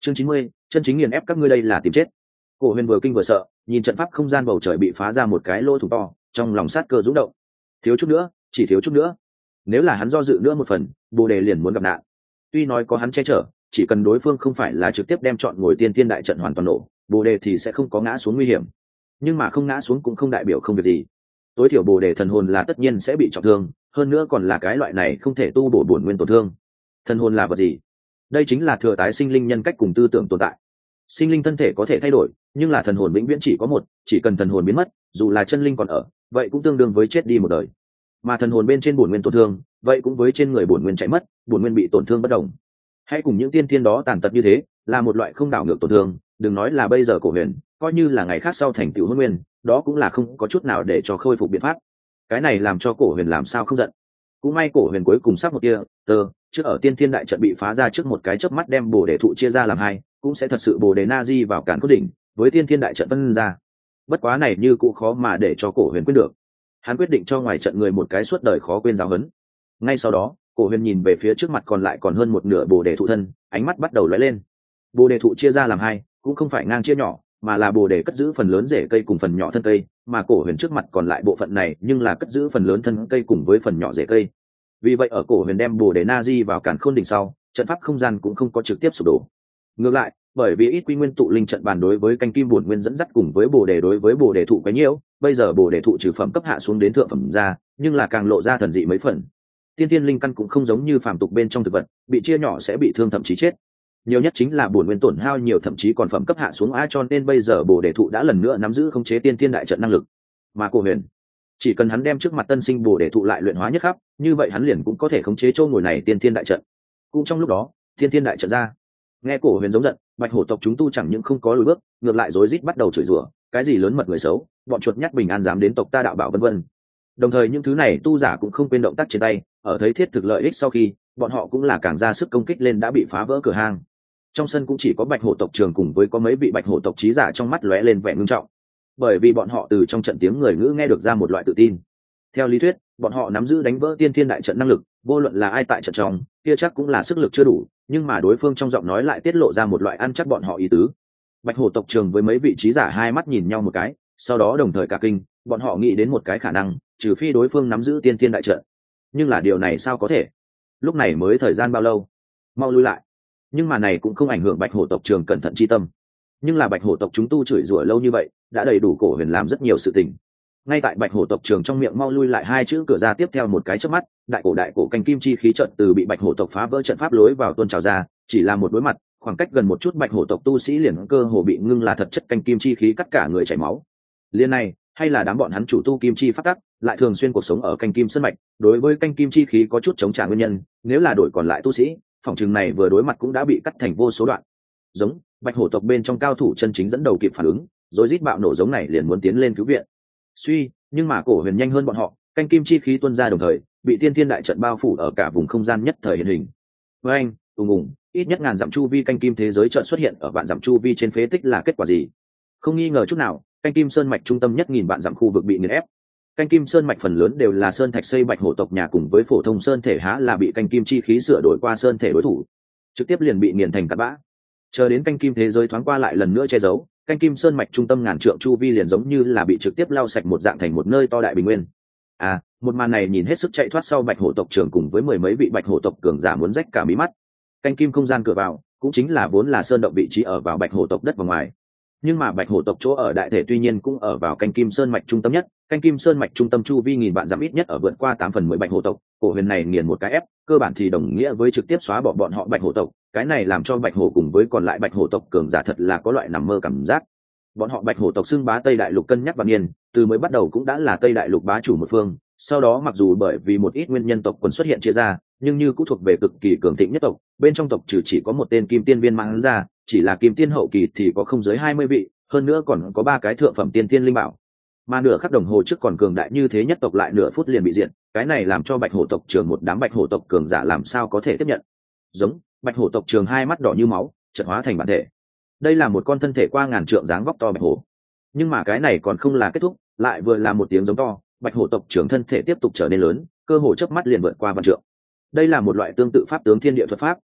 Chương 90, chân chính nghiền ép các ngươi, đây là tìm chết. Cổ Huyền vừa kinh vừa sợ, nhìn trận pháp không gian bầu trời bị phá ra một cái lỗ thủng to, trong lòng sát cơ rung động. Thiếu chút nữa, chỉ thiếu chút nữa. Nếu là hắn do dự nữa một phần, Bồ Đề liền muốn gặp nạn. Tuy nói có hắn che chở, chỉ cần đối phương không phải là trực tiếp đem chọn ngồi tiên thiên đại trận hoàn toàn nổ, Bồ Đề thì sẽ không có ngã xuống nguy hiểm. Nhưng mà không ngã xuống cũng không đại biểu không việc gì. Tối thiểu Bồ Đề thần hồn là tất nhiên sẽ bị trọng thương, hơn nữa còn là cái loại này không thể tu bổ bổn nguyên tổn thương. Thần hồn là vật gì? Đây chính là thừa tái sinh linh nhân cách cùng tư tưởng tồn tại. Sinh linh thân thể có thể thay đổi, nhưng là thần hồn vĩnh viễn chỉ có một, chỉ cần thần hồn biến mất, dù là chân linh còn ở, vậy cũng tương đương với chết đi một đời. Mà thần hồn bên trên bổn nguyên tổn thương, vậy cũng với trên người bổn nguyên chạy mất, bổn nguyên bị tổn thương bất đồng. Hãy cùng những tiên thiên đó tàn tật như thế, là một loại không đảo ngược tổn thương, đừng nói là bây giờ Cổ Huyền, coi như là ngày khác sau thành tựu hôn nguyên, đó cũng là không có chút nào để cho khôi phục biện pháp. Cái này làm cho Cổ Huyền làm sao không giận. Cũng may Cổ Huyền cuối cùng sắp một kia, trước ở tiên thiên đại trận bị phá ra trước một cái chớp mắt đem Bồ Đề thụ chia ra làm hai, cũng sẽ thật sự Bồ Đề Na Di vào cản cốt đỉnh, với tiên thiên đại trận phân ra. Bất quá này như cũng khó mà để cho Cổ Huyền quyết được. Hắn quyết định cho ngoài trận người một cái suốt đời khó quên giáo huấn. Ngay sau đó, Cổ Huyền nhìn về phía trước mặt còn lại còn hơn một nửa Bồ Đề thụ thân, ánh mắt bắt đầu lóe lên. Bồ Đề thụ chia ra làm hai, cũng không phải ngang chia nhỏ, mà là Bồ Đề cất giữ phần lớn rễ cây cùng phần nhỏ thân cây, mà Cổ Huyền trước mặt còn lại bộ phận này nhưng là cất giữ phần lớn thân cây cùng với phần nhỏ rễ cây. Vì vậy ở Cổ Huyền đem Bồ Đề Na Di vào cản khôn đỉnh sau, trận pháp không gian cũng không có trực tiếp sụp đổ. Ngược lại, bởi vì ít quy nguyên tụ linh trận bàn đối với canh kim bổn nguyên dẫn dắt cùng với Bồ Đề đối với Bồ Đề thụ quá nhiều, bây giờ Bồ Đề thụ trừ phẩm cấp hạ xuống đến thượng phẩm ra, nhưng là càng lộ ra thần dị mấy phần. Tiên thiên linh căn cũng không giống như phàm tục bên trong thực vật, bị chia nhỏ sẽ bị thương thậm chí chết. Nhiều nhất chính là bổn nguyên tổn hao nhiều, thậm chí còn phẩm cấp hạ xuống cho nên bây giờ Bồ Đề thụ đã lần nữa nắm giữ khống chế tiên thiên đại trận năng lực. Mà Cổ Huyền, chỉ cần hắn đem trước mặt tân sinh Bồ Đề thụ lại luyện hóa nhất khắp, như vậy hắn liền cũng có thể khống chế chỗ ngồi này tiên thiên đại trận. Cũng trong lúc đó, tiên thiên đại trận ra. Nghe Cổ Huyền giống giận, Bạch Hổ tộc chúng tu chẳng những không có lùi bước, ngược lại rối rít bắt đầu chửi rủa, cái gì lớn mật người xấu, bọn chuột nhắt bình an dám đến tộc ta đạo bảo vân vân. Đồng thời những thứ này tu giả cũng không quên động tác trên tay, ở thấy thiết thực lợi ích sau khi, bọn họ cũng là càng ra sức công kích lên đã bị phá vỡ cửa hang. Trong sân cũng chỉ có Bạch Hổ tộc trưởng cùng với có mấy vị Bạch Hổ tộc trí giả trong mắt lóe lên vẻ ngưng trọng, bởi vì bọn họ từ trong trận tiếng người ngữ nghe được ra một loại tự tin. Theo lý thuyết, bọn họ nắm giữ đánh vỡ tiên thiên đại trận năng lực, vô luận là ai tại trận trong, kia chắc cũng là sức lực chưa đủ, nhưng mà đối phương trong giọng nói lại tiết lộ ra một loại ăn chắc bọn họ ý tứ. Bạch Hổ tộc trưởng với mấy vị trí giả hai mắt nhìn nhau một cái, sau đó đồng thời cả kinh, bọn họ nghĩ đến một cái khả năng, trừ phi đối phương nắm giữ tiên thiên đại trận. Nhưng là điều này sao có thể? Lúc này mới thời gian bao lâu? Mau lui lại. Nhưng mà này cũng không ảnh hưởng Bạch Hổ tộc trưởng cẩn thận chi tâm. Nhưng là Bạch Hổ tộc chúng tu chửi rủa lâu như vậy, đã đầy đủ Cổ Huyền làm rất nhiều sự tình. Ngay tại Bạch Hổ tộc trưởng trong miệng mau lui lại hai chữ cửa ra tiếp theo một cái chớp mắt, đại cổ canh kim chi khí trận từ bị Bạch Hổ tộc phá vỡ trận pháp lối vào tuôn trào ra, chỉ là một đối mặt, khoảng cách gần một chút Bạch Hổ tộc tu sĩ liền cơ hồ bị ngưng là thật chất canh kim chi khí cắt cả người chảy máu. Liên này, hay là đám bọn hắn chủ tu kim chi phát tắc, lại thường xuyên cuộc sống ở canh kim sơn mạch, đối với canh kim chi khí có chút chống trả nguyên nhân, nếu là đổi còn lại tu sĩ, phòng trường này vừa đối mặt cũng đã bị cắt thành vô số đoạn. Giống Bạch Hổ tộc bên trong cao thủ chân chính dẫn đầu kịp phản ứng, rồi rít bạo nổ giống này liền muốn tiến lên cứu viện. Nhưng mà Cổ Huyền nhanh hơn bọn họ, canh kim chi khí tuôn ra đồng thời, bị tiên thiên đại trận bao phủ ở cả vùng không gian nhất thời hiện hình. Với anh, ít nhất ngàn dặm chu vi canh kim thế giới trận xuất hiện ở vạn dặm chu vi trên phế tích là kết quả gì? Không nghi ngờ chút nào, canh kim sơn mạch trung tâm nhất nghìn vạn dặm khu vực bị nghiền ép. Canh kim sơn mạch phần lớn đều là sơn thạch xây Bạch Hổ tộc nhà cùng với phổ thông sơn thể há là bị canh kim chi khí sửa đổi qua sơn thể đối thủ, trực tiếp liền bị nghiền thành cát bã. Chờ đến canh kim thế giới thoáng qua lại lần nữa che giấu, canh kim sơn mạch trung tâm ngàn trượng chu vi liền giống như là bị trực tiếp lau sạch một dạng thành một nơi to đại bình nguyên. Một màn này nhìn hết sức chạy thoát sau Bạch Hổ tộc trưởng cùng với mười mấy vị Bạch Hổ tộc cường giả muốn rách cả mí mắt. Canh kim không gian cửa vào cũng chính là vốn là sơn động vị trí ở vào Bạch Hổ tộc đất vào ngoài, nhưng mà Bạch Hổ tộc chỗ ở đại thể tuy nhiên cũng ở vào canh kim sơn mạch trung tâm nhất, canh kim sơn mạch trung tâm chu vi nghìn vạn dặm ít nhất ở vượt qua 8/10 Bạch Hổ tộc. Cổ Huyền này nghiền một cái ép, cơ bản thì đồng nghĩa với trực tiếp xóa bỏ bọn họ Bạch Hổ tộc, cái này làm cho Bạch Hổ cùng với còn lại Bạch Hổ tộc cường giả thật là có loại nằm mơ cảm giác. Bọn họ Bạch Hổ tộc xưng bá Tây Đại Lục cân nhắc vạn niên, từ mới bắt đầu cũng đã là Tây Đại Lục bá chủ một phương, sau đó mặc dù bởi vì một ít nguyên nhân tộc quần xuất hiện chia ra, nhưng như cũng thuộc về cực kỳ cường thịnh nhất tộc, bên trong tộc trừ chỉ có một tên kim tiên viên mang ra, chỉ là kim tiên hậu kỳ thì có không dưới 20 vị, hơn nữa còn có 3 cái thượng phẩm tiên tiên linh bảo. Mà nửa khắc đồng hồ trước còn cường đại như thế nhất tộc lại nửa phút liền bị diệt, cái này làm cho Bạch Hổ tộc trưởng một đám Bạch Hổ tộc cường giả làm sao có thể tiếp nhận. Giống Bạch Hổ tộc trưởng hai mắt đỏ như máu, chợt hóa thành bản thể. Đây là một con thân thể qua ngàn trượng dáng vóc to Bạch Hổ. Nhưng mà cái này còn không là kết thúc, lại vừa là một tiếng giống to, Bạch Hổ tộc trưởng thân thể tiếp tục trở nên lớn, cơ hồ chớp mắt liền vượt qua vạn trượng. Đây là một loại tương tự pháp tướng thiên địa thuật pháp,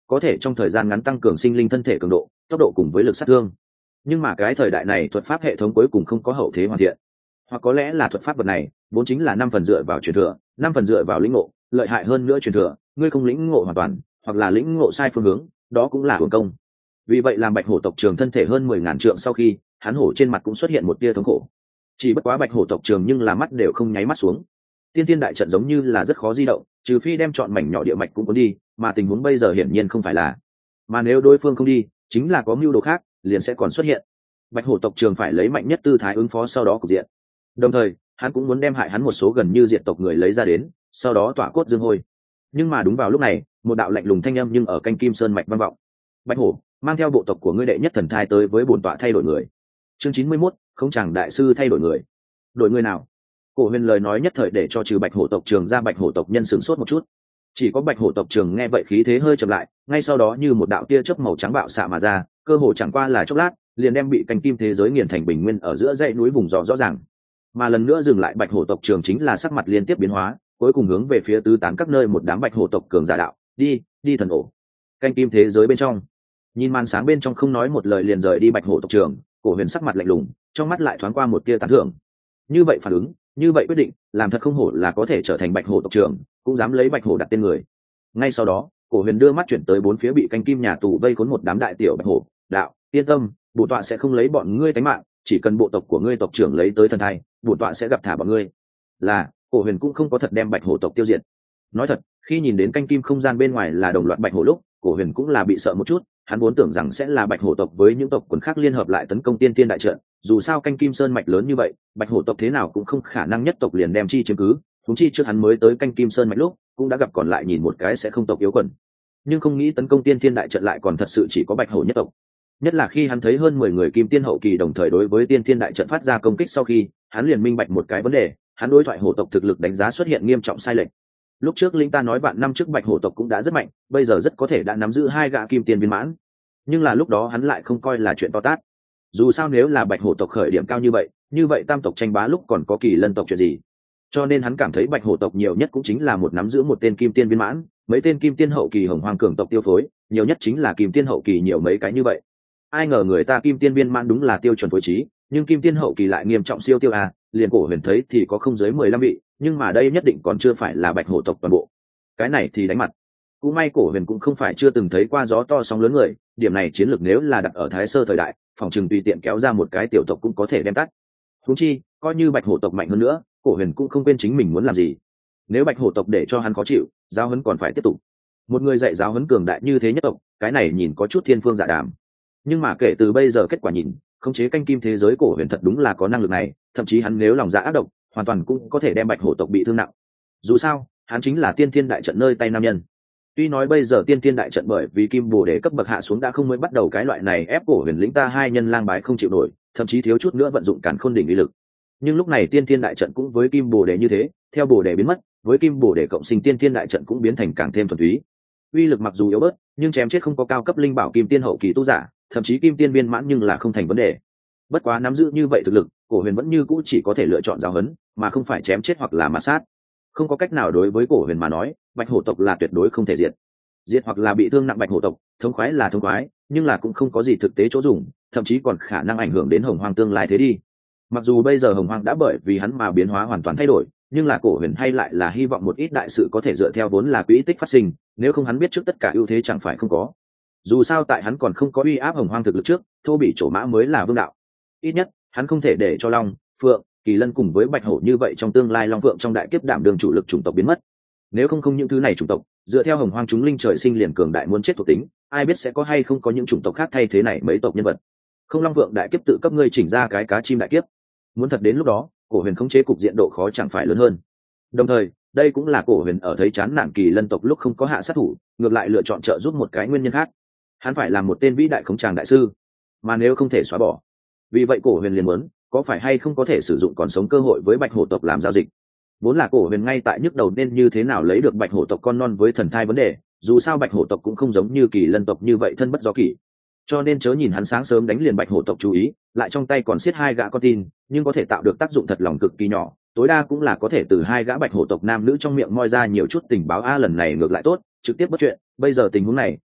có thể trong thời gian ngắn tăng cường sinh linh thân thể cường độ, tốc độ cùng với lực sát thương. Nhưng mà cái thời đại này thuật pháp hệ thống cuối cùng không có hậu thế hoàn thiện, hoặc có lẽ là thuật pháp vật này vốn chính là 5 phần dựa vào truyền thừa, 5 phần dựa vào lĩnh ngộ, lợi hại hơn nữa truyền thừa, ngươi không lĩnh ngộ hoàn toàn, hoặc là lĩnh ngộ sai phương hướng, đó cũng là uổng công. Vì vậy làm Bạch Hổ tộc trưởng thân thể hơn 10.000 trượng sau khi, hắn hổ trên mặt cũng xuất hiện một tia thống khổ. Chỉ bất quá Bạch Hổ tộc trưởng nhưng là mắt đều không nháy mắt xuống. Tiên Thiên đại trận giống như là rất khó di động, trừ phi đem chọn mảnh nhỏ địa mạch cũng cuốn đi, mà tình huống bây giờ hiển nhiên không phải là. Mà nếu đối phương không đi, chính là có mưu đồ khác, liền sẽ còn xuất hiện. Bạch Hổ tộc trưởng phải lấy mạnh nhất tư thái ứng phó sau đó cục diện. Đồng thời, hắn cũng muốn đem hại hắn một số gần như diệt tộc người lấy ra đến, sau đó tỏa cốt dương hôi. Nhưng mà đúng vào lúc này, một đạo lạnh lùng thanh âm nhưng ở canh kim sơn mạch vang vọng. Bạch Hổ, mang theo bộ tộc của ngươi đệ nhất thần thai tới với bổn tọa thay đổi người. Chương 91, không chẳng đại sư thay đổi người. Đổi người nào? Cổ Huyền lời nói nhất thời để cho trừ Bạch Hổ tộc trưởng ra Bạch Hổ tộc nhân sửng sốt một chút. Chỉ có Bạch Hổ tộc trưởng nghe vậy khí thế hơi chậm lại, ngay sau đó như một đạo tia chớp màu trắng bạo xạ mà ra, cơ hồ chẳng qua là chốc lát, liền đem bị canh kim thế giới nghiền thành bình nguyên ở giữa dãy núi vùng rõ ràng. Mà lần nữa dừng lại Bạch Hổ tộc trưởng chính là sắc mặt liên tiếp biến hóa, cuối cùng hướng về phía tứ tán các nơi một đám Bạch Hổ tộc cường giả đạo, đi thần ổ. Canh kim thế giới bên trong, nhìn màn sáng bên trong không nói một lời liền rời đi Bạch Hổ tộc trưởng, Cổ Huyền sắc mặt lạnh lùng, trong mắt lại thoáng qua một tia tán thưởng. Như vậy phản ứng, như vậy quyết định, làm thật không hổ là có thể trở thành Bạch Hổ tộc trưởng, cũng dám lấy Bạch Hổ đặt tên người. Ngay sau đó, Cổ Huyền đưa mắt chuyển tới bốn phía bị canh kim nhà tù vây khốn một đám đại tiểu Bạch Hổ, đạo, yên tâm, bổn tọa sẽ không lấy bọn ngươi tánh mạng, chỉ cần bộ tộc của ngươi tộc trưởng lấy tới thần thai, bổn tọa sẽ gặp thả bọn ngươi. Là, Cổ Huyền cũng không có thật đem Bạch Hổ tộc tiêu diệt. Nói thật, khi nhìn đến canh kim không gian bên ngoài là đồng loạt Bạch Hổ lúc, Cổ Huyền cũng là bị sợ một chút, hắn vốn tưởng rằng sẽ là Bạch Hổ tộc với những tộc quần khác liên hợp lại tấn công Tiên Thiên đại trận, dù sao canh kim sơn mạch lớn như vậy, Bạch Hổ tộc thế nào cũng không khả năng nhất tộc liền đem chi chiếm cứ, huống chi trước hắn mới tới canh kim sơn mạch lúc, cũng đã gặp còn lại nhìn một cái sẽ không tộc yếu quần. Nhưng không nghĩ tấn công Tiên Thiên đại trận lại còn thật sự chỉ có Bạch Hổ nhất tộc. Nhất là khi hắn thấy hơn 10 người kim tiên hậu kỳ đồng thời đối với Tiên Thiên đại trận phát ra công kích sau khi, hắn liền minh bạch một cái vấn đề, hắn đối thoại hổ tộc thực lực đánh giá xuất hiện nghiêm trọng sai lệch. Lúc trước linh ta nói bạn năm trước Bạch Hổ tộc cũng đã rất mạnh, bây giờ rất có thể đã nắm giữ 2 gã kim tiên viên mãn. Nhưng là lúc đó hắn lại không coi là chuyện to tát. Dù sao nếu là Bạch Hổ tộc khởi điểm cao như vậy tam tộc tranh bá lúc còn có Kỳ Lân tộc chuyện gì? Cho nên hắn cảm thấy Bạch Hổ tộc nhiều nhất cũng chính là một nắm giữ một tên kim tiên viên mãn, mấy tên kim tiên hậu kỳ hồng hoang cường tộc tiêu phối, nhiều nhất chính là kim tiên hậu kỳ nhiều mấy cái như vậy. Ai ngờ người ta kim tiên viên mãn đúng là tiêu chuẩn phối trí, nhưng kim tiên hậu kỳ lại nghiêm trọng siêu tiêu à, liền Cổ Huyền thấy thì có không dưới 15 vị, nhưng mà đây nhất định còn chưa phải là Bạch Hổ tộc toàn bộ. Cái này thì đánh mặt. Cũng may Cổ Huyền cũng không phải chưa từng thấy qua gió to sóng lớn người, điểm này chiến lược nếu là đặt ở Thái Sơ thời đại, phòng trường tùy tiện kéo ra một cái tiểu tộc cũng có thể đem tắt. Huống chi, coi như Bạch Hổ tộc mạnh hơn nữa, Cổ Huyền cũng không quên chính mình muốn làm gì. Nếu Bạch Hổ tộc để cho hắn khó chịu, giáo huấn còn phải tiếp tục. Một người dạy giáo huấn cường đại như thế nhất tộc, cái này nhìn có chút thiên phương dạ đàm. Nhưng mà kể từ bây giờ kết quả nhìn, khống chế canh kim thế giới Cổ Huyền thật đúng là có năng lực này, thậm chí hắn nếu lòng dạ ác độc, hoàn toàn cũng có thể đem Bạch Hổ tộc bị thương nặng. Dù sao, hắn chính là Tiên Thiên đại trận nơi tay nam nhân. Tuy nói bây giờ Tiên Thiên đại trận bởi vì kim bồ đề cấp bậc hạ xuống đã không mới bắt đầu cái loại này ép Cổ Huyền lĩnh ta hai nhân lang bái không chịu nổi, thậm chí thiếu chút nữa vận dụng càn khôn đỉnh uy lực. Nhưng lúc này Tiên Thiên đại trận cũng với kim bồ đề như thế, theo bồ đề biến mất, với kim bồ đề cộng sinh Tiên Thiên đại trận cũng biến thành càng thêm thuần túy. Uy lực mặc dù yếu bớt, nhưng chém chết không có cao cấp linh bảo kim tiên hậu kỳ tu giả, thậm chí kim tiên viên mãn nhưng là không thành vấn đề. Bất quá nắm giữ như vậy thực lực, Cổ Huyền vẫn như cũ chỉ có thể lựa chọn giáo huấn, mà không phải chém chết hoặc là mạt sát. Không có cách nào đối với Cổ Huyền mà nói, Bạch Hổ tộc là tuyệt đối không thể diệt hoặc là bị thương nặng Bạch Hổ tộc, thống khoái là thống khoái, nhưng là cũng không có gì thực tế chỗ dùng, thậm chí còn khả năng ảnh hưởng đến Hồng Hoang tương lai thế đi. Mặc dù bây giờ Hồng Hoang đã bởi vì hắn mà biến hóa hoàn toàn thay đổi, nhưng là Cổ Huyền hay lại là hy vọng một ít đại sự có thể dựa theo vốn là quỹ tích phát sinh, nếu không hắn biết trước tất cả ưu thế chẳng phải không có. Dù sao tại hắn còn không có uy áp Hồng Hoang thực lực trước, thô bị trổ mã mới là vương đạo. Ít nhất, hắn không thể để cho Long, Phượng, Kỳ Lân cùng với Bạch Hổ như vậy trong tương lai Long Phượng trong đại kiếp đảm đường chủ lực chủng tộc biến mất. Nếu không những thứ này chủng tộc, dựa theo Hồng Hoang chúng linh trời sinh liền cường đại muốn chết thuộc tính, ai biết sẽ có hay không có những chủng tộc khác thay thế này mấy tộc nhân vật. Không Long Phượng đại kiếp tự cấp ngươi chỉnh ra cái cá chim đại kiếp. Muốn thật đến lúc đó, Cổ Huyền khống chế cục diện độ khó chẳng phải lớn hơn. Đồng thời, đây cũng là Cổ Huyền ở thấy chán nản Kỳ Lân tộc lúc không có hạ sát thủ, ngược lại lựa chọn trợ giúp một cái nguyên nhân khác. Hắn phải làm một tên vĩ đại khống tràng đại sư, mà nếu không thể xóa bỏ. Vì vậy Cổ Huyền liền muốn, có phải hay không có thể sử dụng còn sống cơ hội với Bạch Hổ tộc làm giao dịch. Vốn là Cổ Huyền ngay tại nhức đầu nên như thế nào lấy được Bạch Hổ tộc con non với thần thai vấn đề, dù sao Bạch Hổ tộc cũng không giống như Kỳ Lân tộc như vậy thân bất do kỷ. Cho nên chớ nhìn hắn sáng sớm đánh liền Bạch Hổ tộc chú ý, lại trong tay còn siết 2 gã con tin, nhưng có thể tạo được tác dụng thật lòng cực kỳ nhỏ, tối đa cũng là có thể từ 2 gã Bạch Hổ tộc nam nữ trong miệng moi ra nhiều chút tình báo. Lần này ngược lại tốt, trực tiếp bất chuyện, bây giờ tình huống này,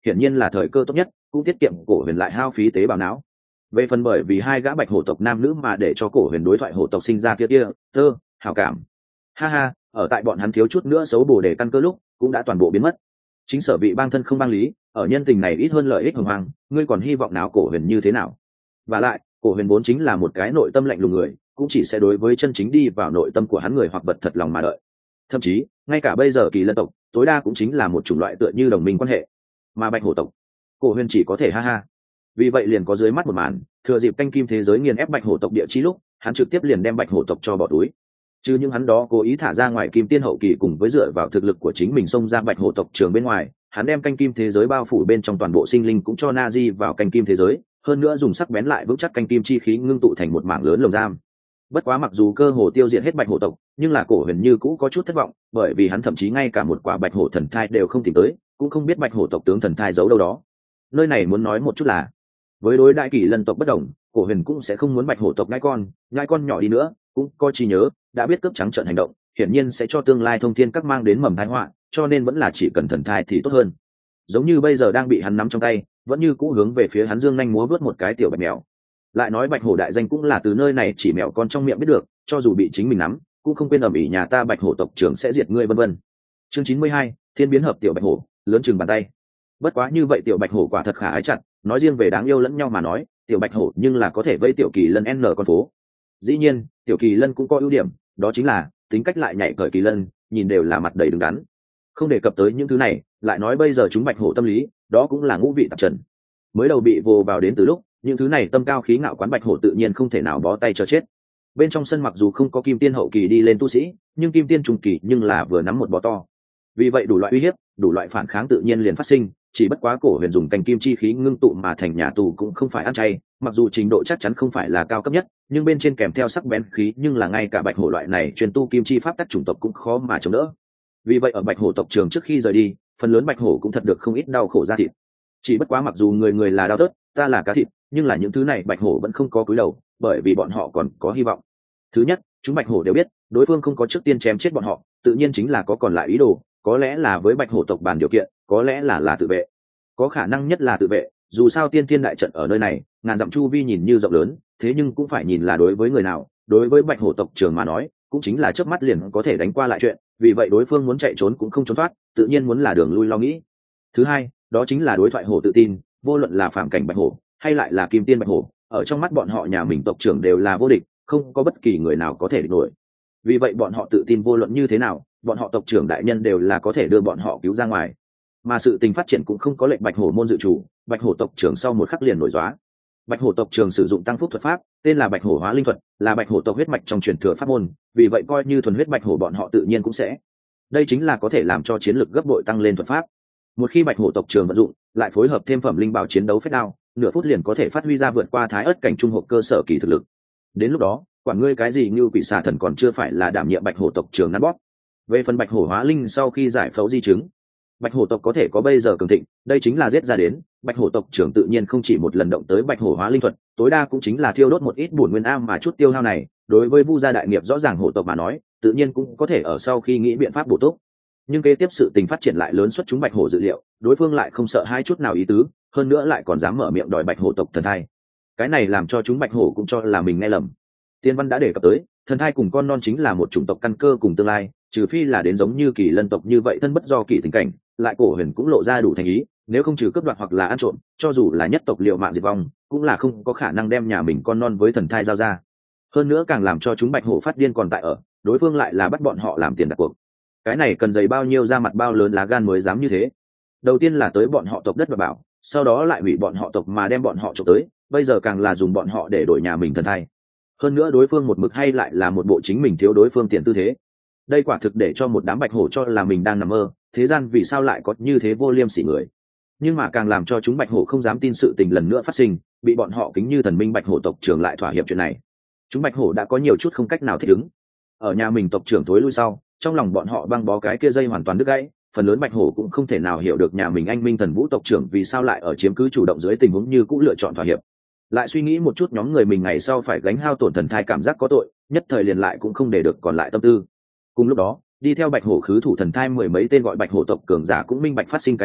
hiển nhiên là thời cơ tốt nhất, cũng tiết kiệm cổ huyền lại hao phí tế bào não. Về phần bởi vì hai gã bạch hổ tộc nam nữ mà để cho cổ huyền đối thoại hổ tộc sinh ra kia hảo cảm, ha ha, ở tại bọn hắn thiếu chút nữa xấu bồ đề căn cơ lúc cũng đã toàn bộ biến mất. Chính sở vị bang thân không bang lý, ở nhân tình này ít hơn lợi ích hồng hoang, ngươi còn hy vọng nào cổ huyền như thế nào? Và lại cổ huyền vốn chính là một cái nội tâm lạnh lùng người, cũng chỉ sẽ đối với chân chính đi vào nội tâm của hắn người hoặc vật thật lòng mà đợi. Thậm chí ngay cả bây giờ kỳ lân tộc tối đa cũng chính là một chủng loại tựa như đồng minh quan hệ, mà bạch hổ tộc cổ huyền chỉ có thể ha ha. Vì vậy liền có dưới mắt một màn, thừa dịp canh kim thế giới nghiền ép bạch hổ tộc địa chi lúc, hắn trực tiếp liền đem bạch hổ tộc cho bỏ túi. Chứ những hắn đó cố ý thả ra ngoài kim tiên hậu kỳ cùng với dựa vào thực lực của chính mình xông ra bạch hổ tộc trường bên ngoài, hắn đem canh kim thế giới bao phủ bên trong toàn bộ sinh linh cũng cho na di vào canh kim thế giới, hơn nữa dùng sắc bén lại vững chắc canh kim chi khí ngưng tụ thành một mảng lớn lồng giam. Bất quá mặc dù cơ hồ tiêu diệt hết bạch hổ tộc, nhưng là cổ huyền như cũ có chút thất vọng, bởi vì hắn thậm chí ngay cả một quả bạch hổ thần thai đều không tìm tới, cũng không biết bạch hổ tộc tướng thần thai giấu đâu đó. Nơi này muốn nói một chút là, với đối đại kỳ lân tộc bất đồng, cổ huyền cũng sẽ không muốn bạch hổ tộc ngai con nhỏ đi nữa, cũng có trí nhớ, đã biết cướp trắng trợn hành động, hiển nhiên sẽ cho tương lai thông thiên các mang đến mầm tai họa, cho nên vẫn là chỉ cần thần thai thì tốt hơn. Giống như bây giờ đang bị hắn nắm trong tay, vẫn như cũ hướng về phía hắn dương nhanh múa vớt một cái tiểu bạch mèo. Lại nói bạch hổ đại danh cũng là từ nơi này chỉ mèo con trong miệng biết được, cho dù bị chính mình nắm, cũng không quên ầm ĩ nhà ta bạch hổ tộc trưởng sẽ diệt ngươi vân vân. Chương 92, thiên biến hợp tiểu bạch hổ, lớn chừng bàn tay. Bất quá như vậy tiểu bạch hổ quả thật khả ái chặt, nói riêng về đáng yêu lẫn nhau mà nói, tiểu bạch hổ nhưng là có thể vây tiểu kỳ lân n con phố. Dĩ nhiên tiểu kỳ lân cũng có ưu điểm, đó chính là tính cách lại nhạy cởi kỳ lân, nhìn đều là mặt đầy đứng đắn. Không đề cập tới những thứ này, lại nói bây giờ chúng bạch hổ tâm lý, đó cũng là ngũ vị tạp trần. Mới đầu bị vồ vào đến từ lúc, những thứ này tâm cao khí ngạo quán bạch hổ tự nhiên không thể nào bó tay cho chết. Bên trong sân mặc dù không có kim tiên hậu kỳ đi lên tu sĩ, nhưng kim tiên trung kỳ nhưng là vừa nắm một bó to. Vì vậy đủ loại uy hiếp, đủ loại phản kháng tự nhiên liền phát sinh, chỉ bất quá cổ huyền dùng cành kim chi khí ngưng tụ mà thành nhà tù cũng không phải ăn chay, mặc dù trình độ chắc chắn không phải là cao cấp nhất, nhưng bên trên kèm theo sắc bén khí, nhưng là ngay cả bạch hổ loại này truyền tu kim chi pháp tắc chủng tộc cũng khó mà chống đỡ. Vì vậy ở bạch hổ tộc trường trước khi rời đi, phần lớn bạch hổ cũng thật được không ít đau khổ ra thịt. Chỉ bất quá mặc dù người người là đau tớt, ta là cá thịt, nhưng là những thứ này bạch hổ vẫn không có cúi đầu, bởi vì bọn họ còn có hy vọng. Thứ nhất, chúng bạch hổ đều biết đối phương không có trước tiên chém chết bọn họ, tự nhiên chính là có còn lại ý đồ, có lẽ là với bạch hổ tộc bàn điều kiện, có lẽ là tự vệ. Có khả năng nhất là tự vệ, dù sao tiên thiên đại trận ở nơi này, ngàn dặm chu vi nhìn như rộng lớn, thế nhưng cũng phải nhìn là đối với người nào, đối với bạch hổ tộc trường mà nói, cũng chính là chớp mắt liền có thể đánh qua lại chuyện, vì vậy đối phương muốn chạy trốn cũng không trốn thoát, tự nhiên muốn là đường lui lo nghĩ. Thứ hai, đó chính là đối thoại hổ tự tin, vô luận là phàm cảnh bạch hổ hay lại là kim tiên bạch hổ, ở trong mắt bọn họ nhà mình tộc trưởng đều là vô địch, không có bất kỳ người nào có thể địch nổi. Vì vậy bọn họ tự tin vô luận như thế nào, bọn họ tộc trưởng đại nhân đều là có thể đưa bọn họ cứu ra ngoài. Mà sự tình phát triển cũng không có lệnh bạch hổ môn dự chủ, bạch hổ tộc trưởng sau một khắc liền nổi gióa. Bạch hổ tộc trưởng sử dụng tăng phúc thuật pháp, tên là bạch hổ hóa linh thuật, là bạch hổ tộc huyết mạch trong truyền thừa pháp môn, vì vậy coi như thuần huyết bạch hổ bọn họ tự nhiên cũng sẽ. Đây chính là có thể làm cho chiến lực gấp bội tăng lên thuật pháp. Một khi bạch hổ tộc trưởng vận dụng, lại phối hợp thêm phẩm linh bảo chiến đấu phép đao, nửa phút liền có thể phát huy ra vượt qua thái ớt cảnh trung hộp cơ sở kỳ thực lực. Đến lúc đó, quản ngươi cái gì như quỷ xà thần còn chưa phải là đảm nhiệm bạch hổ tộc trưởng nắn bóp. Về phần bạch hổ hóa linh sau khi giải phẫu di chứng, bạch hổ tộc có thể có bây giờ cường thịnh, đây chính là giết ra đến. Bạch hổ tộc trưởng tự nhiên không chỉ một lần động tới bạch hổ hóa linh thuật, tối đa cũng chính là thiêu đốt một ít bổn nguyên am mà chút tiêu hao này, đối với vu gia đại nghiệp rõ ràng hổ tộc mà nói, tự nhiên cũng có thể ở sau khi nghĩ biện pháp bổ túc. Nhưng kế tiếp sự tình phát triển lại lớn xuất chúng bạch hổ dự liệu, đối phương lại không sợ hai chút nào ý tứ, hơn nữa lại còn dám mở miệng đòi bạch hổ tộc thần thai. Cái này làm cho chúng bạch hổ cũng cho là mình nghe lầm. Tiên văn đã đề cập tới, thần thai cùng con non chính là một chủng tộc căn cơ cùng tương lai, trừ phi là đến giống như kỳ lân tộc như vậy thân bất do kỳ tình cảnh, lại cổ huyền cũng lộ ra đủ thành ý, nếu không trừ cướp đoạt hoặc là ăn trộm, cho dù là nhất tộc liệu mạng diệt vong, cũng là không có khả năng đem nhà mình con non với thần thai giao ra. Hơn nữa càng làm cho chúng bạch hổ phát điên còn tại ở, đối phương lại là bắt bọn họ làm tiền đặt cuộc. Cái này cần dày bao nhiêu da mặt bao lớn lá gan mới dám như thế. Đầu tiên là tới bọn họ tộc đất và bảo, sau đó lại hủy bọn họ tộc mà đem bọn họ trộm tới, bây giờ càng là dùng bọn họ để đổi nhà mình thần thai. Hơn nữa đối phương một mực hay lại là một bộ chính mình thiếu đối phương tiền tư thế. Đây quả thực để cho một đám bạch hổ cho là mình đang nằm mơ, thế gian vì sao lại có như thế vô liêm sỉ người. Nhưng mà càng làm cho chúng bạch hổ không dám tin sự tình lần nữa phát sinh, bị bọn họ kính như thần minh bạch hổ tộc trưởng lại thỏa hiệp chuyện này. Chúng bạch hổ đã có nhiều chút không cách nào thích ứng. Ở nhà mình tộc trưởng thối lui sau, trong lòng bọn họ băng bó cái kia dây hoàn toàn đứt gãy, phần lớn bạch hổ cũng không thể nào hiểu được nhà mình anh minh thần vũ tộc trưởng vì sao lại ở chiếm cứ chủ động dưới tình huống như cũng lựa chọn thỏa hiệp. Lại suy nghĩ một chút nhóm người mình ngày sau phải gánh hao tổn thần thai cảm giác có tội, nhất thời liền lại cũng không để được còn lại tâm tư. Cùng lúc đó, đi theo bạch hổ khứ thủ thần thai mười mấy tên gọi bạch hổ tộc cường giả cũng minh bạch phát sinh cái gì,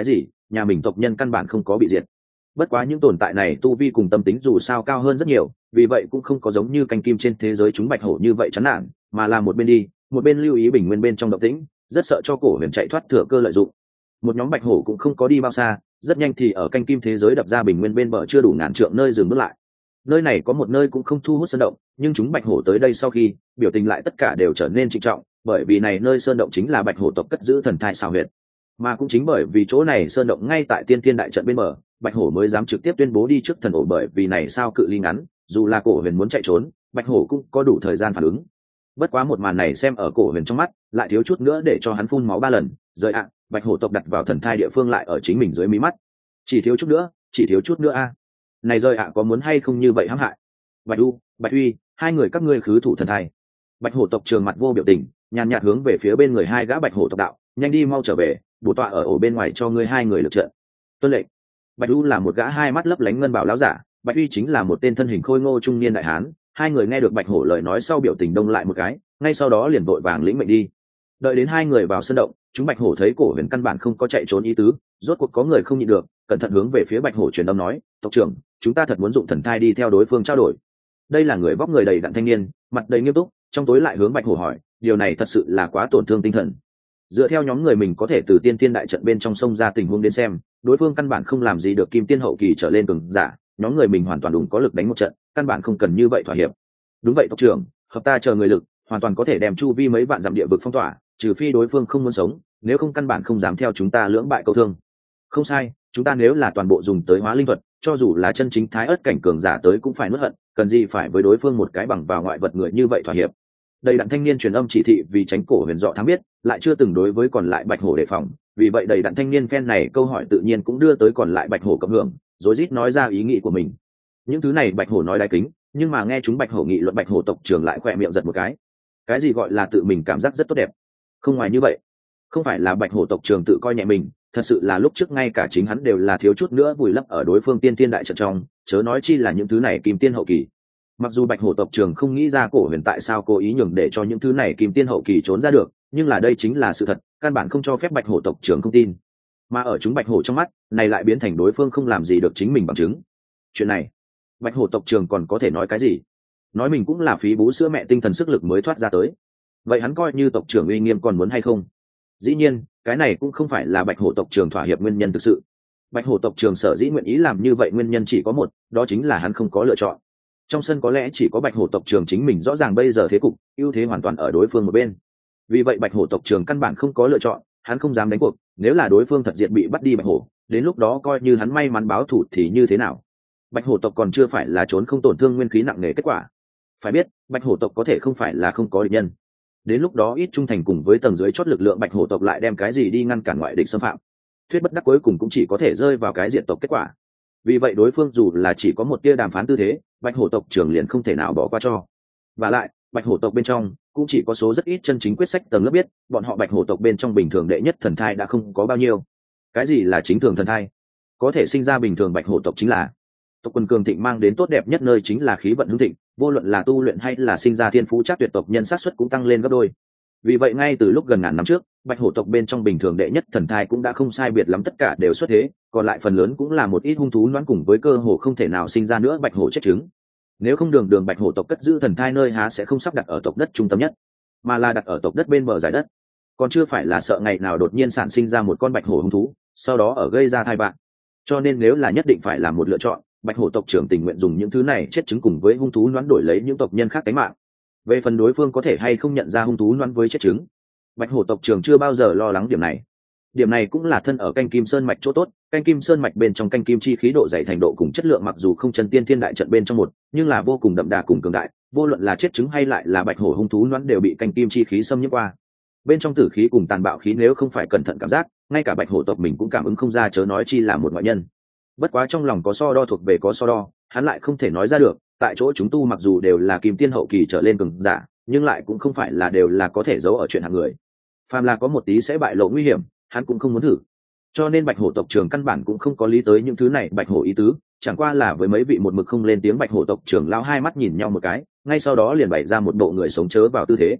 nhà mình tộc nhân căn bản không có bị diệt. Bất quá những tồn tại này tu vi cùng tâm tính dù sao cao hơn rất nhiều, vì vậy cũng không có giống như canh kim trên thế giới chúng bạch hổ như vậy chán nản, mà là một bên đi một bên lưu ý bình nguyên bên trong động tĩnh, rất sợ cho cổ huyền chạy thoát thừa cơ lợi dụng. Một nhóm bạch hổ cũng không có đi bao xa, rất nhanh thì ở canh kim thế giới đập ra bình nguyên bên bờ chưa đủ ngàn trượng nơi dừng bước lại. Nơi này có một nơi cũng không thu hút sơn động, nhưng chúng bạch hổ tới đây sau khi biểu tình lại tất cả đều trở nên trịnh trọng, bởi vì này nơi sơn động chính là bạch hổ tộc cất giữ thần thai xào huyệt. Mà cũng chính bởi vì chỗ này sơn động ngay tại tiên thiên đại trận bên bờ, bạch hổ mới dám trực tiếp tuyên bố đi trước thần ổ, bởi vì này sao cự ly ngắn, dù là cổ huyền muốn chạy trốn, bạch hổ cũng có đủ thời gian phản ứng. Bất quá một màn này xem ở cổ huyền trong mắt lại thiếu chút nữa để cho hắn phun máu 3 lần. Rời ạ, bạch hổ tộc đặt vào thần thai địa phương lại ở chính mình dưới mí mắt, chỉ thiếu chút nữa, chỉ thiếu chút nữa a. Này rời ạ, có muốn hay không như vậy hãm hại? Bạch U, Bạch Uy, hai người các ngươi khứ thủ thần thai. Bạch hổ tộc trường mặt vô biểu tình, nhàn nhạt hướng về phía bên người hai gã bạch hổ tộc đạo, nhanh đi mau trở về, bổ tọa ở ổ bên ngoài cho ngươi hai người lực trận. Tuân lệnh. Bạch U là một gã hai mắt lấp lánh ngân bảo lão giả, Bạch Uy chính là một tên thân hình khôi ngô trung niên đại hán. Hai người nghe được bạch hổ lời nói sau biểu tình đông lại một cái, ngay sau đó liền vội vàng lĩnh mệnh đi. Đợi đến hai người vào sân động, chúng bạch hổ thấy cổ huyền căn bản không có chạy trốn ý tứ, rốt cuộc có người không nhịn được, cẩn thận hướng về phía bạch hổ truyền âm nói, tộc trưởng, chúng ta thật muốn dụng thần thai đi theo đối phương trao đổi. Đây là người vóc người đầy đặn thanh niên, mặt đầy nghiêm túc, trong tối lại hướng bạch hổ hỏi, điều này thật sự là quá tổn thương tinh thần. Dựa theo nhóm người mình có thể từ tiên tiên đại trận bên trong sông ra tình huống đến xem, đối phương căn bản không làm gì được kim tiên hậu kỳ trở lên cường giả, nhóm người mình hoàn toàn đủ có lực đánh một trận, căn bản không cần như vậy thỏa hiệp. Đúng vậy tộc trưởng, hợp ta chờ người lực hoàn toàn có thể đem chu vi mấy vạn dặm địa vực phong tỏa, trừ phi đối phương không muốn sống, nếu không căn bản không dám theo chúng ta lưỡng bại câu thương. Không sai, chúng ta nếu là toàn bộ dùng tới hóa linh thuật, cho dù là chân chính thái ớt cảnh cường giả tới cũng phải nuốt hận, cần gì phải với đối phương một cái bằng vào ngoại vật người như vậy thỏa hiệp. Đầy đặn thanh niên truyền âm chỉ thị vì tránh cổ huyền dọ thám biết, lại chưa từng đối với còn lại bạch hổ đề phòng, vì vậy đầy đặn thanh niên phen này câu hỏi tự nhiên cũng đưa tới còn lại bạch hổ cộng hưởng, rối rít nói ra ý nghĩ của mình. Những thứ này bạch hổ nói đái kính, nhưng mà nghe chúng bạch hổ nghị luận, bạch hổ tộc trưởng lại khỏe miệng giật một cái gì gọi là tự mình cảm giác rất tốt đẹp. Không ngoài như vậy, không phải là bạch hổ tộc trưởng tự coi nhẹ mình, thật sự là lúc trước ngay cả chính hắn đều là thiếu chút nữa vùi lấp ở đối phương tiên tiên đại trận trong, chớ nói chi là những thứ này kim tiên hậu kỳ. Mặc dù bạch hổ tộc trưởng không nghĩ ra cổ huyền tại sao cố ý nhường để cho những thứ này kim tiên hậu kỳ trốn ra được, nhưng là đây chính là sự thật, căn bản không cho phép bạch hổ tộc trưởng không tin. Mà ở chúng bạch hổ trong mắt này lại biến thành đối phương không làm gì được chính mình bằng chứng. Chuyện này bạch hổ tộc trưởng còn có thể nói cái gì? Nói mình cũng là phí bú sữa mẹ tinh thần sức lực mới thoát ra tới, vậy hắn coi như tộc trưởng uy nghiêm còn muốn hay không? Dĩ nhiên cái này cũng không phải là bạch hổ tộc trưởng thỏa hiệp nguyên nhân thực sự. Bạch hổ tộc trưởng sở dĩ nguyện ý làm như vậy nguyên nhân chỉ có một, đó chính là hắn không có lựa chọn. Trong sân có lẽ chỉ có bạch hổ tộc trưởng chính mình rõ ràng bây giờ thế cục ưu thế hoàn toàn ở đối phương một bên, vì vậy bạch hổ tộc trưởng căn bản không có lựa chọn, hắn không dám đánh cuộc, nếu là đối phương thật diện bị bắt đi bạch hổ, đến lúc đó coi như hắn may mắn báo thù thì như thế nào? Bạch hổ tộc còn chưa phải là trốn không tổn thương nguyên khí nặng nề kết quả. Phải biết bạch hổ tộc có thể không phải là không có địch nhân, đến lúc đó ít trung thành cùng với tầng dưới chót lực lượng bạch hổ tộc lại đem cái gì đi ngăn cản ngoại địch xâm phạm, thuyết bất đắc cuối cùng cũng chỉ có thể rơi vào cái diện tộc kết quả. Vì vậy đối phương dù là chỉ có một tia đàm phán tư thế, bạch hổ tộc trưởng liền không thể nào bỏ qua cho. Và lại bạch hổ tộc bên trong cũng chỉ có số rất ít chân chính quyết sách tầng lớp biết, bọn họ bạch hổ tộc bên trong bình thường đệ nhất thần thai đã không có bao nhiêu. Cái gì là chính thường thần thai? Có thể sinh ra bình thường bạch hổ tộc chính là tộc quần cường thịnh, mang đến tốt đẹp nhất nơi chính là khí vận hưng thịnh, vô luận là tu luyện hay là sinh ra thiên phú chắc tuyệt, tộc nhân xác suất cũng tăng lên gấp đôi. Vì vậy ngay từ lúc gần ngàn năm trước, bạch hổ tộc bên trong bình thường đệ nhất thần thai cũng đã không sai biệt lắm tất cả đều xuất thế, còn lại phần lớn cũng là một ít hung thú loãng cùng với cơ hồ không thể nào sinh ra nữa bạch hổ chết trứng. Nếu không đường bạch hổ tộc cất giữ thần thai nơi há sẽ không sắp đặt ở tộc đất trung tâm nhất, mà là đặt ở tộc đất bên bờ giải đất, còn chưa phải là sợ ngày nào đột nhiên sản sinh ra một con bạch hổ hung thú, sau đó ở gây ra thai vạn. Cho nên nếu là nhất định phải làm một lựa chọn, bạch hổ tộc trưởng tình nguyện dùng những thứ này chết trứng cùng với hung thú loãng đổi lấy những tộc nhân khác tính mạng. Về phần đối phương có thể hay không nhận ra hung thú loãng với chết trứng, bạch hổ tộc trưởng chưa bao giờ lo lắng điểm này. Điểm này cũng là thân ở canh kim sơn mạch chỗ tốt, canh kim sơn mạch bên trong canh kim chi khí độ dày thành độ cùng chất lượng mặc dù không chân tiên thiên đại trận bên trong một, nhưng là vô cùng đậm đà cùng cường đại, vô luận là chết trứng hay lại là bạch hổ hung thú loãng đều bị canh kim chi khí xâm nhiễm qua. Bên trong tử khí cùng tàn bạo khí nếu không phải cẩn thận cảm giác, ngay cả bạch hổ tộc mình cũng cảm ứng không ra, chớ nói chi là một ngoại nhân. Bất quá trong lòng có so đo thuộc về có so đo, hắn lại không thể nói ra được, tại chỗ chúng tu mặc dù đều là kim tiên hậu kỳ trở lên cường giả, nhưng lại cũng không phải là đều là có thể giấu ở chuyện hạng người. Phàm là có một tí sẽ bại lộ nguy hiểm, hắn cũng không muốn thử. Cho nên bạch hổ tộc trưởng căn bản cũng không có lý tới những thứ này bạch hổ ý tứ, chẳng qua là với mấy vị một mực không lên tiếng bạch hổ tộc trưởng lao hai mắt nhìn nhau một cái, ngay sau đó liền bày ra một bộ người sống chớ vào tư thế.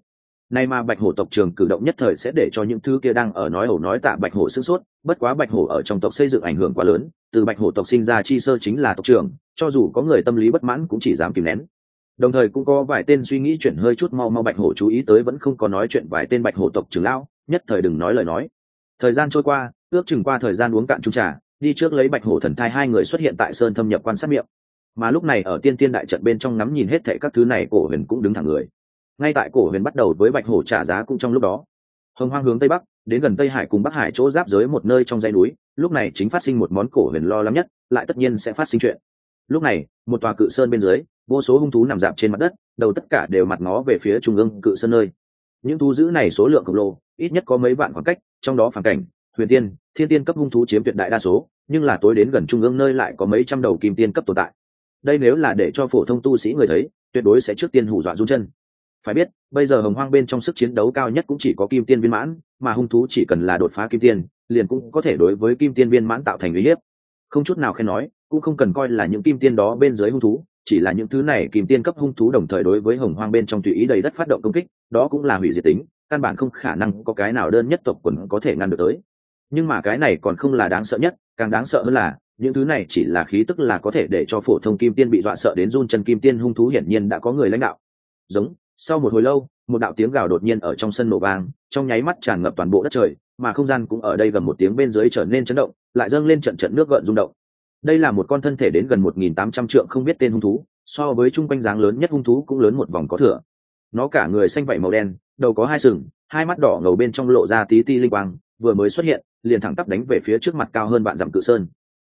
Nay mà bạch hổ tộc trường cử động nhất thời sẽ để cho những thứ kia đang ở nói ẩu nói tạ bạch hổ sửng sốt, bất quá bạch hổ ở trong tộc xây dựng ảnh hưởng quá lớn, từ bạch hổ tộc sinh ra chi sơ chính là tộc trưởng, cho dù có người tâm lý bất mãn cũng chỉ dám kìm nén. Đồng thời cũng có vài tên suy nghĩ chuyển hơi chút mau mau bạch hổ chú ý tới vẫn không có nói chuyện vài tên bạch hổ tộc trưởng lão, nhất thời đừng nói lời nói. Thời gian trôi qua, ước chừng qua thời gian uống cạn chung trà, đi trước lấy bạch hổ thần thai hai người xuất hiện tại sơn thâm nhập quan sát miệng. Mà lúc này ở tiên tiên đại trận bên trong ngắm nhìn hết thảy các thứ này, cổ huyền cũng đứng thẳng người. Ngay tại cổ huyền bắt đầu với bạch hổ trả giá cũng trong lúc đó, hồng hoang hướng tây bắc đến gần tây hải cùng bắc hải chỗ giáp giới một nơi trong dãy núi, lúc này chính phát sinh một món cổ huyền lo lắng nhất lại tất nhiên sẽ phát sinh chuyện. Lúc này một tòa cự sơn bên dưới, vô số hung thú nằm dạp trên mặt đất, đầu tất cả đều mặt ngó về phía trung ương cự sơn nơi. Những thú dữ này số lượng khổng lồ, ít nhất có mấy vạn khoảng cách, trong đó phàm cảnh, huyền tiên, thiên tiên cấp hung thú chiếm tuyệt đại đa số, nhưng là tối đến gần trung ương nơi lại có mấy trăm đầu kim tiên cấp tồn tại. Đây nếu là để cho phổ thông tu sĩ người thấy, tuyệt đối sẽ trước tiên hù dọa run chân. Phải biết bây giờ hồng hoang bên trong sức chiến đấu cao nhất cũng chỉ có kim tiên viên mãn, mà hung thú chỉ cần là đột phá kim tiên liền cũng có thể đối với kim tiên viên mãn tạo thành uy hiếp. Không chút nào khen nói, cũng không cần coi là những kim tiên đó bên dưới hung thú, chỉ là những thứ này kim tiên cấp hung thú đồng thời đối với hồng hoang bên trong tùy ý đầy đất phát động công kích, đó cũng là hủy diệt tính, căn bản không khả năng có cái nào đơn nhất tộc quần có thể ngăn được tới. Nhưng mà cái này còn không là đáng sợ nhất, càng đáng sợ hơn là những thứ này chỉ là khí tức là có thể để cho phổ thông kim tiên bị dọa sợ đến run chân kim tiên hung thú hiển nhiên đã có người lãnh đạo. Giống. Sau một hồi lâu, một đạo tiếng gào đột nhiên ở trong sân nổ vang, trong nháy mắt tràn ngập toàn bộ đất trời, mà không gian cũng ở đây gần một tiếng bên dưới trở nên chấn động, lại dâng lên trận trận nước gợn rung động. Đây là một con thân thể đến gần 1.800 trượng không biết tên hung thú, so với trung quanh dáng lớn nhất hung thú cũng lớn một vòng có thừa. Nó cả người xanh vảy màu đen, đầu có hai sừng, hai mắt đỏ ngầu bên trong lộ ra tí ti linh quang, vừa mới xuất hiện, liền thẳng tắp đánh về phía trước mặt cao hơn vạn dặm cự sơn.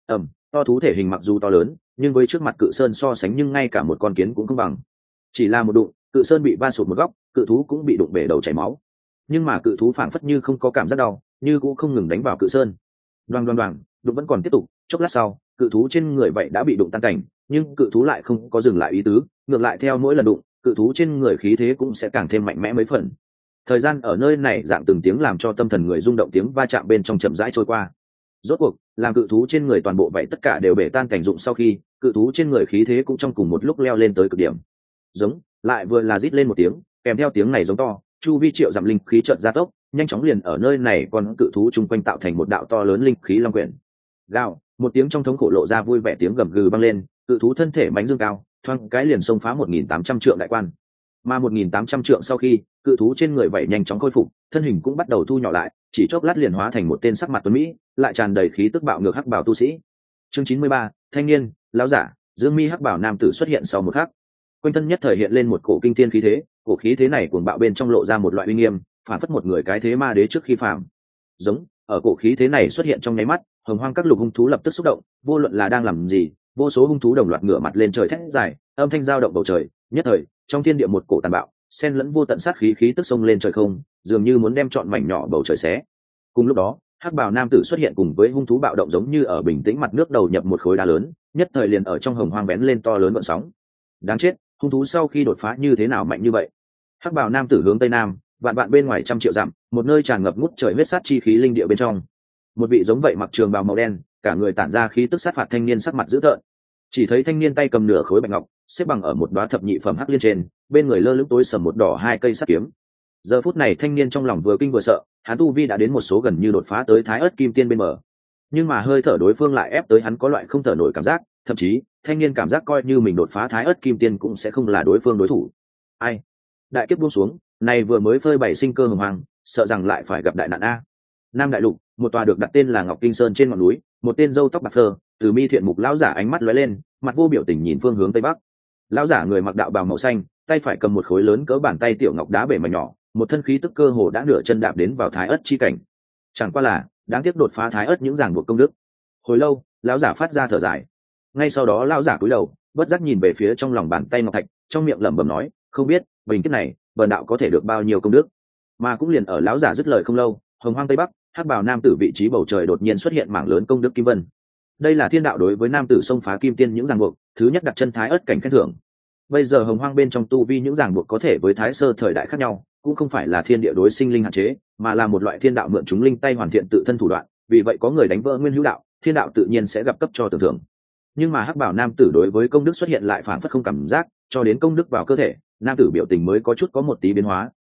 To thú thể hình mặc dù to lớn, nhưng với trước mặt cự sơn so sánh nhưng ngay cả một con kiến cũng không bằng. Chỉ là một đụng, cự sơn bị va sụt một góc, cự thú cũng bị đụng bể đầu chảy máu. Nhưng mà cự thú phảng phất như không có cảm giác đau, như cũng không ngừng đánh vào cự sơn. Đoàng đoàng đoàng, đụng vẫn còn tiếp tục, chốc lát sau, cự thú trên người vậy đã bị đụng tan cảnh, nhưng cự thú lại không có dừng lại ý tứ, ngược lại theo mỗi lần đụng, cự thú trên người khí thế cũng sẽ càng thêm mạnh mẽ mấy phần. Thời gian ở nơi này dạng từng tiếng làm cho tâm thần người rung động tiếng va chạm bên trong chậm rãi trôi qua. Rốt cuộc, làm cự thú trên người toàn bộ vậy tất cả đều bể tan cảnh dụng sau khi, cự thú trên người khí thế cũng trong cùng một lúc leo lên tới cực điểm. Giống, lại vừa là rít lên một tiếng, kèm theo tiếng này giống to, chu vi triệu dặm linh khí chợt gia tốc, nhanh chóng liền ở nơi này con cự thú chung quanh tạo thành một đạo to lớn linh khí long quyển. Gào, một tiếng trong thống khổ lộ ra vui vẻ tiếng gầm gừ vang lên, cự thú thân thể mãnh dương cao, thoáng cái liền xông phá 1.800 trượng đại quan. Mà 1.800 trượng sau khi, cự thú trên người vậy nhanh chóng khôi phục, thân hình cũng bắt đầu thu nhỏ lại, chỉ chốc lát liền hóa thành một tên sắc mặt tuấn mỹ, lại tràn đầy khí tức bạo ngược hắc bào tu sĩ. Chương 93, thanh niên, lão giả, dương mi hắc bào nam tử xuất hiện sau một khắc. Quanh thân nhất thời hiện lên một cổ kinh thiên khí thế, cổ khí thế này cuồng bạo bên trong lộ ra một loại uy nghiêm, phản phất một người cái thế ma đế trước khi phàm. Giống, ở cổ khí thế này xuất hiện trong nháy mắt, hồng hoang các lục hung thú lập tức xúc động, vô luận là đang làm gì, vô số hung thú đồng loạt ngửa mặt lên trời thét dài, âm thanh dao động bầu trời, nhất thời, trong thiên địa một cổ tàn bạo, xen lẫn vô tận sát khí khí tức sông lên trời không, dường như muốn đem trọn mảnh nhỏ bầu trời xé. Cùng lúc đó, hắc bào nam tử xuất hiện cùng với hung thú bạo động giống như ở bình tĩnh mặt nước đầu nhập một khối đá lớn, nhất thời liền ở trong hồng hoang bén lên to lớn gợn sóng. Đáng chết, hung thú sau khi đột phá như thế nào mạnh như vậy? Hắc bào nam tử hướng tây nam, vạn vạn bên ngoài trăm triệu dặm, một nơi tràn ngập ngút trời huyết sát chi khí linh địa bên trong. Một vị giống vậy mặc trường bào màu đen, cả người tản ra khí tức sát phạt thanh niên sắc mặt dữ tợn. Chỉ thấy thanh niên tay cầm nửa khối bạch ngọc, xếp bằng ở một đóa thập nhị phẩm hắc liên trên, bên người lơ lửng tối sầm một đỏ hai cây sắt kiếm. Giờ phút này thanh niên trong lòng vừa kinh vừa sợ, hắn tu vi đã đến một số gần như đột phá tới thái ớt kim tiên bên bờ. Nhưng mà hơi thở đối phương lại ép tới hắn có loại không thở nổi cảm giác, thậm chí thanh niên cảm giác coi như mình đột phá thái ớt kim tiên cũng sẽ không là đối phương đối thủ. Ai? Đại kiếp buông xuống, này vừa mới phơi bày sinh cơ hồng hoàng, sợ rằng lại phải gặp đại nạn a. Nam đại lục, một tòa được đặt tên là Ngọc Kinh Sơn trên ngọn núi, một tên râu tóc bạc phơ, từ mi thiện mục lão giả ánh mắt lóe lên, mặt vô biểu tình nhìn phương hướng tây bắc. Lão giả người mặc đạo bào màu xanh, tay phải cầm một khối lớn cỡ bàn tay tiểu ngọc đá bể mảnh nhỏ, một thân khí tức cơ hồ đã nửa chân đạp đến vào thái ớt chi cảnh. Chẳng qua là đáng tiếc đột phá thái ớt những ràng buộc công đức. Hồi lâu, lão giả phát ra thở dài. Ngay sau đó lão giả cúi đầu, bất giác nhìn về phía trong lòng bàn tay ngọc thạch, trong miệng lẩm bẩm nói, không biết bình kiếp này bần đạo có thể được bao nhiêu công đức. Mà cũng liền ở lão giả dứt lời không lâu, hồng hoang tây bắc, hắc bào nam tử vị trí bầu trời đột nhiên xuất hiện mảng lớn công đức kim vân. Đây là thiên đạo đối với nam tử xông phá kim tiên những ràng buộc, thứ nhất đặt chân thái ớt cảnh khen thưởng. Bây giờ hồng hoang bên trong tu vi những ràng buộc có thể với thái sơ thời đại khác nhau, cũng không phải là thiên địa đối sinh linh hạn chế, mà là một loại thiên đạo mượn chúng linh tay hoàn thiện tự thân thủ đoạn, vì vậy có người đánh vỡ nguyên hữu đạo, thiên đạo tự nhiên sẽ gặp cấp cho tưởng thưởng. Nhưng mà hắc bảo nam tử đối với công đức xuất hiện lại phản phất không cảm giác, cho đến công đức vào cơ thể, nam tử biểu tình mới có chút có một tí biến hóa,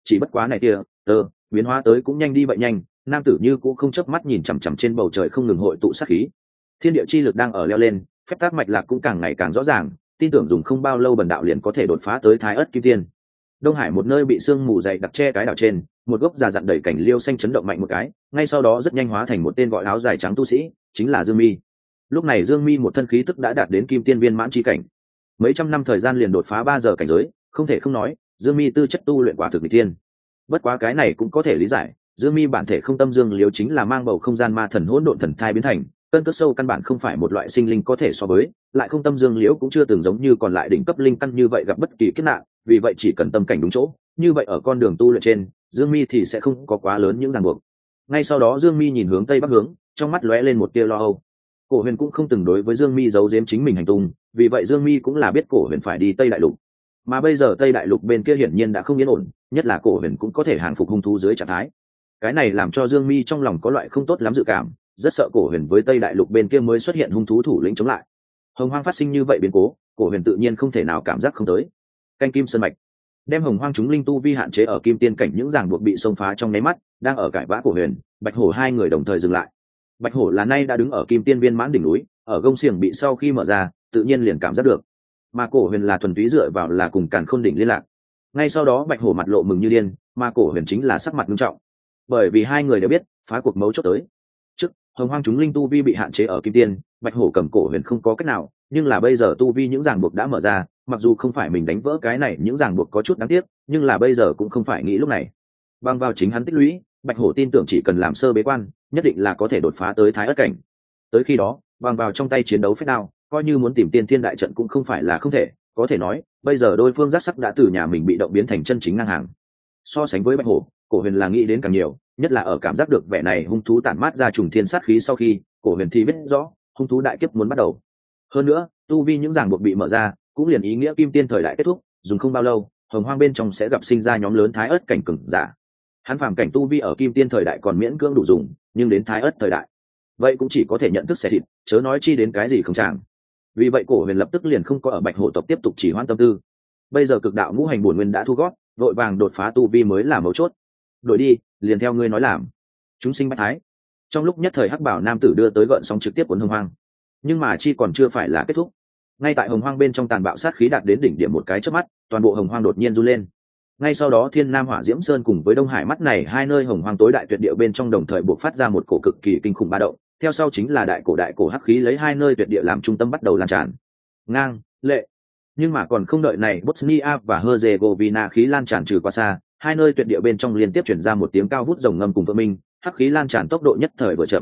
chỉ bất quá này kia biến hóa tới cũng nhanh đi vậy nhanh, nam tử như cũng không chớp mắt nhìn chằm chằm trên bầu trời không ngừng hội tụ sát khí. Thiên địa chi lực đang ở leo lên, phép tắc mạch lạc cũng càng ngày càng rõ ràng, tin tưởng dùng không bao lâu bần đạo liền có thể đột phá tới Thái Ức Kim Tiên. Đông Hải một nơi bị sương mù dày đặc che cái đảo trên, một gốc già dặn đầy cảnh liêu xanh chấn động mạnh một cái, ngay sau đó rất nhanh hóa thành một tên gọi áo dài trắng tu sĩ, chính là Dương Mi. Lúc này Dương Mi một thân khí tức đã đạt đến Kim Tiên viên mãn chi cảnh, mấy trăm năm thời gian liền đột phá 3 giờ cảnh giới, không thể không nói, Dương Mi tư chất tu luyện quả thực nghịch thiên. Bất quá cái này cũng có thể lý giải, Dương Mi bản thể không tâm dương liếu chính là mang bầu không gian ma thần hỗn độn thần thai biến thành, cân cước sâu căn bản không phải một loại sinh linh có thể so với, lại không tâm dương liễu cũng chưa từng giống như còn lại đỉnh cấp linh căn như vậy gặp bất kỳ kiếp nạn, vì vậy chỉ cần tâm cảnh đúng chỗ, như vậy ở con đường tu luyện trên, Dương Mi thì sẽ không có quá lớn những ràng buộc. Ngay sau đó Dương Mi nhìn hướng tây bắc hướng, trong mắt lóe lên một tia lo âu. Cổ Huyền cũng không từng đối với Dương Mi giấu giếm chính mình hành tung, vì vậy Dương Mi cũng là biết Cổ Huyền phải đi Tây Đại Lục. Mà bây giờ Tây Đại Lục bên kia hiển nhiên đã không yên ổn, nhất là Cổ Huyền cũng có thể hàng phục hung thú dưới trạng thái. Cái này làm cho Dương Mi trong lòng có loại không tốt lắm dự cảm, rất sợ Cổ Huyền với Tây Đại Lục bên kia mới xuất hiện hung thú thủ lĩnh chống lại. Hồng Hoang phát sinh như vậy biến cố, Cổ Huyền tự nhiên không thể nào cảm giác không tới. Canh Kim Sơn mạch, đem Hồng Hoang chúng linh tu vi hạn chế ở Kim Tiên cảnh những ràng buộc bị xông phá trong nháy mắt, đang ở cãi vã Cổ Huyền, Bạch Hổ hai người đồng thời dừng lại. Bạch Hổ là nay đã đứng ở Kim Tiên viên mãn đỉnh núi, ở gông xiềng bị sau khi mở ra, tự nhiên liền cảm giác được. Mà Cổ Huyền là thuần túy dựa vào là cùng Càn Khôn đỉnh liên lạc. Ngay sau đó Bạch Hổ mặt lộ mừng như điên, mà Cổ Huyền chính là sắc mặt nghiêm trọng, bởi vì hai người đều biết phá cuộc mấu chốt tới. Trước Hồng Hoang chúng linh tu vi bị hạn chế ở Kim Tiên, Bạch Hổ cầm Cổ Huyền không có cách nào, nhưng là bây giờ tu vi những ràng buộc đã mở ra, mặc dù không phải mình đánh vỡ cái này những ràng buộc có chút đáng tiếc, nhưng là bây giờ cũng không phải nghĩ lúc này. Bằng vào chính hắn tích lũy, Bạch Hổ tin tưởng chỉ cần làm sơ bế quan, nhất định là có thể đột phá tới Thái Ức cảnh. Tới khi đó, bằng vào trong tay chiến đấu phép đao, coi như muốn tìm tiên thiên đại trận cũng không phải là không thể, có thể nói, bây giờ đôi phương giác sắc đã từ nhà mình bị động biến thành chân chính ngang hàng. So sánh với Bạch Hổ, Cổ Huyền là nghĩ đến càng nhiều, nhất là ở cảm giác được vẻ này hung thú tản mát ra trùng thiên sát khí sau khi, Cổ Huyền thì biết rõ, hung thú đại kiếp muốn bắt đầu. Hơn nữa, tu vi những ràng buộc bị mở ra, cũng liền ý nghĩa Kim Tiên thời đại kết thúc, dùng không bao lâu, Hồng Hoang bên trong sẽ gặp sinh ra nhóm lớn Thái Ức cảnh cường giả. Hắn phàm cảnh tu vi ở Kim Tiên thời đại còn miễn cưỡng đủ dùng, nhưng đến Thái Ức thời đại, vậy cũng chỉ có thể nhận thức xẻ thịt, chớ nói chi đến cái gì không chàng. Vì vậy Cổ Huyền lập tức liền không có ở Bạch Hổ tộc tiếp tục chỉ hoãn tâm tư. Bây giờ cực đạo ngũ hành bổn nguyên đã thu gót, vội vàng đột phá tu vi mới là mấu chốt. Đổi đi, liền theo ngươi nói làm. Chúng sinh bách thái. Trong lúc nhất thời hắc bảo nam tử đưa tới gợn sóng trực tiếp cuốn Hồng Hoang, nhưng mà chi còn chưa phải là kết thúc. Ngay tại Hồng Hoang bên trong tàn bạo sát khí đạt đến đỉnh điểm một cái chớp mắt, toàn bộ Hồng Hoang đột nhiên run lên. Ngay sau đó Thiên Nam Hỏa Diễm Sơn cùng với Đông Hải mắt này hai nơi Hồng Hoang tối đại tuyệt địa bên trong đồng thời buộc phát ra một cổ cực kỳ kinh khủng ba động, theo sau chính là đại cổ hắc khí lấy hai nơi tuyệt địa làm trung tâm bắt đầu lan tràn. Ngang, lệ. Nhưng mà còn không đợi này, Bosnia và Herzegovina khí lan tràn trừ qua xa, hai nơi tuyệt địa bên trong liên tiếp truyền ra một tiếng cao vút rồng ngâm cùng vỡ minh, hắc khí lan tràn tốc độ nhất thời vừa chậm.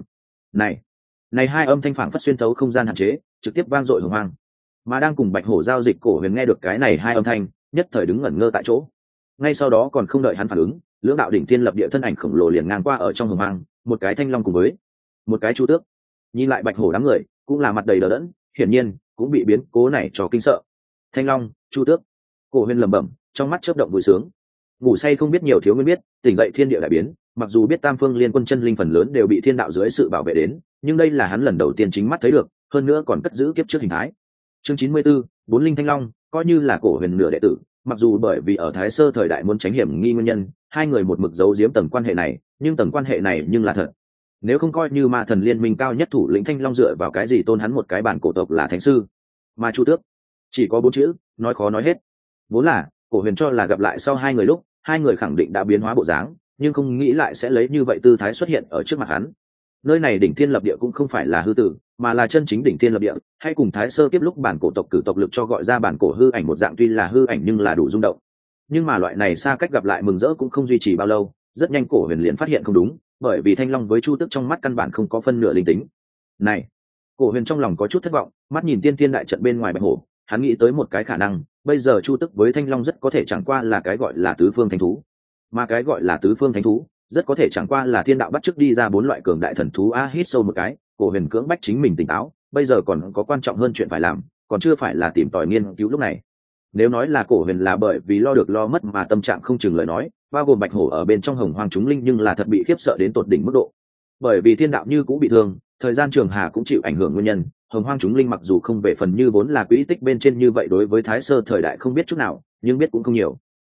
Này hai âm thanh phảng phất xuyên thấu không gian hạn chế, trực tiếp vang dội Hồng Hoang. Mà đang cùng Bạch Hổ giao dịch Cổ Huyền nghe được cái này hai âm thanh, nhất thời đứng ngẩn ngơ tại chỗ. Ngay sau đó còn không đợi hắn phản ứng, lưỡng đạo đỉnh thiên lập địa thân ảnh khổng lồ liền ngang qua ở trong Hồng Hoang, một cái thanh long cùng với một cái chu tước. Nhìn lại Bạch Hổ đám người, cũng là mặt đầy đờ đẫn, hiển nhiên cũng bị biến cố này cho kinh sợ. Thanh long, chu tước. Cổ Huyền lẩm bẩm, trong mắt chớp động vui sướng. Ngủ say không biết nhiều thiếu nguyên biết, tỉnh dậy thiên địa đại biến, mặc dù biết Tam Phương Liên Quân chân linh phần lớn đều bị thiên đạo dưới sự bảo vệ đến, nhưng đây là hắn lần đầu tiên chính mắt thấy được, hơn nữa còn cất giữ kiếp trước hình thái. Chương 94, bốn linh thanh long, coi như là Cổ Huyền nửa đệ tử, mặc dù bởi vì ở Thái Sơ thời đại muốn tránh hiểm nghi nguyên nhân, hai người một mực giấu giếm tầng quan hệ này, nhưng tầng quan hệ này nhưng là thật. Nếu không coi như ma thần liên minh cao nhất thủ lĩnh thanh long dựa vào cái gì tôn hắn một cái bản cổ tộc là thánh sư, mà chu tước chỉ có 4 chữ, nói khó nói hết. Vốn là Cổ Huyền cho là gặp lại sau hai người lúc, hai người khẳng định đã biến hóa bộ dáng, nhưng không nghĩ lại sẽ lấy như vậy tư thái xuất hiện ở trước mặt hắn. Nơi này đỉnh thiên lập địa cũng không phải là hư tử, mà là chân chính đỉnh thiên lập địa, hay cùng Thái Sơ kiếp lúc bản cổ tộc cử tộc lực cho gọi ra bản cổ hư ảnh một dạng, tuy là hư ảnh nhưng là đủ rung động. Nhưng mà loại này xa cách gặp lại mừng rỡ cũng không duy trì bao lâu, rất nhanh Cổ Huyền liền phát hiện không đúng, bởi vì thanh long với chu tước trong mắt căn bản không có phân nửa linh tính. Này, Cổ Huyền trong lòng có chút thất vọng, mắt nhìn tiên thiên đại trận bên ngoài Bạch Hổ, hắn nghĩ tới một cái khả năng, bây giờ chu tước với thanh long rất có thể chẳng qua là cái gọi là tứ phương thánh thú, mà cái gọi là tứ phương thánh thú rất có thể chẳng qua là thiên đạo bắt chước đi ra 4 loại cường đại thần thú. Hít sâu một cái, Cổ Huyền cưỡng bách chính mình tỉnh táo, bây giờ còn có quan trọng hơn chuyện phải làm, còn chưa phải là tìm tòi nghiên cứu lúc này. Nếu nói là Cổ Huyền là bởi vì lo được lo mất mà tâm trạng không chừng lời nói, bao gồm Bạch Hổ ở bên trong Hồng Hoang chúng linh nhưng là thật bị khiếp sợ đến tột đỉnh mức độ. Bởi vì thiên đạo như cũ bị thương, thời gian trường hà cũng chịu ảnh hưởng nguyên nhân, Hồng Hoang chúng linh mặc dù không về phần như vốn là quỹ tích bên trên như vậy đối với Thái Sơ thời đại không biết chút nào, nhưng biết cũng không nhiều.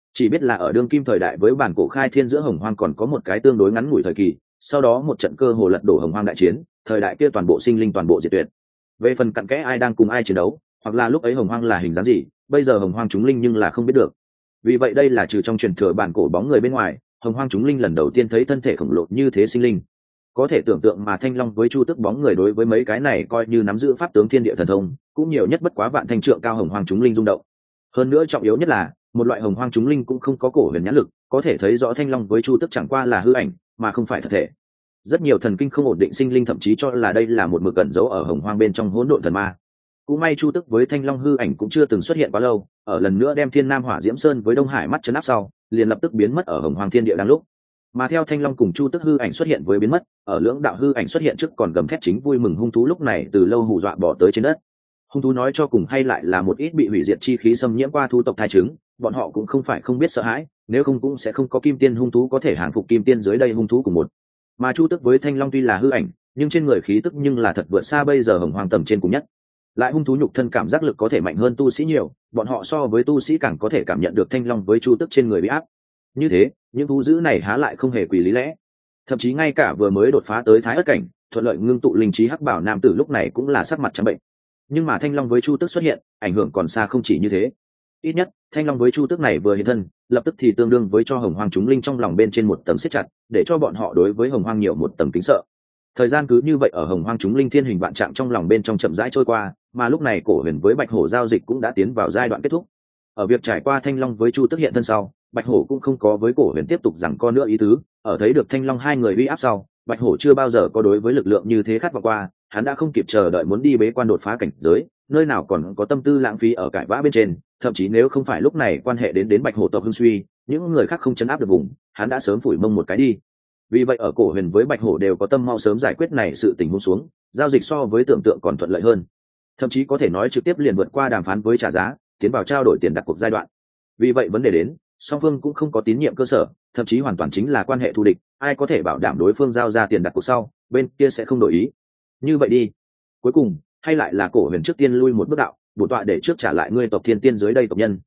chỉ biết là ở đương kim thời đại với bản cổ khai thiên giữa hồng hoang còn có một cái tương đối ngắn ngủi thời kỳ, sau đó một trận cơ hồ lật đổ hồng hoang đại chiến, thời đại kia toàn bộ sinh linh toàn bộ diệt tuyệt. Về phần cặn kẽ ai đang cùng ai chiến đấu, hoặc là lúc ấy hồng hoang là hình dáng gì, bây giờ hồng hoang chúng linh nhưng là không biết được. Vì vậy đây là trừ trong truyền thừa bản cổ bóng người bên ngoài, hồng hoang chúng linh lần đầu tiên thấy thân thể khổng lồ như thế sinh linh. Có thể tưởng tượng mà Thanh Long với Chu Tước bóng người đối với mấy cái này coi như nắm giữ pháp tướng thiên địa thần thông, cũng nhiều nhất bất quá vạn thanh trượng cao hồng hoang chúng linh rung động. Hơn nữa trọng yếu nhất là, một loại hồng hoang chúng linh cũng không có cổ huyền nhãn lực, có thể thấy rõ Thanh Long với Chu Tước chẳng qua là hư ảnh, mà không phải thật thể. Rất nhiều thần kinh không ổn định sinh linh thậm chí cho là đây là một mực cẩn giấu ở hồng hoang bên trong hỗn độn thần ma. Cũng may Chu Tước với Thanh Long hư ảnh cũng chưa từng xuất hiện quá lâu, ở lần nữa đem Thiên Nam Hỏa Diễm Sơn với Đông Hải mắt chấn áp sau, liền lập tức biến mất ở hồng hoang thiên địa đang lúc. Mà theo Thanh Long cùng Chu Tước hư ảnh xuất hiện với biến mất, ở lưỡng đạo hư ảnh xuất hiện trước còn gầm thét chính vui mừng hung thú lúc này từ lâu hù dọa bỏ tới trên đất. Hung thú nói cho cùng hay lại là một ít bị hủy diệt chi khí xâm nhiễm qua thú tộc thai trứng, bọn họ cũng không phải không biết sợ hãi, nếu không cũng sẽ không có kim tiên hung thú có thể hàng phục kim tiên dưới đây hung thú cùng một. Mà Chu Tước với Thanh Long tuy là hư ảnh, nhưng trên người khí tức nhưng là thật vượt xa bây giờ hồng hoang tầm trên cùng nhất. Lại hung thú nhục thân cảm giác lực có thể mạnh hơn tu sĩ nhiều, bọn họ so với tu sĩ càng có thể cảm nhận được Thanh Long với Chu Tước trên người bị áp. Như thế, những thú dữ này há lại không hề quỷ lý lẽ. Thậm chí ngay cả vừa mới đột phá tới thái ất cảnh, thuận lợi ngưng tụ linh trí hắc bảo nam tử lúc này cũng là sắc mặt trắng bệnh. Nhưng mà Thanh Long với Chu Tước xuất hiện, ảnh hưởng còn xa không chỉ như thế. Ít nhất, Thanh Long với Chu Tước này vừa hiện thân, lập tức thì tương đương với cho hồng hoang chúng linh trong lòng bên trên một tầng siết chặt, để cho bọn họ đối với hồng hoang nhiều một tầng kính sợ. Thời gian cứ như vậy ở hồng hoang chúng linh thiên hình vạn trạng trong lòng bên trong chậm rãi trôi qua, mà lúc này cổ huyền với bạch hổ giao dịch cũng đã tiến vào giai đoạn kết thúc. Ở việc trải qua Thanh Long với Chu Tước hiện thân sau, bạch hổ cũng không có với cổ huyền tiếp tục giằng co nữa ý tứ. Ở thấy được Thanh Long hai người uy áp sau, bạch hổ chưa bao giờ có đối với lực lượng như thế khát vọng qua, hắn đã không kịp chờ đợi muốn đi bế quan đột phá cảnh giới, nơi nào còn có tâm tư lãng phí ở cãi vã bên trên. Thậm chí nếu không phải lúc này quan hệ đến bạch hổ tộc hưng suy, những người khác không chấn áp được vùng, hắn đã sớm phủi mông một cái đi. Vì vậy ở cổ huyền với bạch hổ đều có tâm mau sớm giải quyết này sự tình huống xuống, giao dịch so với tưởng tượng còn thuận lợi hơn, thậm chí có thể nói trực tiếp liền vượt qua đàm phán với trả giá, tiến vào trao đổi tiền đặt cuộc giai đoạn. Vì vậy vấn đề đến, song phương cũng không có tín nhiệm cơ sở, thậm chí hoàn toàn chính là quan hệ thù địch, ai có thể bảo đảm đối phương giao ra tiền đặt cuộc sau, bên kia sẽ không đổi ý. Như vậy đi, cuối cùng hay lại là cổ huyền trước tiên lui một bước đạo, bổn tọa để trước trả lại ngươi tộc thiên tiên dưới đây tộc nhân.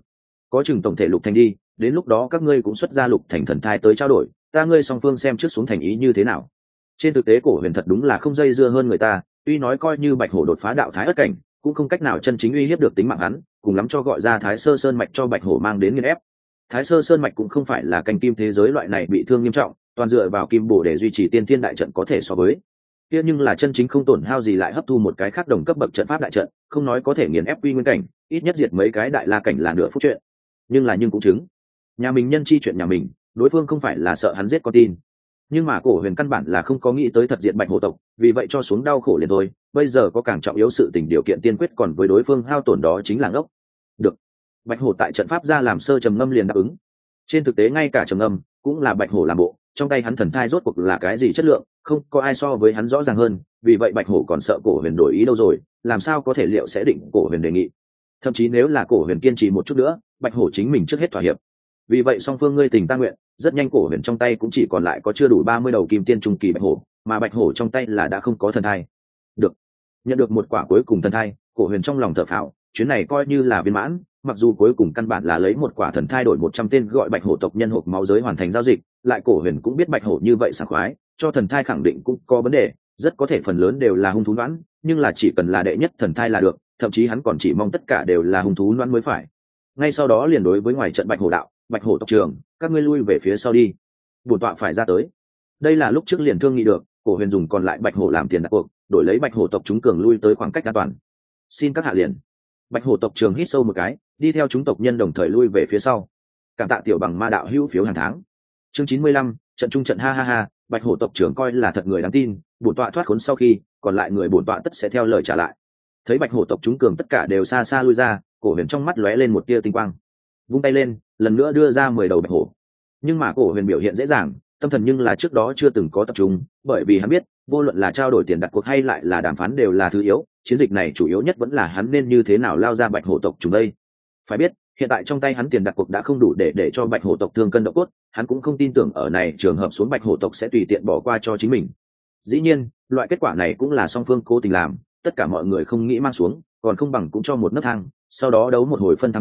Có chừng tổng thể lục thành đi, đến lúc đó các ngươi cũng xuất ra lục thành thần thai tới trao đổi, ta ngươi song phương xem trước xuống thành ý như thế nào. Trên thực tế cổ huyền thật đúng là không dây dưa hơn người ta, tuy nói coi như bạch hổ đột phá đạo thái ất cảnh, cũng không cách nào chân chính uy hiếp được tính mạng hắn, cùng lắm cho gọi ra Thái Sơ Sơn mạch cho bạch hổ mang đến nghiền ép. Thái Sơ Sơn mạch cũng không phải là canh kim thế giới loại này bị thương nghiêm trọng, toàn dựa vào kim bổ để duy trì tiên thiên đại trận có thể so với kia, nhưng là chân chính không tổn hao gì lại hấp thu một cái khác đồng cấp bậc trận pháp đại trận, không nói có thể nghiền ép quy nguyên cảnh, ít nhất diệt mấy cái đại la cảnh là nửa phút chuyện. Nhưng cũng chứng nhà mình nhân chi chuyện nhà mình, đối phương không phải là sợ hắn giết con tin. Nhưng mà cổ huyền căn bản là không có nghĩ tới thật diện bạch hổ tộc, vì vậy cho xuống đau khổ liền thôi. Bây giờ có càng trọng yếu sự tình điều kiện tiên quyết còn với đối phương hao tổn, đó chính là ngốc. Được, bạch hổ tại trận pháp ra làm sơ trầm ngâm liền đáp ứng. Trên thực tế ngay cả trầm ngâm cũng là bạch hổ làm bộ, trong tay hắn thần thai rốt cuộc là cái gì chất lượng, không có ai so với hắn rõ ràng hơn. Vì vậy bạch hổ còn sợ cổ huyền đổi ý đâu rồi, làm sao có thể liệu sẽ định cổ huyền đề nghị. Thậm chí nếu là cổ huyền kiên trì một chút nữa, bạch hổ chính mình trước hết thỏa hiệp. Vì vậy song phương ngươi tình ta nguyện, rất nhanh cổ huyền trong tay cũng chỉ còn lại có chưa đủ 30 đầu kim tiên trung kỳ bạch hổ, mà bạch hổ trong tay là đã không có thần thai. Được, nhận được một quả cuối cùng thần thai, cổ huyền trong lòng thở phào, chuyến này coi như là viên mãn. Mặc dù cuối cùng căn bản là lấy một quả thần thai đổi 100 tên gọi bạch hổ tộc nhân hộp máu giới hoàn thành giao dịch, lại cổ huyền cũng biết bạch hổ như vậy sảng khoái, cho thần thai khẳng định cũng có vấn đề, rất có thể phần lớn đều là hung thú đoán, nhưng là chỉ cần là đệ nhất thần thai là được, thậm chí hắn còn chỉ mong tất cả đều là hung thú đoán mới phải. Ngay sau đó liền đối với ngoài trận bạch hổ đạo, bạch hổ tộc trưởng, các ngươi lui về phía sau đi, bổn tọa phải ra tới. Đây là lúc trước liền thương nghị được, cổ huyền dùng còn lại bạch hổ làm tiền đặt cuộc, đổi lấy bạch hổ tộc chúng cường lui tới khoảng cách an toàn. Xin các hạ liền. Bạch hổ tộc trưởng hít sâu một cái, đi theo chúng tộc nhân đồng thời lui về phía sau. Cảm tạ tiểu bằng ma đạo hữu phiếu hàng tháng. Chương 95, trận trung trận ha ha ha. Bạch hổ tộc trưởng coi là thật người đáng tin, bổn tọa thoát khốn sau khi, còn lại người bổn tọa tất sẽ theo lời trả lại. Thấy bạch hổ tộc chúng cường tất cả đều xa xa lui ra, cổ huyền trong mắt lóe lên một tia tinh quang, vung tay lên, lần nữa đưa ra 10 đầu bạch hổ. Nhưng mà cổ huyền biểu hiện dễ dàng, tâm thần nhưng là trước đó chưa từng có tập trung, bởi vì hắn biết, vô luận là trao đổi tiền đặt cuộc hay lại là đàm phán đều là thứ yếu, chiến dịch này chủ yếu nhất vẫn là hắn nên như thế nào lao ra bạch hổ tộc chúng đây. Phải biết, hiện tại trong tay hắn tiền đặt cuộc đã không đủ để cho bạch hổ tộc thương cân độ cốt, hắn cũng không tin tưởng ở này trường hợp xuống bạch hổ tộc sẽ tùy tiện bỏ qua cho chính mình. Dĩ nhiên, loại kết quả này cũng là song phương cố tình làm, tất cả mọi người không nghĩ mang xuống, còn không bằng cũng cho một nấc thang, sau đó đấu một hồi phân thắng thua,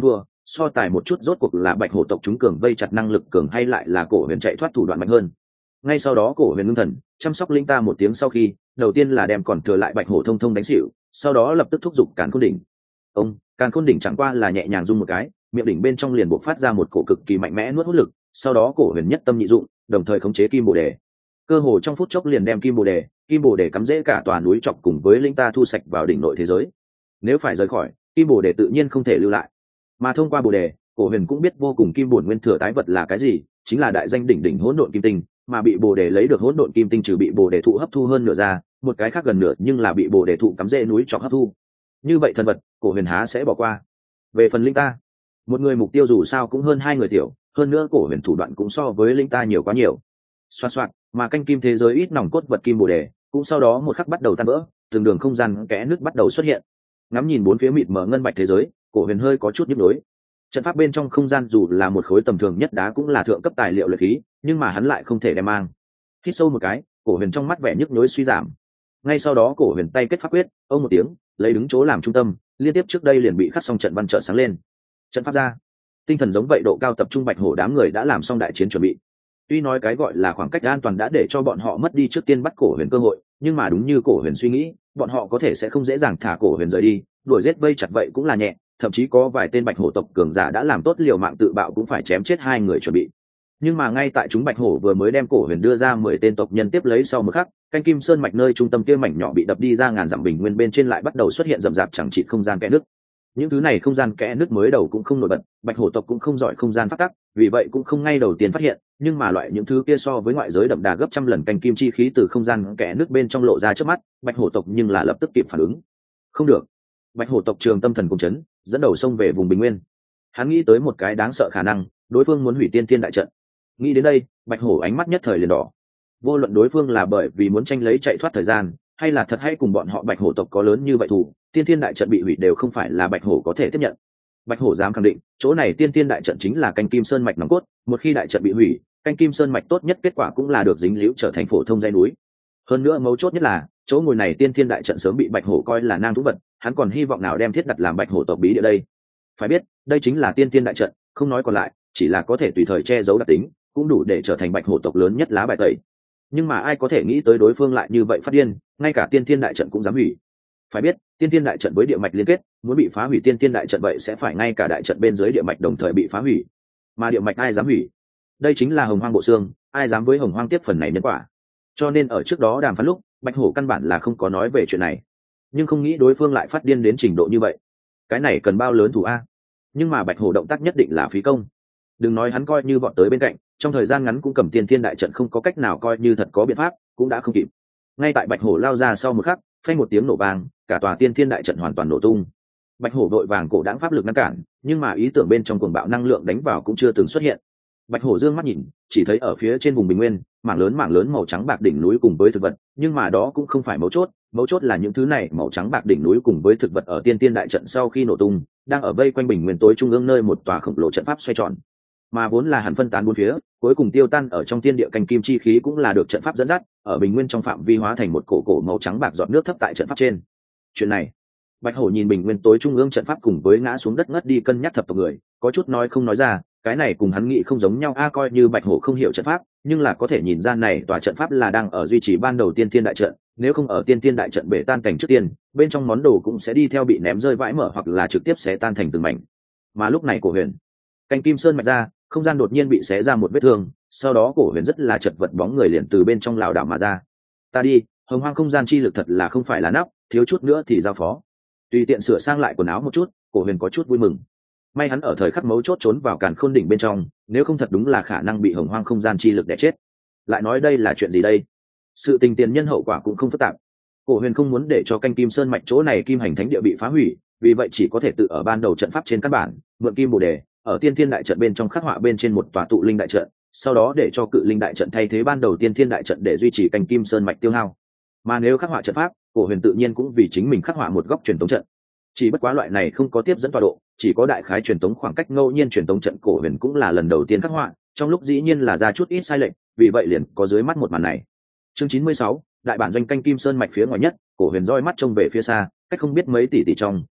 so tài một chút rốt cuộc là bạch hổ tộc chúng cường vây chặt năng lực cường hay lại là cổ huyền chạy thoát thủ đoạn mạnh hơn. Ngay sau đó cổ huyền ngưng thần chăm sóc linh ta một tiếng sau khi, đầu tiên là đem còn thừa lại bạch hổ thông thông đánh xỉu, sau đó lập tức thúc giục càn khôn đỉnh. Càn khôn đỉnh chẳng qua là nhẹ nhàng rung một cái, miệng đỉnh bên trong liền bộc phát ra một cổ cực kỳ mạnh mẽ nuốt hút lực, sau đó cổ huyền nhất tâm nhị dụng, đồng thời khống chế kim bồ đề, cơ hồ trong phút chốc liền đem kim bồ đề cắm rễ cả tòa núi chọc cùng với linh ta thu sạch vào đỉnh nội thế giới. Nếu phải rời khỏi, kim bồ đề tự nhiên không thể lưu lại, mà thông qua bồ đề, cổ huyền cũng biết vô cùng kim bổn nguyên thừa tái vật là cái gì, chính là đại danh đỉnh đỉnh hỗn độn kim tinh, mà bị bồ đề lấy được hỗn độn kim tinh trừ bị bồ đề thụ hấp thu hơn nửa ra, một cái khác gần nửa nhưng là bị bồ đề thụ cắm rễ núi chọc hấp thu. Như vậy thần vật, cổ huyền há sẽ bỏ qua. Về phần linh ta, một người mục tiêu dù sao cũng hơn hai người tiểu, hơn nữa cổ huyền thủ đoạn cũng so với linh ta nhiều quá nhiều. Xoạt xoạt, mà canh kim thế giới ít nòng cốt vật kim bồ đề cũng sau đó một khắc bắt đầu tan vỡ, từng đường không gian kẽ nước bắt đầu xuất hiện. Ngắm nhìn bốn phía mịt mờ ngân bạch thế giới, cổ huyền hơi có chút nhức nhối. Trận pháp bên trong không gian dù là một khối tầm thường nhất đá cũng là thượng cấp tài liệu luyện khí, nhưng mà hắn lại không thể đem mang. Hít sâu một cái, cổ huyền trong mắt vẻ nhức nhối suy giảm. Ngay sau đó cổ huyền tay kết pháp quyết, ông một tiếng, lấy đứng chỗ làm trung tâm, liên tiếp trước đây liền bị khắc xong trận văn trợ sáng lên. Trận pháp ra, tinh thần giống vậy độ cao tập trung bạch hổ đám người đã làm xong đại chiến chuẩn bị. Tuy nói cái gọi là khoảng cách an toàn đã để cho bọn họ mất đi trước tiên bắt cổ huyền cơ hội, nhưng mà đúng như cổ huyền suy nghĩ, bọn họ có thể sẽ không dễ dàng thả cổ huyền rời đi, đuổi giết vây chặt vậy cũng là nhẹ, thậm chí có vài tên bạch hổ tộc cường giả đã làm tốt liều mạng tự bạo cũng phải chém chết hai người chuẩn bị. Nhưng mà ngay tại chúng bạch hổ vừa mới đem cổ huyền đưa ra 10 tên tộc nhân tiếp lấy sau một khắc, canh kim sơn mạch nơi trung tâm kia mảnh nhỏ bị đập đi ra ngàn dặm bình nguyên bên trên lại bắt đầu xuất hiện rậm rạp chẳng chịt không gian kẽ nứt. Những thứ này không gian kẽ nứt mới đầu cũng không nổi bật, bạch hổ tộc cũng không giỏi không gian phát tắc, vì vậy cũng không ngay đầu tiên phát hiện, nhưng mà loại những thứ kia so với ngoại giới đậm đà gấp trăm lần canh kim chi khí từ không gian kẽ nứt bên trong lộ ra trước mắt, bạch hổ tộc nhưng là lập tức kịp phản ứng. Không được. Bạch hổ tộc trường tâm thần cùng chấn, dẫn đầu xông về vùng bình nguyên. Hắn nghĩ tới một cái đáng sợ khả năng, đối phương muốn hủy tiên thiên đại trận. Nghĩ đến đây, bạch hổ ánh mắt nhất thời liền đỏ. Vô luận đối phương là bởi vì muốn tranh lấy chạy thoát thời gian, hay là thật hay cùng bọn họ bạch hổ tộc có lớn như vậy thủ, tiên thiên đại trận bị hủy đều không phải là bạch hổ có thể tiếp nhận. Bạch hổ dám khẳng định, chỗ này tiên thiên đại trận chính là canh kim sơn mạch nòng cốt, một khi đại trận bị hủy, canh kim sơn mạch tốt nhất kết quả cũng là được dính líu trở thành phổ thông dãy núi. Hơn nữa mấu chốt nhất là, chỗ ngồi này tiên thiên đại trận sớm bị bạch hổ coi là nang thú vật, hắn còn hy vọng nào đem thiết đặt làm bạch hổ tộc bí địa đây. Phải biết, đây chính là tiên thiên đại trận, không nói còn lại, chỉ là có thể tùy thời che giấu đặc tính, cũng đủ để trở thành bạch hổ tộc lớn nhất lá bài tẩy. Nhưng mà ai có thể nghĩ tới đối phương lại như vậy phát điên, ngay cả tiên thiên đại trận cũng dám hủy. Phải biết, tiên thiên đại trận với địa mạch liên kết, muốn bị phá hủy tiên thiên đại trận vậy sẽ phải ngay cả đại trận bên dưới địa mạch đồng thời bị phá hủy. Mà địa mạch ai dám hủy? Đây chính là hồng hoang bộ xương, ai dám với hồng hoang tiếp phần này nhân quả. Cho nên ở trước đó đàm phán lúc, bạch hổ căn bản là không có nói về chuyện này, nhưng không nghĩ đối phương lại phát điên đến trình độ như vậy. Cái này cần bao lớn thủ a? Nhưng mà bạch hổ động tác nhất định là phí công. Đừng nói hắn coi như vọt tới bên cạnh, trong thời gian ngắn cũng cầm tiên thiên đại trận không có cách nào coi như thật có biện pháp, cũng đã không kịp. Ngay tại bạch hổ lao ra sau một khắc, phanh một tiếng nổ vang, cả tòa tiên thiên đại trận hoàn toàn nổ tung. Bạch hổ vội vàng cổ đãng pháp lực ngăn cản, nhưng mà ý tưởng bên trong cuồng bạo năng lượng đánh vào cũng chưa từng xuất hiện. Bạch hổ dương mắt nhìn, chỉ thấy ở phía trên vùng bình nguyên, mảng lớn màu trắng bạc đỉnh núi cùng với thực vật, nhưng mà đó cũng không phải mấu chốt là những thứ này màu trắng bạc đỉnh núi cùng với thực vật ở tiên thiên đại trận sau khi nổ tung, đang ở vây quanh bình nguyên tối trung ương nơi một tòa khổng lồ trận pháp xoay tròn, mà vốn là hẳn phân tán bốn phía, cuối cùng tiêu tan ở trong thiên địa canh kim chi khí cũng là được trận pháp dẫn dắt, ở bình nguyên trong phạm vi hóa thành một cổ màu trắng bạc giọt nước thấp tại trận pháp trên. Chuyện này, bạch hổ nhìn bình nguyên tối trung ương trận pháp cùng với ngã xuống đất ngất đi cân nhắc thập tộc người, có chút nói không nói ra, cái này cùng hắn nghĩ không giống nhau a. Coi như bạch hổ không hiểu trận pháp, nhưng là có thể nhìn ra này tòa trận pháp là đang ở duy trì ban đầu tiên thiên đại trận, nếu không ở tiên thiên đại trận bể tan cảnh trước tiên, bên trong món đồ cũng sẽ đi theo bị ném rơi vãi mở hoặc là trực tiếp sẽ tan thành từng mảnh. Mà lúc này cổ huyền, canh kim sơn mạch ra, không gian đột nhiên bị xé ra một vết thương, sau đó cổ huyền rất là chật vật bóng người liền từ bên trong lảo đảo mà ra. Ta đi, hồng hoang không gian chi lực thật là không phải là nắp, thiếu chút nữa thì giao phó. Tùy tiện sửa sang lại quần áo một chút, cổ huyền có chút vui mừng. May hắn ở thời khắc mấu chốt trốn vào càn khôn đỉnh bên trong, nếu không thật đúng là khả năng bị hồng hoang không gian chi lực đè chết. Lại nói đây là chuyện gì đây? Sự tình tiền nhân hậu quả cũng không phức tạp. Cổ huyền không muốn để cho canh kim sơn mạch chỗ này kim hành thánh địa bị phá hủy, vì vậy chỉ có thể tự ở ban đầu trận pháp trên căn bản mượn kim bồ đề, ở tiên thiên đại trận bên trong khắc họa bên trên một tòa tụ linh đại trận, sau đó để cho cự linh đại trận thay thế ban đầu tiên thiên đại trận để duy trì canh kim sơn mạch tiêu hao. Mà nếu khắc họa trận pháp, cổ huyền tự nhiên cũng vì chính mình khắc họa một góc truyền tống trận. Chỉ bất quá loại này không có tiếp dẫn tọa độ, chỉ có đại khái truyền tống khoảng cách ngẫu nhiên truyền tống trận, cổ huyền cũng là lần đầu tiên khắc họa, trong lúc dĩ nhiên là ra chút ít sai lệch, vì vậy liền có dưới mắt một màn này. Chương 96, đại bản doanh canh kim sơn mạch phía ngoài nhất, cổ huyền roi mắt trông về phía xa, cách không biết mấy tỷ trong,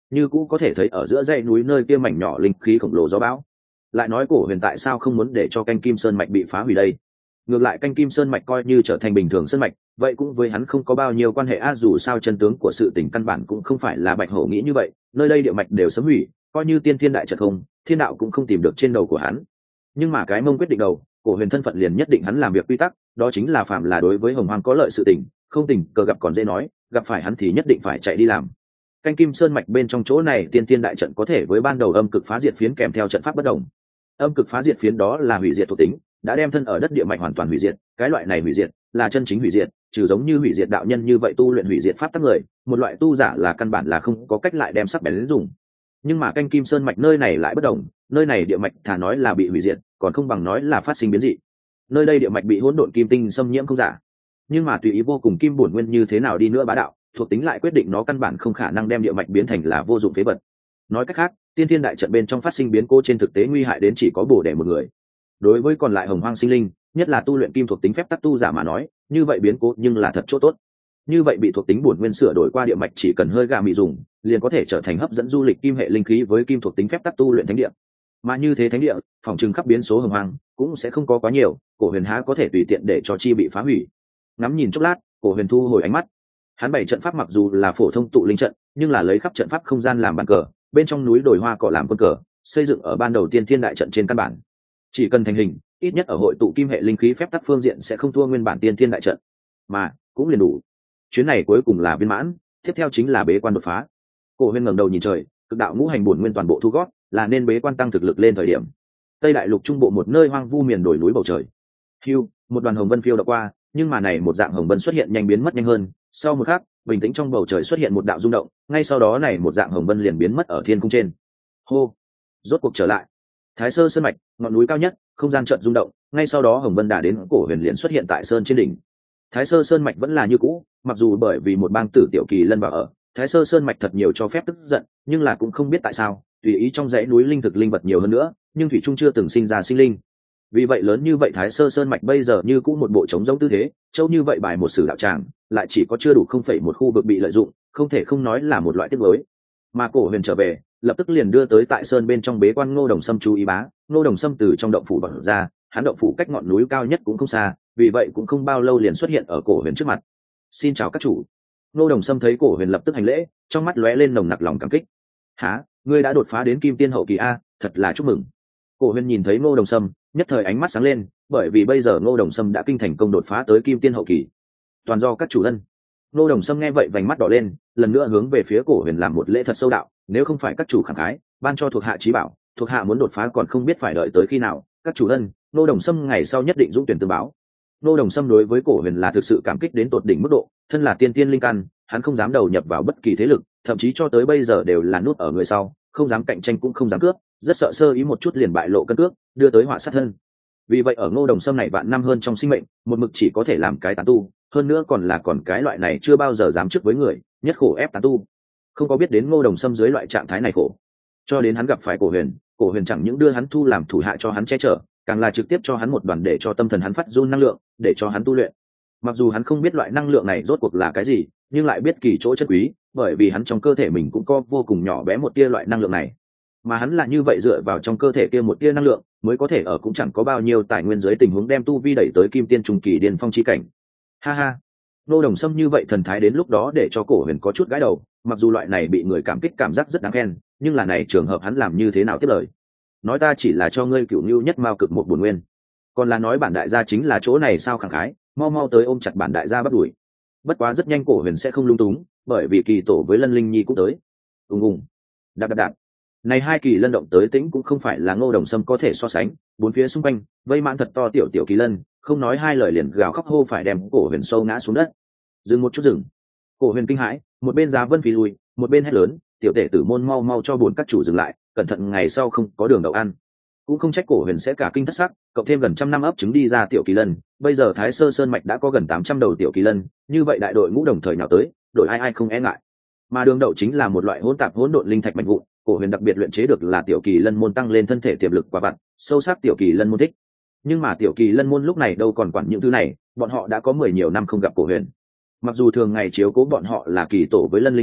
như cũ có thể thấy ở giữa dãy núi nơi kia mảnh nhỏ linh khí khổng lồ gió bão. Lại nói cổ huyền tại sao không muốn để cho canh kim sơn mạch bị phá hủy đây? Ngược lại canh kim sơn mạch coi như trở thành bình thường sơn mạch, vậy cũng với hắn không có bao nhiêu quan hệ a, dù sao chân tướng của sự tình căn bản cũng không phải là Bạch Hổ nghĩ như vậy, nơi đây địa mạch đều sớm hủy, coi như tiên thiên đại trận không, thiên đạo cũng không tìm được trên đầu của hắn. Nhưng mà cái mông quyết định đầu, cổ huyền thân phận liền nhất định hắn làm việc quy tắc, đó chính là phạm là đối với Hồng Hoang có lợi sự tình, không tình cờ gặp còn dễ nói, gặp phải hắn thì nhất định phải chạy đi làm. Canh kim sơn mạch bên trong chỗ này tiên thiên đại trận có thể với ban đầu âm cực phá diệt phiến kèm theo trận pháp bất đồng. Âm cực phá diệt phiến đó là hủy diệt thuộc tính, đã đem thân ở đất địa mạch hoàn toàn hủy diệt, cái loại này hủy diệt là chân chính hủy diệt, trừ giống như hủy diệt đạo nhân như vậy tu luyện hủy diệt pháp tắc người, một loại tu giả là căn bản là không có cách lại đem sắc bén đến dùng. Nhưng mà canh kim sơn mạch nơi này lại bất đồng, nơi này địa mạch thà nói là bị hủy diệt, còn không bằng nói là phát sinh biến dị. Nơi đây địa mạch bị hỗn độn kim tinh xâm nhiễm không giả, nhưng mà tùy ý vô cùng kim bổn nguyên như thế nào đi nữa bá đạo, thuộc tính lại quyết định nó căn bản không khả năng đem địa mạch biến thành là vô dụng phế vật. Nói cách khác, tiên thiên đại trận bên trong phát sinh biến cố trên thực tế nguy hại đến chỉ có Bồ Đề một người. Đối với còn lại Hồng Hoang sinh linh, nhất là tu luyện kim thuộc tính phép tắc tu giả mà nói, như vậy biến cố nhưng là thật chỗ tốt. Như vậy bị thuộc tính bổn nguyên sửa đổi qua địa mạch chỉ cần hơi gà mị dùng, liền có thể trở thành hấp dẫn du lịch kim hệ linh khí với kim thuộc tính phép tắc tu luyện thánh địa. Mà như thế thánh địa, phòng trừng khắp biến số Hồng Hoang cũng sẽ không có quá nhiều, cổ huyền há có thể tùy tiện để cho chi bị phá hủy. Ngắm nhìn chốc lát, cổ huyền thu hồi ánh mắt. Hắn bày trận pháp mặc dù là phổ thông tụ linh trận, nhưng là lấy khắp trận pháp không gian làm bàn cờ, bên trong núi đồi hoa cỏ làm quân cờ, xây dựng ở ban đầu tiên thiên đại trận trên căn bản. Chỉ cần thành hình, ít nhất ở hội tụ kim hệ linh khí phép tắc phương diện sẽ không thua nguyên bản tiên thiên đại trận, mà cũng liền đủ. Chuyến này cuối cùng là viên mãn, tiếp theo chính là bế quan đột phá. Cổ huyền ngẩng đầu nhìn trời, cực đạo ngũ hành bổn nguyên toàn bộ thu gót, là nên bế quan tăng thực lực lên thời điểm. Tây đại lục trung bộ một nơi hoang vu miền đồi núi bầu trời. Hưu, một đoàn hồng vân phiêu đã qua, nhưng mà này một dạng hồng vân xuất hiện nhanh biến mất nhanh hơn, sau một khắc, bình tĩnh trong bầu trời xuất hiện một đạo rung động, ngay sau đó này một dạng hồng vân liền biến mất ở thiên cung trên. Hô, rốt cuộc trở lại. Thái Sơ sơn mạch, ngọn núi cao nhất, không gian chợt rung động, ngay sau đó hồng vân đã đến, cổ huyền liền xuất hiện tại sơn trên đỉnh. Thái Sơ sơn mạch vẫn là như cũ, mặc dù bởi vì một bang tử tiểu kỳ lân vào ở, Thái Sơ sơn mạch thật nhiều cho phép tức giận, nhưng là cũng không biết tại sao, tùy ý trong dãy núi linh thực linh vật nhiều hơn nữa, nhưng thủy trung chưa từng sinh ra sinh linh. Vì vậy lớn như vậy Thái Sơ sơn mạch bây giờ như cũ một bộ trống rỗng tư thế, châu như vậy bài một sử đạo tràng, lại chỉ có chưa đủ 0,1 khu vực bị lợi dụng, không thể không nói là một loại tiếc nuối. Mà cổ huyền trở về, lập tức liền đưa tới tại sơn bên trong bế quan Ngô Đồng Sâm chú ý bá. Ngô Đồng Sâm từ trong động phủ bật ra, hắn động phủ cách ngọn núi cao nhất cũng không xa, vì vậy cũng không bao lâu liền xuất hiện ở cổ huyền trước mặt. Xin chào các chủ. Ngô Đồng Sâm thấy cổ huyền lập tức hành lễ, trong mắt lóe lên nồng nặc lòng cảm kích. Hả, ngươi đã đột phá đến kim tiên hậu kỳ a, thật là chúc mừng. Cổ huyền nhìn thấy Ngô Đồng Sâm, nhất thời ánh mắt sáng lên, bởi vì bây giờ Ngô Đồng Sâm đã kinh thành công đột phá tới kim tiên hậu kỳ. Toàn do các chủ ân. Ngô Đồng Sâm nghe vậy vành mắt đỏ lên, lần nữa hướng về phía cổ huyền làm một lễ thật sâu đạo, nếu không phải các chủ khẳng khái ban cho thuộc hạ trí bảo, thuộc hạ muốn đột phá còn không biết phải đợi tới khi nào. Các chủ ân, Ngô Đồng Sâm ngày sau nhất định dũng tuyển tương báo. Ngô Đồng Sâm đối với cổ huyền là thực sự cảm kích đến tột đỉnh mức độ, thân là tiên tiên linh căn, hắn không dám đầu nhập vào bất kỳ thế lực, thậm chí cho tới bây giờ đều là nút ở người sau, không dám cạnh tranh cũng không dám cướp, rất sợ sơ ý một chút liền bại lộ cân cước, đưa tới họa sát thân. Vì vậy ở Ngô Đồng Sâm này vạn năm hơn trong sinh mệnh, một mực chỉ có thể làm cái tán tu, hơn nữa còn cái loại này chưa bao giờ dám trước với người, nhất khổ ép tán tu. Không có biết đến Ngô Đồng Sâm dưới loại trạng thái này khổ, cho đến hắn gặp phải cổ huyền chẳng những đưa hắn thu làm thủ hạ cho hắn che chở, càng là trực tiếp cho hắn một đoàn để cho tâm thần hắn phát run năng lượng, để cho hắn tu luyện. Mặc dù hắn không biết loại năng lượng này rốt cuộc là cái gì, nhưng lại biết kỳ chỗ chất quý, bởi vì hắn trong cơ thể mình cũng có vô cùng nhỏ bé một tia loại năng lượng này, mà hắn là như vậy dựa vào trong cơ thể kia một tia năng lượng mới có thể ở cũng chẳng có bao nhiêu tài nguyên dưới tình huống đem tu vi đẩy tới kim tiên trung kỳ điên phong chi cảnh. Ha ha, Ngô Đồng Sâm như vậy thần thái đến lúc đó để cho cổ huyền có chút gãi đầu, mặc dù loại này bị người cảm kích cảm giác rất đáng khen, nhưng là này trường hợp hắn làm như thế nào tiếp lời. Nói ta chỉ là cho ngươi cửu nhu nhất mao cực một bổn nguyên, còn là nói bản đại gia chính là chỗ này sao khẳng khái, mau mau tới ôm chặt bản đại gia bắt đuổi. Bất quá rất nhanh cổ huyền sẽ không lung túng, bởi vì kỳ tổ với Lân Linh Nhi cũng tới. Ùng, đạp. Này hai kỳ lân động tới tĩnh cũng không phải là Ngô Đồng Sâm có thể so sánh, bốn phía xung quanh vây mãn thật to tiểu kỳ lân, không nói hai lời liền gào khóc hô phải đem cổ huyền sâu ngã xuống đất. Dừng một chút dừng. Cổ huyền kinh hãi, một bên Giá Vân phi lùi, một bên hét lớn, tiểu tể tử môn mau mau cho buồn các chủ dừng lại, cẩn thận ngày sau không có đường đậu ăn. Cũng không trách cổ huyền sẽ cả kinh thất sắc, cộng thêm gần 100 năm ấp trứng đi ra tiểu kỳ lân, bây giờ Thái Sơ sơn mạch đã có gần 800 đầu tiểu kỳ lân, như vậy đại đội ngũ đồng thời nào tới, đội ai không e ngại. Mà đường đậu chính là một loại hỗn tạp hỗn độn linh thạch mạnh vụn, cổ huyền đặc biệt luyện chế được là tiểu kỳ lân môn tăng lên thân thể tiềm lực quả vặt, sâu sắc tiểu kỳ lân môn thích. Nhưng mà tiểu kỳ lân môn lúc này đâu còn quản những thứ này, bọn họ đã có 10 nhiều năm không gặp cổ huyền. Mặc dù thường ngày chiếu cố bọn họ là kỳ tổ với Lân Linh Nhi,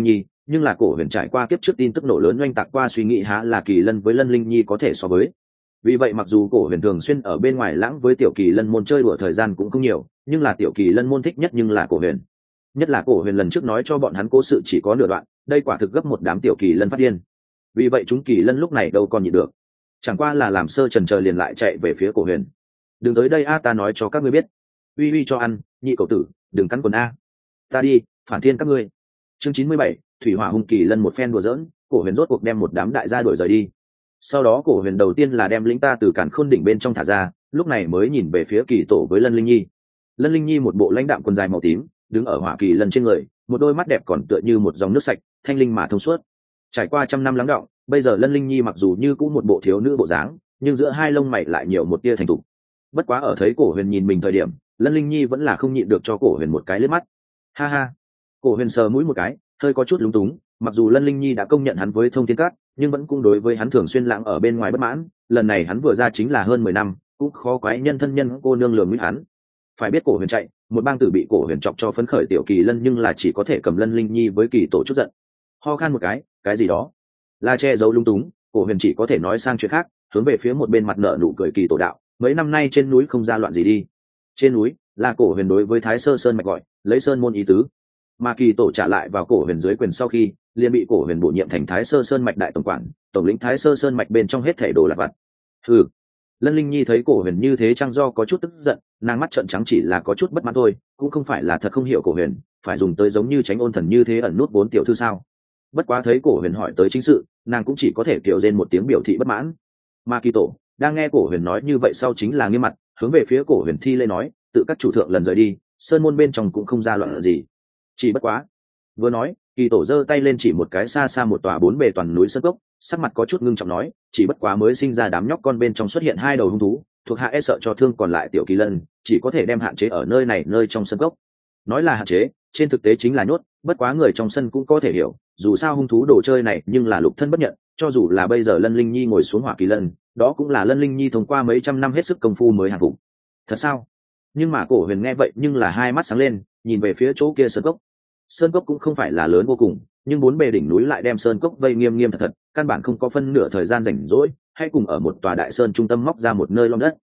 nhưng là cổ huyền trải qua kiếp trước tin tức nổ lớn oanh tạc qua suy nghĩ há là kỳ lân với lân linh nhi có thể so với. Vì vậy mặc dù cổ huyền thường xuyên ở bên ngoài lãng với tiểu kỳ lân môn chơi đùa thời gian cũng không nhiều, nhưng là tiểu kỳ lân môn thích nhất nhưng là cổ huyền. Nhất là cổ huyền lần trước nói cho bọn hắn cố sự chỉ có nửa đoạn, đây quả thực gấp một đám tiểu kỳ lân phát điên. Vì vậy chúng kỳ lân lúc này đâu còn nhịn được, chẳng qua là làm sơ trần chờ liền lại chạy về phía cổ huyền. Đừng tới đây a, ta nói cho các ngươi biết. Uy uy cho ăn, nhị cậu tử, đừng cắn quần a. Ta đi, phản thiên các ngươi. Chương 97, thủy hỏa hung kỳ lân một phen đùa giỡn, cổ huyền rốt cuộc đem một đám đại gia đuổi rời đi. Sau đó cổ huyền đầu tiên là đem lính ta từ càn khôn đỉnh bên trong thả ra, lúc này mới nhìn về phía kỳ tổ với lân linh nhi. Lân linh nhi một bộ lãnh đạm quần dài màu tím, đứng ở hỏa kỳ lân trên người, một đôi mắt đẹp còn tựa như một dòng nước sạch, thanh linh mà thông suốt. Trải qua trăm năm lắng đọng, bây giờ lân linh nhi mặc dù như cũng một bộ thiếu nữ bộ dáng, nhưng giữa hai lông mày lại nhiều một tia thành thục. Bất quá ở thấy cổ huyền nhìn mình thời điểm, lân linh nhi vẫn là không nhịn được cho cổ huyền một cái liếc mắt. Ha ha. Cổ huyền sờ mũi một cái, hơi có chút lúng túng, mặc dù lân linh nhi đã công nhận hắn với thông thiên cát, nhưng vẫn cũng đối với hắn thường xuyên lãng ở bên ngoài bất mãn. Lần này hắn vừa ra chính là hơn 10 năm, cũng khó quái nhân thân nhân cô nương lường mũi hắn. Phải biết cổ huyền chạy, một bang tử bị cổ huyền chọc cho phấn khởi tiểu kỳ lân, nhưng là chỉ có thể cầm lân linh nhi với kỳ tổ chút giận. Ho khan một cái gì đó là che giấu lung túng, cổ huyền chỉ có thể nói sang chuyện khác, hướng về phía một bên mặt nợ nụ cười kỳ tổ đạo, mấy năm nay trên núi không ra loạn gì đi. Trên núi là cổ huyền đối với thái sơ sơn mạch gọi, lấy sơn môn ý tứ, mà kỳ tổ trả lại vào cổ huyền dưới quyền sau khi liền bị cổ huyền bổ nhiệm thành thái sơ sơn mạch đại tổng quản, tổng lĩnh thái sơ sơn mạch bên trong hết thảy đồ lặt vặt. Ừ. Lân linh nhi thấy cổ huyền như thế trang do có chút tức giận, nàng mắt trợn trắng chỉ là có chút bất mãn thôi, cũng không phải là thật không hiểu cổ huyền phải dùng tới giống như tránh ôn thần như thế ẩn nút 4 tiểu thư sao. Bất quá thấy cổ huyền hỏi tới chính sự, nàng cũng chỉ có thể kiểu rên một tiếng biểu thị bất mãn. Mà kỳ tổ đang nghe cổ huyền nói như vậy sau chính là nghiêm mặt, hướng về phía cổ huyền thi lễ nói, tự các chủ thượng lần rời đi, sơn môn bên trong cũng không ra loạn gì. Chỉ bất quá. Vừa nói, kỳ tổ giơ tay lên chỉ một cái xa xa một tòa 4 bề toàn núi sơn cốc, sắc mặt có chút ngưng trọng nói, chỉ bất quá mới sinh ra đám nhóc con bên trong xuất hiện 2 đầu hung thú, thuộc hạ e sợ cho thương còn lại tiểu kỳ lân, chỉ có thể đem hạn chế ở nơi này nơi trong sơn cốc. Nói là hạn chế, trên thực tế chính là nhốt, bất quá người trong sân cũng có thể hiểu, dù sao hung thú đồ chơi này nhưng là lục thân bất nhận, cho dù là bây giờ lân linh nhi ngồi xuống hỏa kỳ lân, đó cũng là lân linh nhi thông qua mấy trăm năm hết sức công phu mới hàng phục. Thật sao? Nhưng mà cổ huyền nghe vậy nhưng là hai mắt sáng lên, nhìn về phía chỗ kia sơn cốc. Sơn cốc cũng không phải là lớn vô cùng, nhưng 4 bề đỉnh núi lại đem sơn cốc vây nghiêm nghiêm thật thật, căn bản không có phân nửa thời gian rảnh rỗi, hay cùng ở một tòa đại sơn trung tâm móc ra một nơi lõm đất.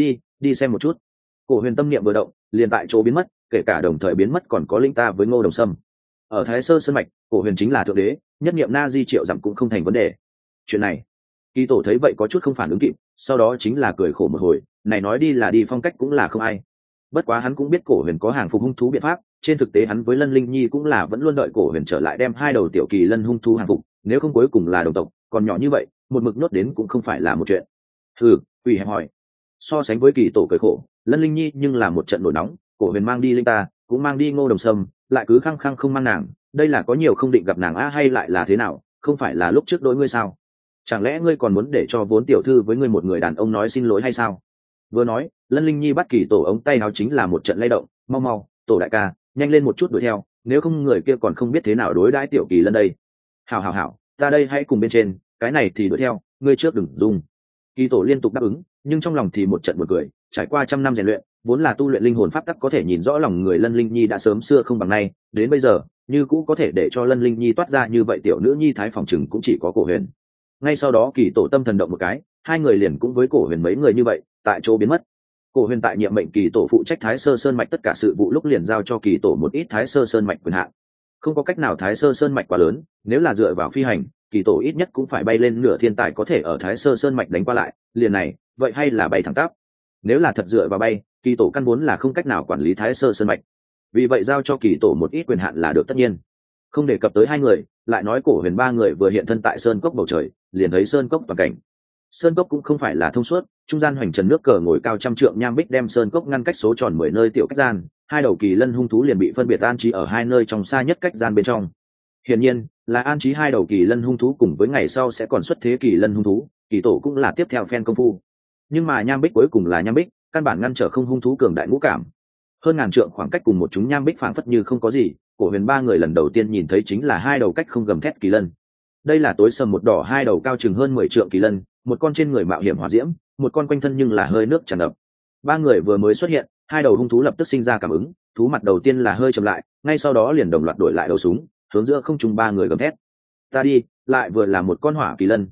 Đi xem một chút. Cổ huyền tâm niệm vừa động, liền tại chỗ biến mất, kể cả đồng thời biến mất còn có linh ta với Ngô Đồng Sâm. Ở Thái Sơ Sơn mạch, cổ huyền chính là thượng đế, nhất niệm na di triệu dặm cũng không thành vấn đề. Chuyện này, kỳ tổ thấy vậy có chút không phản ứng kịp, sau đó chính là cười khổ một hồi, này nói đi là đi, phong cách cũng là không ai. Bất quá hắn cũng biết cổ huyền có hàng phục hung thú biện pháp, trên thực tế hắn với lân linh nhi cũng là vẫn luôn đợi cổ huyền trở lại đem 2 đầu tiểu kỳ lân hung thú hàng phục, nếu không cuối cùng là đồng tộc, còn nhỏ như vậy, một mực nhốt đến cũng không phải là một chuyện. Quỷ hẹp hỏi. So sánh với kỳ tổ cười khổ, lân linh nhi nhưng là một trận nổi nóng, cổ huyền mang đi linh ta, cũng mang đi Ngô Đồng Sâm, lại cứ khăng khăng không mang nàng, đây là có nhiều không định gặp nàng hay lại là thế nào, không phải là lúc trước đối ngươi sao? Chẳng lẽ ngươi còn muốn để cho vốn tiểu thư với ngươi một người đàn ông nói xin lỗi hay sao? Vừa nói, lân linh nhi bắt kỳ tổ ống tay áo chính là một trận lay động, mau tổ đại ca, nhanh lên một chút đuổi theo, nếu không người kia còn không biết thế nào đối đãi tiểu kỳ lân đây. Hảo, ta đây hãy cùng bên trên, cái này thì đuổi theo, ngươi trước đừng dung. Kỳ tổ liên tục đáp ứng, nhưng trong lòng thì một trận buồn cười, trải qua trăm năm rèn luyện, vốn là tu luyện linh hồn pháp tắc có thể nhìn rõ lòng người lân linh nhi đã sớm xưa không bằng nay, đến bây giờ như cũ có thể để cho lân linh nhi toát ra như vậy tiểu nữ nhi thái phòng chừng cũng chỉ có cổ huyền. Ngay sau đó kỳ tổ tâm thần động một cái, 2 người liền cũng với cổ huyền mấy người như vậy tại chỗ biến mất. Cổ huyền tại nhiệm mệnh kỳ tổ phụ trách Thái Sơ Sơn mạch tất cả sự vụ lúc liền giao cho kỳ tổ một ít Thái Sơ Sơn mạch quyền hạn. Không có cách nào, Thái Sơ Sơn mạch quá lớn, nếu là dựa vào phi hành, kỳ tổ ít nhất cũng phải bay lên nửa thiên tài có thể ở Thái Sơ Sơn mạch đánh qua lại, liền này, vậy hay là bay thẳng tắp. Nếu là thật dựa vào bay, kỳ tổ căn vốn là không cách nào quản lý Thái Sơ Sơn mạch. Vì vậy giao cho kỳ tổ một ít quyền hạn là được tất nhiên. Không đề cập tới 2 người, lại nói cổ huyền 3 người vừa hiện thân tại sơn cốc bầu trời, liền thấy sơn cốc toàn cảnh. Sơn cốc cũng không phải là thông suốt, trung gian hoành trần nước cờ ngồi cao trăm trượng nham bích đem sơn cốc ngăn cách số tròn 10 nơi tiểu cách gian, 2 đầu kỳ lân hung thú liền bị phân biệt an trí ở 2 nơi trong xa nhất cách gian bên trong. Hiển nhiên là an trí 2 đầu kỳ lân hung thú cùng với ngày sau sẽ còn xuất thế kỳ lân hung thú, kỳ tổ cũng là tiếp theo phen công phu. Nhưng mà nham bích cuối cùng là nham bích, căn bản ngăn trở không hung thú cường đại ngũ cảm. Hơn ngàn trượng khoảng cách cùng một chúng nham bích phảng phất như không có gì, cổ huyền 3 người lần đầu tiên nhìn thấy chính là 2 đầu cách không gầm thét kỳ lân. Đây là tối sầm một đỏ 2 đầu cao chừng hơn 10 trượng kỳ lân, một con trên người mạo hiểm hỏa diễm, một con quanh thân nhưng là hơi nước tràn ngập. 3 người vừa mới xuất hiện, 2 đầu hung thú lập tức sinh ra cảm ứng, thú mặt đầu tiên là hơi chậm lại, ngay sau đó liền đồng loạt đổi lại đầu súng, hướng giữa không trung ba người gầm thét. Ta đi, lại vừa là một con hỏa kỳ lân,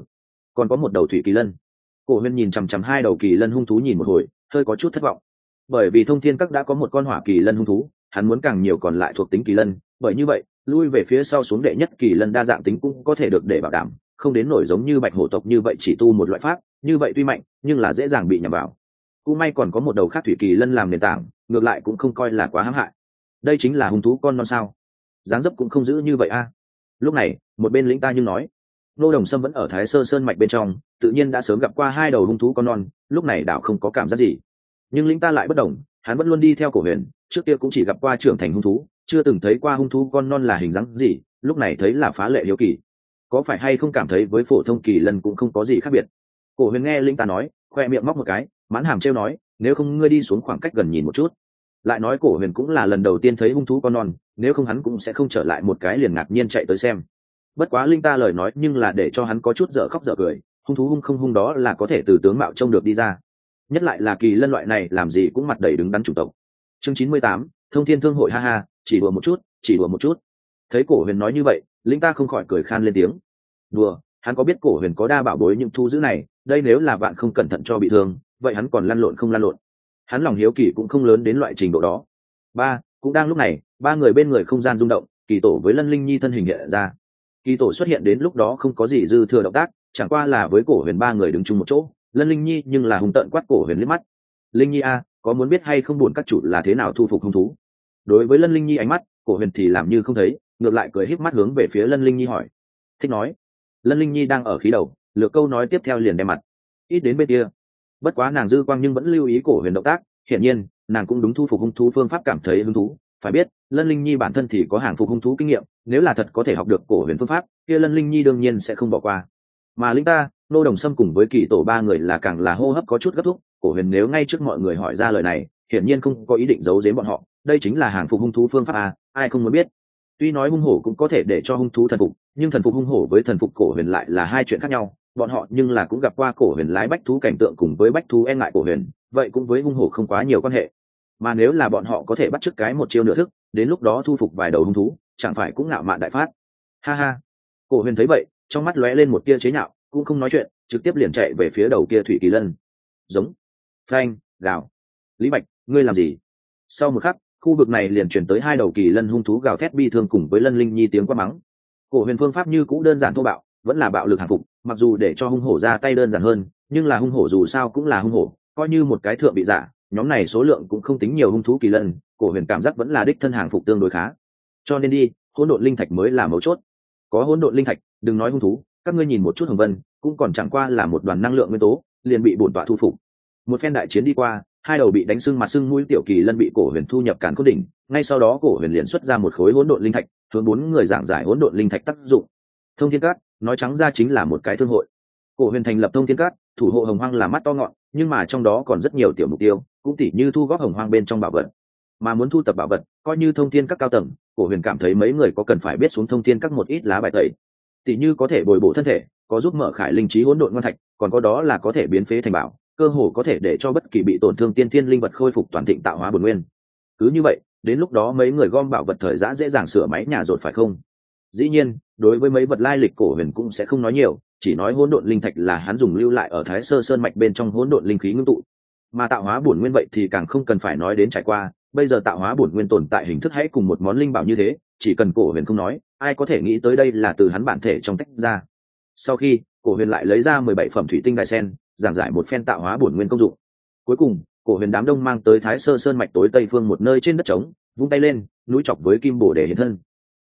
còn có một đầu thủy kỳ lân. Cổ Huyền nhìn chằm chằm hai đầu kỳ lân hung thú nhìn một hồi, hơi có chút thất vọng. Bởi vì Thông Thiên Các đã có một con hỏa kỳ lân hung thú, hắn muốn càng nhiều còn lại thuộc tính kỳ lân, bởi như vậy, lui về phía sau xuống đệ nhất kỳ lân đa dạng tính cũng có thể được để bảo đảm, không đến nổi giống như Bạch Hổ tộc như vậy chỉ tu một loại pháp, như vậy tuy mạnh, nhưng là dễ dàng bị nhầm vào. Cũng may còn có một đầu khác thủy kỳ lân làm nền tảng, ngược lại cũng không coi là quá hãm hại. Đây chính là hung thú con non sao? Dáng dấp cũng không giữ như vậy a. Lúc này, một bên lĩnh ta nhưng nói, Nô Đồng Sâm vẫn ở Thái Sơ Sơn mạch bên trong, tự nhiên đã sớm gặp qua hai đầu hung thú con non, lúc này đảo không có cảm giác gì. Nhưng lĩnh ta lại bất đồng, hắn vẫn luôn đi theo Cổ Huyền, trước kia cũng chỉ gặp qua trưởng thành hung thú, chưa từng thấy qua hung thú con non là hình dáng gì, lúc này thấy là phá lệ hiếu kỳ. Có phải hay không cảm thấy với phổ thông kỳ lân cũng không có gì khác biệt? Cổ Huyền nghe lĩnh ta nói, khoe miệng móc một cái, mãn hàm trêu nói, nếu không ngươi đi xuống khoảng cách gần nhìn một chút. Lại nói Cổ Huyền cũng là lần đầu tiên thấy hung thú con non, nếu không hắn cũng sẽ không trở lại một cái liền ngạc nhiên chạy tới xem. Bất quá linh ta lời nói nhưng là để cho hắn có chút dở khóc dở cười, hung thú hung không hung đó là có thể từ tướng mạo trông được đi ra, nhất lại là kỳ lân loại này làm gì cũng mặt đầy đứng đắn chủ tộc. Chương 98, Thông Thiên Thương hội, ha ha, chỉ đùa một chút, chỉ đùa một chút. Thấy Cổ Huyền nói như vậy, linh ta không khỏi cười khan lên tiếng. Đùa, hắn có biết Cổ Huyền có đa bảo bối những thu giữ này, đây nếu là bạn không cẩn thận cho bị thương, vậy hắn còn lăn lộn không lăn lộn. Hắn lòng hiếu kỳ cũng không lớn đến loại trình độ đó. Cũng đang lúc này, ba người bên người không gian rung động, Kỳ Tổ với Lân Linh Nhi thân hình hiện ra. Kỳ Tổ xuất hiện đến lúc đó không có gì dư thừa động tác, chẳng qua là với Cổ Huyền ba người đứng chung một chỗ, Lân Linh Nhi nhưng là hung tợn quát Cổ Huyền liếc mắt. Linh Nhi a, có muốn biết hay không buồn các chủ là thế nào thu phục hung thú? Đối với Lân Linh Nhi ánh mắt, Cổ Huyền thì làm như không thấy, ngược lại cười híp mắt hướng về phía Lân Linh Nhi hỏi. Thích nói. Lân Linh Nhi đang ở khí đầu, lựa câu nói tiếp theo liền đem mặt ít đến bên kia. Bất quá nàng dư quang nhưng vẫn lưu ý Cổ Huyền động tác, hiển nhiên nàng cũng đúng thu phục hung thú phương pháp cảm thấy hứng thú. Phải biết, Lân Linh Nhi bản thân thì có hàng phục hung thú kinh nghiệm, nếu là thật có thể học được Cổ Huyền phương pháp, kia Lân Linh Nhi đương nhiên sẽ không bỏ qua. Mà linh ta, Nô Đồng Sâm cùng với Kỳ Tổ ba người là càng là hô hấp có chút gấp thúc. Cổ Huyền nếu ngay trước mọi người hỏi ra lời này, hiển nhiên không có ý định giấu giếm bọn họ, đây chính là hàng phục hung thú phương pháp à, ai không muốn biết. Tuy nói hung hổ cũng có thể để cho hung thú thần phục, nhưng thần phục hung hổ với thần phục Cổ Huyền lại là hai chuyện khác nhau. Bọn họ nhưng là cũng gặp qua Cổ Huyền lái bách thú cảnh tượng cùng với bách thú e ngại Cổ Huyền, vậy cũng với hung hổ không quá nhiều quan hệ. Mà nếu là bọn họ có thể bắt chước cái một chiêu nửa thức, đến lúc đó thu phục vài đầu hung thú, chẳng phải cũng ngạo mạn đại phát. Ha ha. Cổ Huyền thấy vậy, trong mắt lóe lên một tia chế nhạo, cũng không nói chuyện, trực tiếp liền chạy về phía đầu kia thủy kỳ lân. Giống, phanh, gào. Lý Bạch, ngươi làm gì? Sau một khắc, khu vực này liền chuyển tới hai đầu kỳ lân hung thú gào thét bi thương cùng với Lân Linh Nhi tiếng quát mắng. Cổ Huyền phương pháp như cũ đơn giản thô bạo, vẫn là bạo lực hàng phục, mặc dù để cho hung hổ ra tay đơn giản hơn, nhưng là hung hổ dù sao cũng là hung hổ, coi như một cái thượng bị giả, nhóm này số lượng cũng không tính nhiều hung thú kỳ lân, Cổ Huyền cảm giác vẫn là đích thân hàng phục tương đối khá. Cho nên đi, hỗn độn linh thạch mới là mấu chốt. Có hỗn độn linh thạch, đừng nói hung thú, các ngươi nhìn một chút Hồng Vân, cũng còn chẳng qua là một đoàn năng lượng nguyên tố, liền bị bổn tọa thu phục. Một phen đại chiến đi qua, hai đầu bị đánh sưng mặt sưng mũi tiểu kỳ lân bị Cổ Huyền thu nhập càn cốt đỉnh, ngay sau đó Cổ Huyền liền xuất ra một khối hỗn độn linh thạch, hướng bốn người giảng giải hỗn độn linh thạch tác dụng. Thông Thiên Các, nói trắng ra chính là một cái thương hội. Cổ Huyền thành lập Thông Thiên Các, thủ hộ Hồng Hoang là mắt to ngọn, nhưng mà trong đó còn rất nhiều tiểu mục tiêu, cũng tỉ như thu góp Hồng Hoang bên trong bảo vật. Mà muốn thu tập bảo vật, coi như Thông Thiên Các cao tầng, Cổ Huyền cảm thấy mấy người có cần phải biết xuống Thông Thiên Các một ít lá bài tẩy. Tỉ như có thể bồi bổ thân thể, có giúp mở khải linh trí hỗn độn ngoan thạch, còn có đó là có thể biến phế thành bảo, cơ hồ có thể để cho bất kỳ bị tổn thương tiên thiên linh vật khôi phục toàn thịnh tạo hóa bổn nguyên. Cứ như vậy, đến lúc đó mấy người gom bảo vật thời giã dễ dàng sửa máy nhà rột phải không? Dĩ nhiên, đối với mấy vật lai lịch Cổ Huyền cũng sẽ không nói nhiều, chỉ nói hỗn độn linh thạch là hắn dùng lưu lại ở Thái Sơ Sơn mạch bên trong hỗn độn linh khí ngưng tụ. Mà tạo hóa bổn nguyên vậy thì càng không cần phải nói đến trải qua, bây giờ tạo hóa bổn nguyên tồn tại hình thức hãy cùng một món linh bảo như thế, chỉ cần Cổ Huyền không nói, ai có thể nghĩ tới đây là từ hắn bản thể trong tách ra. Sau khi, Cổ Huyền lại lấy ra 17 phẩm thủy tinh đài sen, giảng giải một phen tạo hóa bổn nguyên công dụng. Cuối cùng, Cổ Huyền đám đông mang tới Thái Sơ Sơn mạch tối tây phương một nơi trên đất trống, vung tay lên, núi chọc với kim bổ để hiện thân.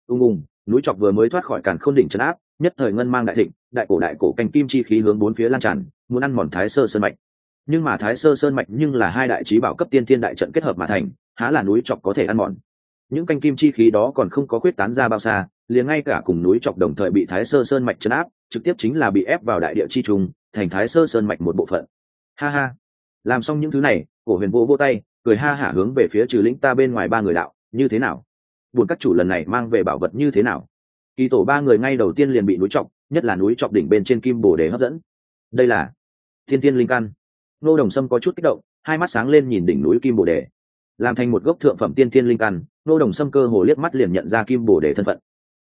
Núi chọc vừa mới thoát khỏi càn khôn đỉnh trấn áp, nhất thời ngân mang đại thịnh, đại cổ canh kim chi khí hướng bốn phía lan tràn, muốn ăn mòn Thái Sơ Sơn mạch. Nhưng mà Thái Sơ Sơn mạch nhưng là hai đại chí bảo cấp tiên thiên đại trận kết hợp mà thành, há là núi chọc có thể ăn mòn. Những canh kim chi khí đó còn không có khuyết tán ra bao xa, liền ngay cả cùng núi chọc đồng thời bị Thái Sơ Sơn mạch trấn áp, trực tiếp chính là bị ép vào đại địa chi trùng, thành Thái Sơ Sơn mạch một bộ phận. Ha ha, làm xong những thứ này, Cổ Huyền vô tay, cười ha hả hướng về phía trừ lĩnh ta bên ngoài ba người đạo, như thế nào? Buồn các chủ lần này mang về bảo vật như thế nào? Kỳ Tổ ba người ngay đầu tiên liền bị núi chọc, nhất là núi chọc đỉnh bên trên kim bồ đề hấp dẫn. Đây là thiên thiên linh căn. Nô Đồng Sâm có chút kích động, hai mắt sáng lên nhìn đỉnh núi kim bồ đề, làm thành một gốc thượng phẩm tiên thiên linh căn. Nô Đồng Sâm cơ hồ liếc mắt liền nhận ra kim bồ đề thân phận.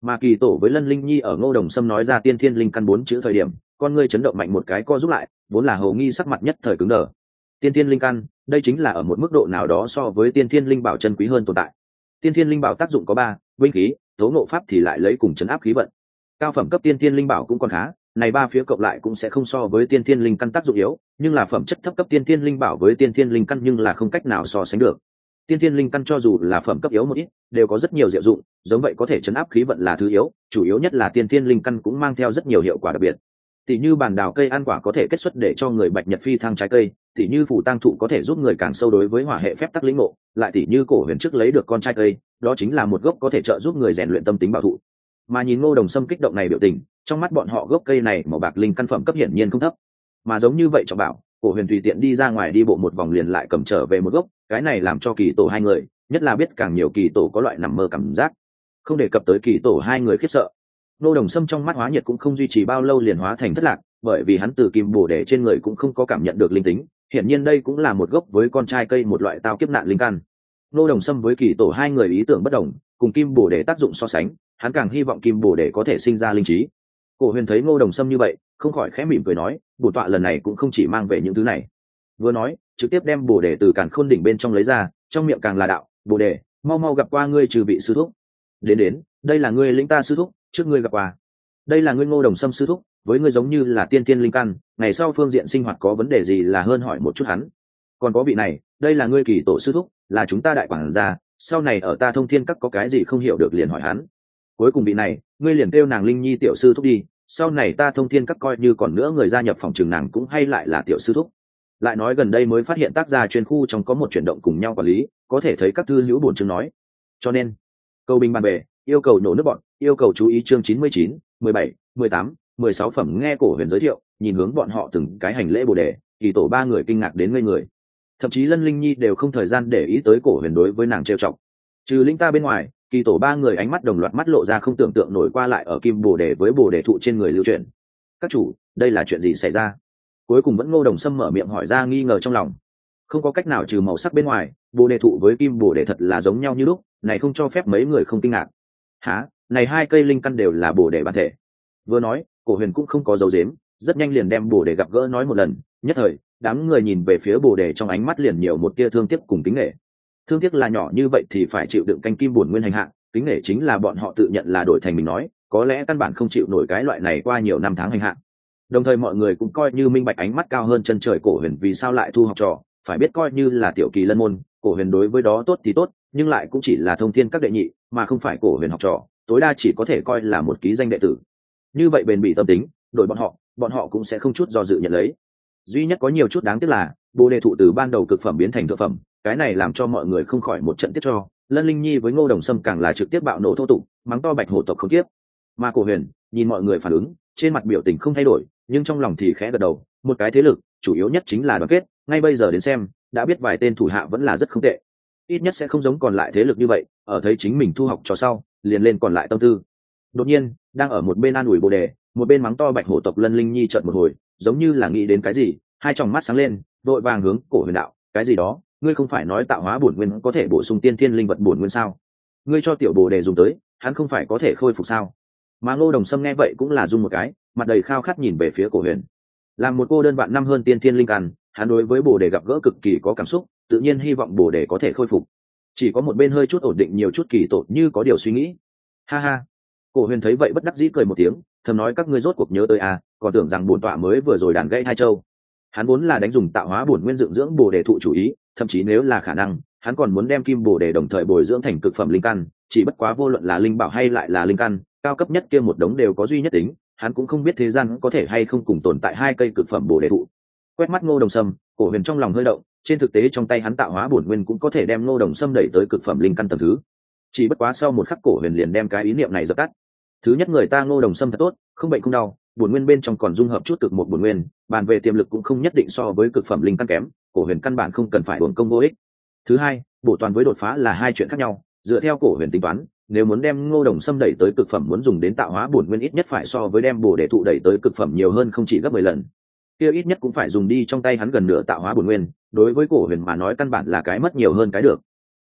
Mà Kỳ Tổ với Lân Linh Nhi ở Ngô Đồng Sâm nói ra tiên thiên linh căn 4 chữ thời điểm, con ngươi chấn động mạnh một cái co rút lại, vốn là Hồ Nghi sắc mặt nhất thời cứng đờ. Tiên thiên linh căn, đây chính là ở một mức độ nào đó so với tiên thiên linh bảo chân quý hơn tồn tại. Tiên thiên linh bảo tác dụng có 3, binh khí, tố ngộ pháp thì lại lấy cùng chấn áp khí vận. Cao phẩm cấp tiên thiên linh bảo cũng còn khá, này 3 phía cộng lại cũng sẽ không so với tiên thiên linh căn tác dụng yếu, nhưng là phẩm chất thấp cấp tiên thiên linh bảo với tiên thiên linh căn nhưng là không cách nào so sánh được. Tiên thiên linh căn cho dù là phẩm cấp yếu một ít, đều có rất nhiều diệu dụng, giống vậy có thể chấn áp khí vận là thứ yếu, chủ yếu nhất là tiên thiên linh căn cũng mang theo rất nhiều hiệu quả đặc biệt. Tỷ như bản đào cây ăn quả có thể kết xuất để cho người bạch nhật phi thăng trái cây, tỷ như phù tang thụ có thể giúp người càng sâu đối với hỏa hệ phép tắc lĩnh ngộ, lại tỷ như cổ huyền trước lấy được con trai cây, đó chính là một gốc có thể trợ giúp người rèn luyện tâm tính bảo thụ. Mà nhìn Ngô Đồng Sâm kích động này biểu tình, trong mắt bọn họ gốc cây này màu bạc linh căn phẩm cấp hiển nhiên không thấp. Mà giống như vậy cho bảo, cổ huyền tùy tiện đi ra ngoài đi bộ một vòng liền lại cầm trở về một gốc, cái này làm cho Kỳ Tổ hai người, nhất là biết càng nhiều Kỳ Tổ có loại nằm mơ cảm giác. Không đề cập tới Kỳ Tổ hai người khiếp sợ. Ngô Đồng Sâm trong mắt hóa nhiệt cũng không duy trì bao lâu liền hóa thành thất lạc, bởi vì hắn từ kim bổ để trên người cũng không có cảm nhận được linh tính, hiển nhiên đây cũng là một gốc với con trai cây một loại tao kiếp nạn linh căn. Ngô Đồng Sâm với Kỳ Tổ hai người ý tưởng bất đồng, cùng kim bổ để tác dụng so sánh, hắn càng hy vọng kim bổ để có thể sinh ra linh trí. Cổ huyền thấy Ngô Đồng Sâm như vậy, không khỏi khẽ mỉm cười nói, bổn tọa lần này cũng không chỉ mang về những thứ này. Vừa nói, trực tiếp đem bổ để từ càn khôn đỉnh bên trong lấy ra, trong miệng càng là đạo, bổ để, mau mau gặp qua ngươi trừ vị sư thúc. Đến, đây là ngươi lĩnh ta sư thúc, trước ngươi gặp qua. Đây là ngươi Ngô Đồng Sâm sư thúc, với ngươi giống như là tiên tiên linh căn, ngày sau phương diện sinh hoạt có vấn đề gì là hơn hỏi một chút hắn. Còn có vị này, đây là ngươi Kỳ Tổ sư thúc, là chúng ta đại quản gia, sau này ở ta Thông Thiên Các có cái gì không hiểu được liền hỏi hắn. Cuối cùng vị này, ngươi liền kêu nàng Linh Nhi tiểu sư thúc đi, sau này ta Thông Thiên Các coi như còn nữa người gia nhập phòng trường nàng cũng hay lại là tiểu sư thúc. Lại nói gần đây mới phát hiện tác gia chuyên khu trong có một chuyển động cùng nhau quản lý, có thể thấy các thư hữu bổn chương nói. Cho nên, câu bình bàn bề, yêu cầu nổ nước bọn, yêu cầu chú ý chương 99, 17, 18, 16 phẩm nghe cổ huyền giới thiệu, nhìn hướng bọn họ từng cái hành lễ bồ đề, Kỳ Tổ ba người kinh ngạc đến ngây người. Thậm chí Lân Linh Nhi đều không thời gian để ý tới cổ huyền đối với nàng trêu chọc. Trừ linh ta bên ngoài, Kỳ Tổ ba người ánh mắt đồng loạt mắt lộ ra không tưởng tượng nổi qua lại ở kim bồ đề với bồ đề thụ trên người lưu truyền. Các chủ, đây là chuyện gì xảy ra? Cuối cùng vẫn Ngô Đồng Sâm mở miệng hỏi ra nghi ngờ trong lòng. Không có cách nào trừ màu sắc bên ngoài, bồ đề thụ với kim bồ đề thật là giống nhau như lúc, này không cho phép mấy người không kinh ngạc. Hả? Này hai cây linh căn đều là bồ đề bản thể. Vừa nói, cổ huyền cũng không có dấu dếm, rất nhanh liền đem bồ đề gặp gỡ nói một lần, nhất thời đám người nhìn về phía bồ đề trong ánh mắt liền nhiều một tia thương tiếc cùng kính nể. Thương tiếc là nhỏ như vậy thì phải chịu đựng canh kim bổn nguyên hành hạ, kính nể chính là bọn họ tự nhận là đổi thành mình nói, có lẽ căn bản không chịu nổi cái loại này qua nhiều năm tháng hành hạ. Đồng thời mọi người cũng coi như minh bạch ánh mắt cao hơn chân trời cổ huyền vì sao lại thu học trò, phải biết coi như là tiểu kỳ lân môn, cổ huyền đối với đó tốt thì tốt, nhưng lại cũng chỉ là Thông Thiên Các đệ nhị, mà không phải cổ huyền học trò, tối đa chỉ có thể coi là một ký danh đệ tử. Như vậy bền bỉ tâm tính, đổi bọn họ cũng sẽ không chút do dự nhận lấy. Duy nhất có nhiều chút đáng tiếc là bồ đề thụ từ ban đầu cực phẩm biến thành thượng phẩm, cái này làm cho mọi người không khỏi một trận tiếc cho. Lân Linh Nhi với Ngô Đồng Sâm càng là trực tiếp bạo nổ thô tục, mắng to bạch hổ tộc không tiếp. Mà cổ huyền nhìn mọi người phản ứng, trên mặt biểu tình không thay đổi, nhưng trong lòng thì khẽ gật đầu. Một cái thế lực chủ yếu nhất chính là đoàn kết, ngay bây giờ đến xem đã biết vài tên thủ hạ vẫn là rất không tệ, ít nhất sẽ không giống còn lại thế lực như vậy ở thấy chính mình thu học trò sau liền lên còn lại tâm tư. Đột nhiên đang ở một bên an ủi bồ đề, một bên mắng to bạch hổ tộc Lân Linh Nhi chợt một hồi giống như là nghĩ đến cái gì, hai tròng mắt sáng lên, vội vàng hướng cổ huyền đạo, cái gì đó, ngươi không phải nói tạo hóa bổn nguyên có thể bổ sung tiên thiên linh vật bổn nguyên sao? Ngươi cho tiểu bồ đề dùng tới, hắn không phải có thể khôi phục sao? Mà Ngô Đồng Sâm nghe vậy cũng là rung một cái, mặt đầy khao khát nhìn về phía cổ huyền. Làm một cô đơn bạn năm hơn tiên thiên linh căn, hắn đối với bồ đề gặp gỡ cực kỳ có cảm xúc, tự nhiên hy vọng bồ đề có thể khôi phục. Chỉ có một bên hơi chút ổn định nhiều chút Kỳ Tổ như có điều suy nghĩ. Ha ha. Cổ huyền thấy vậy bất đắc dĩ cười một tiếng, thầm nói các ngươi rốt cuộc nhớ tới à, còn tưởng rằng bổn tọa mới vừa rồi đàn gãy hai châu. Hắn vốn là đánh dùng tạo hóa bổn nguyên dựng dưỡng bồ đề thụ chủ ý, thậm chí nếu là khả năng, hắn còn muốn đem kim bồ đề đồng thời bồi dưỡng thành cực phẩm linh căn, chỉ bất quá vô luận là linh bảo hay lại là linh căn, cao cấp nhất kia một đống đều có duy nhất tính, hắn cũng không biết thế gian có thể hay không cùng tồn tại hai cây cực phẩm bồ đề thụ. Quét mắt Ngô Đồng Sâm, cổ huyền trong lòng hơi động, trên thực tế trong tay hắn tạo hóa bổn nguyên cũng có thể đem Ngô Đồng Sâm đẩy tới cực phẩm linh căn tầng thứ. Chỉ bất quá sau một khắc cổ huyền liền đem cái ý niệm này dập tắt. Thứ nhất, người ta Ngô Đồng Sâm thật tốt, không bệnh không đau, bổn nguyên bên trong còn dung hợp chút cực một bổn nguyên, bàn về tiềm lực cũng không nhất định so với cực phẩm linh căn kém, cổ huyền căn bản không cần phải uổng công vô ích. Thứ hai, bổ toàn với đột phá là hai chuyện khác nhau, dựa theo cổ huyền tính toán, nếu muốn đem Ngô Đồng Sâm đẩy tới cực phẩm muốn dùng đến tạo hóa bổn nguyên ít nhất phải so với đem bổ để thụ đẩy tới cực phẩm nhiều hơn không chỉ gấp 10 lần. Kia ít nhất cũng phải dùng đi trong tay hắn gần nửa tạo hóa bổn nguyên, đối với cổ huyền mà nói căn bản là cái mất nhiều hơn cái được.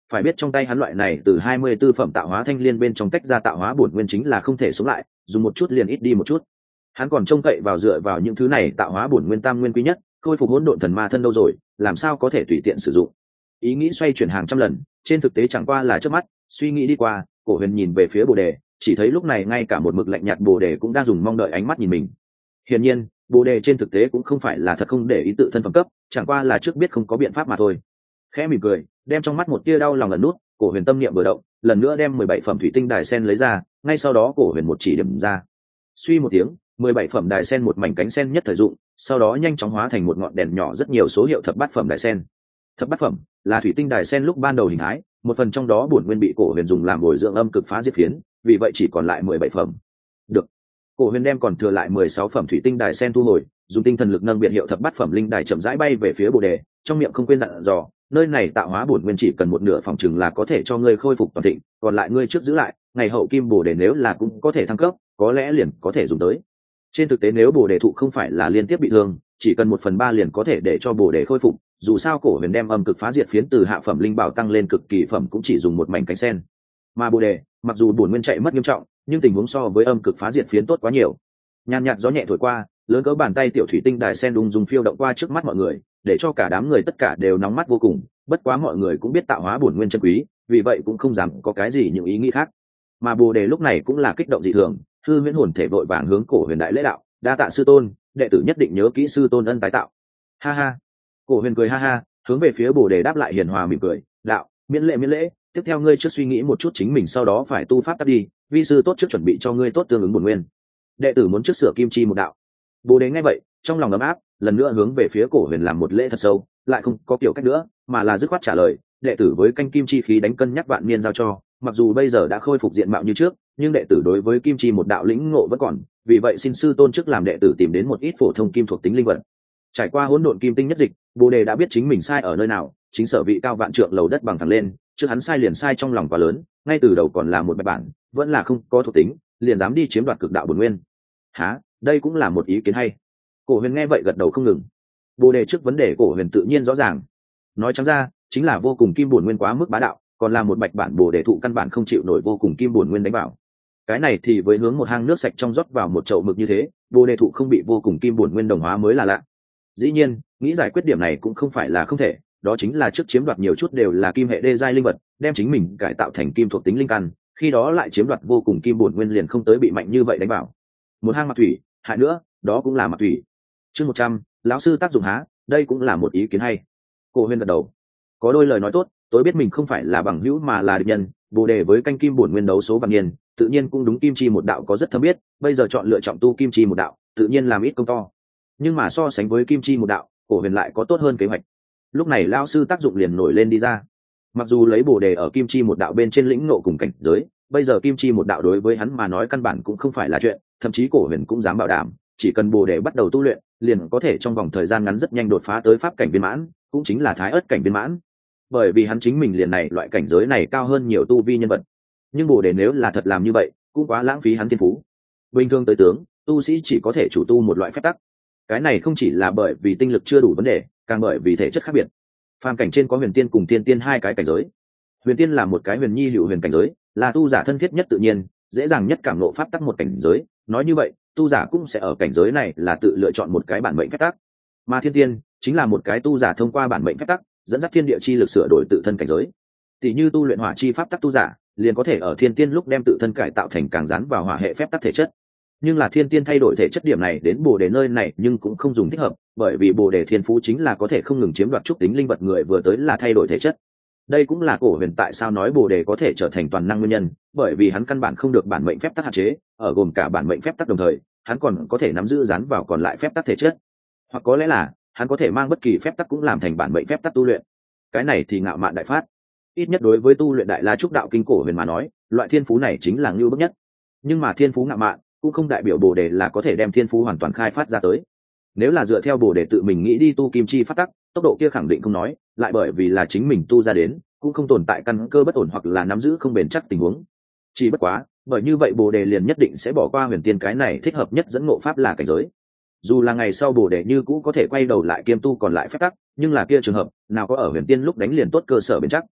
Phải biết trong tay hắn loại này từ 24 phẩm tạo hóa thanh liên bên trong tách ra tạo hóa bổn nguyên chính là không thể sống lại, dùng một chút liền ít đi một chút. Hắn còn trông cậy vào dựa vào những thứ này tạo hóa bổn nguyên tam nguyên quý nhất, khôi phục hỗn độn thần ma thân đâu rồi, làm sao có thể tùy tiện sử dụng. Ý nghĩ xoay chuyển hàng trăm lần, trên thực tế chẳng qua là trước mắt, suy nghĩ đi qua, Cổ Huyền nhìn về phía Bồ Đề, chỉ thấy lúc này ngay cả một mực lạnh nhạt Bồ Đề cũng đang dùng mong đợi ánh mắt nhìn mình. Hiển nhiên, Bồ Đề trên thực tế cũng không phải là thật không để ý tự thân phẩm cấp, chẳng qua là trước biết không có biện pháp mà thôi. Khẽ mỉm cười, đem trong mắt một tia đau lòng ẩn nút, Cổ Huyền tâm niệm vừa động, lần nữa đem 17 phẩm thủy tinh đài sen lấy ra, ngay sau đó Cổ Huyền một chỉ điểm ra. Suy một tiếng, 17 phẩm đài sen một mảnh cánh sen nhất thời dụng, sau đó nhanh chóng hóa thành một ngọn đèn nhỏ rất nhiều số hiệu thập bát phẩm đài sen. Thập bát phẩm là thủy tinh đài sen lúc ban đầu hình thái, một phần trong đó bổn nguyên bị Cổ Huyền dùng làm bồi dưỡng âm cực phá diệt phiến, vì vậy chỉ còn lại 17 phẩm. Được. Cổ Huyền đem còn thừa lại 16 phẩm thủy tinh đài sen thu hồi, dùng tinh thần lực nâng biệt hiệu thập bát phẩm linh đài chậm rãi bay về phía Bồ Đề, trong miệng không quên dặn dò, nơi này tạo hóa bổn nguyên chỉ cần một nửa phòng chừng là có thể cho ngươi khôi phục toàn thịnh, còn lại ngươi trước giữ lại, ngày hậu kim Bồ Đề nếu là cũng có thể thăng cấp, có lẽ liền có thể dùng tới. Trên thực tế nếu Bồ Đề thụ không phải là liên tiếp bị thương, chỉ cần 1/3 liền có thể để cho Bồ Đề khôi phục, dù sao Cổ Huyền đem âm cực phá diệt phiến từ hạ phẩm linh bảo tăng lên cực kỳ phẩm cũng chỉ dùng một mảnh cánh sen. Mà Bồ Đề, mặc dù bổn nguyên chạy mất nghiêm trọng, nhưng tình huống so với âm cực phá diệt phiến tốt quá nhiều. Nhàn nhạt gió nhẹ thổi qua, lớn cỡ bàn tay tiểu thủy tinh đài sen đung dùng phiêu động qua trước mắt mọi người, để cho cả đám người tất cả đều nóng mắt vô cùng. Bất quá mọi người cũng biết tạo hóa bổn nguyên chân quý, vì vậy cũng không dám có cái gì những ý nghĩ khác. Mà Bồ Đề lúc này cũng là kích động dị thường, hư huyễn hồn thể vội vàng hướng Cổ Huyền đại lễ đạo, đa tạ sư tôn, đệ tử nhất định nhớ kỹ sư tôn ân tái tạo. Ha ha. Cổ Huyền cười ha ha, hướng về phía Bồ Đề đáp lại hiền hòa mỉm cười, đạo, miễn lễ miễn lễ, tiếp theo ngươi trước suy nghĩ một chút chính mình sau đó phải tu pháp tắt đi, vi sư tốt trước chuẩn bị cho ngươi tốt tương ứng bổn nguyên. Đệ tử muốn trước sửa kim chi một đạo. Bồ Đề nghe vậy, trong lòng ấm áp, lần nữa hướng về phía Cổ Huyền làm một lễ thật sâu, lại không có kiểu cách nữa, mà là dứt khoát trả lời, đệ tử với canh kim chi khí đánh cân nhắc vạn niên giao cho, mặc dù bây giờ đã khôi phục diện mạo như trước, nhưng đệ tử đối với kim chi một đạo lĩnh ngộ vẫn còn, vì vậy xin sư tôn trước làm đệ tử tìm đến một ít phổ thông kim thuộc tính linh vật. Trải qua hỗn độn kim tinh nhất dịch, Bồ Đề đã biết chính mình sai ở nơi nào, chính sở vị cao vạn trượng lầu đất bằng thẳng lên, trước hắn sai liền sai trong lòng quá lớn, ngay từ đầu còn là một bài bản, vẫn là không có thuộc tính, liền dám đi chiếm đoạt cực đạo bổn nguyên. Hả, đây cũng là một ý kiến hay. Cổ Huyền nghe vậy gật đầu không ngừng. Bồ Đề trước vấn đề Cổ Huyền tự nhiên rõ ràng, nói trắng ra chính là vô cùng kim bổn nguyên quá mức bá đạo, còn là một bạch bản Bồ Đề thụ căn bản không chịu nổi vô cùng kim bổn nguyên đánh vào. Cái này thì với hướng một hang nước sạch trong rót vào một chậu mực như thế, Bồ Đề thụ không bị vô cùng kim bổn nguyên đồng hóa mới là lạ. Dĩ nhiên, nghĩ giải quyết điểm này cũng không phải là không thể, đó chính là trước chiếm đoạt nhiều chút đều là kim hệ đê giai linh vật, đem chính mình cải tạo thành kim thuộc tính linh căn, khi đó lại chiếm đoạt vô cùng kim bổn nguyên liền không tới bị mạnh như vậy đánh vào. Một hang mặc thủy, hại nữa, đó cũng là mặc thủy. Chương 100, lão sư tác dụng há, đây cũng là một ý kiến hay. Cổ Huyền gật đầu. Có đôi lời nói tốt, tôi biết mình không phải là bằng hữu mà là địch nhân, Bồ Đề với canh kim bổn nguyên đấu số bằng niên, tự nhiên cũng đúng kim chi một đạo có rất thâm biết, bây giờ chọn lựa chọn tu kim chi một đạo, tự nhiên làm ít công to. Nhưng mà so sánh với kim chi một đạo, Cổ Huyền lại có tốt hơn kế hoạch. Lúc này lão sư tác dụng liền nổi lên đi ra. Mặc dù lấy Bồ Đề ở kim chi một đạo bên trên lĩnh ngộ cùng cảnh giới, bây giờ kim chi một đạo đối với hắn mà nói căn bản cũng không phải là chuyện, thậm chí Cổ Huyền cũng dám bảo đảm, chỉ cần Bồ Đề bắt đầu tu luyện, liền có thể trong vòng thời gian ngắn rất nhanh đột phá tới pháp cảnh viên mãn, cũng chính là thái ớt cảnh viên mãn. Bởi vì hắn chính mình liền này loại cảnh giới này cao hơn nhiều tu vi nhân vật. Nhưng Bồ Đề nếu là thật làm như vậy, cũng quá lãng phí hắn thiên phú. Bình thường tới tướng, tu sĩ chỉ có thể chủ tu một loại phép tắc. Cái này không chỉ là bởi vì tinh lực chưa đủ vấn đề, càng bởi vì thể chất khác biệt. Phàm cảnh trên có huyền tiên cùng thiên tiên hai cái cảnh giới. Huyền tiên là một cái huyền nhi hữu huyền cảnh giới, là tu giả thân thiết nhất tự nhiên, dễ dàng nhất cảm ngộ pháp tắc một cảnh giới. Nói như vậy, tu giả cũng sẽ ở cảnh giới này là tự lựa chọn một cái bản mệnh phép tắc. Mà thiên tiên chính là một cái tu giả thông qua bản mệnh phép tắc, dẫn dắt thiên địa chi lực sửa đổi tự thân cảnh giới. Tỷ như tu luyện hỏa chi pháp tắc tu giả, liền có thể ở thiên tiên lúc đem tự thân cải tạo thành càng rắn vào hỏa hệ phép tắc thể chất. Nhưng là thiên tiên thay đổi thể chất điểm này đến Bồ Đề nơi này nhưng cũng không dùng thích hợp, bởi vì Bồ Đề thiên phú chính là có thể không ngừng chiếm đoạt trúc tính linh vật người vừa tới là thay đổi thể chất. Đây cũng là Cổ Huyền tại sao nói Bồ Đề có thể trở thành toàn năng nguyên nhân, bởi vì hắn căn bản không được bản mệnh phép tắc hạn chế, ở gồm cả bản mệnh phép tắc đồng thời, hắn còn có thể nắm giữ dán vào còn lại phép tắc thể chất. Hoặc có lẽ là hắn có thể mang bất kỳ phép tắc cũng làm thành bản mệnh phép tắc tu luyện. Cái này thì ngạo mạn đại phát. Ít nhất đối với tu luyện Đại La Trúc đạo kinh Cổ Huyền mà nói, loại thiên phú này chính là ngưu bức nhất. Nhưng mà thiên phú ngạo mạn cũng không đại biểu Bồ Đề là có thể đem thiên phú hoàn toàn khai phát ra tới. Nếu là dựa theo Bồ Đề tự mình nghĩ đi tu kim chi phát tắc, tốc độ kia khẳng định không nói, lại bởi vì là chính mình tu ra đến, cũng không tồn tại căn cơ bất ổn hoặc là nắm giữ không bền chắc tình huống. Chỉ bất quá, bởi như vậy Bồ Đề liền nhất định sẽ bỏ qua huyền tiên cái này thích hợp nhất dẫn ngộ pháp là cảnh giới. Dù là ngày sau Bồ Đề như cũ có thể quay đầu lại kiêm tu còn lại phép tắc, nhưng là kia trường hợp nào có ở huyền tiên lúc đánh liền tốt cơ sở bền chắc.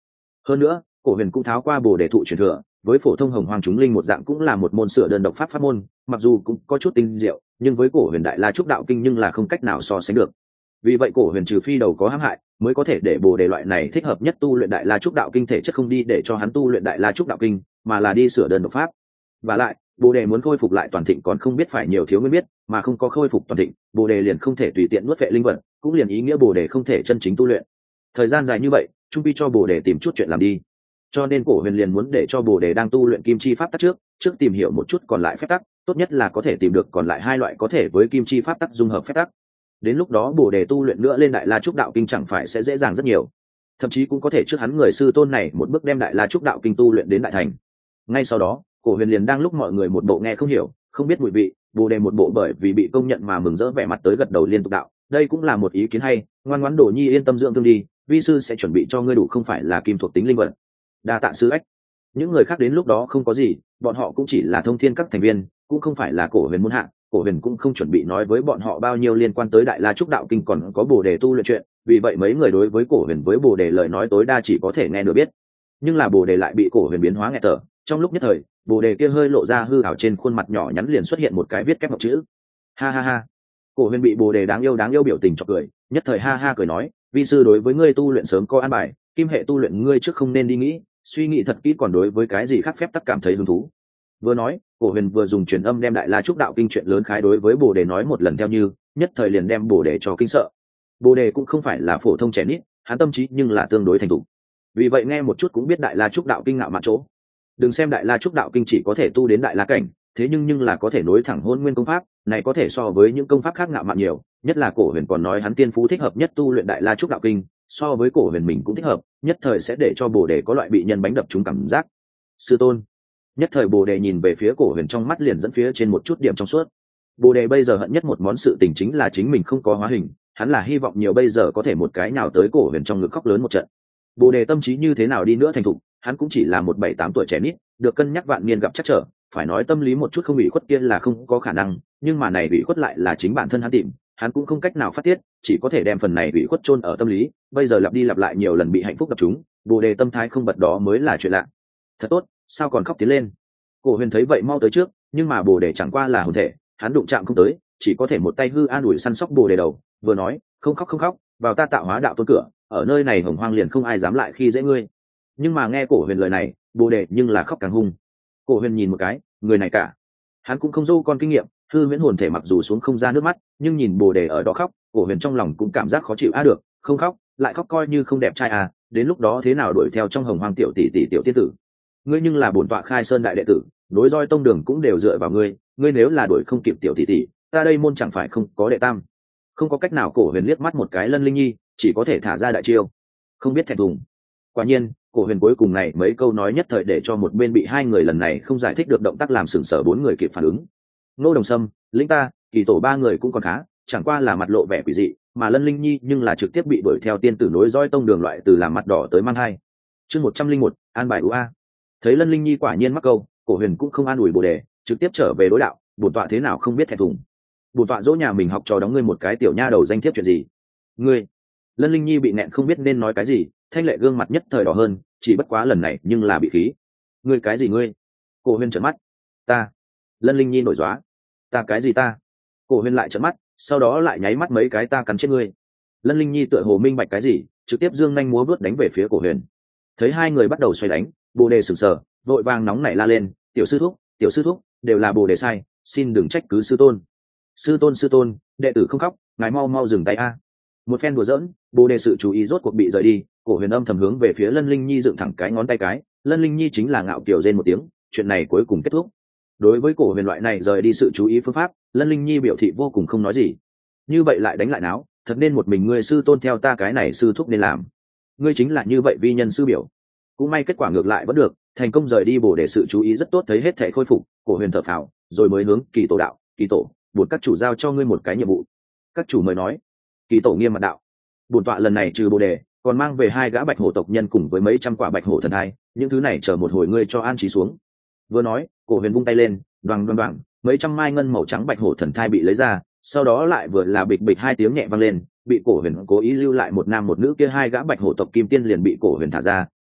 Hơn nữa cổ huyền cũng tháo qua bồ đề thụ truyền thừa, với phổ thông hồng hoàng chúng linh một dạng cũng là một môn sửa đơn độc pháp môn, mặc dù cũng có chút tinh diệu nhưng với cổ huyền đại la trúc đạo kinh nhưng là không cách nào so sánh được. Vì vậy cổ huyền trừ phi đầu có hãm hại mới có thể để bồ đề loại này thích hợp nhất tu luyện đại la trúc đạo kinh thể chất không đi để cho hắn tu luyện đại la trúc đạo kinh, mà là đi sửa đơn độc pháp. Và lại bồ đề muốn khôi phục lại toàn thịnh còn không biết phải nhiều thiếu nguyên biết, mà không có khôi phục toàn thịnh bồ đề liền không thể tùy tiện nuốt vệ linh vật, cũng liền ý nghĩa bồ đề không thể chân chính tu luyện. Thời gian dài như vậy trung pi cho bồ đề tìm chút chuyện làm đi, cho nên cổ huyền liền muốn để cho bồ đề đang tu luyện kim chi pháp tắc trước tìm hiểu một chút còn lại phép tắc, tốt nhất là có thể tìm được còn lại hai loại có thể với kim chi pháp tắc dung hợp phép tắc. Đến lúc đó bồ đề tu luyện nữa lên đại la trúc đạo kinh chẳng phải sẽ dễ dàng rất nhiều, thậm chí cũng có thể trước hắn người sư tôn này một bước đem đại la trúc đạo kinh tu luyện đến đại thành. Ngay sau đó cổ huyền liền đang lúc mọi người một bộ nghe không hiểu không biết mùi vị, bồ đề một bộ bởi vì bị công nhận mà mừng rỡ vẻ mặt tới gật đầu liên tục đạo đây cũng là một ý kiến hay, ngoan ngoãn đồ nhi yên tâm dưỡng thương đi, vi sư sẽ chuẩn bị cho ngươi đủ không phải là kim thuộc tính linh vật. Đa tạ sư ách. Những người khác đến lúc đó không có gì, bọn họ cũng chỉ là thông thiên các thành viên, cũng không phải là cổ huyền muốn hạ, cổ huyền cũng không chuẩn bị nói với bọn họ bao nhiêu liên quan tới đại la trúc đạo kinh còn có bồ đề tu luyện chuyện, vì vậy mấy người đối với cổ huyền với bồ đề lời nói tối đa chỉ có thể nghe nửa biết. Nhưng là bồ đề lại bị cổ huyền biến hóa nghẹt thở, trong lúc nhất thời bồ đề kia hơi lộ ra hư ảo, trên khuôn mặt nhỏ nhắn liền xuất hiện một cái viết kép ngọc chữ. Ha ha ha. Cổ huyền bị bồ đề đáng yêu biểu tình chọc cười, nhất thời ha ha cười nói vi sư đối với ngươi tu luyện sớm có an bài, kim hệ tu luyện ngươi trước không nên đi nghĩ, suy nghĩ thật kỹ còn đối với cái gì khác phép tắc cảm thấy hứng thú. Vừa nói cổ huyền vừa dùng truyền âm đem đại la trúc đạo kinh chuyện lớn khái đối với bồ đề nói một lần theo như, nhất thời liền đem bồ đề cho kinh sợ. Bồ đề cũng không phải là phổ thông trẻ nít, hắn tâm trí nhưng là tương đối thành thục, vì vậy nghe một chút cũng biết đại la trúc đạo kinh ngạo mạn chỗ. Đừng xem đại la trúc đạo kinh chỉ có thể tu đến đại la cảnh, thế nhưng là có thể nối thẳng hôn nguyên công pháp này, có thể so với những công pháp khác ngạo mạn nhiều, nhất là cổ huyền còn nói hắn tiên phú thích hợp nhất tu luyện đại la trúc đạo kinh, so với cổ huyền mình cũng thích hợp, nhất thời sẽ để cho bồ đề có loại bị nhân bánh đập trúng cảm giác. Sư tôn. Nhất thời bồ đề nhìn về phía cổ huyền trong mắt liền dẫn phía trên một chút điểm trong suốt. Bồ đề bây giờ hận nhất một món sự tình chính là chính mình không có hóa hình, hắn là hy vọng nhiều bây giờ có thể một cái nào tới cổ huyền trong ngực khóc lớn một trận. Bồ đề tâm trí như thế nào đi nữa thành thục, hắn cũng chỉ là một 7-8 tuổi trẻ nít, được cân nhắc vạn niên gặp chắc trở, phải nói tâm lý một chút không bị khuất kia là không có khả năng, nhưng mà này bị khuất lại là chính bản thân hắn tìm, hắn cũng không cách nào phát tiết, chỉ có thể đem phần này bị khuất chôn ở tâm lý, bây giờ lặp đi lặp lại nhiều lần bị hạnh phúc đập trúng, bồ đề tâm thái không bật đó mới là chuyện lạ. Thật tốt, sao còn khóc tiến lên. Cổ huyền thấy vậy mau tới trước, nhưng mà bồ đề chẳng qua là hồn thể, hắn đụng chạm không tới, chỉ có thể một tay hư an ủi săn sóc bồ đề đầu, vừa nói không khóc, vào ta tạo hóa đạo tôn cửa, ở nơi này hồng hoang liền không ai dám lại khi dễ ngươi. Nhưng mà nghe cổ huyền lời này bồ đề nhưng là khóc càng hung. Cổ huyền nhìn một cái người này cả, hắn cũng không dâu con kinh nghiệm, hư huyễn hồn thể mặc dù xuống không ra nước mắt, nhưng nhìn bồ đề ở đó khóc, cổ huyền trong lòng cũng cảm giác khó chịu. Được, không khóc lại khóc coi như không đẹp trai à, đến lúc đó thế nào đuổi theo trong hồng hoang tiểu tỷ tiểu tiên tử. Ngươi nhưng là bổn tọa khai sơn đại đệ tử, nối roi tông đường cũng đều dựa vào ngươi, ngươi nếu là đuổi không kịp tiểu tỷ, ta đây môn chẳng phải không có đệ tam. Không có cách nào, cổ huyền liếc mắt một cái Lân Linh Nhi, chỉ có thể thả ra đại chiêu, không biết thẹn thùng. Quả nhiên cổ huyền cuối cùng này mấy câu nói nhất thời để cho một bên bị hai người lần này không giải thích được động tác làm sửng sở bốn người kịp phản ứng. Ngô Đồng Sâm, Linh Ta, Kỳ Tổ ba người cũng còn khá, chẳng qua là mặt lộ vẻ quỷ dị, mà Lân Linh Nhi nhưng là trực tiếp bị đuổi theo tiên tử nối roi tông đường loại từ làm mặt đỏ tới mang hai. Chương 101, an bài UA. Thấy Lân Linh Nhi quả nhiên mắc câu, cổ huyền cũng không an ủi bồ đề, trực tiếp trở về đối đạo, bổn tọa thế nào không biết thẹn thùng. Bổn tọa dỗ nhà mình học trò đóng ngươi một cái tiểu nha đầu danh thiếp chuyện gì. Ngươi. Lân Linh Nhi bị nẹn không biết nên nói cái gì, thanh lệ gương mặt nhất thời đỏ hơn, chỉ bất quá lần này nhưng là bị khí. Ngươi cái gì ngươi? Cổ huyền trợn mắt. Ta. Lân Linh Nhi nổi dóa. Ta cái gì ta? Cổ huyền lại trợn mắt, sau đó lại nháy mắt mấy cái ta cắn chết ngươi. Lân Linh Nhi tựa hồ minh bạch cái gì, trực tiếp dương nhanh múa vớt đánh về phía cổ huyền. Thấy hai người bắt đầu xoay đánh, bồ đề sửng sờ, vội vàng nóng nảy la lên, tiểu sư thúc, đều là bồ đề sai, xin đừng trách cứ sư tôn. Sư tôn, đệ tử không khóc, ngài mau dừng tay a. Một phen đùa giỡn, bồ đề sự chú ý rốt cuộc bị rời đi, cổ huyền âm thầm hướng về phía Lân Linh Nhi dựng thẳng cái ngón tay cái, Lân Linh Nhi chính là ngạo kiều rên một tiếng, chuyện này cuối cùng kết thúc. Đối với cổ huyền loại này rời đi sự chú ý phương pháp, Lân Linh Nhi biểu thị vô cùng không nói gì. Như vậy lại đánh lại náo, thật nên một mình ngươi sư tôn theo ta cái này sư thúc nên làm. Ngươi chính là như vậy vi nhân sư biểu. Cũng may kết quả ngược lại vẫn được, thành công rời đi bồ đề sự chú ý rất tốt, thấy hết thể khôi phục, cổ huyền thở phào, rồi mới hướng Kỳ Tổ đạo, Kỳ Tổ, buộc các chủ giao cho ngươi một cái nhiệm vụ. Các chủ mới nói. Kỳ Tổ nghiêm mặt đạo, bổn tọa lần này trừ bồ đề còn mang về 2 gã bạch hổ tộc nhân cùng với mấy trăm quả bạch hổ thần thai, những thứ này chờ một hồi ngươi cho an trí xuống. Vừa nói cổ huyền vung tay lên, đoàng mấy trăm mai ngân màu trắng bạch hổ thần thai bị lấy ra, sau đó lại vừa là bịch bịch 2 tiếng nhẹ vang lên, bị cổ huyền cố ý lưu lại một nam một nữ kia 2 gã bạch hổ tộc kim tiên liền bị cổ huyền thả ra,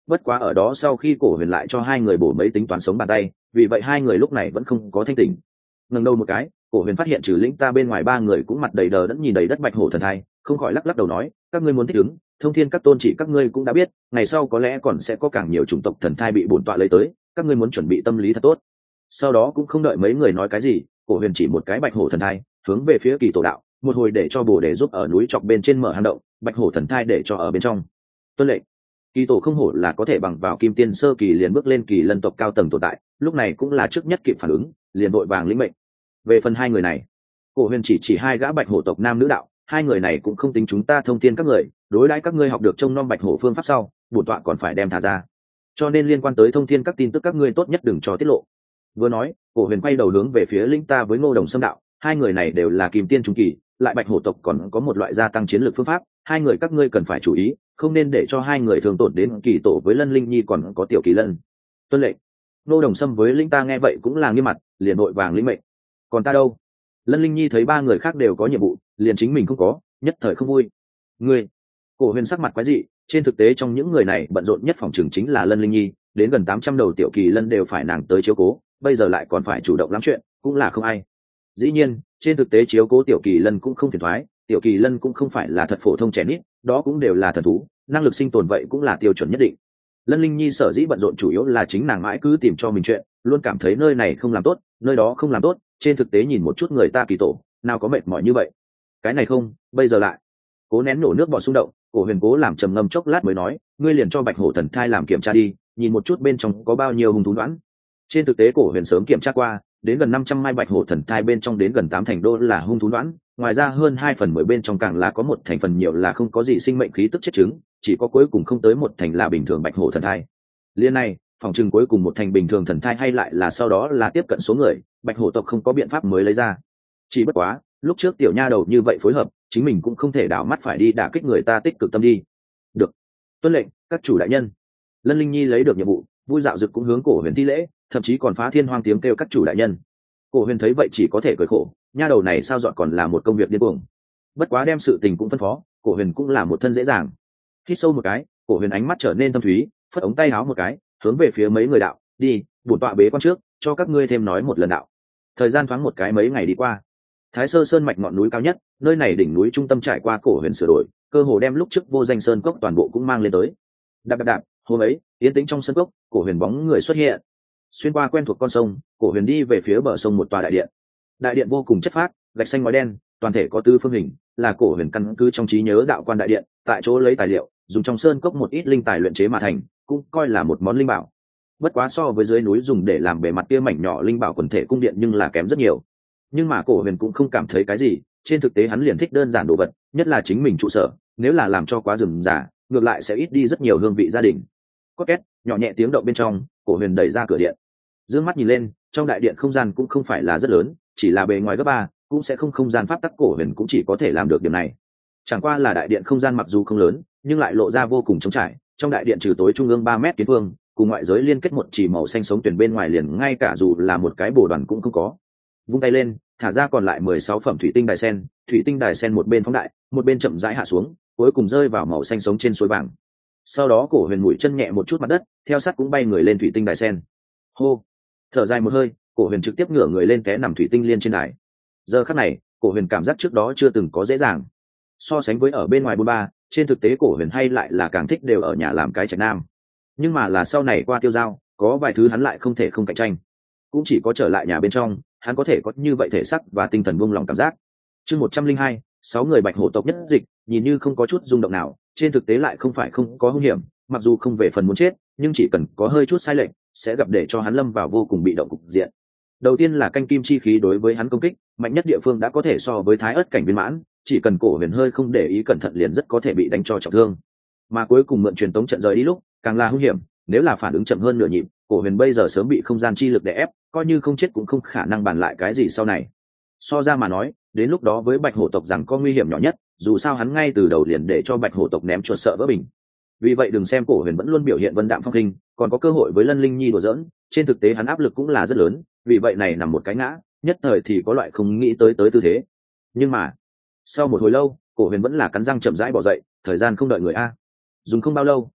Bất quá ở đó sau khi cổ huyền lại cho hai người bổ mấy tính toán sống bàn tay, vì vậy hai người lúc này vẫn không có thanh tỉnh. Ngẩng đầu một cái, cổ huyền phát hiện trừ lĩnh ta bên ngoài ba người cũng mặt đầy đờ đẫn nhìn đầy đất bạch hổ thần thai, không khỏi lắc lắc đầu nói, các ngươi muốn thích ứng, thông thiên các tôn chỉ các ngươi cũng đã biết, ngày sau có lẽ còn sẽ có càng nhiều chủng tộc thần thai bị bổn tọa lấy tới, các ngươi muốn chuẩn bị tâm lý thật tốt. Sau đó cũng không đợi mấy người nói cái gì, cổ huyền chỉ một cái bạch hổ thần thai hướng về phía kỳ tổ đạo, một hồi để cho bồ đề giúp ở núi chọc bên trên mở hang động, bạch hổ thần thai để cho ở bên trong. Tuân lệnh. Kỳ tổ không hổ là có thể bằng vào kim tiên sơ kỳ liền bước lên kỳ lân tộc cao tầng tồn tại, lúc này cũng là trước nhất kịp phản ứng, liền vội vàng lĩnh mệnh. Về phần hai người này, cổ huyền chỉ hai gã bạch hổ tộc nam nữ đạo, hai người này cũng không tính chúng ta thông thiên các người, đối đãi các ngươi học được trông nom bạch hổ phương pháp sau, bổn tọa còn phải đem thả ra, cho nên liên quan tới thông thiên các tin tức các ngươi tốt nhất đừng cho tiết lộ. Vừa nói, cổ huyền quay đầu hướng về phía lĩnh ta với Ngô Đồng Sâm đạo, hai người này đều là kim tiên trung kỳ, lại bạch hổ tộc còn có một loại gia tăng chiến lược phương pháp, hai người các ngươi cần phải chú ý, không nên để cho hai người thường tổn đến kỳ tổ với Lân Linh Nhi còn có tiểu kỳ lân. Tuân lệnh. Ngô Đồng Sâm với lĩnh ta nghe vậy cũng là nghiêm mặt, liền vội vàng lĩnh mệnh. Còn ta đâu? Lân Linh Nhi thấy ba người khác đều có nhiệm vụ, liền chính mình không có, nhất thời không vui. Ngươi. Cổ huyền sắc mặt quái dị, trên thực tế trong những người này bận rộn nhất phòng trường chính là Lân Linh Nhi, đến gần 800 đầu tiểu kỳ lân đều phải nàng tới chiếu cố, bây giờ lại còn phải chủ động lắm chuyện, cũng là không ai. Dĩ nhiên, trên thực tế chiếu cố tiểu kỳ lân cũng không phiền thoái, tiểu kỳ lân cũng không phải là thật phổ thông trẻ nít, đó cũng đều là thần thú, năng lực sinh tồn vậy cũng là tiêu chuẩn nhất định. Lân Linh Nhi sở dĩ bận rộn chủ yếu là chính nàng mãi cứ tìm cho mình chuyện, luôn cảm thấy nơi này không làm tốt, nơi đó không làm tốt, trên thực tế nhìn một chút người ta kỳ tổ, nào có mệt mỏi như vậy. Cái này không, bây giờ lại. Cố nén nổ nước bọt xung động, cổ huyền cố làm trầm ngâm chốc lát mới nói, ngươi liền cho bạch hổ thần thai làm kiểm tra đi, nhìn một chút bên trong có bao nhiêu hung thú đoán. Trên thực tế cổ huyền sớm kiểm tra qua, đến gần 500 mai bạch hổ thần thai bên trong đến gần 8 thành đô là hung thú đoán, ngoài ra hơn 2/10 bên trong càng là có một thành phần nhiều là không có gì sinh mệnh khí tức chết chứng, chỉ có cuối cùng không tới một thành là bình thường bạch hổ thần thai. Liên này, phòng trừng cuối cùng một thành bình thường thần thai hay lại là sau đó là tiếp cận số người, bạch hổ tộc không có biện pháp mới lấy ra. Chỉ bất quá, lúc trước tiểu nha đầu như vậy phối hợp, chính mình cũng không thể đảo mắt phải đi đả kích người ta tích cực tâm đi. Được. Tuân lệnh, các chủ đại nhân. Lân Linh Nhi lấy được nhiệm vụ, vui dạo dực cũng hướng cổ huyền thi lễ, thậm chí còn phá thiên hoang tiếng kêu các chủ đại nhân. Cổ huyền thấy vậy chỉ có thể cười khổ, nha đầu này sao dọn còn là một công việc điên cuồng. Bất quá đem sự tình cũng phân phó, cổ huyền cũng là một thân dễ dàng. Hít sâu một cái, cổ huyền ánh mắt trở nên thâm thúy, phất ống tay áo một cái, hướng về phía mấy người đạo, đi, bổn tọa bế quan trước, cho các ngươi thêm nói một lần đạo. Thời gian thoáng một cái mấy ngày đi qua. Thái Sơ Sơn mạch ngọn núi cao nhất, nơi này đỉnh núi trung tâm trải qua cổ huyền sửa đổi, cơ hồ đem lúc trước vô danh sơn cốc toàn bộ cũng mang lên tới. Đạp đạp đạp, hôm ấy, yên tĩnh trong sân cốc, cổ huyền bóng người xuất hiện. Xuyên qua quen thuộc con sông, cổ huyền đi về phía bờ sông một tòa đại điện. Đại điện vô cùng chất phác, gạch xanh ngói đen, toàn thể có tư phương hình, là cổ huyền căn cứ trong trí nhớ đạo quan đại điện, tại chỗ lấy tài liệu, dùng trong sơn cốc một ít linh tài luyện chế mà thành, cũng coi là một món linh bảo. Bất quá so với dưới núi dùng để làm bề mặt kia mảnh nhỏ linh bảo quần thể cung điện nhưng là kém rất nhiều. Nhưng mà cổ huyền cũng không cảm thấy cái gì, trên thực tế hắn liền thích đơn giản đồ vật, nhất là chính mình trụ sở, nếu là làm cho quá rườm rà, ngược lại sẽ ít đi rất nhiều hương vị gia đình. Có két, nhỏ nhẹ tiếng động bên trong, cổ huyền đẩy ra cửa điện. Dương mắt nhìn lên, trong đại điện không gian cũng không phải là rất lớn, chỉ là bề ngoài gấp 3, cũng sẽ không gian pháp tắc, cổ huyền cũng chỉ có thể làm được điểm này. Chẳng qua là đại điện không gian mặc dù không lớn, nhưng lại lộ ra vô cùng trống trải, trong đại điện trừ tối trung ương 3 mét kiến phương, cùng ngoại giới liên kết một chỉ màu xanh sống tuyển bên ngoài liền ngay cả dù là một cái bồ đoàn cũng không có. Vung tay lên, thả ra còn lại 16 phẩm thủy tinh đài sen một bên phóng đại, một bên chậm rãi hạ xuống, cuối cùng rơi vào màu xanh sống trên suối vàng. Sau đó cổ huyền mũi chân nhẹ một chút mặt đất, theo sát cũng bay người lên thủy tinh đài sen. Hô, thở dài một hơi, cổ huyền trực tiếp ngửa người lên té nằm thủy tinh liên trên đài. Giờ khắc này, cổ huyền cảm giác trước đó chưa từng có dễ dàng. So sánh với ở bên ngoài bôn ba, trên thực tế cổ huyền hay lại là càng thích đều ở nhà làm cái trạch nam. Nhưng mà là sau này qua tiêu giao, có vài thứ hắn lại không thể không cạnh tranh. Cũng chỉ có trở lại nhà bên trong, hắn có thể có như vậy thể sắc và tinh thần buông lòng cảm giác. Chương 102, 6 người bạch hổ tộc nhất dịch, nhìn như không có chút rung động nào, trên thực tế lại không phải không có hung hiểm, mặc dù không về phần muốn chết, nhưng chỉ cần có hơi chút sai lệch, sẽ gặp để cho hắn lâm vào vô cùng bị động cục diện. Đầu tiên là canh kim chi khí đối với hắn công kích, mạnh nhất địa phương đã có thể so với thái ớt cảnh viên mãn, chỉ cần cổ huyền hơi không để ý cẩn thận liền rất có thể bị đánh cho trọng thương. Mà cuối cùng mượn truyền tống trận rời đi lúc, càng là hung hiểm, nếu là phản ứng chậm hơn nửa nhịp, cổ huyền bây giờ sớm bị không gian chi lực đè ép, coi như không chết cũng không khả năng bàn lại cái gì sau này. So ra mà nói, đến lúc đó với bạch hổ tộc rằng có nguy hiểm nhỏ nhất, dù sao hắn ngay từ đầu liền để cho bạch hổ tộc ném chuột sợ vỡ bình. Vì vậy đừng xem cổ huyền vẫn luôn biểu hiện vân đạm phong khinh, còn có cơ hội với Lân Linh Nhi đùa giỡn, trên thực tế hắn áp lực cũng là rất lớn, vì vậy này nằm một cái ngã, nhất thời thì có loại không nghĩ tới tư thế. Nhưng mà sau một hồi lâu, cổ huyền vẫn là cắn răng chậm rãi bỏ dậy, thời gian không đợi người a. Dùng không bao lâu,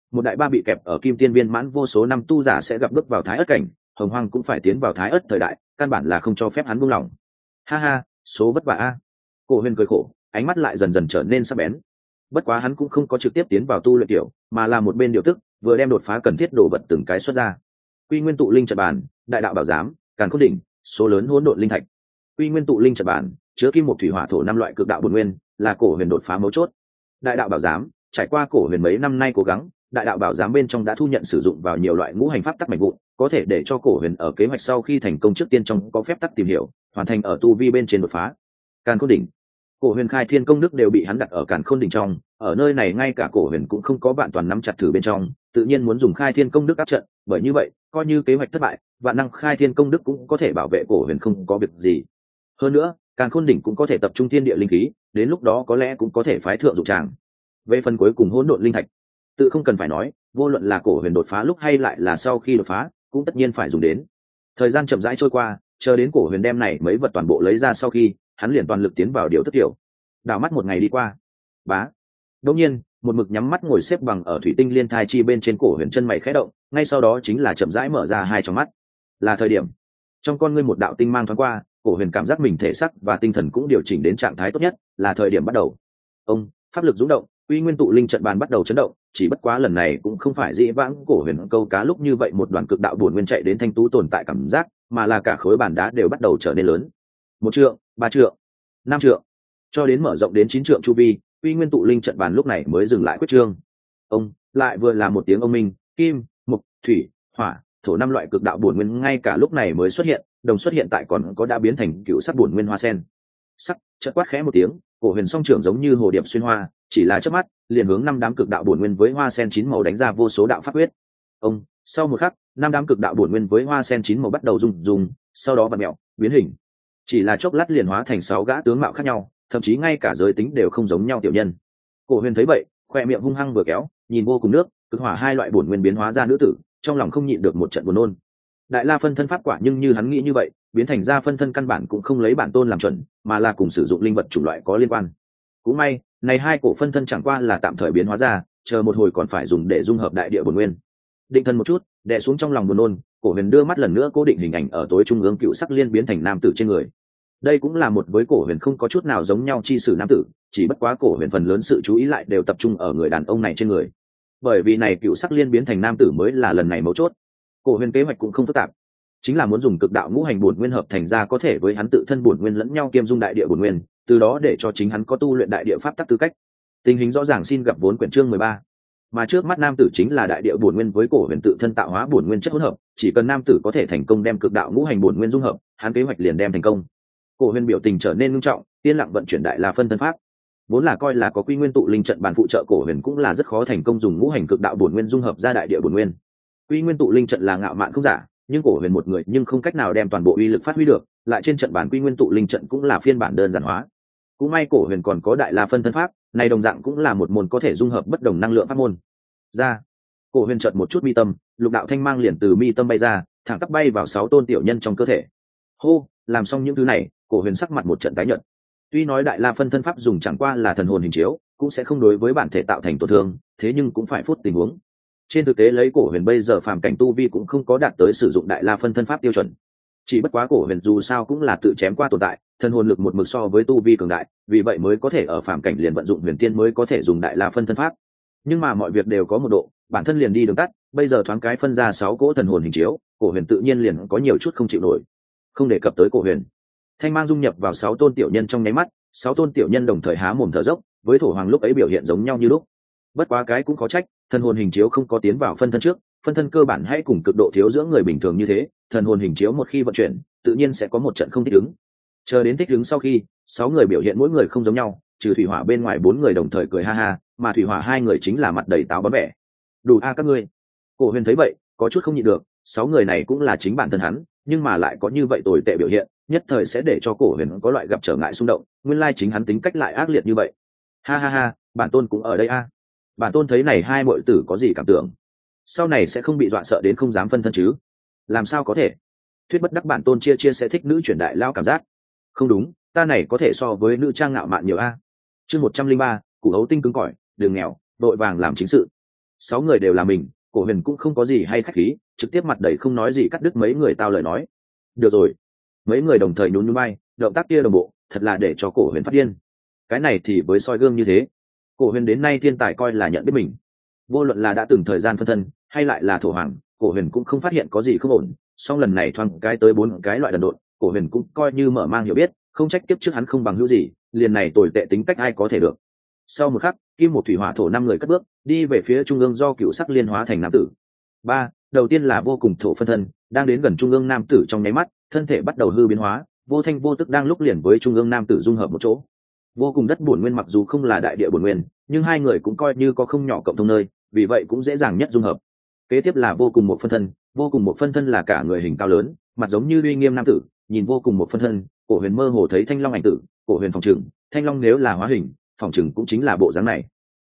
một đại ba bị kẹp ở kim tiên viên mãn vô số năm tu giả sẽ gặp bước vào thái ất cảnh, hồng hoang cũng phải tiến vào thái ất thời đại, căn bản là không cho phép hắn buông lỏng. Ha ha, số vất vả a. Cổ Huyền cười khổ, ánh mắt lại dần dần trở nên sắc bén. Bất quá hắn cũng không có trực tiếp tiến vào tu luyện tiểu, mà là một bên điều tức, vừa đem đột phá cần thiết đồ vật từng cái xuất ra. Quy nguyên tụ linh trận bàn, đại đạo bảo giám, càn khôn đỉnh, số lớn hỗn độn linh thạch. Quy nguyên tụ linh trận bàn chứa kim một thủy hỏa thổ năm loại cực đạo bổn nguyên, là Cổ Huyền đột phá mấu chốt. Đại đạo bảo giám, trải qua Cổ Huyền mấy năm nay cố gắng, đại đạo bảo giám bên trong đã thu nhận sử dụng vào nhiều loại ngũ hành pháp tắc mạnh vụn, có thể để cho Cổ Huyền ở kế hoạch sau khi thành công trước tiên trong có phép tắc tìm hiểu, hoàn thành ở tu vi bên trên đột phá. Càn khôn đỉnh, Cổ Huyền khai thiên công đức đều bị hắn đặt ở càn khôn đỉnh trong, ở nơi này ngay cả Cổ Huyền cũng không có vạn toàn nắm chặt thử bên trong, tự nhiên muốn dùng khai thiên công đức áp trận, bởi như vậy coi như kế hoạch thất bại, vạn năng khai thiên công đức cũng có thể bảo vệ Cổ Huyền không có việc gì. Hơn nữa càn khôn đỉnh cũng có thể tập trung thiên địa linh khí, đến lúc đó có lẽ cũng có thể phái thượng dụng tràng. Về phần cuối cùng hỗn độn linh thạch, tự không cần phải nói, vô luận là Cổ Huyền đột phá lúc hay lại là sau khi đột phá cũng tất nhiên phải dùng đến. Thời gian chậm rãi trôi qua, chờ đến Cổ Huyền đem này mấy vật toàn bộ lấy ra sau khi, hắn liền toàn lực tiến vào điều tức tiểu. Đảo mắt một ngày đi qua, bá, đột nhiên một mực nhắm mắt ngồi xếp bằng ở thủy tinh liên thai chi bên trên Cổ Huyền chân mày khẽ động, ngay sau đó chính là chậm rãi mở ra hai tròng mắt. Là thời điểm. Trong con ngươi một đạo tinh mang thoáng qua, Cổ Huyền cảm giác mình thể xác và tinh thần cũng điều chỉnh đến trạng thái tốt nhất, là thời điểm bắt đầu. Ông, pháp lực dũng động, uy nguyên tụ linh trận bàn bắt đầu chấn động, chỉ bất quá lần này cũng không phải dĩ vãng Cổ Huyền câu cá lúc như vậy một đoàn cực đạo bổn nguyên chạy đến thanh tú tồn tại cảm giác, mà là cả khối bàn đá đều bắt đầu trở nên lớn. 1 trượng, 3 trượng, 5 trượng, cho đến mở rộng đến 9 trượng chu vi, uy nguyên tụ linh trận bàn lúc này mới dừng lại quyết trương. Ông, lại vừa là một tiếng ông minh, kim, mộc, thủy, hỏa, thổ năm loại cực đạo bổn nguyên ngay cả lúc này mới xuất hiện, đồng xuất hiện tại còn có đã biến thành cựu sắc bổn nguyên hoa sen. Sắc, chợt quát khẽ một tiếng, Cổ Huyền song trưởng giống như hồ điệp xuyên hoa, chỉ là chớp mắt, liền hướng 5 đám cực đạo bổn nguyên với hoa sen 9 màu đánh ra vô số đạo pháp quyết. Ông, sau một khắc, 5 đám cực đạo bổn nguyên với hoa sen 9 màu bắt đầu rung, sau đó vặn mèo, biến hình. Chỉ là chốc lát liền hóa thành 6 gã tướng mạo khác nhau, thậm chí ngay cả giới tính đều không giống nhau tiểu nhân. Cổ Huyền thấy vậy, khoe miệng hung hăng vừa kéo, nhìn vô cùng nước, cực hỏa hai loại bổn nguyên biến hóa ra nữ tử, trong lòng không nhịn được một trận buồn nôn. Đại La phân thân pháp quả nhưng như hắn nghĩ như vậy, biến thành ra phân thân căn bản cũng không lấy bản tôn làm chuẩn, mà là cùng sử dụng linh vật chủng loại có liên quan. Cũng may, này hai cổ phân thân chẳng qua là tạm thời biến hóa ra, chờ một hồi còn phải dùng để dung hợp đại địa bổn nguyên. Định thân một chút, đè xuống trong lòng buồn nôn, Cổ Huyền đưa mắt lần nữa cố định hình ảnh ở tối trung ương cựu sắc liên biến thành nam tử trên người. Đây cũng là một với Cổ Huyền không có chút nào giống nhau chi sử nam tử, chỉ bất quá Cổ Huyền phần lớn sự chú ý lại đều tập trung ở người đàn ông này trên người. Bởi vì này cựu sắc liên biến thành nam tử mới là lần này mấu chốt. Cổ Huyền kế hoạch cũng không phức tạp, chính là muốn dùng cực đạo ngũ hành bổn nguyên hợp thành ra có thể với hắn tự thân bổn nguyên lẫn nhau kiêm dung đại địa bổn nguyên, từ đó để cho chính hắn có tu luyện đại địa pháp tắc tư cách. Tình hình rõ ràng xin gặp vốn quyển chương 13. Mà trước mắt nam tử chính là đại địa bổn nguyên với Cổ Huyền tự thân tạo hóa bổn nguyên chất hỗn hợp, chỉ cần nam tử có thể thành công đem cực đạo ngũ hành bổn nguyên dung hợp, hắn kế hoạch liền đem thành công. Cổ Huyền biểu tình trở nên nghiêm trọng, yên lặng vận chuyển đại La phân thân pháp. Vốn là coi là có quy nguyên tụ linh trận bàn phụ trợ Cổ Huyền cũng là rất khó thành công dùng ngũ hành cực đạo bổn nguyên dung hợp ra đại địa bổn nguyên. Quy nguyên tụ linh trận là ngạo mạn không giả, nhưng Cổ Huyền một người nhưng không cách nào đem toàn bộ uy lực phát huy được, lại trên trận bản quy nguyên tụ linh trận cũng là phiên bản đơn giản hóa. Cũng may Cổ Huyền còn có đại La phân thân pháp, này đồng dạng cũng là một môn có thể dung hợp bất đồng năng lượng pháp môn. Ra, Cổ Huyền chợt một chút mi tâm, lục đạo thanh mang liền từ mi tâm bay ra, thẳng tắp bay vào 6 tôn tiểu nhân trong cơ thể. Hô, làm xong những thứ này, Cổ Huyền sắc mặt một trận tái nhợt. Tuy nói đại La phân thân pháp dùng chẳng qua là thần hồn hình chiếu, cũng sẽ không đối với bản thể tạo thành tổn thương, thế nhưng cũng phải phút tình huống. Trên thực tế lấy Cổ Huyền bây giờ phàm cảnh tu vi cũng không có đạt tới sử dụng đại La phân thân pháp tiêu chuẩn. Chỉ bất quá Cổ Huyền dù sao cũng là tự chém qua tồn tại, thần hồn lực một mực so với tu vi cường đại, vì vậy mới có thể ở phàm cảnh liền vận dụng huyền tiên mới có thể dùng đại La phân thân pháp. Nhưng mà mọi việc đều có một độ, bản thân liền đi đường tắt, bây giờ thoáng cái phân ra 6 cỗ thần hồn hình chiếu, Cổ Huyền tự nhiên liền có nhiều chút không chịu nổi. Không đề cập tới Cổ Huyền, thanh mang dung nhập vào 6 tôn tiểu nhân trong nháy mắt, 6 tôn tiểu nhân đồng thời há mồm thở dốc, với thổ hoàng lúc ấy biểu hiện giống nhau như lúc. Bất quá cái cũng có trách, thần hồn hình chiếu không có tiến vào phân thân trước, phân thân cơ bản hay cùng cực độ thiếu dưỡng người bình thường như thế, thần hồn hình chiếu một khi vận chuyển, tự nhiên sẽ có một trận không thích ứng. Chờ đến thích ứng sau khi, 6 người biểu hiện mỗi người không giống nhau, trừ thủy hỏa bên ngoài 4 người đồng thời cười ha ha, mà thủy hỏa 2 người chính là mặt đầy táo bón vẻ. Đủ a các ngươi. Cổ Huyền thấy vậy, có chút không nhịn được, 6 người này cũng là chính bản thân hắn, nhưng mà lại có như vậy tồi tệ biểu hiện, nhất thời sẽ để cho Cổ Huyền có loại gặp trở ngại xung động, nguyên lai chính hắn tính cách lại ác liệt như vậy. Ha ha ha, bản tôn cũng ở đây a. Bản tôn thấy này hai muội tử có gì cảm tưởng, sau này sẽ không bị dọa sợ đến không dám phân thân chứ? Làm sao có thể? Thuyết bất đắc bản tôn chia sẽ thích nữ chuyển đại lao cảm giác. Không đúng, ta này có thể so với nữ trang ngạo mạn nhiều a. Chương 103, củ hấu tinh cứng cỏi, đường nghèo, đội vàng làm chính sự. 6 người đều là mình, Cổ Huyền cũng không có gì hay khách khí, trực tiếp mặt đầy không nói gì cắt đứt mấy người tao lời nói. Được rồi. Mấy người đồng thời nhún nhún vai, động tác kia đồng bộ, thật là để cho Cổ Huyền phát điên. Cái này thì với soi gương như thế, Cổ Huyền đến nay thiên tài coi là nhận biết mình. Vô luận là đã từng thời gian phân thân, hay lại là thổ hoàng, Cổ Huyền cũng không phát hiện có gì không ổn. Song lần này thoáng cái tới 4 cái loại đần độn, Cổ Huyền cũng coi như mở mang hiểu biết, không trách tiếp trước hắn không bằng hữu gì, liền này tồi tệ tính cách ai có thể được. Sau một khắc, kim một thủy hỏa thổ 5 người cất bước đi về phía trung ương do cựu sắc liên hóa thành nam tử. Đầu tiên là vô cùng thổ phân thân, đang đến gần trung ương nam tử trong nháy mắt, thân thể bắt đầu hư biến hóa, vô thanh vô tức đang lúc liền với trung ương nam tử dung hợp một chỗ. Vô cùng đất bổn nguyên mặc dù không là đại địa bổn nguyên, nhưng hai người cũng coi như có không nhỏ cộng thông nơi, vì vậy cũng dễ dàng nhất dung hợp. Kế tiếp là vô cùng một phân thân, vô cùng một phân thân là cả người hình cao lớn, mặt giống như uy nghiêm nam tử, nhìn vô cùng một phân thân, Cổ Huyền mơ hồ thấy thanh long ảnh tử, Cổ Huyền phòng trừng, thanh long nếu là hóa hình, phòng trừng cũng chính là bộ dáng này.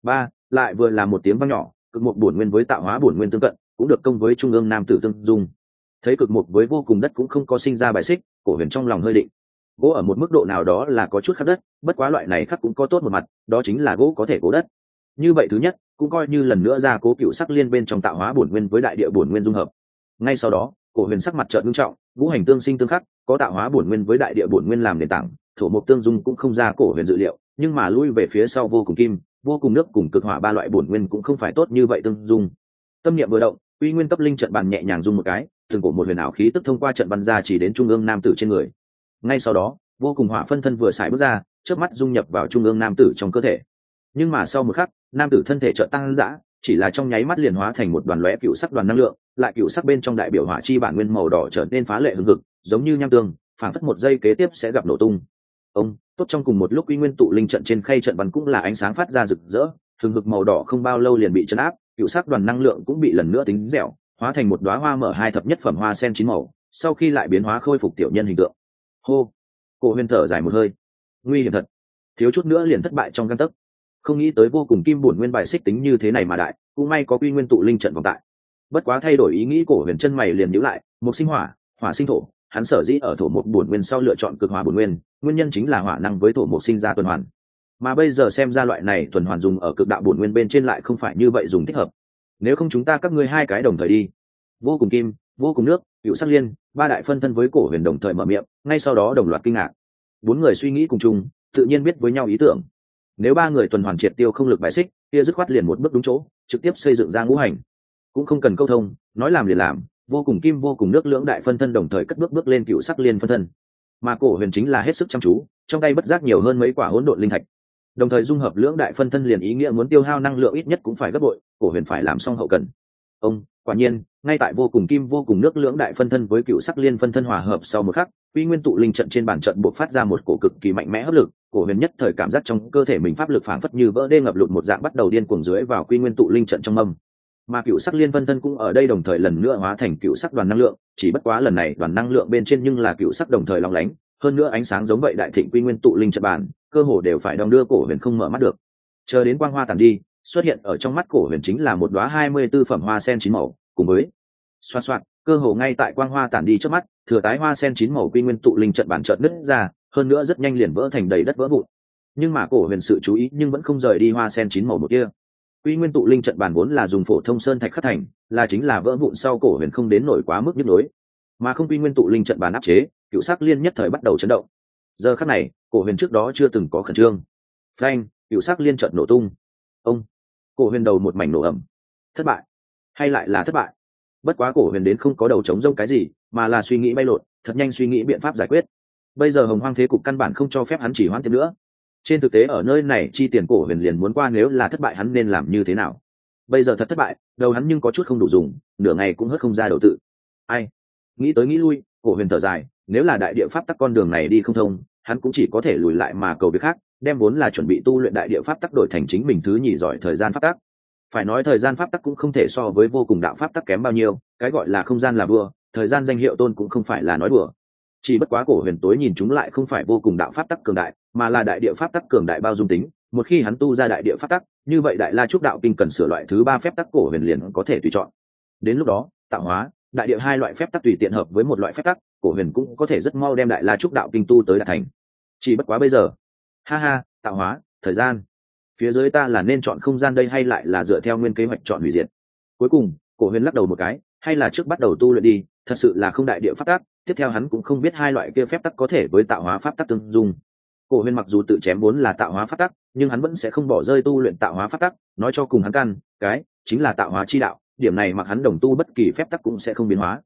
Lại vừa là một tiếng vang nhỏ, cực một bổn nguyên với tạo hóa bổn nguyên tương cận, cũng được công với trung ương nam tử tương dung. Thấy cực một với vô cùng đất cũng không có sinh ra bài xích, Cổ Huyền trong lòng hơi định. Gỗ ở một mức độ nào đó là có chút khắc đất, bất quá loại này khắc cũng có tốt một mặt, đó chính là gỗ có thể cố đất. Như vậy thứ nhất, cũng coi như lần nữa ra cố cựu sắc liên bên trong tạo hóa bổn nguyên với đại địa bổn nguyên dung hợp. Ngay sau đó, Cổ Huyền sắc mặt chợt nghiêm trọng, ngũ hành tương sinh tương khắc, có tạo hóa bổn nguyên với đại địa bổn nguyên làm nền tảng, thổ mộc tương dung cũng không ra Cổ Huyền dự liệu, nhưng mà lui về phía sau vô cùng kim, vô cùng nước cùng cực hỏa ba loại bổn nguyên cũng không phải tốt như vậy tương dung. Tâm niệm vừa động, uy nguyên cấp linh trận bàn nhẹ nhàng rung một cái, từng cổ một huyền ảo khí tức thông qua trận bàn ra chỉ đến trung ương nam tử trên người. Ngay sau đó, vô cùng hỏa phân thân vừa xài bước ra, chớp mắt dung nhập vào trung ương nam tử trong cơ thể. Nhưng mà sau một khắc, nam tử thân thể chợt tăng dã, chỉ là trong nháy mắt liền hóa thành một đoàn lóe cựu sắc đoàn năng lượng, lại cựu sắc bên trong đại biểu hỏa chi bản nguyên màu đỏ trở nên phá lệ hừng hực, giống như nham tương, phảng phất một giây kế tiếp sẽ gặp nổ tung. Tốt trong cùng một lúc uy nguyên tụ linh trận trên khay trận văn cũng là ánh sáng phát ra rực rỡ, hừng hực màu đỏ không bao lâu liền bị chấn áp, cựu sắc đoàn năng lượng cũng bị lần nữa tính dẻo, hóa thành một đóa hoa mở hai thập nhất phẩm hoa sen chín màu, sau khi lại biến hóa khôi phục tiểu nhân hình tượng. Hô, Cổ Huyền thở dài một hơi, nguy hiểm thật, thiếu chút nữa liền thất bại trong gang tấc. Không nghĩ tới vô cùng kim bổn nguyên bài xích tính như thế này mà đại, cũng may có quy nguyên tụ linh trận vòng tại. Bất quá thay đổi ý nghĩ, Cổ Huyền chân mày liền nhíu lại, một sinh hỏa, hỏa sinh thổ, hắn sở dĩ ở thổ một bổn nguyên sau lựa chọn cực hỏa bổn nguyên, nguyên nhân chính là hỏa năng với thổ một sinh ra tuần hoàn. Mà bây giờ xem ra loại này tuần hoàn dùng ở cực đạo bổn nguyên bên trên lại không phải như vậy dùng thích hợp. Nếu không chúng ta các ngươi hai cái đồng thời đi. Vô cùng kim, vô cùng nước, cựu sắc liên, ba đại phân thân với Cổ Huyền đồng thời mở miệng, ngay sau đó đồng loạt kinh ngạc. 4 người suy nghĩ cùng chung, tự nhiên biết với nhau ý tưởng. Nếu 3 người tuần hoàn triệt tiêu không lực bài xích, kia dứt khoát liền một bước đúng chỗ, trực tiếp xây dựng ra ngũ hành, cũng không cần câu thông, nói làm liền làm. Vô cùng kim vô cùng nước lưỡng đại phân thân đồng thời cất bước lên cựu sắc liên phân thân, mà Cổ Huyền chính là hết sức chăm chú, trong tay bất giác nhiều hơn mấy quả hỗn độn linh thạch, đồng thời dung hợp lưỡng đại phân thân liền ý nghĩa muốn tiêu hao năng lượng ít nhất cũng phải gấp bội, Cổ Huyền phải làm xong hậu cần. Quả nhiên, ngay tại vô cùng kim vô cùng nước lưỡng đại phân thân với cựu sắc liên phân thân hòa hợp sau một khắc, quy nguyên tụ linh trận trên bàn trận buộc phát ra một cổ cực kỳ mạnh mẽ hấp lực, Cổ Huyền nhất thời cảm giác trong cơ thể mình pháp lực phảng phất như vỡ đê ngập lụt một dạng bắt đầu điên cuồng dưới vào quy nguyên tụ linh trận trong âm. Mà cựu sắc liên phân thân cũng ở đây đồng thời lần nữa hóa thành cựu sắc đoàn năng lượng, chỉ bất quá lần này đoàn năng lượng bên trên nhưng là cựu sắc đồng thời lóng lánh, hơn nữa ánh sáng giống vậy đại thịnh quy nguyên tụ linh trận bàn, cơ hồ đều phải đong đưa Cổ Huyền không mở mắt được. Chờ đến quang hoa tàn đi, xuất hiện ở trong mắt Cổ Huyền chính là một đóa 24 phẩm hoa sen chín màu, cùng với xoạt xoạt, cơ hồ ngay tại quang hoa tản đi trước mắt, thừa tái hoa sen chín màu quy nguyên tụ linh trận bản chợt nứt ra, hơn nữa rất nhanh liền vỡ thành đầy đất vỡ vụn. Nhưng mà Cổ Huyền sự chú ý nhưng vẫn không rời đi hoa sen chín màu một kia. Quy nguyên tụ linh trận bản vốn là dùng phổ thông sơn thạch khắc thành, là chính là vỡ vụn sau Cổ Huyền không đến nổi quá mức nhức nhối, mà không quy nguyên tụ linh trận bản áp chế, cựu sắc liên nhất thời bắt đầu chấn động. Giờ khắc này, Cổ Huyền trước đó chưa từng có khẩn trương. Phanh, cựu sắc liên trận nổ tung. Cổ Huyền đầu một mảnh nổ ẩm. Thất bại, hay lại là thất bại? Bất quá Cổ Huyền đến không có đầu trống rỗng cái gì, mà là suy nghĩ bay lộn, thật nhanh suy nghĩ biện pháp giải quyết. Bây giờ Hồng Hoang thế cục căn bản không cho phép hắn chỉ hoãn tiếp nữa. Trên thực tế ở nơi này chi tiền Cổ Huyền liền muốn qua, nếu là thất bại hắn nên làm như thế nào? Bây giờ thật thất bại, đầu hắn nhưng có chút không đủ dùng, nửa ngày cũng hất không ra đầu tự. Ai? Nghĩ tới nghĩ lui, Cổ Huyền thở dài, nếu là đại địa pháp tắc con đường này đi không thông, hắn cũng chỉ có thể lùi lại mà cầu việc khác, đem vốn là chuẩn bị tu luyện đại địa pháp tắc đổi thành chính mình thứ nhì giỏi thời gian pháp tắc. Phải nói thời gian pháp tắc cũng không thể so với vô cùng đạo pháp tắc kém bao nhiêu, cái gọi là không gian là vua, thời gian danh hiệu tôn cũng không phải là nói đùa. Chỉ bất quá Cổ Huyền tối nhìn chúng lại không phải vô cùng đạo pháp tắc cường đại, mà là đại địa pháp tắc cường đại bao dung tính. Một khi hắn tu ra đại địa pháp tắc, như vậy đại la trúc đạo kinh cần sửa loại thứ 3 phép tắc, Cổ Huyền liền có thể tùy chọn. Đến lúc đó, tạo hóa, đại địa hai loại phép tắc tùy tiện hợp với một loại phép tắc, Cổ Huyền cũng có thể rất mau đem đại la trúc đạo kinh tu tới đạt thành. Chỉ bất quá bây giờ, ha ha, tạo hóa, thời gian, phía dưới ta là nên chọn không gian đây hay lại là dựa theo nguyên kế hoạch chọn hủy diệt? Cuối cùng cổ huyền lắc đầu một cái, hay là trước bắt đầu tu luyện đi, thật sự là không đại địa pháp tắc. Tiếp theo hắn cũng không biết hai loại kia phép tắc có thể với tạo hóa pháp tắc tương dung. Cổ huyền mặc dù tự chém vốn là tạo hóa pháp tắc, nhưng hắn vẫn sẽ không bỏ rơi tu luyện tạo hóa pháp tắc, nói cho cùng hắn căn cái chính là tạo hóa chi đạo, điểm này mặc hắn đồng tu bất kỳ phép tắc cũng sẽ không biến hóa.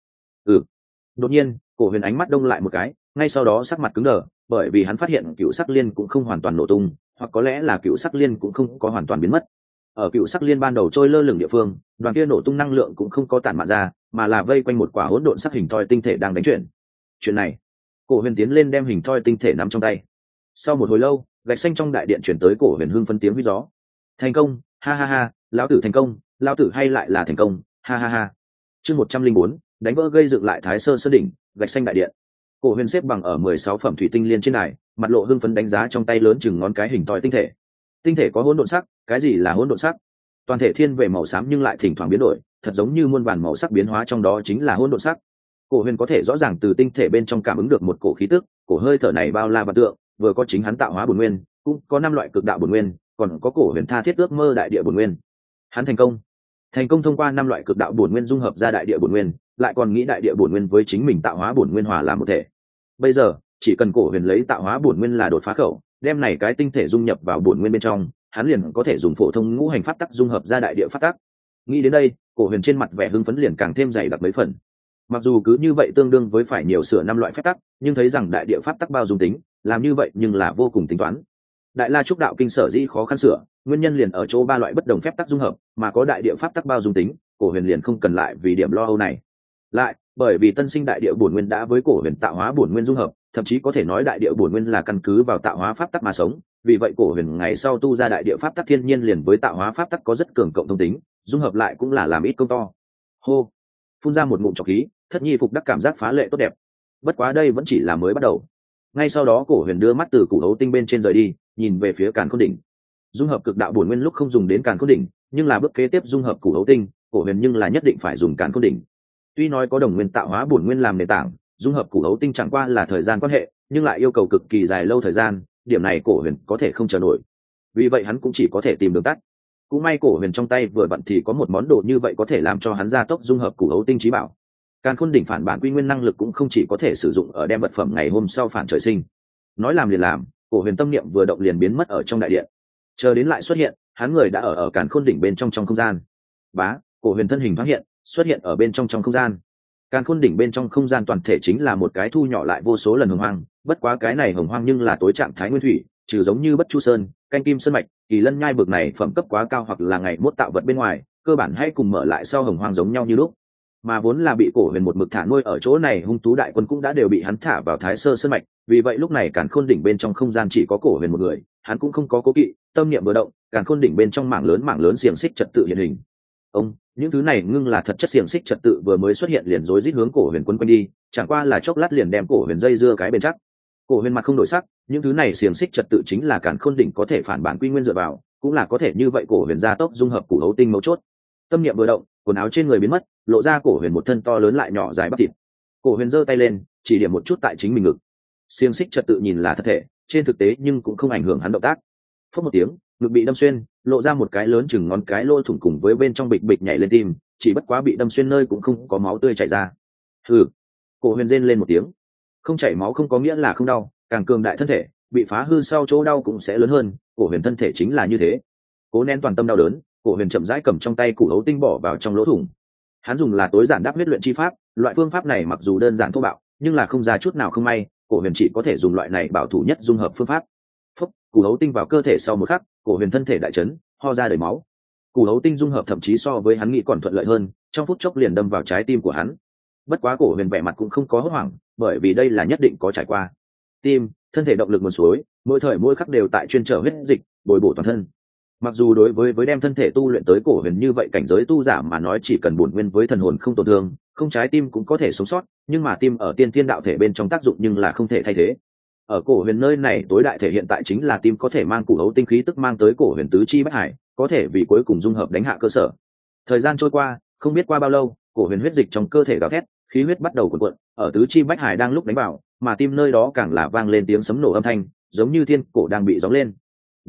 Đột nhiên cổ huyền ánh mắt đông lại một cái, ngay sau đó sắc mặt cứng đờ, bởi vì hắn phát hiện cựu sắc liên cũng không hoàn toàn nổ tung, hoặc có lẽ là cựu sắc liên cũng không có hoàn toàn biến mất. Ở cựu sắc liên ban đầu trôi lơ lửng địa phương, đoàn kia nổ tung năng lượng cũng không có tản mạn ra, mà là vây quanh một quả hỗn độn sắc hình thoi tinh thể đang đánh chuyển. Chuyện này, cổ huyền tiến lên đem hình thoi tinh thể nắm trong tay. Sau một hồi lâu, gạch xanh trong đại điện chuyển tới cổ huyền hưng phân tiếng huýt gió. Thành công, ha ha ha, lão tử thành công, lão tử hay lại là thành công, ha ha ha. Chương 104, đánh vỡ gây dựng lại Thái Sơ Sơn đỉnh, gạch xanh đại điện. Cổ huyền xếp bằng ở 16 phẩm thủy tinh liên trên đài, mặt lộ hưng phấn đánh giá trong tay lớn chừng ngón cái hình thoi tinh thể. Tinh thể có hỗn độn sắc, cái gì là hỗn độn sắc? Toàn thể thiên về màu xám nhưng lại thỉnh thoảng biến đổi, thật giống như muôn vàn màu sắc biến hóa trong đó chính là hỗn độn sắc. Cổ huyền có thể rõ ràng từ tinh thể bên trong cảm ứng được một cổ khí tức, cổ hơi thở này bao la và tượng, vừa có chính hắn tạo hóa bổn nguyên, cũng có 5 loại cực đạo bổn nguyên, còn có cổ huyền tha thiết ước mơ đại địa bổn nguyên. Hắn thành công thông qua 5 loại cực đạo bổn nguyên dung hợp ra đại địa bổn nguyên, lại còn nghĩ đại địa bổn nguyên với chính mình tạo hóa bổn nguyên hòa làm một thể. Bây giờ chỉ cần cổ huyền lấy tạo hóa bổn nguyên là đột phá khẩu, đem này cái tinh thể dung nhập vào bổn nguyên bên trong, hắn liền có thể dùng phổ thông ngũ hành pháp tắc dung hợp ra đại địa pháp tắc. Nghĩ đến đây, cổ huyền trên mặt vẻ hưng phấn liền càng thêm dày đặc mấy phần. Mặc dù cứ như vậy tương đương với phải nhiều sửa 5 loại phép tắc, nhưng thấy rằng đại địa pháp tắc bao dung tính, làm như vậy nhưng là vô cùng tính toán. Đại La Trúc Đạo Kinh sở dĩ khó khăn sửa, nguyên nhân liền ở chỗ 3 loại bất đồng phép tắc dung hợp, mà có đại địa pháp tắc bao dung tính, cổ huyền liền không cần lại vì điểm lo âu này. Lại, bởi vì tân sinh đại địa bổn nguyên đã với cổ huyền tạo hóa bổn nguyên dung hợp, thậm chí có thể nói đại địa bổn nguyên là căn cứ vào tạo hóa pháp tắc mà sống, vì vậy cổ huyền ngày sau tu ra đại địa pháp tắc thiên nhiên liền với tạo hóa pháp tắc có rất cường cộng thông tính, dung hợp lại cũng là làm ít công to. Hô, phun ra một ngụm trọc khí, Thất Nhi phục đắc cảm giác phá lệ tốt đẹp. Bất quá đây vẫn chỉ là mới bắt đầu. Ngay sau đó cổ huyền đưa mắt từ cửu hấu tinh bên trên rời đi, nhìn về phía Càn Khôn đỉnh. Dung hợp cực đạo bổn nguyên lúc không dùng đến Càn Khôn đỉnh, nhưng là bước kế tiếp dung hợp cửu hấu tinh, cổ huyền nhưng là nhất định phải dùng Càn Khôn đỉnh. Tuy nói có đồng nguyên tạo hóa bổn nguyên làm nền tảng, dung hợp cửu hấu tinh chẳng qua là thời gian quan hệ, nhưng lại yêu cầu cực kỳ dài lâu thời gian, điểm này cổ huyền có thể không chờ nổi. Vì vậy hắn cũng chỉ có thể tìm đường tắt. Cũng may cổ huyền trong tay vừa vặn thì có một món đồ như vậy có thể làm cho hắn gia tốc dung hợp cửu hấu tinh trí bảo. Càn Khôn đỉnh phản bản quy nguyên năng lực cũng không chỉ có thể sử dụng ở đem vật phẩm ngày hôm sau phản trời sinh. Nói làm liền làm, cổ huyền tâm niệm vừa động liền biến mất ở trong đại điện. Chờ đến lại xuất hiện, hắn người đã ở Càn Khôn đỉnh bên trong không gian. Bá, cổ huyền thân hình thoáng hiện, xuất hiện ở bên trong không gian. Càn Khôn đỉnh bên trong không gian toàn thể chính là một cái thu nhỏ lại vô số lần hồng hoang, bất quá cái này hồng hoang nhưng là tối trạng thái nguyên thủy, trừ giống như Bất Chu Sơn, Canh Kim Sơn mạch, Kỳ Lân nhai bực này phẩm cấp quá cao hoặc là ngày mốt tạo vật bên ngoài, cơ bản hay cùng mở lại sau hồng hoang giống nhau như lúc. Mà vốn là bị cổ huyền một mực thả nuôi ở chỗ này hung thú đại quân cũng đã đều bị hắn thả vào Thái Sơ Sơn mạch, vì vậy lúc này Càn Khôn đỉnh bên trong không gian chỉ có cổ huyền một người, hắn cũng không có cố kỵ, tâm niệm vừa động, Càn Khôn đỉnh bên trong mảng lớn xiềng xích trật tự hiện hình. Những thứ này ngưng là thật chất xiềng xích trật tự vừa mới xuất hiện liền rối rít hướng cổ huyền quân quanh đi, chẳng qua là chốc lát liền đem cổ huyền dây dưa cái bên chắc. Cổ huyền mặt không đổi sắc, những thứ này xiềng xích trật tự chính là Càn Khôn đỉnh có thể phản bản quy nguyên dựa vào, cũng là có thể như vậy cổ huyền gia tốc dung hợp cửu hấu tinh mấu chốt. Tâm niệm vừa động, quần áo trên người biến mất, lộ ra cổ huyền một thân to lớn lại nhỏ dài bắp thịt. Cổ huyền giơ tay lên, chỉ điểm một chút tại chính mình ngực. Xiềng xích trật tự nhìn là thật thể, trên thực tế nhưng cũng không ảnh hưởng hắn động tác. Phốc một tiếng, ngực bị đâm xuyên, lộ ra một cái lớn chừng ngón cái lỗ thủng cùng với bên trong bịch bịch nhảy lên tim, chỉ bất quá bị đâm xuyên nơi cũng không có máu tươi chảy ra. Hừ, cổ huyền rên lên một tiếng. Không chảy máu không có nghĩa là không đau, càng cường đại thân thể, bị phá hư sau chỗ đau cũng sẽ lớn hơn, cổ huyền thân thể chính là như thế. Cố nén toàn tâm đau đớn, cổ huyền chậm rãi cầm trong tay củ hấu tinh bỏ vào trong lỗ thủng. Hắn dùng là tối giản đáp huyết luyện chi pháp, loại phương pháp này mặc dù đơn giản thô bạo, nhưng là không ra chút nào không may, cổ huyền chỉ có thể dùng loại này bảo thủ nhất dung hợp phương pháp. Phúc, củ hấu tinh vào cơ thể sau một khắc, cổ huyền thân thể đại chấn, ho ra đầy máu. Củ hấu tinh dung hợp thậm chí so với hắn nghĩ còn thuận lợi hơn, trong phút chốc liền đâm vào trái tim của hắn. Bất quá cổ huyền vẻ mặt cũng không có hốt hoảng, bởi vì đây là nhất định có trải qua. Tim, thân thể động lực nguồn suối, mỗi thời mỗi khắc đều tại chuyên trở huyết dịch, bồi bổ toàn thân. Mặc dù đối với đem thân thể tu luyện tới cổ huyền như vậy cảnh giới tu giả mà nói chỉ cần bổn nguyên với thần hồn không tổn thương, không trái tim cũng có thể sống sót, nhưng mà tim ở tiên thiên đạo thể bên trong tác dụng nhưng là không thể thay thế. Ở cổ huyền nơi này tối đại thể hiện tại chính là tim có thể mang củ hấu tinh khí tức mang tới cổ huyền tứ chi bách hải, có thể vì cuối cùng dung hợp đánh hạ cơ sở. Thời gian trôi qua, không biết qua bao lâu, cổ huyền huyết dịch trong cơ thể gào thét, khí huyết bắt đầu cuộn cuộn, ở tứ chi bách hải đang lúc đánh vào, mà tim nơi đó càng là vang lên tiếng sấm nổ âm thanh, giống như thiên cổ đang bị gióng lên. Bá,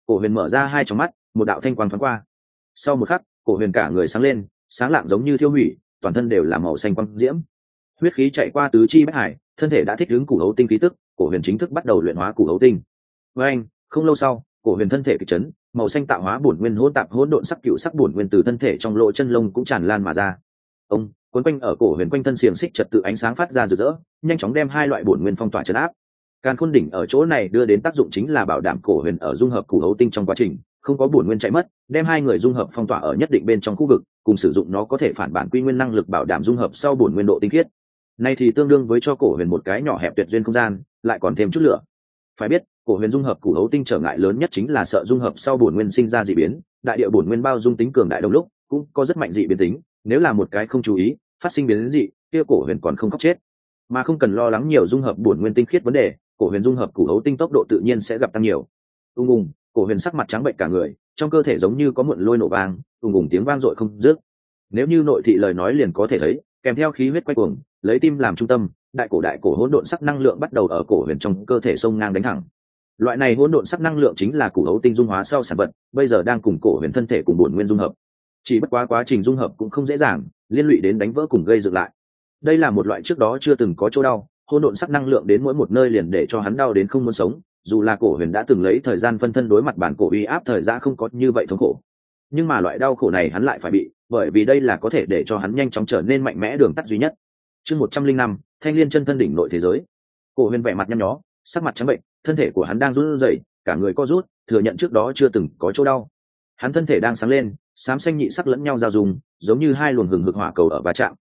Cổ huyền mở ra hai tròng mắt, một đạo thanh quang thoáng qua. Sau một khắc, cổ huyền cả người sáng lên, sáng lạng giống như thiêu hủy, toàn thân đều là màu xanh quang diễm. Huyết khí chạy qua tứ chi bách hải, thân thể đã thích ứng cửu hấu tinh khí tức, cổ huyền chính thức bắt đầu luyện hóa cửu hấu tinh. Với anh, không lâu sau, cổ huyền thân thể kịch chấn, màu xanh tạo hóa bổn nguyên hỗn tạp hỗn độn sắc cựu sắc bổn nguyên từ thân thể trong lỗ chân lông cũng tràn lan mà ra. Ông quấn quanh ở cổ huyền quanh thân xiềng xích trật tự ánh sáng phát ra rực rỡ, nhanh chóng đem hai loại bổn nguyên phong tỏa trấn áp. Càn khôn đỉnh ở chỗ này đưa đến tác dụng chính là bảo đảm cổ huyền ở dung hợp cửu hấu tinh trong quá trình không có bổn nguyên chạy mất, đem hai người dung hợp phong tỏa ở nhất định bên trong khu vực, cùng sử dụng nó có thể phản bản quy nguyên năng lực bảo đảm dung hợp sau bổn nguyên độ tinh khiết. Này thì tương đương với cho cổ huyền một cái nhỏ hẹp tuyệt duyên không gian, lại còn thêm chút lửa. Phải biết, cổ huyền dung hợp cửu hấu tinh trở ngại lớn nhất chính là sợ dung hợp sau bổn nguyên sinh ra dị biến, đại địa bổn nguyên bao dung tính cường đại đồng lúc, cũng có rất mạnh dị biến tính, nếu là một cái không chú ý, phát sinh biến dị, kia cổ huyền còn không khóc chết. Mà không cần lo lắng nhiều dung hợp bổn nguyên tinh khiết vấn đề, cổ huyền dung hợp cửu hấu tinh tốc độ tự nhiên sẽ gặp tăng nhiều. Ung ung, cổ huyền sắc mặt trắng bệnh cả người, trong cơ thể giống như có muộn lôi nổ vang, ung ung tiếng vang dội không dứt. Nếu như nội thị lời nói liền có thể thấy, kèm theo khí huyết quay cuồng, lấy tim làm trung tâm, đại cổ hỗn độn sắc năng lượng bắt đầu ở cổ huyền trong cơ thể xông ngang đánh thẳng. Loại này hỗn độn sắc năng lượng chính là cửu hấu tinh dung hóa sau sản vật, bây giờ đang cùng cổ huyền thân thể cùng bổn nguyên dung hợp. Chỉ bất quá quá trình dung hợp cũng không dễ dàng, liên lụy đến đánh vỡ cùng gây dựng lại. Đây là một loại trước đó chưa từng có chỗ đau, hỗn độn sắc năng lượng đến mỗi một nơi liền để cho hắn đau đến không muốn sống, dù là cổ huyền đã từng lấy thời gian phân thân đối mặt bản cổ uy áp thời gian không có như vậy thống khổ, nhưng mà loại đau khổ này hắn lại phải bị, bởi vì đây là có thể để cho hắn nhanh chóng trở nên mạnh mẽ đường tắt duy nhất. Chương 105, Thanh Liên chân thân đỉnh nội thế giới. Cổ huyền vẻ mặt nhăn nhó, sắc mặt trắng bệnh, thân thể của hắn đang run rẩy, cả người co rút, thừa nhận trước đó chưa từng có chỗ đau. Hắn thân thể đang sáng lên, xám xanh nhị sắc lẫn nhau giao dùng, giống như hai luồng hừng hực hỏa cầu ở va chạm.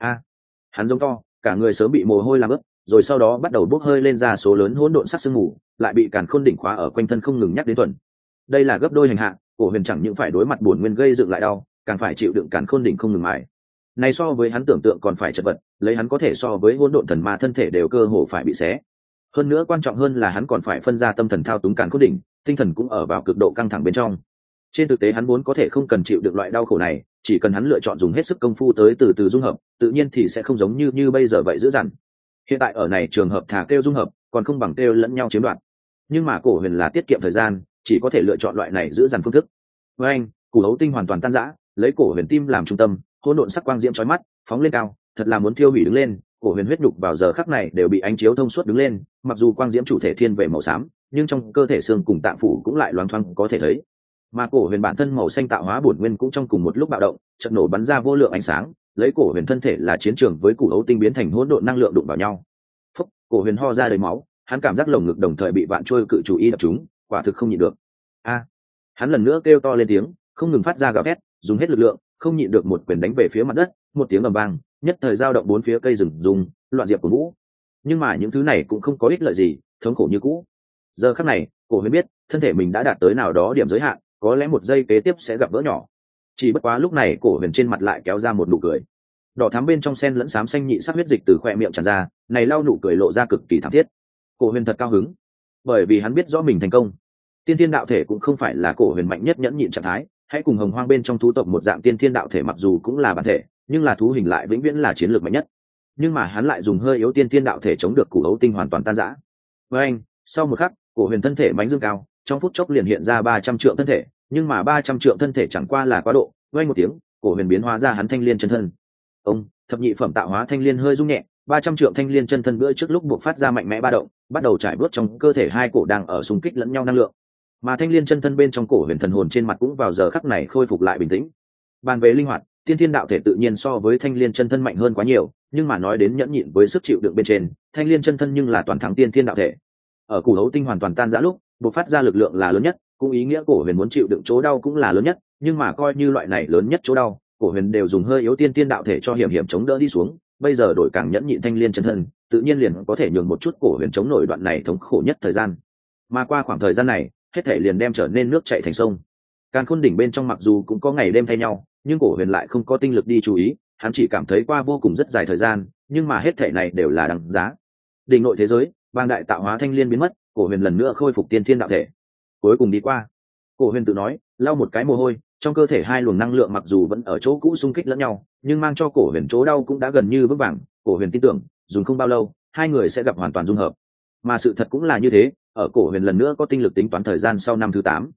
Hắn giống to, cả người sớm bị mồ hôi làm ướt, rồi sau đó bắt đầu bốc hơi lên ra số lớn hỗn độn sắc sương mù, lại bị càn khôn đỉnh khóa ở quanh thân không ngừng nhắc đến tuần. Đây là gấp đôi hành hạ, cổ huyền chẳng những phải đối mặt buồn nguyên gây dựng lại đau, càng phải chịu đựng càn khôn đỉnh không ngừng mài. Này so với hắn tưởng tượng còn phải chật vật, lấy hắn có thể so với hỗn độn thần ma thân thể đều cơ hồ phải bị xé. Hơn nữa quan trọng hơn là hắn còn phải phân ra tâm thần thao túng càn khôn đỉnh, tinh thần cũng ở vào cực độ căng thẳng bên trong. Trên thực tế hắn vốn có thể không cần chịu được loại đau khổ này, chỉ cần hắn lựa chọn dùng hết sức công phu tới từ từ dung hợp, tự nhiên thì sẽ không giống như bây giờ vậy dữ dằn. Hiện tại ở này trường hợp thả kêu dung hợp, còn không bằng kêu lẫn nhau chiếm đoạt. Nhưng mà cổ huyền là tiết kiệm thời gian, chỉ có thể lựa chọn loại này dữ dằn phương thức. Với anh, cửu hấu tinh hoàn toàn tan rã, lấy cổ huyền tim làm trung tâm, hỗn độn sắc quang diễm chói mắt, phóng lên cao, thật là muốn thiêu hủy đứng lên. Cổ huyền huyết nhục vào giờ khắc này đều bị ánh chiếu thông suốt đứng lên, mặc dù quang diễm chủ thể thiên về màu xám, nhưng trong cơ thể xương cùng tạng phủ cũng lại loáng thoáng có thể thấy. Mà cổ huyền bản thân màu xanh tạo hóa bổn nguyên cũng trong cùng một lúc bạo động, chợt nổ bắn ra vô lượng ánh sáng, lấy cổ huyền thân thể là chiến trường với cửu hấu tinh biến thành hỗn độn năng lượng đụng vào nhau. Phúc, cổ huyền ho ra đầy máu, hắn cảm giác lồng ngực đồng thời bị vạn trôi cự chủ y đập trúng, quả thực không nhịn được. Hắn lần nữa kêu to lên tiếng, không ngừng phát ra gào thét, dùng hết lực lượng, không nhịn được một quyền đánh về phía mặt đất, một tiếng ầm vang, nhất thời dao động bốn phía cây rừng rung, loạn diệp của vũ. Nhưng mà những thứ này cũng không có ích lợi gì, thống khổ như cũ. Giờ khắc này, cổ huyền biết, thân thể mình đã đạt tới nào đó điểm giới hạn, có lẽ một giây kế tiếp sẽ gặp vỡ nhỏ. Chỉ bất quá lúc này cổ huyền trên mặt lại kéo ra một nụ cười, đỏ thắm bên trong sen lẫn xám xanh nhị sắc huyết dịch từ khoe miệng tràn ra, này lau nụ cười lộ ra cực kỳ thảm thiết. Cổ huyền thật cao hứng, bởi vì hắn biết rõ mình thành công. Tiên thiên đạo thể cũng không phải là cổ huyền mạnh nhất nhẫn nhịn trạng thái, hãy cùng hồng hoang bên trong thú tộc một dạng tiên thiên đạo thể mặc dù cũng là bản thể, nhưng là thú hình lại vĩnh viễn là chiến lược mạnh nhất. Nhưng mà hắn lại dùng hơi yếu tiên thiên đạo thể chống được cửu hấu tinh hoàn toàn tan rã. Với anh, sau một khắc, cổ huyền thân thể mãnh dương cao, trong phút chốc liền hiện ra 300 trượng thân thể, nhưng mà 300 trượng thân thể chẳng qua là quá độ. Vang một tiếng, cổ huyền biến hóa ra hắn thanh liên chân thân. Ông thập nhị phẩm tạo hóa thanh liên hơi rung nhẹ, 300 trượng thanh liên chân thân bữa trước lúc buộc phát ra mạnh mẽ ba động, bắt đầu trải bước trong cơ thể hai cổ đang ở xung kích lẫn nhau năng lượng. Mà thanh liên chân thân bên trong cổ huyền thần hồn trên mặt cũng vào giờ khắc này khôi phục lại bình tĩnh. Bàn về linh hoạt, tiên thiên đạo thể tự nhiên so với thanh liên chân thân mạnh hơn quá nhiều, nhưng mà nói đến nhẫn nhịn với sức chịu đựng bên trên, thanh liên chân thân nhưng là toàn thắng tiên thiên đạo thể. Ở cửu hấu tinh hoàn toàn tan rã lúc, buộc phát ra lực lượng là lớn nhất, cũng ý nghĩa cổ huyền muốn chịu đựng chỗ đau cũng là lớn nhất, nhưng mà coi như loại này lớn nhất chỗ đau, cổ huyền đều dùng hơi yếu tiên thiên đạo thể cho hiểm hiểm chống đỡ đi xuống, bây giờ đổi càng nhẫn nhịn thanh liên chân thân, tự nhiên liền có thể nhường một chút cổ huyền chống nổi đoạn này thống khổ nhất thời gian. Mà qua khoảng thời gian này, hết thể liền đem trở nên nước chảy thành sông. Càn khôn đỉnh bên trong mặc dù cũng có ngày đêm thay nhau, nhưng cổ huyền lại không có tinh lực đi chú ý, hắn chỉ cảm thấy qua vô cùng rất dài thời gian, nhưng mà hết thể này đều là đằng giá. Đỉnh nội thế giới, bang đại tạo hóa thanh liên biến mất, cổ huyền lần nữa khôi phục tiên thiên đạo thể. Cuối cùng đi qua, cổ huyền tự nói, lau một cái mồ hôi, trong cơ thể hai luồng năng lượng mặc dù vẫn ở chỗ cũ xung kích lẫn nhau, nhưng mang cho cổ huyền chỗ đau cũng đã gần như vững vàng. Cổ huyền tin tưởng, dùng không bao lâu, hai người sẽ gặp hoàn toàn dung hợp. Mà sự thật cũng là như thế, ở cổ huyền lần nữa có tinh lực tính toán thời gian sau năm thứ 8.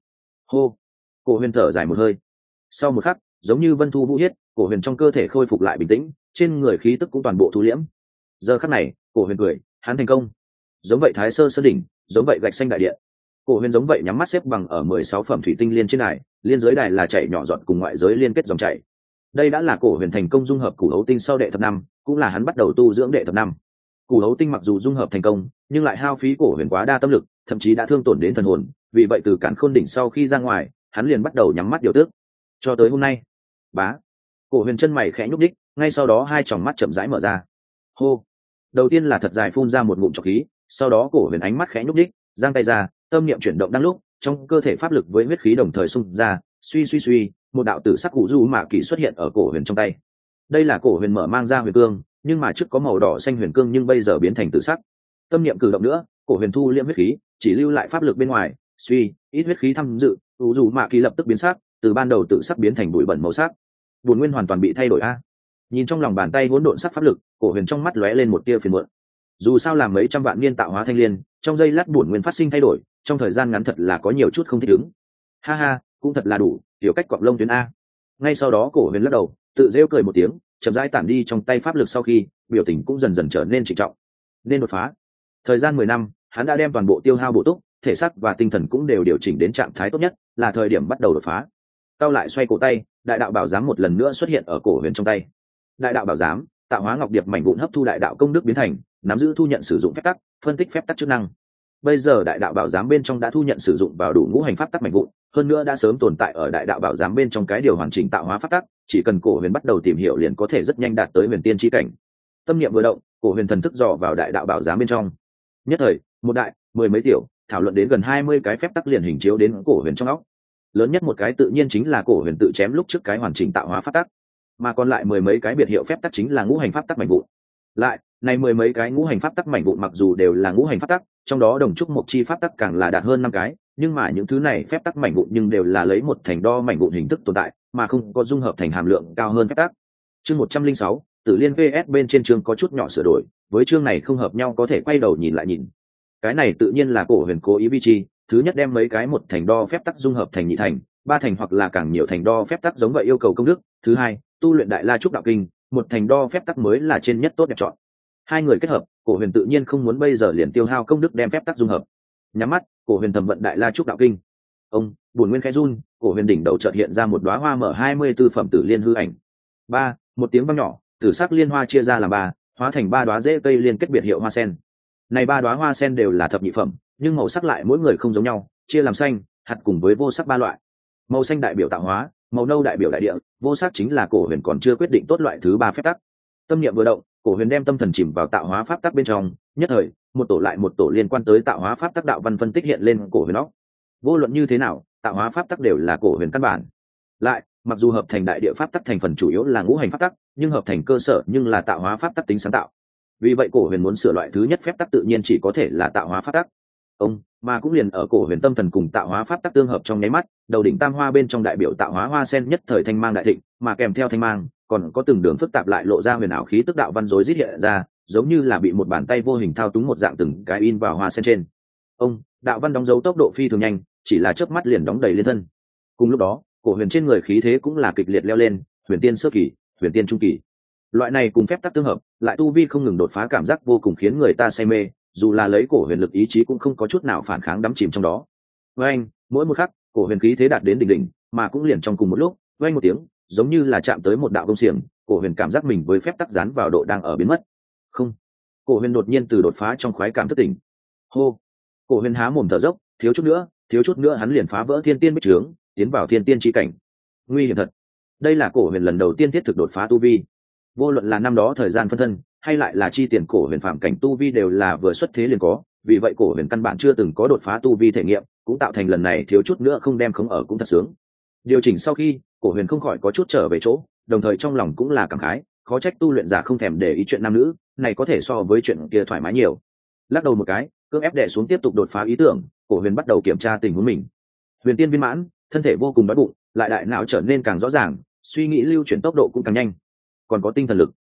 hô. Cổ huyền thở dài một hơi. Sau một khắc, giống như vân thu vũ hiết, cổ huyền trong cơ thể khôi phục lại bình tĩnh, trên người khí tức cũng toàn bộ thu liễm. Giờ khắc này, cổ huyền cười, hắn thành công. Giống vậy Thái Sơ Sơn đỉnh, giống vậy gạch xanh đại điện. Cổ huyền giống vậy nhắm mắt xếp bằng ở 16 phẩm thủy tinh liên trên đài, liên giới đài là chảy nhỏ giọt cùng ngoại giới liên kết dòng chảy. Đây đã là cổ huyền thành công dung hợp cửu hấu tinh sau đệ thập năm, cũng là hắn bắt đầu tu dưỡng đệ thập năm. Cửu hấu tinh mặc dù dung hợp thành công, nhưng lại hao phí cổ huyền quá đa tâm lực, thậm chí đã thương tổn đến thần hồn, vì vậy từ cản khôn đỉnh sau khi ra ngoài, hắn liền bắt đầu nhắm mắt điều tức. Cho tới hôm nay, bá, cổ huyền chân mày khẽ nhúc đích, ngay sau đó hai tròng mắt chậm rãi mở ra. Hô. Đầu tiên là thật dài phun ra một ngụm trọc khí, sau đó cổ huyền ánh mắt khẽ nhúc đích, giang tay ra, tâm niệm chuyển động đang lúc, trong cơ thể pháp lực với huyết khí đồng thời xung ra, suy suy suy, một đạo tử sắc cụ du mạ kỳ xuất hiện ở cổ huyền trong tay. Đây là cổ huyền mở mang ra huyền cương, nhưng mà trước có màu đỏ xanh huyền cương nhưng bây giờ biến thành tử sắc. Tâm niệm cử động nữa, cổ huyền thu liễm huyết khí, chỉ lưu lại pháp lực bên ngoài, suy, ít huyết khí tham dự, cụ du mạ kỳ lập tức biến sắc, từ ban đầu tử sắc biến thành bụi bẩn màu sắc. Bổn nguyên hoàn toàn bị thay đổi a. Nhìn trong lòng bàn tay hỗn độn sắc pháp lực, cổ huyền trong mắt lóe lên một tia phiền muộn. Dù sao làm mấy trăm vạn niên tạo hóa thanh liên, trong giây lát bổn nguyên phát sinh thay đổi, trong thời gian ngắn thật là có nhiều chút không thích ứng. Ha ha, cũng thật là đủ, tiểu cách quặng lông tuyến a. Ngay sau đó cổ huyền lắc đầu, tự rêu cười một tiếng, chậm rãi tản đi trong tay pháp lực sau khi, biểu tình cũng dần dần trở nên trịnh trọng. Nên đột phá. Thời gian 10 năm, hắn đã đem toàn bộ tiêu hao bổ túc, thể xác và tinh thần cũng đều điều chỉnh đến trạng thái tốt nhất, là thời điểm bắt đầu đột phá. Cao lại xoay cổ tay, đại đạo bảo giám một lần nữa xuất hiện ở cổ huyền trong tay. Đại đạo bảo giám, tạo hóa ngọc điệp mảnh vụn hấp thu đại đạo công đức biến thành, nắm giữ thu nhận sử dụng phép tắc, phân tích phép tắc chức năng. Bây giờ đại đạo bảo giám bên trong đã thu nhận sử dụng vào đủ ngũ hành pháp tắc mảnh vụn, hơn nữa đã sớm tồn tại ở đại đạo bảo giám bên trong cái điều hoàn chỉnh tạo hóa pháp tắc, chỉ cần cổ huyền bắt đầu tìm hiểu liền có thể rất nhanh đạt tới huyền tiên chi cảnh. Tâm niệm vừa động, cổ huyền thần thức dò vào đại đạo bảo giám bên trong. Nhất thời, một đại, mười mấy tiểu, thảo luận đến gần 20 cái phép tắc liền hình chiếu đến cổ huyền trong óc. Lớn nhất một cái tự nhiên chính là cổ huyền tự chém lúc trước cái hoàn chỉnh tạo hóa pháp tắc, mà còn lại mười mấy cái biệt hiệu phép tắc chính là ngũ hành pháp tắc mảnh vụn. Lại, này mười mấy cái ngũ hành pháp tắc mảnh vụn mặc dù đều là ngũ hành pháp tắc, trong đó đồng trúc mộc chi pháp tắc càng là đạt hơn 5 cái, nhưng mà những thứ này phép tắc mảnh vụn nhưng đều là lấy một thành đo mảnh vụn hình thức tồn tại, mà không có dung hợp thành hàm lượng cao hơn phép tắc. Chương 106, Tử Liên VS bên trên chương có chút nhỏ sửa đổi, với chương này không hợp nhau có thể quay đầu nhìn lại nhìn. Cái này tự nhiên là cổ huyền cố ý vi chi, thứ nhất đem mấy cái một thành đo phép tắc dung hợp thành nhị thành, ba thành hoặc là càng nhiều thành đo phép tắc giống vậy yêu cầu công đức, thứ hai, tu luyện đại la trúc đạo kinh, một thành đo phép tắc mới là trên nhất tốt đẹp chọn. Hai người kết hợp, cổ huyền tự nhiên không muốn bây giờ liền tiêu hao công đức đem phép tắc dung hợp. Nhắm mắt, cổ huyền thẩm vận đại la trúc đạo kinh. Ông, bổn nguyên khẽ run, cổ huyền đỉnh đầu chợt hiện ra một đóa hoa mở 24 phẩm tử liên hư ảnh. Ba, một tiếng vang nhỏ, tử sắc liên hoa chia ra làm ba, hóa thành ba đóa rễ cây liên kết biệt hiệu hoa sen. Này ba đóa hoa sen đều là thập nhị phẩm, nhưng màu sắc lại mỗi người không giống nhau, chia làm xanh, hạt cùng với vô sắc ba loại. Màu xanh đại biểu tạo hóa, màu nâu đại biểu đại địa, vô sắc chính là cổ huyền còn chưa quyết định tốt loại thứ ba phép tắc. Tâm niệm vừa động, cổ huyền đem tâm thần chìm vào tạo hóa pháp tắc bên trong, nhất thời một tổ lại một tổ liên quan tới tạo hóa pháp tắc đạo văn phân tích hiện lên cổ huyền óc. Vô luận như thế nào, tạo hóa pháp tắc đều là cổ huyền căn bản. Lại, mặc dù hợp thành đại địa pháp tắc thành phần chủ yếu là ngũ hành pháp tắc, nhưng hợp thành cơ sở nhưng là tạo hóa pháp tắc tính sáng tạo. Vì vậy cổ huyền muốn sửa loại thứ nhất phép tắc tự nhiên chỉ có thể là tạo hóa pháp tắc. Ông, mà cũng liền ở cổ huyền tâm thần cùng tạo hóa pháp tắc tương hợp trong nháy mắt, đầu đỉnh tam hoa bên trong đại biểu tạo hóa hoa sen nhất thời thanh mang đại thịnh, mà kèm theo thanh mang còn có từng đường phức tạp lại lộ ra huyền ảo khí tức đạo văn rối rít hiện ra, giống như là bị một bàn tay vô hình thao túng một dạng từng cái in vào hoa sen trên. Ông, đạo văn đóng dấu tốc độ phi thường nhanh, chỉ là chớp mắt liền đóng đầy liên thân. Cùng lúc đó, cổ huyền trên người khí thế cũng là kịch liệt leo lên, huyền tiên sơ kỳ, huyền tiên trung kỳ. Loại này cùng phép tắc tương hợp, lại tu vi không ngừng đột phá cảm giác vô cùng khiến người ta say mê, dù là lấy cổ huyền lực ý chí cũng không có chút nào phản kháng đắm chìm trong đó. Với anh, mỗi một khắc, cổ huyền khí thế đạt đến đỉnh đỉnh, mà cũng liền trong cùng một lúc, vang một tiếng, giống như là chạm tới một đạo công xiềng, cổ huyền cảm giác mình với phép tắc dán vào độ đang ở biến mất. Không, cổ huyền đột nhiên từ đột phá trong khoái cảm thức tỉnh. Hô, cổ huyền há mồm thở dốc, thiếu chút nữa hắn liền phá vỡ thiên tiên bích trướng, tiến vào thiên tiên chi cảnh. Nguy hiểm thật. Đây là cổ huyền lần đầu tiên thiết thực đột phá tu vi. Vô luận là năm đó thời gian phân thân, hay lại là chi tiền cổ huyền phạm cảnh tu vi đều là vừa xuất thế liền có, vì vậy cổ huyền căn bản chưa từng có đột phá tu vi thể nghiệm, cũng tạo thành lần này thiếu chút nữa không đem khống ở cũng thật sướng. Điều chỉnh sau khi, cổ huyền không khỏi có chút trở về chỗ, đồng thời trong lòng cũng là cảm khái, khó trách tu luyện giả không thèm để ý chuyện nam nữ, này có thể so với chuyện kia thoải mái nhiều. Lắc đầu một cái, cưỡng ép đè xuống tiếp tục đột phá ý tưởng, cổ huyền bắt đầu kiểm tra tình huống mình. Huyền tiên viên mãn, thân thể vô cùng đói bụng, lại đại não trở nên càng rõ ràng, suy nghĩ lưu chuyển tốc độ cũng càng nhanh, còn có tinh thần lực.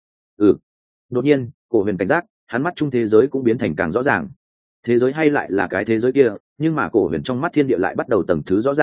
Đột nhiên, cổ huyền cảnh giác, hắn mắt chung thế giới cũng biến thành càng rõ ràng. Thế giới hay lại là cái thế giới kia, nhưng mà cổ huyền trong mắt thiên địa lại bắt đầu tầng thứ rõ ràng,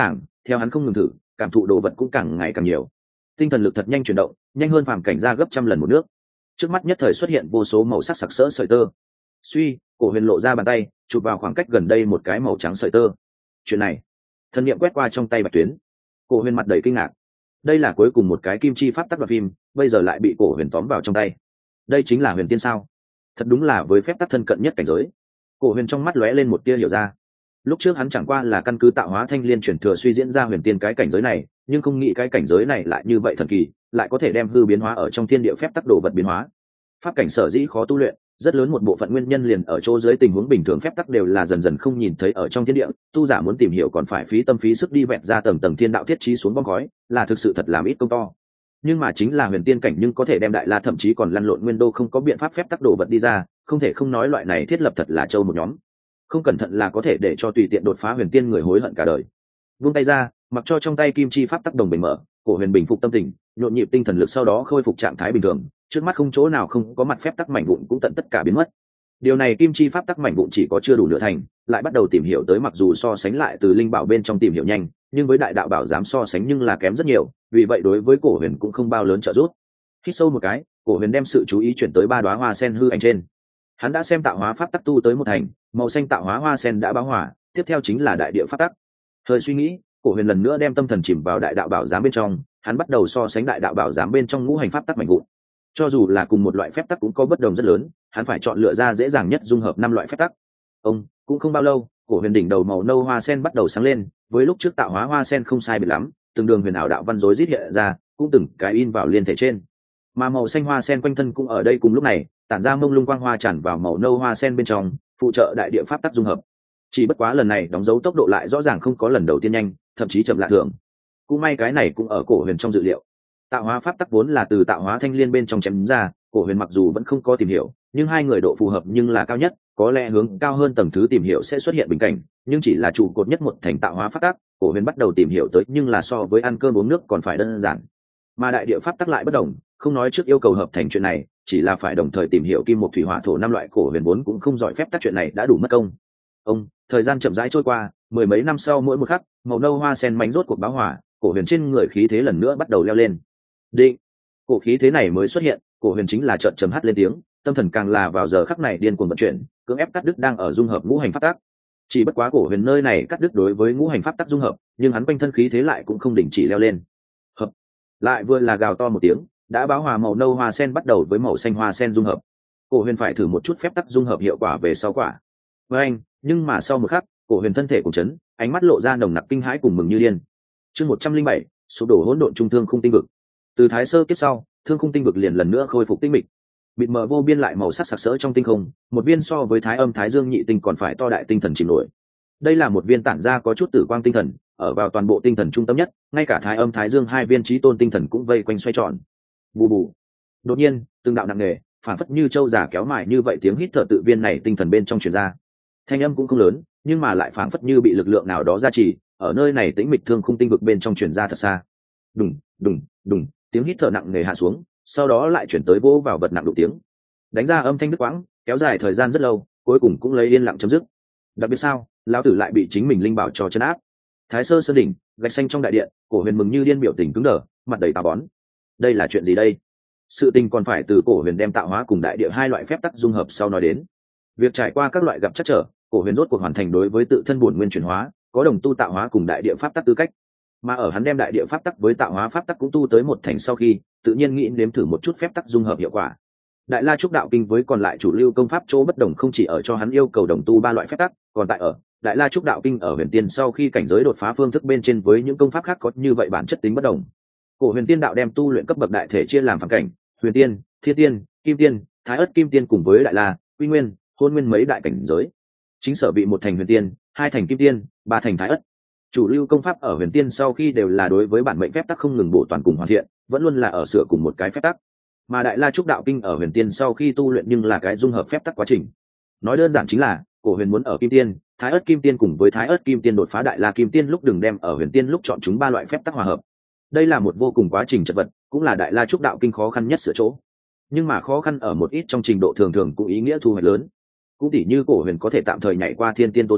theo hắn không ngừng thử, cảm thụ đồ vật cũng càng ngày càng nhiều. Tinh thần lực thật nhanh chuyển động, nhanh hơn phàm cảnh ra gấp trăm lần một nước. Trước mắt nhất thời xuất hiện vô số màu sắc sặc sỡ sợi tơ. Suy, Cổ Huyền lộ ra bàn tay, chụp vào khoảng cách gần đây một cái màu trắng sợi tơ. Chuyện này, thần niệm quét qua trong tay Bạch Tuyến. Cổ Huyền mặt đầy kinh ngạc. Đây là cuối cùng một cái kim chi pháp tắc đoạn phim, bây giờ lại bị Cổ Huyền tóm vào trong tay. Đây chính là huyền tiên sao? Thật đúng là với phép tắc thân cận nhất cảnh giới. Cổ Huyền trong mắt lóe lên một tia hiểu ra. Lúc trước hắn chẳng qua là căn cứ tạo hóa thanh liên chuyển thừa suy diễn ra huyền tiên cái cảnh giới này, nhưng không nghĩ cái cảnh giới này lại như vậy thần kỳ, lại có thể đem hư biến hóa ở trong thiên địa phép tắc đồ vật biến hóa. Pháp cảnh sở dĩ khó tu luyện, rất lớn một bộ phận nguyên nhân liền ở chỗ dưới tình huống bình thường phép tắc đều là dần dần không nhìn thấy ở trong thiên địa, tu giả muốn tìm hiểu còn phải phí tâm phí sức đi vẹt ra tầng tầng thiên đạo thiết trí xuống bom khói, là thực sự thật làm ít công to. Nhưng mà chính là huyền tiên cảnh nhưng có thể đem đại la thậm chí còn lăn lộn nguyên đô không có biện pháp phép tắc đồ vật đi ra, không thể không nói loại này thiết lập thật là châu một nhóm. Không cẩn thận là có thể để cho tùy tiện đột phá huyền tiên người hối hận cả đời. Vung tay ra, mặc cho trong tay kim chi pháp tắc đồng bình mở, Cổ Huyền bình phục tâm tình, nhộn nhịp tinh thần lực, sau đó khôi phục trạng thái bình thường, trước mắt không chỗ nào không có mặt phép tắc mảnh vụn cũng tận tất cả biến mất. Điều này kim chi pháp tắc mảnh vụn chỉ có chưa đủ nửa thành, lại bắt đầu tìm hiểu tới, mặc dù so sánh lại từ linh bảo bên trong tìm hiểu nhanh, nhưng với đại đạo bảo giám so sánh nhưng là kém rất nhiều, vì vậy đối với Cổ Huyền cũng không bao lớn trợ giúp. Hít sâu một cái, Cổ Huyền đem sự chú ý chuyển tới ba đóa hoa sen hư ảnh trên. Hắn đã xem tạo hóa pháp tắc tu tới một thành, màu xanh tạo hóa hoa sen đã báo hỏa, tiếp theo chính là đại địa pháp tắc. Hơi suy nghĩ, Cổ Huyền lần nữa đem tâm thần chìm vào đại đạo bảo giám bên trong, hắn bắt đầu so sánh đại đạo bảo giám bên trong ngũ hành pháp tắc mạnh vụn. Cho dù là cùng một loại phép tắc cũng có bất đồng rất lớn, hắn phải chọn lựa ra dễ dàng nhất dung hợp 5 loại phép tắc. Cũng không bao lâu, Cổ Huyền đỉnh đầu màu nâu hoa sen bắt đầu sáng lên, với lúc trước tạo hóa hoa sen không sai biệt lắm, từng đường huyền ảo đạo văn rối rít hiện ra, cũng từng cái in vào liên thể trên. Mà màu xanh hoa sen quanh thân cũng ở đây cùng lúc này, tản ra mông lung quang hoa tràn vào màu nâu hoa sen bên trong, phụ trợ đại địa pháp tắc dung hợp. Chỉ bất quá lần này đóng dấu tốc độ lại rõ ràng không có lần đầu tiên nhanh, thậm chí chậm lạ thường. Cũng may cái này cũng ở Cổ Huyền trong dự liệu. Tạo hóa pháp tắc vốn là từ tạo hóa thanh liên bên trong chém ra, Cổ Huyền mặc dù vẫn không có tìm hiểu, nhưng hai người độ phù hợp nhưng là cao nhất, có lẽ hướng cao hơn tầng thứ tìm hiểu sẽ xuất hiện bình cảnh, nhưng chỉ là trụ cột nhất một thành tạo hóa pháp tắc, Cổ Huyền bắt đầu tìm hiểu tới nhưng là so với ăn cơm uống nước còn phải đơn giản. Mà đại địa pháp tắc lại bất đồng, không nói trước yêu cầu hợp thành chuyện này, chỉ là phải đồng thời tìm hiểu kim một thủy hỏa thổ 5 loại, Cổ Huyền vốn cũng không giỏi phép tắc chuyện này đã đủ mất công. Thời gian chậm rãi trôi qua, mười mấy năm sau mỗi một khắc, màu nâu hoa sen mảnh rốt cuộc báo hỏa, Cổ Huyền trên người khí thế lần nữa bắt đầu leo lên. Định, cổ khí thế này mới xuất hiện, Cổ Huyền chính là trợn trầm hắt lên tiếng, tâm thần càng là vào giờ khắc này điên cuồng vận chuyển, cưỡng ép cắt đứt đang ở dung hợp ngũ hành pháp tắc. Chỉ bất quá Cổ Huyền nơi này cắt đứt đối với ngũ hành pháp tắc dung hợp, nhưng hắn quanh thân khí thế lại cũng không đình chỉ leo lên. Hợp, lại vừa là gào to một tiếng, đã báo hòa màu nâu hoa sen bắt đầu với màu xanh hoa sen dung hợp. Cổ Huyền phải thử một chút phép tắc dung hợp hiệu quả về sau quả. Với anh, nhưng mà sau một khắc, Cổ Huyền thân thể cùng chấn, ánh mắt lộ ra nồng nặc kinh hãi cùng mừng như điên. Chương 107, sụp đổ hỗn độn trung thương khung tinh vực. Từ thái sơ kiếp sau, thương khung tinh vực liền lần nữa khôi phục tinh mịch, bịt mờ vô biên lại màu sắc sặc sỡ trong tinh không, một viên so với thái âm thái dương nhị tinh còn phải to đại tinh thần chìm nổi. Đây là một viên tản ra có chút tử quang tinh thần, ở vào toàn bộ tinh thần trung tâm nhất, ngay cả thái âm thái dương hai viên chí tôn tinh thần cũng vây quanh xoay tròn. Bù bù. Đột nhiên, từng đạo nặng nề, phản phất như châu giả kéo mài như vậy tiếng hít thở tự viên này tinh thần bên trong truyền ra. Thanh âm cũng không lớn, nhưng mà lại phản phất như bị lực lượng nào đó gia trì, ở nơi này tĩnh mịch thương khung tinh vực bên trong truyền ra thật xa. Đùng, đùng, đùng, tiếng hít thở nặng nề hạ xuống, sau đó lại chuyển tới vỗ vào vật nặng đụng tiếng, đánh ra âm thanh đứt quãng, kéo dài thời gian rất lâu, cuối cùng cũng lấy yên lặng chấm dứt. Đặc biệt sao, lão tử lại bị chính mình linh bảo cho chấn áp. Thái sơ sơn đỉnh, gạch xanh trong đại điện, Cổ Huyền mừng như điên, biểu tình cứng đờ, mặt đầy tà bón. Đây là chuyện gì đây? Sự tình còn phải từ Cổ Huyền đem tạo hóa cùng đại địa hai loại phép tắc dung hợp sau nói đến. Việc trải qua các loại gặp chắc trở, Cổ Huyền rốt cuộc hoàn thành đối với tự thân bổn nguyên chuyển hóa, có đồng tu tạo hóa cùng đại địa pháp tắc tư cách. Mà ở hắn đem đại địa pháp tắc với tạo hóa pháp tắc cũng tu tới một thành sau khi, tự nhiên nghĩ nếm thử một chút phép tắc dung hợp hiệu quả. Đại La Trúc Đạo Kinh với còn lại chủ lưu công pháp chỗ bất đồng không chỉ ở cho hắn yêu cầu đồng tu 3 loại phép tắc, còn tại ở Đại La Trúc Đạo Kinh ở Huyền Tiên sau khi cảnh giới đột phá phương thức bên trên với những công pháp khác có như vậy bản chất tính bất đồng. Cổ Huyền Tiên đạo đem tu luyện cấp bậc đại thể chia làm phàm cảnh, Huyền Tiên, Thiên Tiên, Kim Tiên, Thái Ức Kim Tiên cùng với Đại La, Quy Nguyên, Hôn Nguyên mấy đại cảnh giới. Chính sở bị một thành Huyền Tiên, hai thành Kim Tiên, ba thành Thái Ức. Chủ lưu công pháp ở Huyền Tiên sau khi đều là đối với bản mệnh phép tắc không ngừng bổ toàn cùng hoàn thiện, vẫn luôn là ở sửa cùng một cái phép tắc. Mà Đại La Trúc Đạo Kinh ở Huyền Tiên sau khi tu luyện nhưng là cái dung hợp phép tắc quá trình. Nói đơn giản chính là, Cổ Huyền muốn ở Kim Tiên, Thái Ức Kim Tiên cùng với Thái Ức Kim Tiên đột phá Đại La Kim Tiên lúc đừng đem ở Huyền Tiên lúc chọn chúng 3 loại phép tắc hòa hợp. Đây là một vô cùng quá trình chật vật, cũng là Đại La Trúc Đạo Kinh khó khăn nhất sửa chỗ. Nhưng mà khó khăn ở một ít trong trình độ thường thường cũng ý nghĩa thu hoạch lớn. Cũng tỉ như Cổ Huyền có thể tạm thời nhảy qua Thiên Tiên tố thể,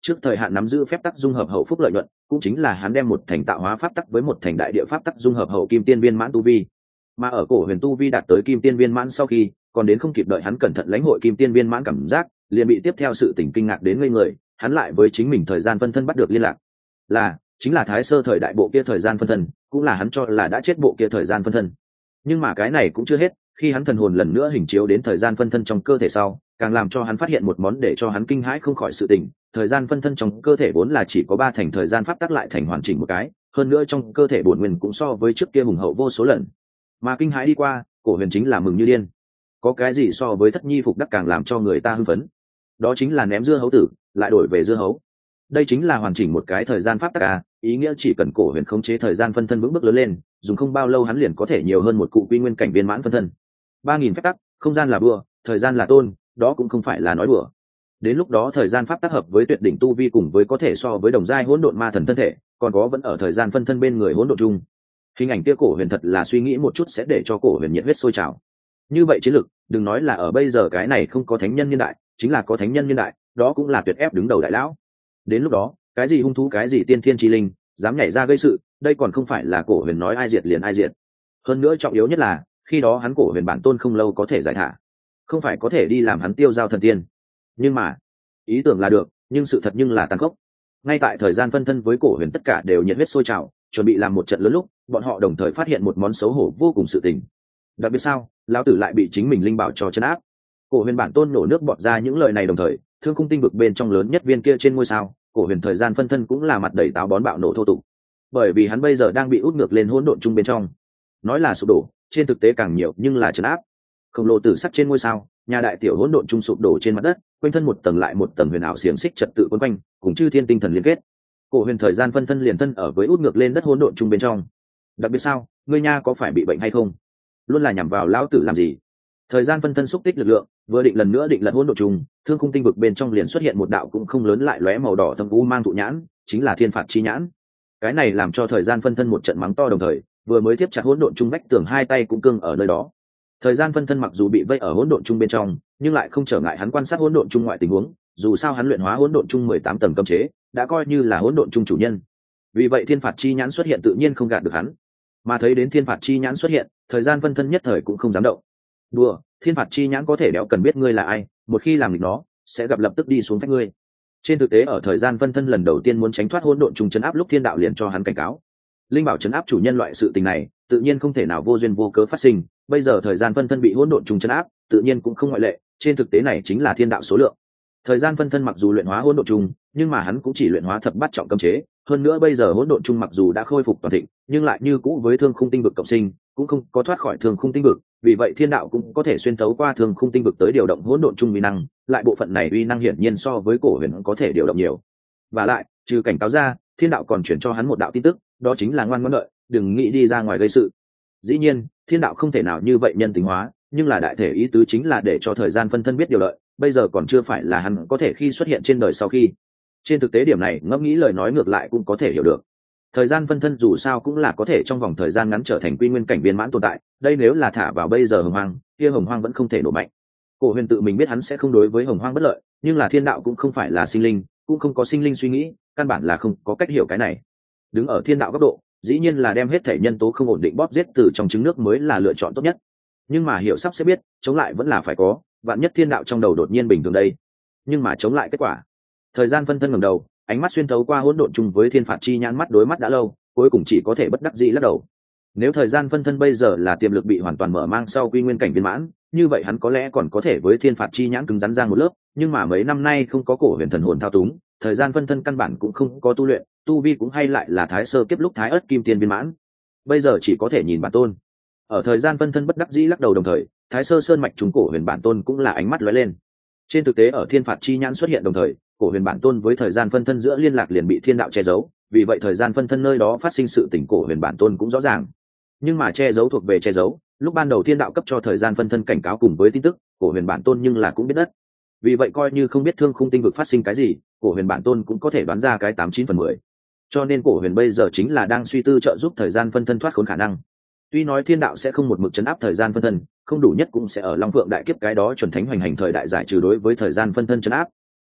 trước thời hạn nắm giữ phép tắc dung hợp hậu phúc lợi nhuận, cũng chính là hắn đem một thành tạo hóa pháp tắc với một thành đại địa pháp tắc dung hợp hậu kim tiên viên mãn tu vi. Mà ở cổ huyền tu vi đạt tới kim tiên viên mãn sau khi, còn đến không kịp đợi hắn cẩn thận lãnh hội kim tiên viên mãn cảm giác, liền bị tiếp theo sự tỉnh kinh ngạc đến ngây người, hắn lại với chính mình thời gian phân thân bắt được liên lạc. Chính là Thái Sơ thời đại bộ kia thời gian phân thân, cũng là hắn cho là đã chết bộ kia thời gian phân thân. Nhưng mà cái này cũng chưa hết, khi hắn thần hồn lần nữa hình chiếu đến thời gian phân thân trong cơ thể sau, càng làm cho hắn phát hiện một món để cho hắn kinh hãi không khỏi sự tình. Thời gian phân thân trong cơ thể vốn là chỉ có 3 thành thời gian pháp tắc lại thành hoàn chỉnh một cái, hơn nữa trong cơ thể bổn nguyên cũng so với trước kia hùng hậu vô số lần. Mà kinh hãi đi qua, cổ huyền chính là mừng như điên. Có cái gì so với thất nhi phục đắc càng làm cho người ta hưng phấn? Đó chính là ném dưa hấu tử, lại đổi về dưa hấu. Đây chính là hoàn chỉnh một cái thời gian pháp tắc à, ý nghĩa chỉ cần cổ huyền khống chế thời gian phân thân vững bước lớn lên, dùng không bao lâu hắn liền có thể nhiều hơn một cụ quy nguyên cảnh viên mãn phân thân. 3000 phép tắc, không gian là bừa, thời gian là tôn, đó cũng không phải là nói bừa. Đến lúc đó thời gian pháp tác hợp với tuyệt đỉnh tu vi cùng với có thể so với đồng giai hỗn độn ma thần thân thể, còn có vẫn ở thời gian phân thân bên người hỗn độn chung. Hình ảnh kia cổ huyền thật là suy nghĩ một chút sẽ để cho cổ huyền nhiệt huyết sôi trào. Như vậy chiến lực, đừng nói là ở bây giờ cái này không có thánh nhân nhân đại, chính là có thánh nhân nhân đại, đó cũng là tuyệt ép đứng đầu đại lão. Đến lúc đó, cái gì hung thú cái gì tiên thiên chi linh, dám nhảy ra gây sự, đây còn không phải là cổ huyền nói ai diệt liền ai diệt. Hơn nữa trọng yếu nhất là, khi đó hắn cổ huyền bản tôn không lâu có thể giải thả, không phải có thể đi làm hắn tiêu giao thần tiên. Nhưng mà ý tưởng là được, nhưng sự thật nhưng là tàn khốc. Ngay tại thời gian phân thân với cổ huyền tất cả đều nhiệt huyết sôi trào, chuẩn bị làm một trận lớn lúc, bọn họ đồng thời phát hiện một món xấu hổ vô cùng sự tình. Đặc biệt sao, lão tử lại bị chính mình linh bảo cho trấn áp. Cổ huyền bản tôn nổ nước bọt ra những lời này đồng thời, thương khung tinh vực bên trong lớn nhất viên kia trên ngôi sao, cổ huyền thời gian phân thân cũng là mặt đầy táo bón bạo nổ thô tục. Bởi vì hắn bây giờ đang bị út ngược lên hỗn độn chung bên trong. Nói là sụp đổ, trên thực tế càng nhiều nhưng là trấn áp. Khổng lồ tử sắc trên ngôi sao, nhà đại tiểu hỗn độn chung sụp đổ trên mặt đất, quanh thân một tầng lại một tầng huyền ảo xiềng xích trật tự quấn quanh, cùng chư thiên tinh thần liên kết. Cổ huyền thời gian phân thân liền thân ở với út ngược lên đất hỗn độn chung bên trong. Đặc biệt sao, ngươi nha có phải bị bệnh hay không? Luôn là nhằm vào lão tử làm gì? Thời gian phân thân xúc tích lực lượng, vừa định lần nữa định lật hỗn độn chung, thương khung tinh vực bên trong liền xuất hiện một đạo cũng không lớn lại lóe màu đỏ thâm u mang thụ nhãn, chính là thiên phạt chi nhãn. Cái này làm cho thời gian phân thân một trận mắng to đồng thời, vừa mới tiếp chặt hỗn độn chung vách tường hai tay cũng cương ở nơi đó. Thời gian phân thân mặc dù bị vây ở hỗn độn chung bên trong, nhưng lại không trở ngại hắn quan sát hỗn độn chung ngoại tình huống, dù sao hắn luyện hóa hỗn độn chung 18 tầng cấm chế, đã coi như là hỗn độn chung chủ nhân. Vì vậy thiên phạt chi nhãn xuất hiện tự nhiên không gạt được hắn. Mà thấy đến thiên phạt chi nhãn xuất hiện, thời gian phân thân nhất thời cũng không dám động. Đùa, thiên phạt chi nhãn có thể đéo cần biết ngươi là ai, một khi làm được nó, sẽ gặp lập tức đi xuống phách ngươi. Trên thực tế ở thời gian phân thân lần đầu tiên muốn tránh thoát hỗn độn chung trấn áp lúc thiên đạo liền cho hắn cảnh cáo. Linh bảo trấn áp chủ nhân loại sự tình này, tự nhiên không thể nào vô duyên vô cớ phát sinh, bây giờ thời gian phân thân bị hỗn độn chung trấn áp, tự nhiên cũng không ngoại lệ, trên thực tế này chính là thiên đạo số lượng. Thời gian phân thân mặc dù luyện hóa hỗn độn chung, nhưng mà hắn cũng chỉ luyện hóa thập bát trọng cấm chế, hơn nữa bây giờ hỗn độn chung mặc dù đã khôi phục toàn thịnh, nhưng lại như cũ với thương khung tinh vực cộng sinh, cũng không có thoát khỏi thương khung tinh vực, vì vậy thiên đạo cũng có thể xuyên thấu qua thương khung tinh vực tới điều động hỗn độn chung uy năng, lại bộ phận này uy năng hiển nhiên so với cổ huyền có thể điều động nhiều. Và lại, trừ cảnh cáo ra, thiên đạo còn chuyển cho hắn một đạo tin tức, đó chính là ngoan ngoãn đợi, đừng nghĩ đi ra ngoài gây sự. Dĩ nhiên, thiên đạo không thể nào như vậy nhân tính hóa, nhưng là đại thể ý tứ chính là để cho thời gian phân thân biết điều lợi, bây giờ còn chưa phải là hắn có thể khi xuất hiện trên đời sau khi. Trên thực tế điểm này ngẫm nghĩ lời nói ngược lại cũng có thể hiểu được. Thời gian phân thân dù sao cũng là có thể trong vòng thời gian ngắn trở thành quy nguyên cảnh viên mãn tồn tại, đây nếu là thả vào bây giờ hồng hoang, kia hồng hoang vẫn không thể nổ mạnh. Cổ huyền tự mình biết hắn sẽ không đối với hồng hoang bất lợi, nhưng là thiên đạo cũng không phải là sinh linh, cũng không có sinh linh suy nghĩ, căn bản là không có cách hiểu cái này. Đứng ở thiên đạo góc độ, dĩ nhiên là đem hết thể nhân tố không ổn định bóp giết từ trong trứng nước mới là lựa chọn tốt nhất. Nhưng mà hiểu sắp sẽ biết, chống lại vẫn là phải có, vạn nhất thiên đạo trong đầu đột nhiên bình thường đây. Nhưng mà chống lại kết quả. Thời gian phân thân ngẩng đầu, ánh mắt xuyên thấu qua hỗn độn chung với thiên phạt chi nhãn mắt đối mắt đã lâu, cuối cùng chỉ có thể bất đắc dĩ lắc đầu. Nếu thời gian phân thân bây giờ là tiềm lực bị hoàn toàn mở mang sau quy nguyên cảnh viên mãn, như vậy hắn có lẽ còn có thể với thiên phạt chi nhãn cứng rắn ra một lớp, nhưng mà mấy năm nay không có cổ huyền thần hồn thao túng, thời gian phân thân căn bản cũng không có tu luyện, tu vi cũng hay lại là thái sơ kiếp lúc thái ất kim tiên viên mãn, bây giờ chỉ có thể nhìn bản tôn. Ở thời gian phân thân bất đắc dĩ lắc đầu đồng thời, thái sơ sơn mạch trùng cổ huyền bản tôn cũng là ánh mắt lóe lên. Trên thực tế ở thiên phạt chi nhãn xuất hiện đồng thời, cổ huyền bản tôn với thời gian phân thân giữa liên lạc liền bị thiên đạo che giấu, vì vậy thời gian phân thân nơi đó phát sinh sự tình cổ huyền bản tôn cũng rõ ràng. Nhưng mà che giấu thuộc về che giấu, lúc ban đầu thiên đạo cấp cho thời gian phân thân cảnh cáo cùng với tin tức, cổ huyền bản tôn nhưng là cũng biết đất. Vì vậy coi như không biết thương khung tinh vực phát sinh cái gì, cổ huyền bản tôn cũng có thể đoán ra cái 89/10. Cho nên cổ huyền bây giờ chính là đang suy tư trợ giúp thời gian phân thân thoát khốn khả năng. Tuy nói thiên đạo sẽ không một mực trấn áp thời gian phân thân, không đủ nhất cũng sẽ ở Long Phượng đại kiếp cái đó chuẩn thánh hoành hành thời đại giải trừ đối với thời gian phân thân trấn áp.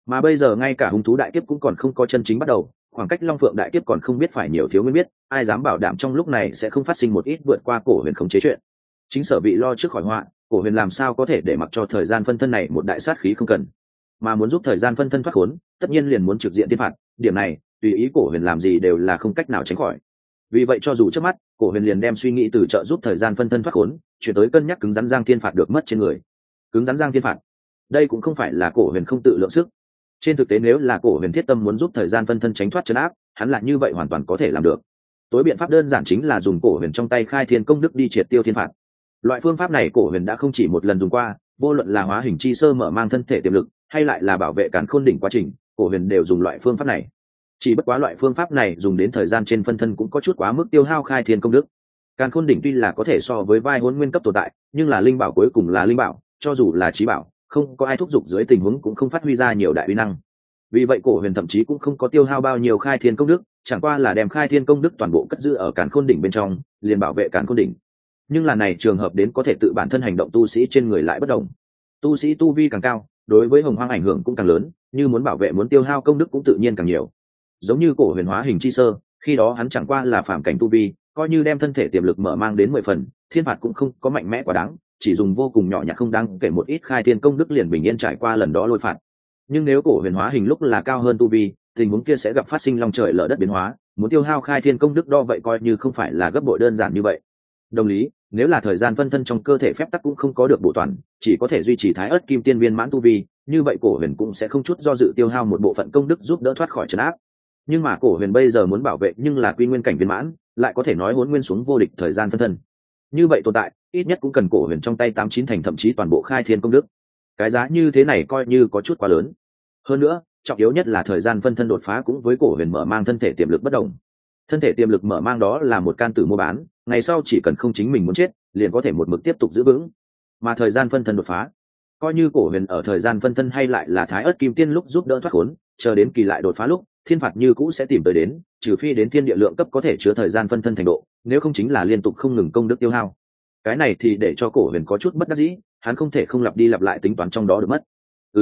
mà bây giờ ngay cả hung thú đại kiếp cũng còn không có chân chính bắt đầu, khoảng cách long phượng đại kiếp còn không biết phải nhiều thiếu mới biết, ai dám bảo đảm trong lúc này sẽ không phát sinh một ít vượt qua cổ huyền khống chế chuyện. Chính sở bị lo trước khỏi họa, cổ huyền làm sao có thể để mặc cho thời gian phân thân này một đại sát khí không cần, mà muốn giúp thời gian phân thân thoát khốn, tất nhiên liền muốn trực diện thiên phạt, điểm này tùy ý cổ huyền làm gì đều là không cách nào tránh khỏi. Vì vậy cho dù trước mắt cổ huyền liền đem suy nghĩ từ trợ giúp thời gian phân thân thoát khốn chuyển tới cân nhắc cứng rắn giang thiên phạt được mất trên người. Cứng rắn giang thiên phạt, đây cũng không phải là cổ huyền không tự lượng sức. Trên thực tế nếu là cổ huyền thiết tâm muốn giúp thời gian phân thân tránh thoát trấn áp, hắn lại như vậy hoàn toàn có thể làm được. Tối biện pháp đơn giản chính là dùng cổ huyền trong tay khai thiên công đức đi triệt tiêu thiên phạt. Loại phương pháp này cổ huyền đã không chỉ một lần dùng qua, vô luận là hóa hình chi sơ mở mang thân thể tiềm lực hay lại là bảo vệ càn khôn đỉnh quá trình, cổ huyền đều dùng loại phương pháp này. Chỉ bất quá loại phương pháp này dùng đến thời gian trên phân thân cũng có chút quá mức tiêu hao khai thiên công đức. Càn khôn đỉnh tuy là có thể so với vai hôn nguyên cấp tồn tại, nhưng là linh bảo cuối cùng là linh bảo, cho dù là trí bảo, không có ai thúc giục dưới tình huống cũng không phát huy ra nhiều đại uy năng. Vì vậy cổ huyền thậm chí cũng không có tiêu hao bao nhiêu khai thiên công đức, chẳng qua là đem khai thiên công đức toàn bộ cất giữ ở càn khôn đỉnh bên trong, liền bảo vệ càn khôn đỉnh. Nhưng là này trường hợp đến có thể tự bản thân hành động tu sĩ trên người lại bất đồng. Tu sĩ tu vi càng cao, đối với hồng hoang ảnh hưởng cũng càng lớn, như muốn bảo vệ muốn tiêu hao công đức cũng tự nhiên càng nhiều. Giống như cổ huyền hóa hình chi sơ, khi đó hắn chẳng qua là phàm cảnh tu vi, coi như đem thân thể tiềm lực mở mang đến 10 phần, thiên phạt cũng không có mạnh mẽ quá đáng, chỉ dùng vô cùng nhỏ nhặt không đáng kể một ít khai thiên công đức liền bình yên trải qua lần đó lôi phạt. Nhưng nếu cổ huyền hóa hình lúc là cao hơn tu vi, tình huống kia sẽ gặp phát sinh long trời lở đất biến hóa, muốn tiêu hao khai thiên công đức đo vậy coi như không phải là gấp bội đơn giản như vậy. Đồng lý, nếu là thời gian phân thân trong cơ thể phép tắc cũng không có được bổ toàn, chỉ có thể duy trì thái ớt kim tiên viên mãn tu vi, như vậy cổ huyền cũng sẽ không chút do dự tiêu hao một bộ phận công đức giúp đỡ thoát khỏi trấn áp. Nhưng mà cổ huyền bây giờ muốn bảo vệ nhưng là quy nguyên cảnh viên mãn, lại có thể nói hỗn nguyên xuống vô địch thời gian phân thân, như vậy tồn tại ít nhất cũng cần cổ huyền trong tay 89 thành thậm chí toàn bộ khai thiên công đức. Cái giá như thế này coi như có chút quá lớn. Hơn nữa trọng yếu nhất là thời gian phân thân đột phá cũng với cổ huyền mở mang thân thể tiềm lực bất đồng. Thân thể tiềm lực mở mang đó là một can tử mua bán, ngày sau chỉ cần không chính mình muốn chết liền có thể một mực tiếp tục giữ vững. Mà thời gian phân thân đột phá, coi như cổ huyền ở thời gian phân thân hay lại là thái ớt kim tiên lúc giúp đỡ thoát khốn, chờ đến kỳ lại đột phá lúc thiên phạt như cũ sẽ tìm tới đến, trừ phi đến thiên địa lượng cấp có thể chứa thời gian phân thân thành độ, nếu không chính là liên tục không ngừng công đức tiêu hao. Cái này thì để cho cổ huyền có chút bất đắc dĩ, hắn không thể không lặp đi lặp lại tính toán trong đó được mất.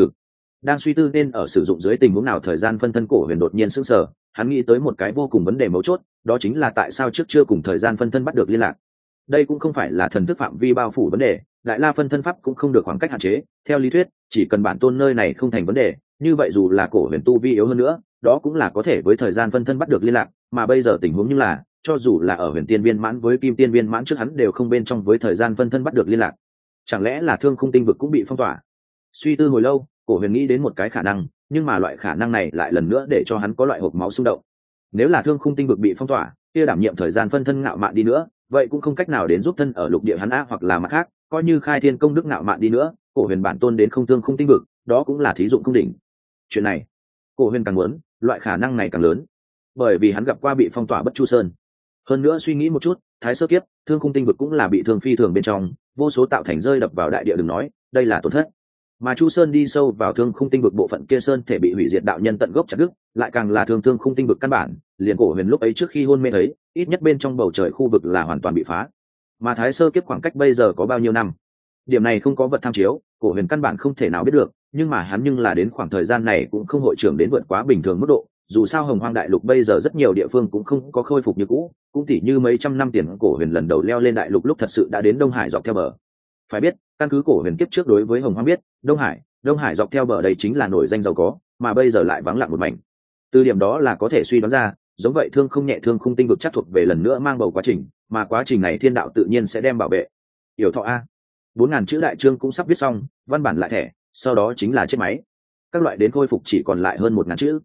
Đang suy tư nên ở sử dụng dưới tình huống nào thời gian phân thân, cổ huyền đột nhiên sững sờ, hắn nghĩ tới một cái vô cùng vấn đề mấu chốt, đó chính là tại sao trước chưa cùng thời gian phân thân bắt được liên lạc. Đây cũng không phải là thần thức phạm vi bao phủ vấn đề, đại la phân thân pháp cũng không được khoảng cách hạn chế, theo lý thuyết chỉ cần bản tôn nơi này không thành vấn đề, như vậy dù là cổ huyền tu vi yếu hơn nữa, đó cũng là có thể với thời gian phân thân bắt được liên lạc. Mà bây giờ tình huống như là cho dù là ở huyền tiên viên mãn với kim tiên viên mãn trước hắn đều không bên trong với thời gian phân thân bắt được liên lạc, chẳng lẽ là thương khung tinh vực cũng bị phong tỏa? Suy tư hồi lâu, cổ huyền nghĩ đến một cái khả năng, nhưng mà loại khả năng này lại lần nữa để cho hắn có loại hộp máu xung động. Nếu là thương khung tinh vực bị phong tỏa, kia đảm nhiệm thời gian phân thân ngạo mạn đi nữa, vậy cũng không cách nào đến giúp thân ở lục địa hắn á, hoặc là mặt khác, coi như khai thiên công đức ngạo mạn đi nữa, cổ huyền bản tôn đến không thương khung tinh vực, đó cũng là thí dụng không đỉnh. Chuyện này cổ huyền càng muốn, loại khả năng này càng lớn, bởi vì hắn gặp qua bị phong tỏa Bất Chu Sơn. Hơn nữa suy nghĩ một chút, thái sơ kiếp thương khung tinh vực cũng là bị thương phi thường bên trong, vô số tạo thành rơi đập vào đại địa, đừng nói đây là tổn thất, mà Chu Sơn đi sâu vào thương khung tinh vực bộ phận kia sơn thể bị hủy diệt đạo nhân tận gốc chặt đứt, lại càng là thương khung tinh vực căn bản, liền cổ huyền lúc ấy trước khi hôn mê thấy, ít nhất bên trong bầu trời khu vực là hoàn toàn bị phá. Mà thái sơ kiếp khoảng cách bây giờ có bao nhiêu năm, điểm này không có vật tham chiếu, cổ huyền căn bản không thể nào biết được, nhưng mà hắn nhưng là đến khoảng thời gian này cũng không hội trưởng đến vượt quá bình thường mức độ. Dù sao hồng hoang đại lục bây giờ rất nhiều địa phương cũng không có khôi phục như cũ, cũng tỉ như mấy trăm năm tiền cổ huyền lần đầu leo lên đại lục lúc thật sự đã đến Đông Hải dọc theo bờ. Phải biết căn cứ cổ huyền kiếp trước đối với hồng hoang biết, Đông Hải dọc theo bờ đây chính là nổi danh giàu có, mà bây giờ lại vắng lặng một mảnh. Từ điểm đó là có thể suy đoán ra, giống vậy thương không nhẹ thương khung tinh vực chắc thuộc về lần nữa mang bầu quá trình, mà quá trình này thiên đạo tự nhiên sẽ đem bảo vệ. Yểu thọ a, 4000 chữ đại chương cũng sắp viết xong, văn bản lại thẻ, sau đó chính là chết máy. Các loại đến khôi phục chỉ còn lại hơn 1000 chữ.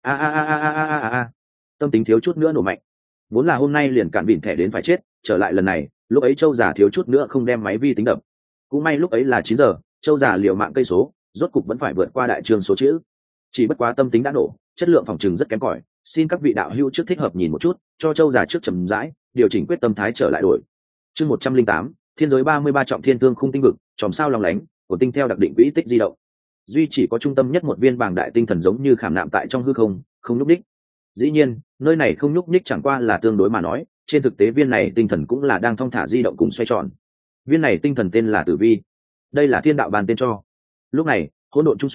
Tâm tính thiếu chút nữa nổ mạnh. Vốn là hôm nay liền cạn bỉn thẻ đến phải chết, trở lại lần này, lúc ấy Châu già thiếu chút nữa không đem máy vi tính đập. Cũng may lúc ấy là 9 giờ, Châu già liều mạng cây số, rốt cục vẫn phải vượt qua đại chương số chữ. Chỉ bất quá tâm tính đã nổ, chất lượng phòng trừng rất kém cỏi, xin các vị đạo hữu trước thích hợp nhìn một chút, cho Châu già trước trầm rãi, điều chỉnh quyết tâm thái trở lại đổi. Chương 108, thiên giới 33 trọng thiên thương khung tinh vực, chòm sao long lánh, của tinh theo đặc định quỹ tích di động. Duy chỉ có trung tâm nhất một viên bảng đại tinh thần giống như khảm nạm tại trong hư không, không nhúc nhích. Dĩ nhiên, nơi này không nhúc nhích chẳng qua là tương đối mà nói, trên thực tế viên này tinh thần cũng là đang thong thả di động cùng xoay tròn. Viên này tinh thần tên là Tử Vi, đây là thiên đạo ban tên cho. Lúc này hỗn độn trung xuống,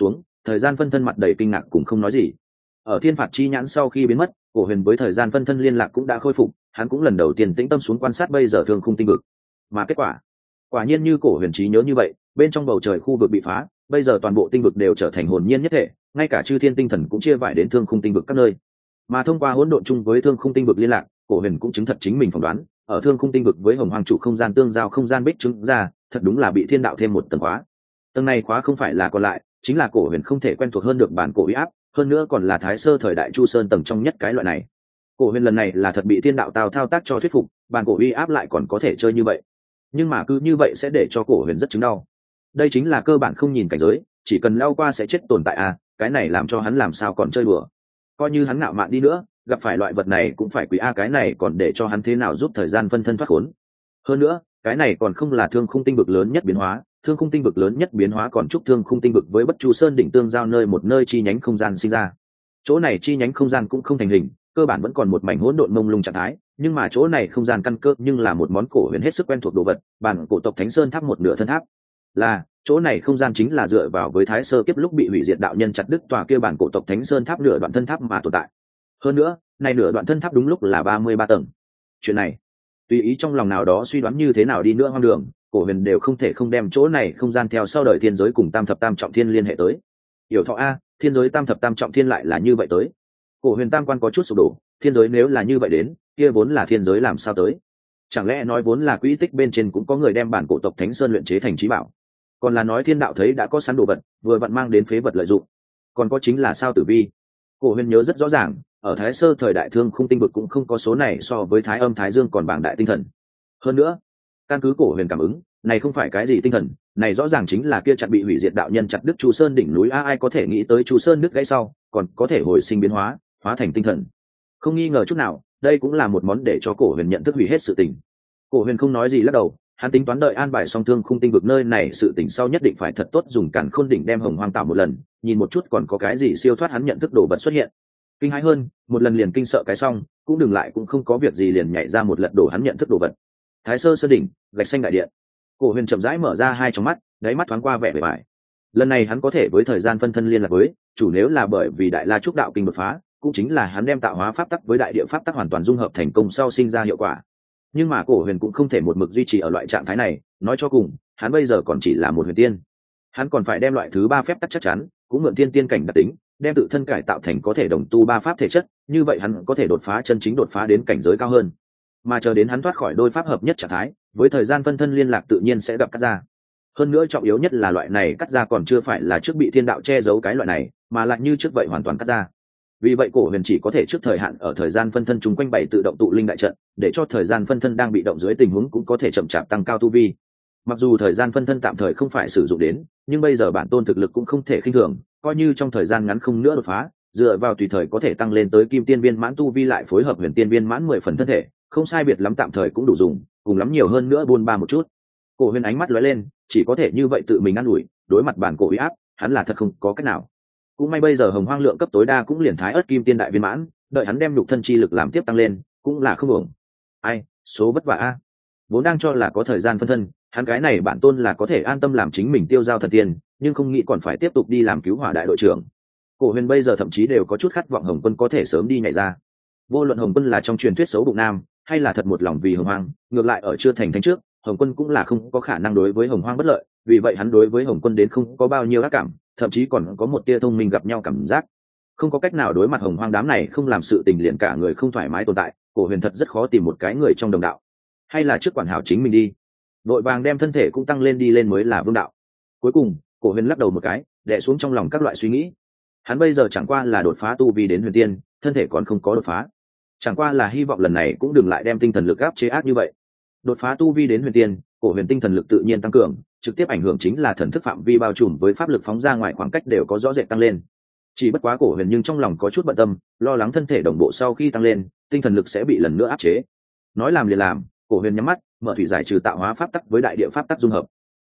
thời gian phân thân mặt đầy kinh ngạc cũng không nói gì. Ở thiên phạt chi nhãn sau khi biến mất, cổ huyền với thời gian phân thân liên lạc cũng đã khôi phục, hắn cũng lần đầu tiên tĩnh tâm xuống quan sát bây giờ thương khung tinh vực. Mà kết quả nhiên như cổ huyền trí nhớ như vậy, bên trong bầu trời khu vực bị phá, bây giờ toàn bộ tinh vực đều trở thành hồn nhiên nhất thể, ngay cả chư thiên tinh thần cũng chia vải đến thương khung tinh vực các nơi. Mà thông qua hỗn độn chung với thương khung tinh vực liên lạc, cổ huyền cũng chứng thật chính mình phỏng đoán, ở thương khung tinh vực với hồng hoàng trụ không gian tương giao không gian bích chứng ra, thật đúng là bị thiên đạo thêm một tầng khóa. Tầng này khóa không phải là còn lại, chính là cổ huyền không thể quen thuộc hơn được bản cổ uy áp, hơn nữa còn là thái sơ thời đại chu sơn tầng trong nhất cái loại này. Cổ huyền lần này là thật bị thiên đạo tào thao tác cho thuyết phục, bản cổ uy áp lại còn có thể chơi như vậy. Nhưng mà cứ như vậy sẽ để cho cổ huyền rất chứng đau. Đây chính là cơ bản không nhìn cảnh giới, chỉ cần lao qua sẽ chết tồn tại à, cái này làm cho hắn làm sao còn chơi đùa. Coi như hắn ngạo mạn đi nữa, gặp phải loại vật này cũng phải quý a, cái này còn để cho hắn thế nào giúp thời gian phân thân thoát khốn. Hơn nữa cái này còn không là thương khung tinh vực lớn nhất biến hóa, thương khung tinh vực lớn nhất biến hóa còn chúc thương khung tinh vực với bất chu sơn đỉnh tương giao nơi một nơi chi nhánh không gian sinh ra. Chỗ này chi nhánh không gian cũng không thành hình, cơ bản vẫn còn một mảnh hỗn độn mông lung trạng thái, nhưng mà chỗ này không gian căn cơ nhưng là một món cổ huyền hết sức quen thuộc đồ vật, bản cổ tộc Thánh Sơn tháp một nửa thân tháp. Là chỗ này không gian chính là dựa vào với thái sơ kiếp lúc bị hủy diệt đạo nhân chặt đứt tòa kia bản cổ tộc Thánh Sơn tháp nửa đoạn thân tháp mà tồn tại. Hơn nữa này nửa đoạn thân tháp đúng lúc là 33 tầng. Chuyện này tùy ý trong lòng nào đó suy đoán như thế nào đi nữa hoang đường, cổ huyền đều không thể không đem chỗ này không gian theo sau đời thiên giới cùng tam thập tam trọng thiên liên hệ tới. Hiểu thọ a, thiên giới tam thập tam trọng thiên lại là như vậy tới. Cổ huyền tam quan có chút sụp đổ, thiên giới nếu là như vậy đến, kia vốn là thiên giới làm sao tới? Chẳng lẽ nói vốn là quỹ tích bên trên cũng có người đem bản cổ tộc Thánh Sơn luyện chế thành trí bảo? Còn là nói thiên đạo thấy đã có sẵn đồ vật, vừa vặn mang đến phế vật lợi dụng? Còn có chính là sao tử vi? Cổ huyền nhớ rất rõ ràng, ở thái sơ thời đại thương khung tinh vực cũng không có số này so với thái âm thái dương còn bảng đại tinh thần. Hơn nữa căn cứ cổ huyền cảm ứng, này không phải cái gì tinh thần, này rõ ràng chính là kia chặt bị hủy diệt đạo nhân chặt đứt chu sơn đỉnh núi a, ai có thể nghĩ tới chu sơn đứt gãy sau còn có thể hồi sinh biến hóa, hóa thành tinh thần. Không nghi ngờ chút nào, đây cũng là một món để cho cổ huyền nhận thức hủy hết sự tình. Cổ huyền không nói gì lắc đầu, hắn tính toán đợi an bài song thương khung tinh vực nơi này sự tình sau nhất định phải thật tốt dùng càn khôn đỉnh đem hồng hoang tạo một lần, nhìn một chút còn có cái gì siêu thoát hắn nhận thức đồ vật xuất hiện. Kinh hãi hơn, một lần liền kinh sợ cái xong, cũng đừng lại cũng không có việc gì liền nhảy ra một lật đổ hắn nhận thức đồ vật. Thái sơ sơn đỉnh, gạch xanh đại điện. Cổ huyền chậm rãi mở ra hai tròng mắt, đáy mắt thoáng qua vẻ bề bài. Lần này hắn có thể với thời gian phân thân liên lạc với chủ, nếu là bởi vì đại la trúc đạo kinh đột phá, cũng chính là hắn đem tạo hóa pháp tắc với đại địa pháp tắc hoàn toàn dung hợp thành công sau sinh ra hiệu quả. Nhưng mà cổ huyền cũng không thể một mực duy trì ở loại trạng thái này, nói cho cùng hắn bây giờ còn chỉ là một huyền tiên, hắn còn phải đem loại thứ ba phép tắc chắc chắn, cũng mượn tiên tiên cảnh đặc tính, đem tự thân cải tạo thành có thể đồng tu ba pháp thể chất, như vậy hắn có thể đột phá chân chính đột phá đến cảnh giới cao hơn. Mà chờ đến hắn thoát khỏi đôi pháp hợp nhất trạng thái, với thời gian phân thân liên lạc tự nhiên sẽ gặp cắt ra. Hơn nữa trọng yếu nhất là loại này cắt ra còn chưa phải là trước bị thiên đạo che giấu cái loại này, mà lại như trước vậy hoàn toàn cắt ra. Vì vậy cổ huyền chỉ có thể trước thời hạn ở thời gian phân thân chúng quanh bày tự động tụ linh đại trận, để cho thời gian phân thân đang bị động dưới tình huống cũng có thể chậm chạp tăng cao tu vi. Mặc dù thời gian phân thân tạm thời không phải sử dụng đến, nhưng bây giờ bản tôn thực lực cũng không thể khinh thường, coi như trong thời gian ngắn không nữa đột phá, dựa vào tùy thời có thể tăng lên tới kim tiên viên mãn tu vi lại phối hợp huyền tiên viên mãn 10 phần thân thể, không sai biệt lắm tạm thời cũng đủ dùng, cùng lắm nhiều hơn nữa buôn ba một chút. Cổ huyền ánh mắt lóe lên, chỉ có thể như vậy tự mình ăn ủi, đối mặt bản cổ uy áp, hắn là thật không có cách nào. Cũng may bây giờ hồng hoang lượng cấp tối đa cũng liền thái ớt kim tiên đại viên mãn, đợi hắn đem nhục thân chi lực làm tiếp tăng lên, cũng là không ổn. Ai, số vất vả a. Vốn đang cho là có thời gian phân thân, hắn cái này bản tôn là có thể an tâm làm chính mình tiêu giao thần tiên, nhưng không nghĩ còn phải tiếp tục đi làm cứu hỏa đại đội trưởng. Cổ huyền bây giờ thậm chí đều có chút khát vọng hồng quân có thể sớm đi nhảy ra. Vô luận hồng quân là trong truyền thuyết xấu bụng nam, hay là thật một lòng vì hồng hoang, ngược lại ở chưa thành thánh trước, hồng quân cũng là không có khả năng đối với hồng hoang bất lợi, vì vậy hắn đối với hồng quân đến không có bao nhiêu ác cảm, thậm chí còn có một tia thông minh gặp nhau cảm giác. Không có cách nào đối mặt hồng hoang đám này không làm sự tình liền cả người không thoải mái tồn tại, cổ huyền thật rất khó tìm một cái người trong đồng đạo. Hay là trước quản hảo chính mình đi, vội vàng đem thân thể cũng tăng lên đi lên mới là vương đạo. Cuối cùng cổ huyền lắc đầu một cái, đè xuống trong lòng các loại suy nghĩ. Hắn bây giờ chẳng qua là đột phá tu vi đến huyền tiên, thân thể còn không có đột phá, chẳng qua là hy vọng lần này cũng đừng lại đem tinh thần lực áp chế ác như vậy. Đột phá tu vi đến huyền tiên, cổ huyền tinh thần lực tự nhiên tăng cường, trực tiếp ảnh hưởng chính là thần thức phạm vi bao trùm với pháp lực phóng ra ngoài khoảng cách đều có rõ rệt tăng lên. Chỉ bất quá cổ huyền nhưng trong lòng có chút bận tâm, lo lắng thân thể đồng bộ sau khi tăng lên, tinh thần lực sẽ bị lần nữa áp chế. Nói làm liền làm, cổ huyền nhắm mắt, mở thủy giải trừ tạo hóa pháp tắc với đại địa pháp tắc dung hợp.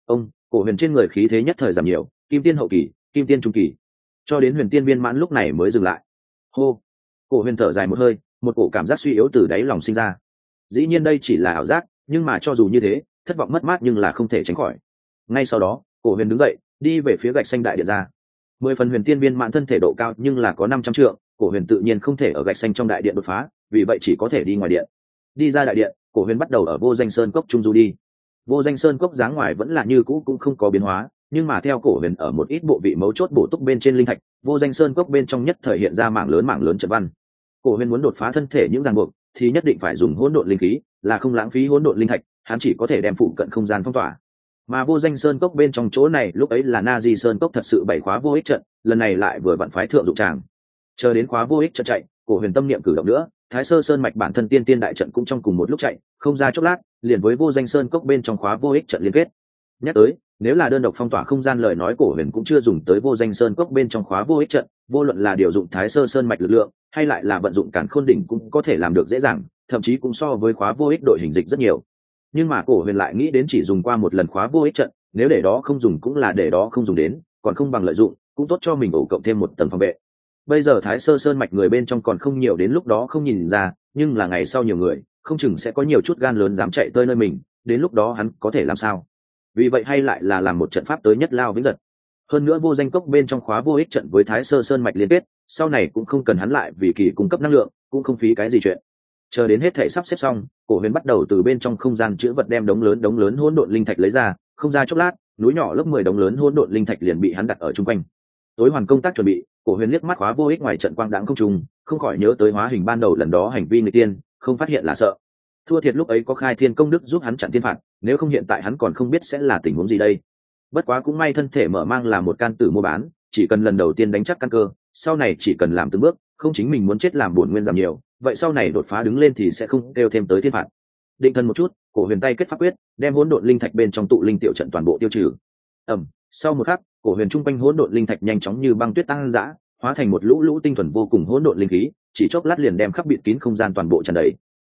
Cổ huyền trên người khí thế nhất thời giảm nhiều, kim tiên hậu kỳ, kim tiên trung kỳ, cho đến huyền tiên viên mãn lúc này mới dừng lại. Hô, cổ huyền thở dài một hơi, một cổ cảm giác suy yếu từ đáy lòng sinh ra. Dĩ nhiên đây chỉ là ảo giác, nhưng mà cho dù như thế, thất vọng mất mát nhưng là không thể tránh khỏi. Ngay sau đó cổ huyền đứng dậy, đi về phía gạch xanh đại điện ra. 10 phần huyền tiên viên mãn thân thể độ cao nhưng là có 500 trượng, cổ huyền tự nhiên không thể ở gạch xanh trong đại điện đột phá, vì vậy chỉ có thể đi ngoài điện. Đi ra đại điện, cổ huyền bắt đầu ở vô danh sơn cốc trung du đi. Vô danh sơn cốc dáng ngoài vẫn là như cũ, cũng không có biến hóa, nhưng mà theo cổ huyền ở một ít bộ vị mấu chốt bổ túc bên trên linh thạch, vô danh sơn cốc bên trong nhất thời hiện ra mảng lớn trận văn. Cổ huyền muốn đột phá thân thể những ràng buộc thì nhất định phải dùng hỗn độn linh khí, là không lãng phí hỗn độn linh thạch, hắn chỉ có thể đem phụ cận không gian phong tỏa. Mà vô danh sơn cốc bên trong chỗ này lúc ấy là Na Di sơn cốc thật sự bảy khóa vô ích trận, lần này lại vừa vặn phái thượng dụng tràng. Chờ đến khóa vô ích trận chạy, cổ huyền tâm niệm cử động nữa, Thái Sơ Sơn mạch bản thân tiên tiên đại trận cũng trong cùng một lúc chạy, không ra chốc lát, liền với vô danh sơn cốc bên trong khóa vô ích trận liên kết. Nhắc tới, nếu là đơn độc phong tỏa không gian lời nói, cổ huyền cũng chưa dùng tới vô danh sơn cốc bên trong khóa vô ích trận, vô luận là điều dụng Thái Sơ Sơn mạch lực lượng, hay lại là vận dụng Càn Khôn đỉnh cũng có thể làm được dễ dàng, thậm chí cũng so với khóa vô ích đội hình dịch rất nhiều. Nhưng mà cổ huyền lại nghĩ đến chỉ dùng qua một lần khóa vô ích trận, nếu để đó không dùng cũng là để đó không dùng đến, còn không bằng lợi dụng, cũng tốt cho mình ổ cộng thêm một tầng phòng vệ. Bây giờ Thái Sơ Sơn mạch người bên trong còn không nhiều, đến lúc đó không nhìn ra, nhưng là ngày sau nhiều người, không chừng sẽ có nhiều chút gan lớn dám chạy tới nơi mình, đến lúc đó hắn có thể làm sao? Vì vậy hay lại là làm một trận pháp tới nhất lao vĩnh giật. Hơn nữa vô danh cốc bên trong khóa vô ích trận với Thái Sơ Sơn mạch liên kết, sau này cũng không cần hắn lại vì kỳ cung cấp năng lượng, cũng không phí cái gì chuyện. Chờ đến hết thảy sắp xếp xong, cổ huyền bắt đầu từ bên trong không gian chứa vật đem đống lớn hỗn độn linh thạch lấy ra, không ra chốc lát, núi nhỏ lớp 10 đống lớn hỗn độn linh thạch liền bị hắn đặt ở trung quanh. Tối hoàn công tác chuẩn bị, cổ huyền liếc mắt khóa vô ích ngoài trận quang đãng không trùng, không khỏi nhớ tới hóa hình ban đầu lần đó hành vi người tiên, không phát hiện là sợ. Thua thiệt lúc ấy có khai thiên công đức giúp hắn chặn thiên phạt, nếu không hiện tại hắn còn không biết sẽ là tình huống gì đây. Bất quá cũng may thân thể mở mang là một can tử mua bán, chỉ cần lần đầu tiên đánh chắc căn cơ, sau này chỉ cần làm từng bước, không chính mình muốn chết làm bổn nguyên giảm nhiều, vậy sau này đột phá đứng lên thì sẽ không kêu thêm tới thiên phạt. Định thân một chút, cổ huyền tay kết pháp quyết, đem hỗn độn linh thạch bên trong tụ linh tiểu trận toàn bộ tiêu trừ. Sau một khắc, cổ huyền trung quanh hỗn độn linh thạch nhanh chóng như băng tuyết tăng dã, hóa thành một lũ tinh thuần vô cùng hỗn độn linh khí, chỉ chốc lát liền đem khắp bịt kín không gian toàn bộ tràn đầy.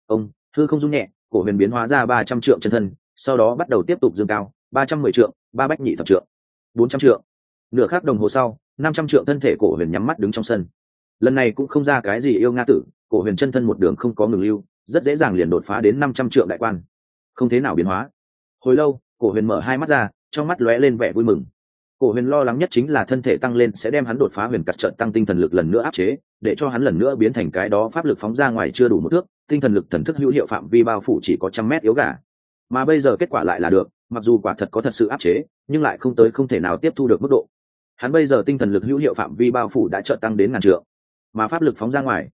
Hư không rung nhẹ, cổ huyền biến hóa ra 300 trượng chân thân, sau đó bắt đầu tiếp tục dương cao, 310 trượng, 3 bách nhị thập trượng, 400 trượng. Nửa khắc đồng hồ sau, 500 trượng thân thể cổ huyền nhắm mắt đứng trong sân. Lần này cũng không ra cái gì yêu nga tử, cổ huyền chân thân một đường không có ngừng lưu, rất dễ dàng liền đột phá đến 500 trượng đại quan. Không thế nào biến hóa. Hồi lâu, cổ huyền mở hai mắt ra, trong mắt lóe lên vẻ vui mừng. Cổ huyền lo lắng nhất chính là thân thể tăng lên sẽ đem hắn đột phá huyền cắt trận tăng tinh thần lực lần nữa áp chế, để cho hắn lần nữa biến thành cái đó pháp lực phóng ra ngoài chưa đủ một thước, tinh thần lực thần thức hữu hiệu phạm vi bao phủ chỉ có 100 mét yếu gà. Mà bây giờ kết quả lại là được, mặc dù quả thật có thật sự áp chế, nhưng lại không tới không thể nào tiếp thu được mức độ. Hắn bây giờ tinh thần lực hữu hiệu phạm vi bao phủ đã chợt tăng đến 1000 trượng, mà pháp lực phóng ra ngoài.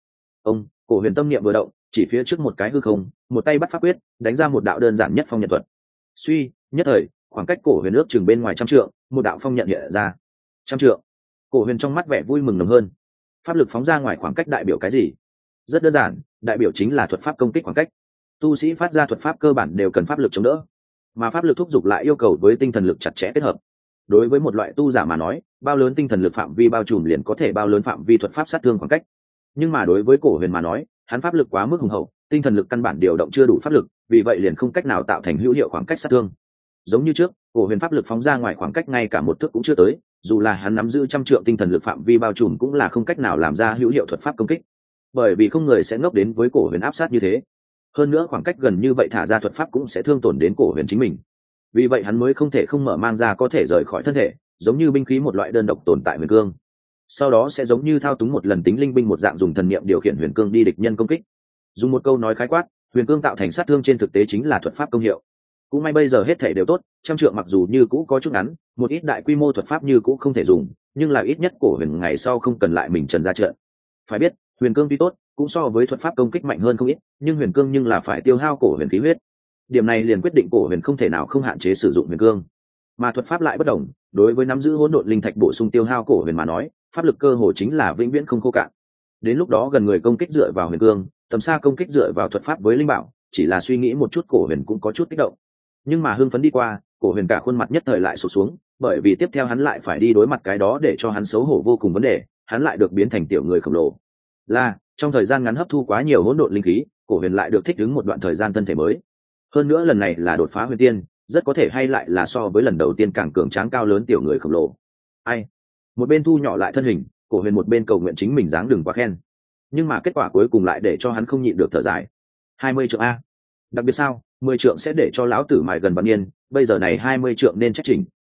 Cổ huyền tâm niệm vừa động, chỉ phía trước một cái hư không, một tay bắt pháp quyết, đánh ra một đạo đơn giản nhất phong nhận thuật. Suy, nhất thời, khoảng cách cổ huyền ước chừng bên ngoài 100 trượng, một đạo phong nhận hiện ra. 100 trượng. Cổ huyền trong mắt vẻ vui mừng nồng hơn. Pháp lực phóng ra ngoài khoảng cách đại biểu cái gì? Rất đơn giản, đại biểu chính là thuật pháp công kích khoảng cách. Tu sĩ phát ra thuật pháp cơ bản đều cần pháp lực chống đỡ, mà pháp lực thúc giục lại yêu cầu với tinh thần lực chặt chẽ kết hợp. Đối với một loại tu giả mà nói, bao lớn tinh thần lực phạm vi bao trùm liền có thể bao lớn phạm vi thuật pháp sát thương khoảng cách. Nhưng mà đối với cổ huyền mà nói, hắn pháp lực quá mức hùng hậu, tinh thần lực căn bản điều động chưa đủ pháp lực, vì vậy liền không cách nào tạo thành hữu hiệu khoảng cách sát thương. Giống như trước, cổ huyền pháp lực phóng ra ngoài khoảng cách ngay cả một thước cũng chưa tới, dù là hắn nắm giữ 100 trượng tinh thần lực phạm vi bao trùm cũng là không cách nào làm ra hữu hiệu thuật pháp công kích, bởi vì không người sẽ ngốc đến với cổ huyền áp sát như thế. Hơn nữa khoảng cách gần như vậy thả ra thuật pháp cũng sẽ thương tổn đến cổ huyền chính mình, vì vậy hắn mới không thể không mở mang ra có thể rời khỏi thân thể, giống như binh khí một loại đơn độc tồn tại huyền cương, sau đó sẽ giống như thao túng một lần tính linh binh một dạng dùng thần niệm điều khiển huyền cương đi địch nhân công kích. Dùng một câu nói khái quát, huyền cương tạo thành sát thương trên thực tế chính là thuật pháp công hiệu. Cũng may bây giờ hết thể đều tốt, 100 trượng mặc dù như cũ có chút ngắn, một ít đại quy mô thuật pháp như cũ không thể dùng, nhưng là ít nhất cổ huyền ngày sau không cần lại mình trần ra trận. Phải biết, huyền cương tuy tốt, cũng so với thuật pháp công kích mạnh hơn không ít, nhưng huyền cương nhưng là phải tiêu hao cổ huyền khí huyết. Điểm này liền quyết định cổ huyền không thể nào không hạn chế sử dụng huyền cương. Mà thuật pháp lại bất đồng, đối với nắm giữ hỗn độn linh thạch bổ sung tiêu hao cổ huyền mà nói, pháp lực cơ hồ chính là vĩnh viễn không khô cạn. Đến lúc đó gần người công kích dựa vào huyền cương, tầm xa công kích dựa vào thuật pháp với linh bảo, chỉ là suy nghĩ một chút cổ huyền cũng có chút kích động. Nhưng mà hưng phấn đi qua, cổ huyền cả khuôn mặt nhất thời lại sụt xuống, bởi vì tiếp theo hắn lại phải đi đối mặt cái đó để cho hắn xấu hổ vô cùng vấn đề, hắn lại được biến thành tiểu người khổng lồ. Là, trong thời gian ngắn hấp thu quá nhiều hỗn độn linh khí, cổ huyền lại được thích ứng một đoạn thời gian thân thể mới. Hơn nữa lần này là đột phá huyền tiên, rất có thể hay lại là so với lần đầu tiên càng cường tráng cao lớn tiểu người khổng lồ. Ai? Một bên thu nhỏ lại thân hình, cổ huyền một bên cầu nguyện chính mình dáng đừng quá khen. Nhưng mà kết quả cuối cùng lại để cho hắn không nhịn được thở dài. 20 trượng a. Đặc biệt sao, 10 trượng sẽ để cho lão tử mài gần vạn niên, bây giờ này 20 trượng nên trách chỉnh.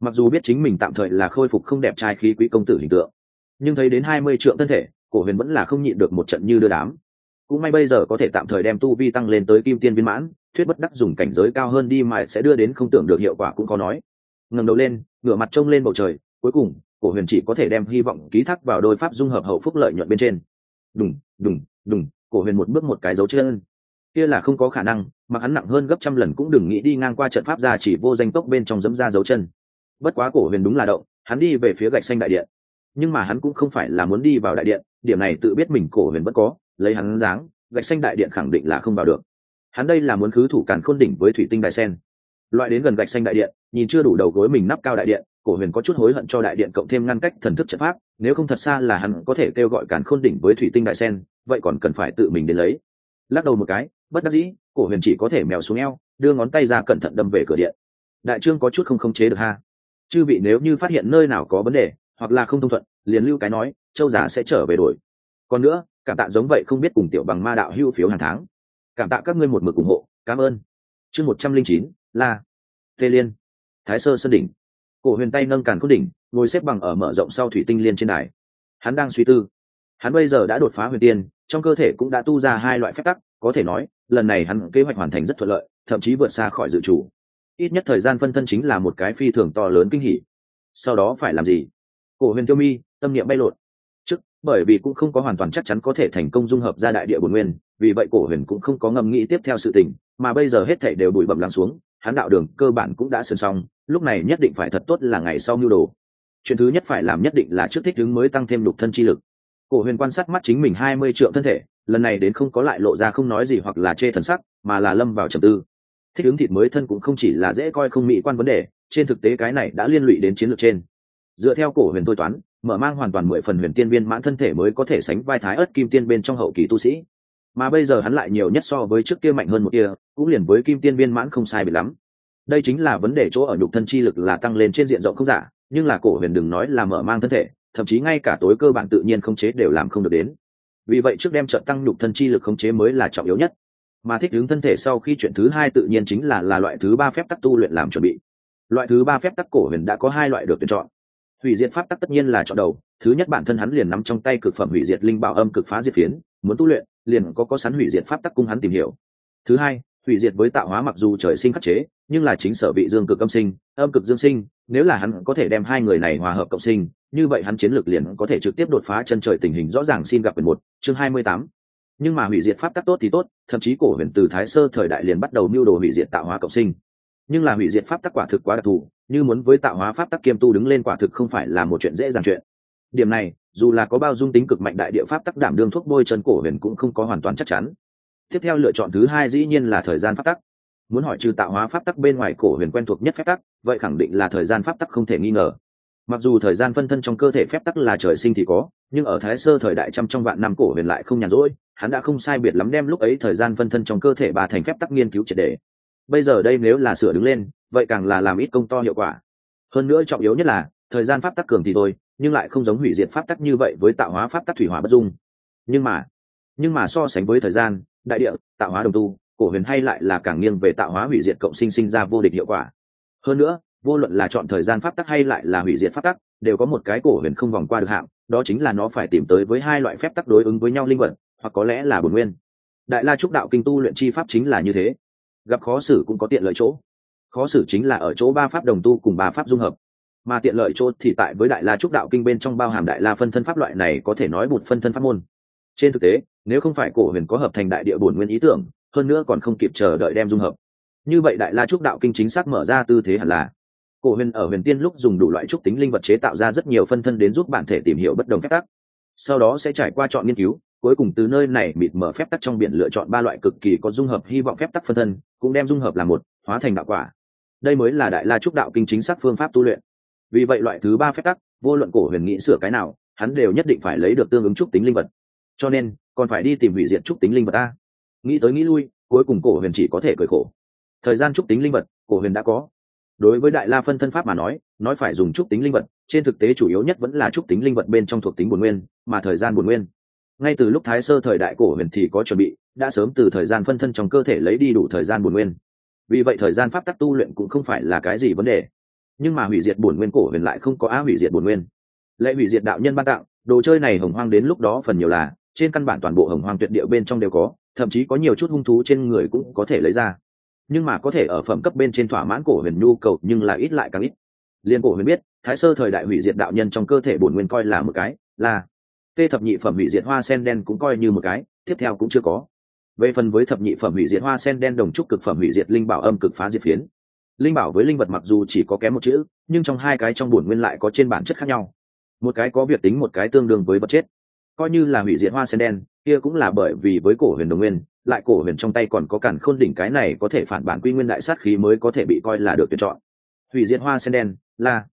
Mặc dù biết chính mình tạm thời là khôi phục không đẹp trai khí quý công tử hình tượng, nhưng thấy đến 20 trượng thân thể, cổ huyền vẫn là không nhịn được một trận như đưa đám. Cũng may bây giờ có thể tạm thời đem tu vi tăng lên tới kim tiên viên mãn, thuyết bất đắc dùng cảnh giới cao hơn đi mà sẽ đưa đến không tưởng được hiệu quả cũng có nói. Ngẩng đầu lên, ngửa mặt trông lên bầu trời, cuối cùng cổ huyền chỉ có thể đem hy vọng ký thác vào đôi pháp dung hợp hậu phúc lợi nhuận bên trên. Đùng đùng đùng, cổ huyền một bước một cái dấu chân, kia là không có khả năng, mà hắn nặng hơn gấp trăm lần cũng đừng nghĩ đi ngang qua trận pháp ra chỉ vô danh tốc bên trong dẫm ra dấu chân. Bất quá cổ huyền đúng là động, hắn đi về phía gạch xanh đại điện, nhưng mà hắn cũng không phải là muốn đi vào đại điện, điểm này tự biết mình cổ huyền vẫn có, lấy hắn dáng, gạch xanh đại điện khẳng định là không vào được. Hắn đây là muốn khứ thủ càn khôn đỉnh với thủy tinh đài sen. Loại đến gần gạch xanh đại điện, nhìn chưa đủ đầu gối mình nắp cao đại điện, cổ huyền có chút hối hận cho đại điện cộng thêm ngăn cách thần thức trận pháp, nếu không thật xa là hắn có thể kêu gọi càn khôn đỉnh với thủy tinh đài sen, vậy còn cần phải tự mình đến lấy. Lắc đầu một cái, bất đắc dĩ, cổ huyền chỉ có thể mèo xuống eo, đưa ngón tay ra cẩn thận đâm về cửa điện. Đại trương có chút không khống chế được ha. Chư vị nếu như phát hiện nơi nào có vấn đề hoặc là không thông thuận, liền lưu cái nói, châu giả sẽ trở về đổi. Còn nữa, cảm tạ giống vậy không biết cùng tiểu bằng ma đạo hưu phiếu hàng tháng, cảm tạ các ngươi một mực ủng hộ, cảm ơn. Chương 109, là Tê Liên, Thái Sơ Sơn đỉnh. Cổ huyền tay nâng càn khôn đỉnh, ngồi xếp bằng ở mở rộng sau thủy tinh liên trên đài. Hắn đang suy tư. Hắn bây giờ đã đột phá huyền tiên, trong cơ thể cũng đã tu ra 2 loại phép tắc, có thể nói, lần này hắn kế hoạch hoàn thành rất thuận lợi, thậm chí vượt xa khỏi dự chủ. Ít nhất thời gian phân thân chính là một cái phi thường to lớn kinh hỉ. Sau đó phải làm gì? Cổ huyền tiêu mi, tâm niệm bay lộn. Trước, bởi vì cũng không có hoàn toàn chắc chắn có thể thành công dung hợp ra đại địa bổn nguyên, vì vậy cổ huyền cũng không có ngẫm nghĩ tiếp theo sự tình, mà bây giờ hết thảy đều bụi bặm lắng xuống, hắn đạo đường cơ bản cũng đã sơn xong, lúc này nhất định phải thật tốt là ngày sau mưu đồ. Chuyện thứ nhất phải làm nhất định là trước thích ứng mới tăng thêm lục thân chi lực. Cổ huyền quan sát mắt chính mình 20 trượng thân thể, lần này đến không có lại lộ ra không nói gì hoặc là chê thần sắc, mà là lâm vào trầm tư. Thích ứng thịt mới thân cũng không chỉ là dễ coi không mỹ quan vấn đề, trên thực tế cái này đã liên lụy đến chiến lược trên. Dựa theo cổ huyền tôi toán, mở mang hoàn toàn 10 phần huyền tiên viên mãn thân thể mới có thể sánh vai thái ớt kim tiên bên trong hậu kỳ tu sĩ, mà bây giờ hắn lại nhiều nhất so với trước kia mạnh hơn một kia, cũng liền với kim tiên viên mãn không sai biệt lắm. Đây chính là vấn đề chỗ ở nhục thân chi lực là tăng lên trên diện rộng không giả, nhưng là cổ huyền đừng nói là mở mang thân thể, thậm chí ngay cả tối cơ bản tự nhiên khống chế đều làm không được đến. Vì vậy trước đem trợ tăng nhục thân chi lực khống chế mới là trọng yếu nhất, mà thích ứng thân thể sau khi chuyện thứ hai tự nhiên chính là loại thứ 3 phép tắc tu luyện làm chuẩn bị. Loại thứ 3 phép tắc cổ huyền đã có 2 loại được tuyển chọn. Hủy diệt pháp tắc tất nhiên là chọn đầu, thứ nhất bản thân hắn liền nắm trong tay cực phẩm hủy diệt linh bảo âm cực phá diệt phiến, muốn tu luyện liền có sẵn hủy diệt pháp tắc cung hắn tìm hiểu. Thứ hai, hủy diệt với tạo hóa mặc dù trời sinh khắc chế, nhưng là chính sở vị dương cực âm sinh, âm cực dương sinh, nếu là hắn có thể đem 2 người này hòa hợp cộng sinh, như vậy hắn chiến lược liền có thể trực tiếp đột phá chân trời tình hình rõ ràng. Xin gặp quyển 1, chương 28. Nhưng mà hủy diệt pháp tắc tốt thì tốt, thậm chí cổ huyền từ thái sơ thời đại liền bắt đầu mưu đồ hủy diệt tạo hóa cộng sinh. Nhưng là hủy diệt pháp tắc quả thực quá đặc thù, như muốn với tạo hóa pháp tắc kiêm tu đứng lên quả thực không phải là một chuyện dễ dàng chuyện. Điểm này, dù là có bao dung tính cực mạnh đại địa pháp tắc đảm đương thuốc bôi chân, cổ huyền cũng không có hoàn toàn chắc chắn. Tiếp theo lựa chọn thứ hai dĩ nhiên là thời gian pháp tắc. Muốn hỏi trừ tạo hóa pháp tắc bên ngoài cổ huyền quen thuộc nhất phép tắc, vậy khẳng định là thời gian pháp tắc không thể nghi ngờ. Mặc dù thời gian phân thân trong cơ thể phép tắc là trời sinh thì có, nhưng ở thái sơ thời đại trăm trong vạn năm cổ huyền lại không nhàn rỗi, hắn đã không sai biệt lắm đem lúc ấy thời gian phân thân trong cơ thể 3 thành phép tắc nghiên cứu triệt để. Bây giờ đây nếu là sửa đứng lên, vậy càng là làm ít công to hiệu quả. Hơn nữa trọng yếu nhất là thời gian pháp tắc cường thì thôi, nhưng lại không giống hủy diệt pháp tắc như vậy với tạo hóa pháp tắc thủy hỏa bất dung. Nhưng mà so sánh với thời gian, đại địa, tạo hóa đồng tu, cổ huyền hay lại là càng nghiêng về tạo hóa hủy diệt cộng sinh sinh ra vô địch hiệu quả. Hơn nữa, vô luận là chọn thời gian pháp tắc hay lại là hủy diệt pháp tắc, đều có một cái cổ huyền không vòng qua được hạng, đó chính là nó phải tìm tới với 2 loại phép tắc đối ứng với nhau linh vật, hoặc có lẽ là bổn nguyên. Đại La Trúc đạo kinh tu luyện chi pháp chính là như thế. Gặp khó xử cũng có tiện lợi chỗ. Khó xử chính là ở chỗ 3 pháp đồng tu cùng 3 pháp dung hợp, mà tiện lợi chỗ thì tại với Đại La Trúc đạo kinh bên trong bao hàm Đại La phân thân pháp, loại này có thể nói một phân thân pháp môn. Trên thực tế, nếu không phải cổ huyền có hợp thành đại địa bổn nguyên ý tưởng, hơn nữa còn không kịp chờ đợi đem dung hợp, như vậy Đại La Trúc đạo kinh chính xác mở ra tư thế hẳn là cổ huyền ở huyền tiên lúc dùng đủ loại trúc tính linh vật chế tạo ra rất nhiều phân thân đến giúp bản thể tìm hiểu bất đồng phép tắc, sau đó sẽ trải qua chọn nghiên cứu, cuối cùng từ nơi này mịt mở phép tắc trong biển lựa chọn 3 loại cực kỳ có dung hợp hy vọng phép tắc phân thân, cũng đem dung hợp làm một, hóa thành đạo quả. Đây mới là Đại La Trúc đạo kinh chính xác phương pháp tu luyện. Vì vậy loại thứ 3 phép tắc, vô luận cổ huyền nghĩ sửa cái nào, hắn đều nhất định phải lấy được tương ứng trúc tính linh vật, cho nên còn phải đi tìm hủy diệt trúc tính linh vật a. Nghĩ tới nghĩ lui, cuối cùng cổ huyền chỉ có thể cười khổ. Thời gian trúc tính linh vật, cổ huyền đã có. Đối với Đại La phân thân pháp mà nói phải dùng trúc tính linh vật, trên thực tế chủ yếu nhất vẫn là trúc tính linh vật bên trong thuộc tính bổn nguyên, mà thời gian bổn nguyên, ngay từ lúc thái sơ thời đại cổ huyền thì có chuẩn bị, đã sớm từ thời gian phân thân trong cơ thể lấy đi đủ thời gian bổn nguyên. Vì vậy thời gian pháp tắc tu luyện cũng không phải là cái gì vấn đề. nhưng mà hủy diệt bổn nguyên cổ huyền lại không có hủy diệt bổn nguyên. Lệ hủy diệt đạo nhân ban tặng đồ chơi này hồng hoang đến lúc đó phần nhiều là trên căn bản toàn bộ hồng hoang tuyệt địa bên trong đều có, thậm chí có nhiều chút hung thú trên người cũng có thể lấy ra, nhưng mà có thể ở phẩm cấp bên trên thỏa mãn cổ huyền nhu cầu nhưng là ít lại càng ít. Liên cổ huyền biết thái sơ thời đại hủy diệt đạo nhân trong cơ thể bổn nguyên coi là một cái là tê thập nhị phẩm hủy diệt hoa sen đen cũng coi như một cái, tiếp theo cũng chưa có. Về phần với thập nhị phẩm hủy diệt hoa sen đen đồng trúc cực phẩm hủy diệt linh bảo âm cực phá diệt phiến. Linh bảo với linh vật mặc dù chỉ có kém một chữ, nhưng trong hai cái trong bổn nguyên lại có trên bản chất khác nhau. Một cái có việc tính, một cái tương đương với vật chết. Coi như là hủy diệt hoa sen đen, kia cũng là bởi vì với cổ huyền đồng nguyên, lại cổ huyền trong tay còn có càn khôn đỉnh, cái này có thể phản bản quy nguyên đại sát khí mới có thể bị coi là được tuyển chọn. Hủy diệt hoa sen đen là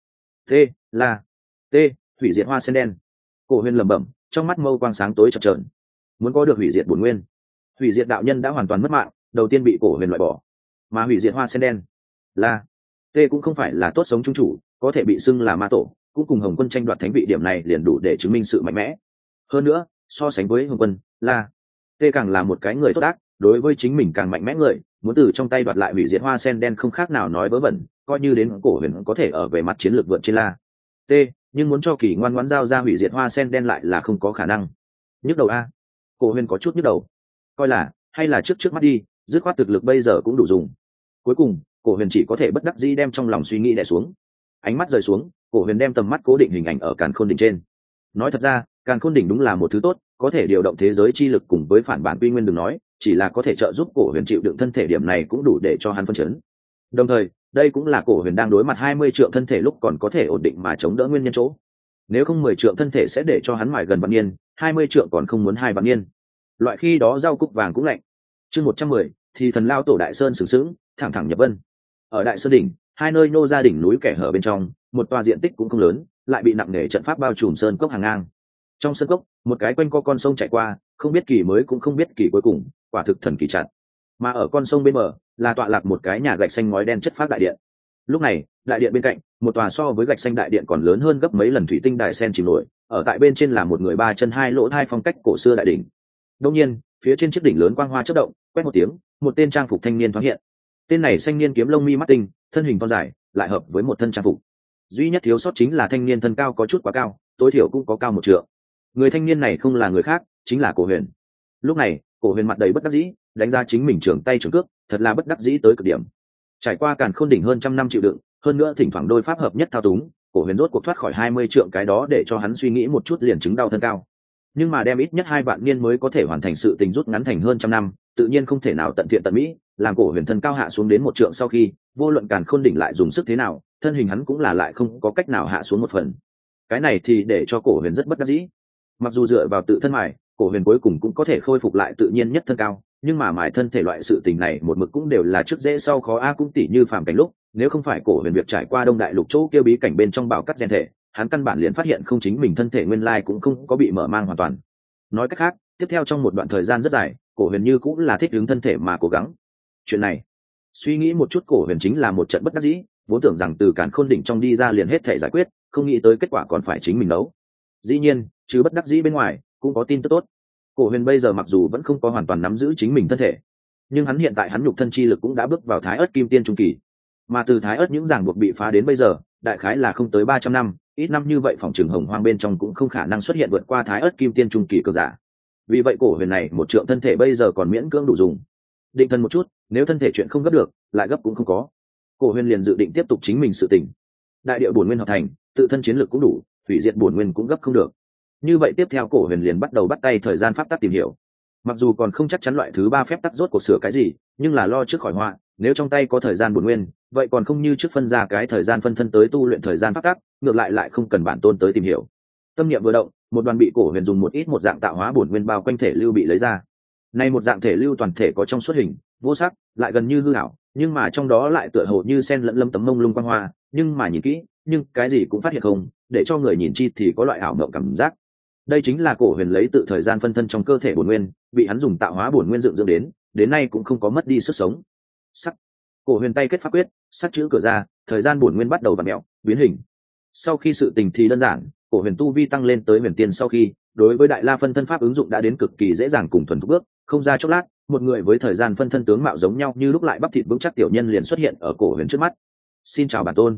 t hủy diệt hoa sen đen. Cổ huyền lẩm bẩm, trong mắt mâu quang sáng tối chập chờn. Muốn có được hủy diệt bổn nguyên, hủy diệt đạo nhân đã hoàn toàn mất mạng, đầu tiên bị cổ huyền loại bỏ. Mà hủy diệt hoa sen đen là t cũng không phải là tốt sống trung chủ, có thể bị xưng là ma tổ, cũng cùng Hồng Quân tranh đoạt thánh vị, điểm này liền đủ để chứng minh sự mạnh mẽ. Hơn nữa, so sánh với Hồng Quân, là t càng là một cái người tốt ác, đối với chính mình càng mạnh mẽ người, muốn từ trong tay đoạt lại hủy diệt hoa sen đen không khác nào nói vớ vẩn, coi như đến cổ huyền có thể ở về mặt chiến lược vượt trên la t, nhưng muốn cho kỳ ngoan ngoãn giao ra hủy diệt hoa sen đen lại là không có khả năng. Nhức đầu a, cổ huyền có chút nhức đầu, coi là hay là trước mắt đi, dứt khoát thực lực bây giờ cũng đủ dùng. Cuối cùng cổ huyền chỉ có thể bất đắc dĩ đem trong lòng suy nghĩ đè xuống, ánh mắt rời xuống, cổ huyền đem tầm mắt cố định hình ảnh ở càn khôn đỉnh trên. Nói thật ra, càn khôn đỉnh đúng là một thứ tốt, có thể điều động thế giới chi lực cùng với phản bản quy nguyên, đừng nói chỉ là có thể trợ giúp cổ huyền chịu đựng thân thể, điểm này cũng đủ để cho hắn phân chấn. Đồng thời đây cũng là cổ huyền đang đối mặt 20 trượng thân thể lúc còn có thể ổn định mà chống đỡ nguyên nhân chỗ. Nếu không 10 trượng thân thể sẽ để cho hắn mài gần vạn niên, 20 trượng còn không muốn 2 vạn niên. Loại khi đó rau cúc vàng cũng lạnh. Chương 110 thì thần lao tổ Đại Sơn sừng sững, thẳng thẳng nhập vân. Ở Đại Sơn đỉnh, hai nơi nô ra đỉnh núi kẻ hở bên trong, một tòa diện tích cũng không lớn, lại bị nặng nề trận pháp bao trùm sơn cốc hàng ngang. Trong sơn cốc, một cái quanh co con sông chảy qua, không biết kỳ mới cũng không biết kỳ cuối cùng, quả thực thần kỳ chặt. Mà ở con sông bên bờ, là tọa lạc một cái nhà gạch xanh ngói đen chất phác đại điện. Lúc này, đại điện bên cạnh, một tòa so với gạch xanh đại điện còn lớn hơn gấp mấy lần thủy tinh đài sen chìm nổi, ở tại bên trên là một người ba chân hai lỗ thai phong cách cổ xưa đại đỉnh. Đương nhiên, phía trên chiếc đỉnh lớn quang hoa chớp động, quét một tiếng, một tên trang phục thanh niên thoáng hiện. Tên này xanh niên kiếm lông mi mắt tinh, thân hình thon dài, lại hợp với một thân trang phục. Duy nhất thiếu sót chính là thanh niên thân cao có chút quá cao, tối thiểu cũng có cao 1 trượng. Người thanh niên này không là người khác, chính là Cổ Huyền. Lúc này, Cổ Huyền mặt đầy bất đắc dĩ, đánh ra chính mình trưởng tay trưởng cước, thật là bất đắc dĩ tới cực điểm. Trải qua càn khôn đỉnh hơn trăm năm chịu đựng, hơn nữa thỉnh thoảng đôi pháp hợp nhất thao túng, Cổ Huyền rốt cuộc thoát khỏi 20 trượng, cái đó để cho hắn suy nghĩ một chút liền chứng đau thân cao. Nhưng mà đem ít nhất 2 vạn niên mới có thể hoàn thành sự tình rút ngắn thành hơn trăm năm, tự nhiên không thể nào tận thiện tận mỹ, làm Cổ Huyền thân cao hạ xuống đến 1 trượng sau khi, vô luận càn khôn đỉnh lại dùng sức thế nào, thân hình hắn cũng là lại không có cách nào hạ xuống một phần. Cái này thì để cho Cổ Huyền rất bất đắc dĩ. Mặc dù dựa vào tự thân mài, Cổ Huyền cuối cùng cũng có thể khôi phục lại tự nhiên nhất thân cao, nhưng mà mài thân thể loại sự tình này một mực cũng đều là trước dễ sau khó a, cũng tỉ như phàm cảnh lúc, nếu không phải Cổ Huyền việc trải qua Đông Đại Lục chỗ kêu bí cảnh bên trong bảo cắt rèn thể, hắn căn bản liền phát hiện không chính mình thân thể nguyên lai cũng không có bị mở mang hoàn toàn. Nói cách khác, tiếp theo trong một đoạn thời gian rất dài, Cổ Huyền như cũng là thích ứng thân thể mà cố gắng. Chuyện này, suy nghĩ một chút, Cổ Huyền chính là một trận bất đắc dĩ, vốn tưởng rằng từ càn khôn đỉnh trong đi ra liền hết thể giải quyết, không nghĩ tới kết quả còn phải chính mình nấu. Dĩ nhiên, chứ bất đắc dĩ bên ngoài, cũng có tin tức tốt. Cổ Huyền bây giờ mặc dù vẫn không có hoàn toàn nắm giữ chính mình thân thể, nhưng hắn hiện tại hắn nhục thân chi lực cũng đã bước vào Thái Ức Kim Tiên trung kỳ. Mà từ Thái Ức những ràng buộc bị phá đến bây giờ, đại khái là không tới 300 năm, ít năm như vậy phòng trường hồng hoang bên trong cũng không khả năng xuất hiện vượt qua Thái Ức Kim Tiên trung kỳ cường giả. Vì vậy Cổ Huyền này một trượng thân thể bây giờ còn miễn cưỡng đủ dùng. Định thân một chút, nếu thân thể chuyện không gấp được, lại gấp cũng không có. Cổ Huyền liền dự định tiếp tục chính mình sự tình. Đại địa bổn nguyên hợp thành, tự thân chiến lực cũng đủ, hủy diệt bổn nguyên cũng gấp không được. Như vậy tiếp theo Cổ Huyền liền bắt đầu bắt tay thời gian pháp tắc tìm hiểu. Mặc dù còn không chắc chắn loại thứ 3 phép tắc rốt cuộc sửa cái gì, nhưng là lo trước khỏi họa, nếu trong tay có thời gian bổn nguyên, vậy còn không như trước phân ra cái thời gian phân thân tới tu luyện thời gian pháp tắc, ngược lại không cần bản tôn tới tìm hiểu. Tâm niệm vừa động, một đoàn bị Cổ Huyền dùng một ít một dạng tạo hóa bổn nguyên bao quanh thể lưu bị lấy ra. Này một dạng thể lưu toàn thể có trong suốt hình, vô sắc, lại gần như hư ảo, nhưng mà trong đó lại tựa hồ như sen lẫn lâm tấm mông lung quang hoa, nhưng mà nhìn kỹ, nhưng cái gì cũng phát hiện không, để cho người nhìn chi thì có loại ảo mộng cảm giác. Đây chính là Cổ Huyền lấy tự thời gian phân thân trong cơ thể bổn nguyên, bị hắn dùng tạo hóa bổn nguyên dựng dưỡng đến nay cũng không có mất đi sức sống. Sắc. Cổ Huyền tay kết pháp quyết, sắc chữ cửa ra, thời gian bổn nguyên bắt đầu vặn mèo, biến hình. Sau khi sự tình thì đơn giản, Cổ Huyền tu vi tăng lên tới huyền tiên sau khi, đối với đại la phân thân pháp ứng dụng đã đến cực kỳ dễ dàng cùng thuần thục bước, không ra chốc lát, một người với thời gian phân thân tướng mạo giống nhau như lúc lại bắp thịt vững chắc tiểu nhân liền xuất hiện ở Cổ Huyền trước mắt. Xin chào bản tôn.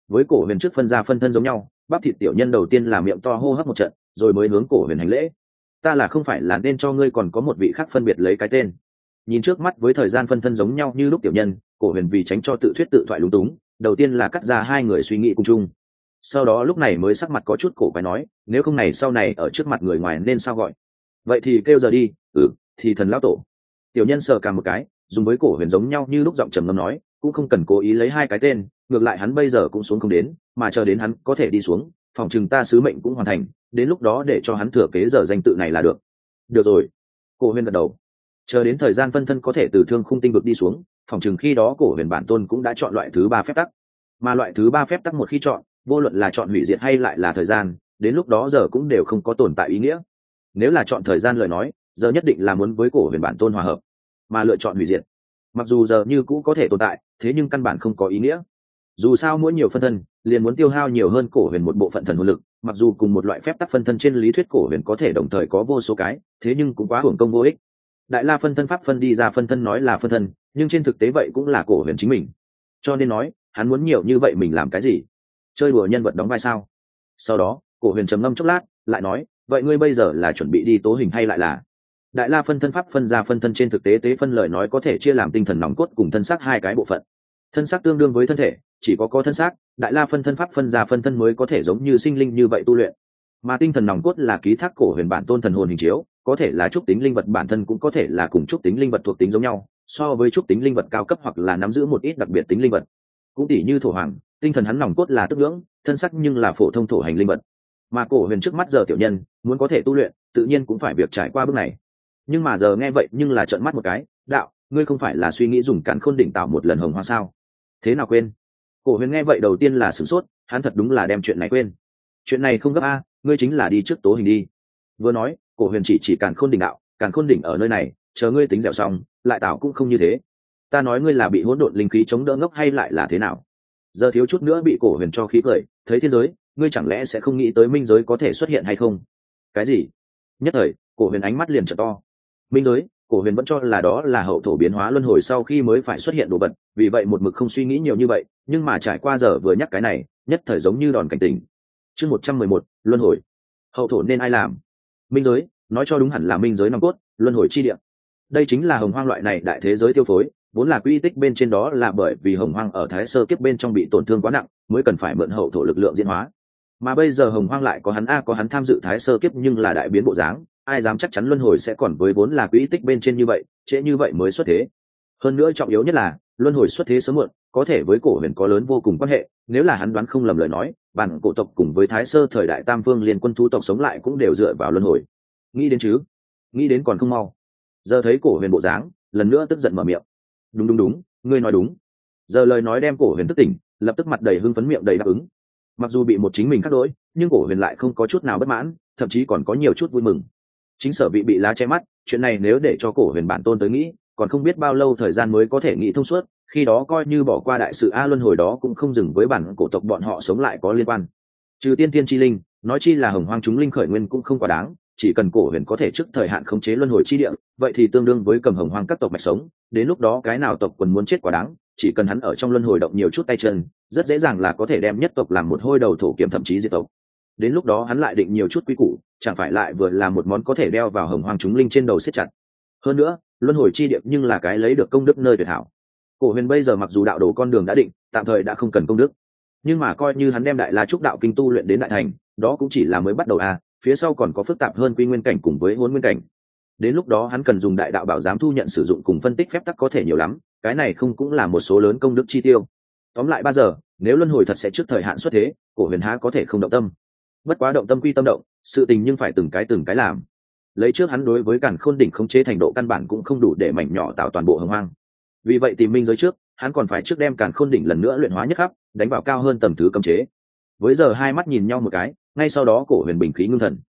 với cổ huyền trước phân ra phân thân giống nhau, bắp thịt tiểu nhân đầu tiên là miệng to hô hấp một trận, rồi mới hướng cổ huyền hành lễ. Ta là không phải là nên cho ngươi còn có một vị khác phân biệt lấy cái tên. Nhìn trước mắt với thời gian phân thân giống nhau như lúc tiểu nhân, cổ huyền vì tránh cho tự thuyết tự thoại lúng túng, đầu tiên là cắt ra hai người suy nghĩ cùng chung. Sau đó lúc này mới sắc mặt có chút cổ quái nói, nếu không này sau này ở trước mặt người ngoài nên sao gọi? Vậy thì kêu giờ đi. Thì thần lão tổ. Tiểu nhân sờ cả một cái, dùng với cổ huyền giống nhau như lúc giọng trầm ngâm nói, cũng không cần cố ý lấy hai cái tên, ngược lại hắn bây giờ cũng xuống không đến, mà chờ đến hắn có thể đi xuống, phòng chừng ta sứ mệnh cũng hoàn thành, đến lúc đó để cho hắn thừa kế giờ danh tự này là được. Được rồi. Cổ huyền gật đầu. Chờ đến thời gian phân thân có thể từ thương khung tinh vực đi xuống, phòng chừng khi đó cổ huyền bản tôn cũng đã chọn loại thứ ba phép tắc. Mà loại thứ ba phép tắc một khi chọn, vô luận là chọn hủy diệt hay lại là thời gian, đến lúc đó giờ cũng đều không có tồn tại ý nghĩa. Nếu là chọn thời gian lời nói, giờ nhất định là muốn với cổ huyền bản tôn hòa hợp, mà lựa chọn hủy diệt, mặc dù giờ như cũ có thể tồn tại, thế nhưng căn bản không có ý nghĩa. Dù sao mỗi nhiều phân thân liền muốn tiêu hao nhiều hơn cổ huyền một bộ phận thần hồn lực, mặc dù cùng một loại phép tắc phân thân trên lý thuyết cổ huyền có thể đồng thời có vô số cái, thế nhưng cũng quá hưởng công vô ích. Đại la phân thân pháp phân đi ra phân thân nói là phân thân, nhưng trên thực tế vậy cũng là cổ huyền chính mình, cho nên nói hắn muốn nhiều như vậy mình làm cái gì? Chơi đùa nhân vật đóng vai sao? Sau đó cổ huyền trầm ngâm chốc lát lại nói, vậy ngươi bây giờ là chuẩn bị đi tố hình hay lại là? Đại la phân thân pháp phân ra phân thân trên thực tế tế phân lời nói có thể chia làm tinh thần nòng cốt cùng thân xác hai cái bộ phận. Thân xác tương đương với thân thể, chỉ có thân xác, đại la phân thân pháp phân ra phân thân mới có thể giống như sinh linh như vậy tu luyện. Mà tinh thần nòng cốt là ký thác cổ huyền bản tôn thần hồn hình chiếu, có thể là trúc tính linh vật bản thân, cũng có thể là cùng trúc tính linh vật thuộc tính giống nhau, so với trúc tính linh vật cao cấp hoặc là nắm giữ một ít đặc biệt tính linh vật. Cũng tỷ như thổ hoàng, tinh thần hắn nòng cốt là tức ngưỡng, thân sắc nhưng là phổ thông thổ hành linh vật. Mà cổ huyền trước mắt giờ tiểu nhân muốn có thể tu luyện, tự nhiên cũng phải việc trải qua bước này. Nhưng mà giờ nghe vậy nhưng là trợn mắt một cái, đạo, ngươi không phải là suy nghĩ dùng càn khôn đỉnh tạo một lần hồng hoa sao? Thế nào quên? Cổ huyền nghe vậy đầu tiên là sửng sốt, hắn thật đúng là đem chuyện này quên. Chuyện này không gấp a, ngươi chính là đi trước tố hình đi. Vừa nói, cổ huyền chỉ càn khôn đỉnh đạo, càn khôn đỉnh ở nơi này, chờ ngươi tính dẻo xong, lại tạo cũng không như thế. Ta nói ngươi là bị hỗn độn linh khí chống đỡ ngốc hay lại là thế nào? Giờ thiếu chút nữa bị cổ huyền cho khí cười, thấy thiên giới, ngươi chẳng lẽ sẽ không nghĩ tới minh giới có thể xuất hiện hay không? Cái gì? Nhất thời, cổ huyền ánh mắt liền trợn to. Minh giới, cổ huyền vẫn cho là đó là hậu thổ biến hóa luân hồi sau khi mới phải xuất hiện đồ vật, vì vậy một mực không suy nghĩ nhiều như vậy, nhưng mà trải qua giờ vừa nhắc cái này, nhất thời giống như đòn cảnh tỉnh. Chương 111, luân hồi. Hậu thổ nên ai làm? Minh giới, nói cho đúng hẳn là minh giới nòng cốt, luân hồi chi địa. Đây chính là hồng hoang loại này đại thế giới tiêu phối, vốn là quy tích bên trên đó là bởi vì hồng hoang ở thái sơ kiếp bên trong bị tổn thương quá nặng, mới cần phải mượn hậu thổ lực lượng diễn hóa. Mà bây giờ hồng hoang lại có hắn tham dự thái sơ kiếp nhưng là đại biến bộ dáng, ai dám chắc chắn luân hồi sẽ còn với vốn là quỹ tích bên trên như vậy, trễ như vậy mới xuất thế. Hơn nữa trọng yếu nhất là luân hồi xuất thế sớm muộn có thể với cổ huyền có lớn vô cùng quan hệ, nếu là hắn đoán không lầm lời nói, bản cổ tộc cùng với thái sơ thời đại tam vương liên quân thú tộc sống lại cũng đều dựa vào luân hồi. Nghĩ đến chứ? Nghĩ đến còn không mau. Giờ thấy cổ huyền bộ dáng, lần nữa tức giận mở miệng. Đúng, ngươi nói đúng. Giờ lời nói đem cổ huyền thức tỉnh, lập tức mặt đầy hưng phấn, miệng đầy đáp ứng. Mặc dù bị một chính mình khắc lỗi, nhưng cổ huyền lại không có chút nào bất mãn, thậm chí còn có nhiều chút vui mừng. Chính sở bị lá che mắt, chuyện này nếu để cho cổ huyền bản tôn tới nghĩ, còn không biết bao lâu thời gian mới có thể nghĩ thông suốt, khi đó coi như bỏ qua đại sự a luân hồi đó cũng không dừng với bản cổ tộc bọn họ sống lại có liên quan. Trừ tiên tiên chi linh, nói chi là hồng hoang chúng linh khởi nguyên cũng không quá đáng, chỉ cần cổ huyền có thể trước thời hạn khống chế luân hồi chi địa, vậy thì tương đương với cầm hồng hoang các tộc mạch sống, đến lúc đó cái nào tộc quần muốn chết quá đáng, chỉ cần hắn ở trong luân hồi động nhiều chút tay chân, rất dễ dàng là có thể đem nhất tộc làm một hôi đầu thổ kiểm, thậm chí diệt tộc. Đến lúc đó hắn lại định nhiều chút quy củ, chẳng phải lại vừa là một món có thể đeo vào hồng hoang chúng linh trên đầu siết chặt. Hơn nữa, luân hồi chi điệp nhưng là cái lấy được công đức nơi tuyệt hảo. Cổ huyền bây giờ mặc dù đạo đồ con đường đã định, tạm thời đã không cần công đức, nhưng mà coi như hắn đem đại la trúc đạo kinh tu luyện đến đại thành, đó cũng chỉ là mới bắt đầu a, phía sau còn có phức tạp hơn quy nguyên cảnh cùng với hôn nguyên cảnh. Đến lúc đó hắn cần dùng đại đạo bảo giám thu nhận sử dụng cùng phân tích phép tắc có thể nhiều lắm, cái này không cũng là một số lớn công đức chi tiêu. Tóm lại 3 giờ, nếu luân hồi thật sẽ trước thời hạn xuất thế, cổ huyền há có thể không động tâm. Bất quá động tâm quy tâm động, sự tình nhưng phải từng cái làm. Lấy trước hắn đối với càn khôn đỉnh khống chế thành độ căn bản cũng không đủ để mảnh nhỏ tạo toàn bộ hồng hoang. Vì vậy tìm minh giới trước, hắn còn phải trước đem càn khôn đỉnh lần nữa luyện hóa nhất khắp, đánh vào cao hơn tầm thứ cấm chế. Với giờ hai mắt nhìn nhau một cái, ngay sau đó cổ huyền bình khí ngưng thần.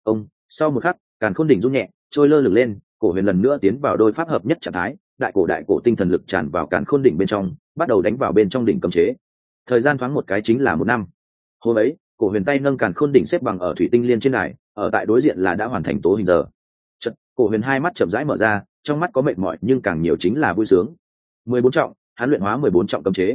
Sau một khắc, càn khôn đỉnh rung nhẹ, trôi lơ lửng lên, cổ huyền lần nữa tiến vào đôi pháp hợp nhất trạng thái, đại cổ tinh thần lực tràn vào càn khôn đỉnh bên trong, bắt đầu đánh vào bên trong đỉnh cấm chế. Thời gian thoáng một cái chính là 1 năm. Hôm ấy, cổ huyền tay nâng càn khôn đỉnh xếp bằng ở thủy tinh liên trên đài, ở tại đối diện là đã hoàn thành tố hình giờ. Chợt, cổ huyền hai mắt chậm rãi mở ra, trong mắt có mệt mỏi nhưng càng nhiều chính là vui sướng. 14 trọng, hắn luyện hóa 14 trọng cấm chế.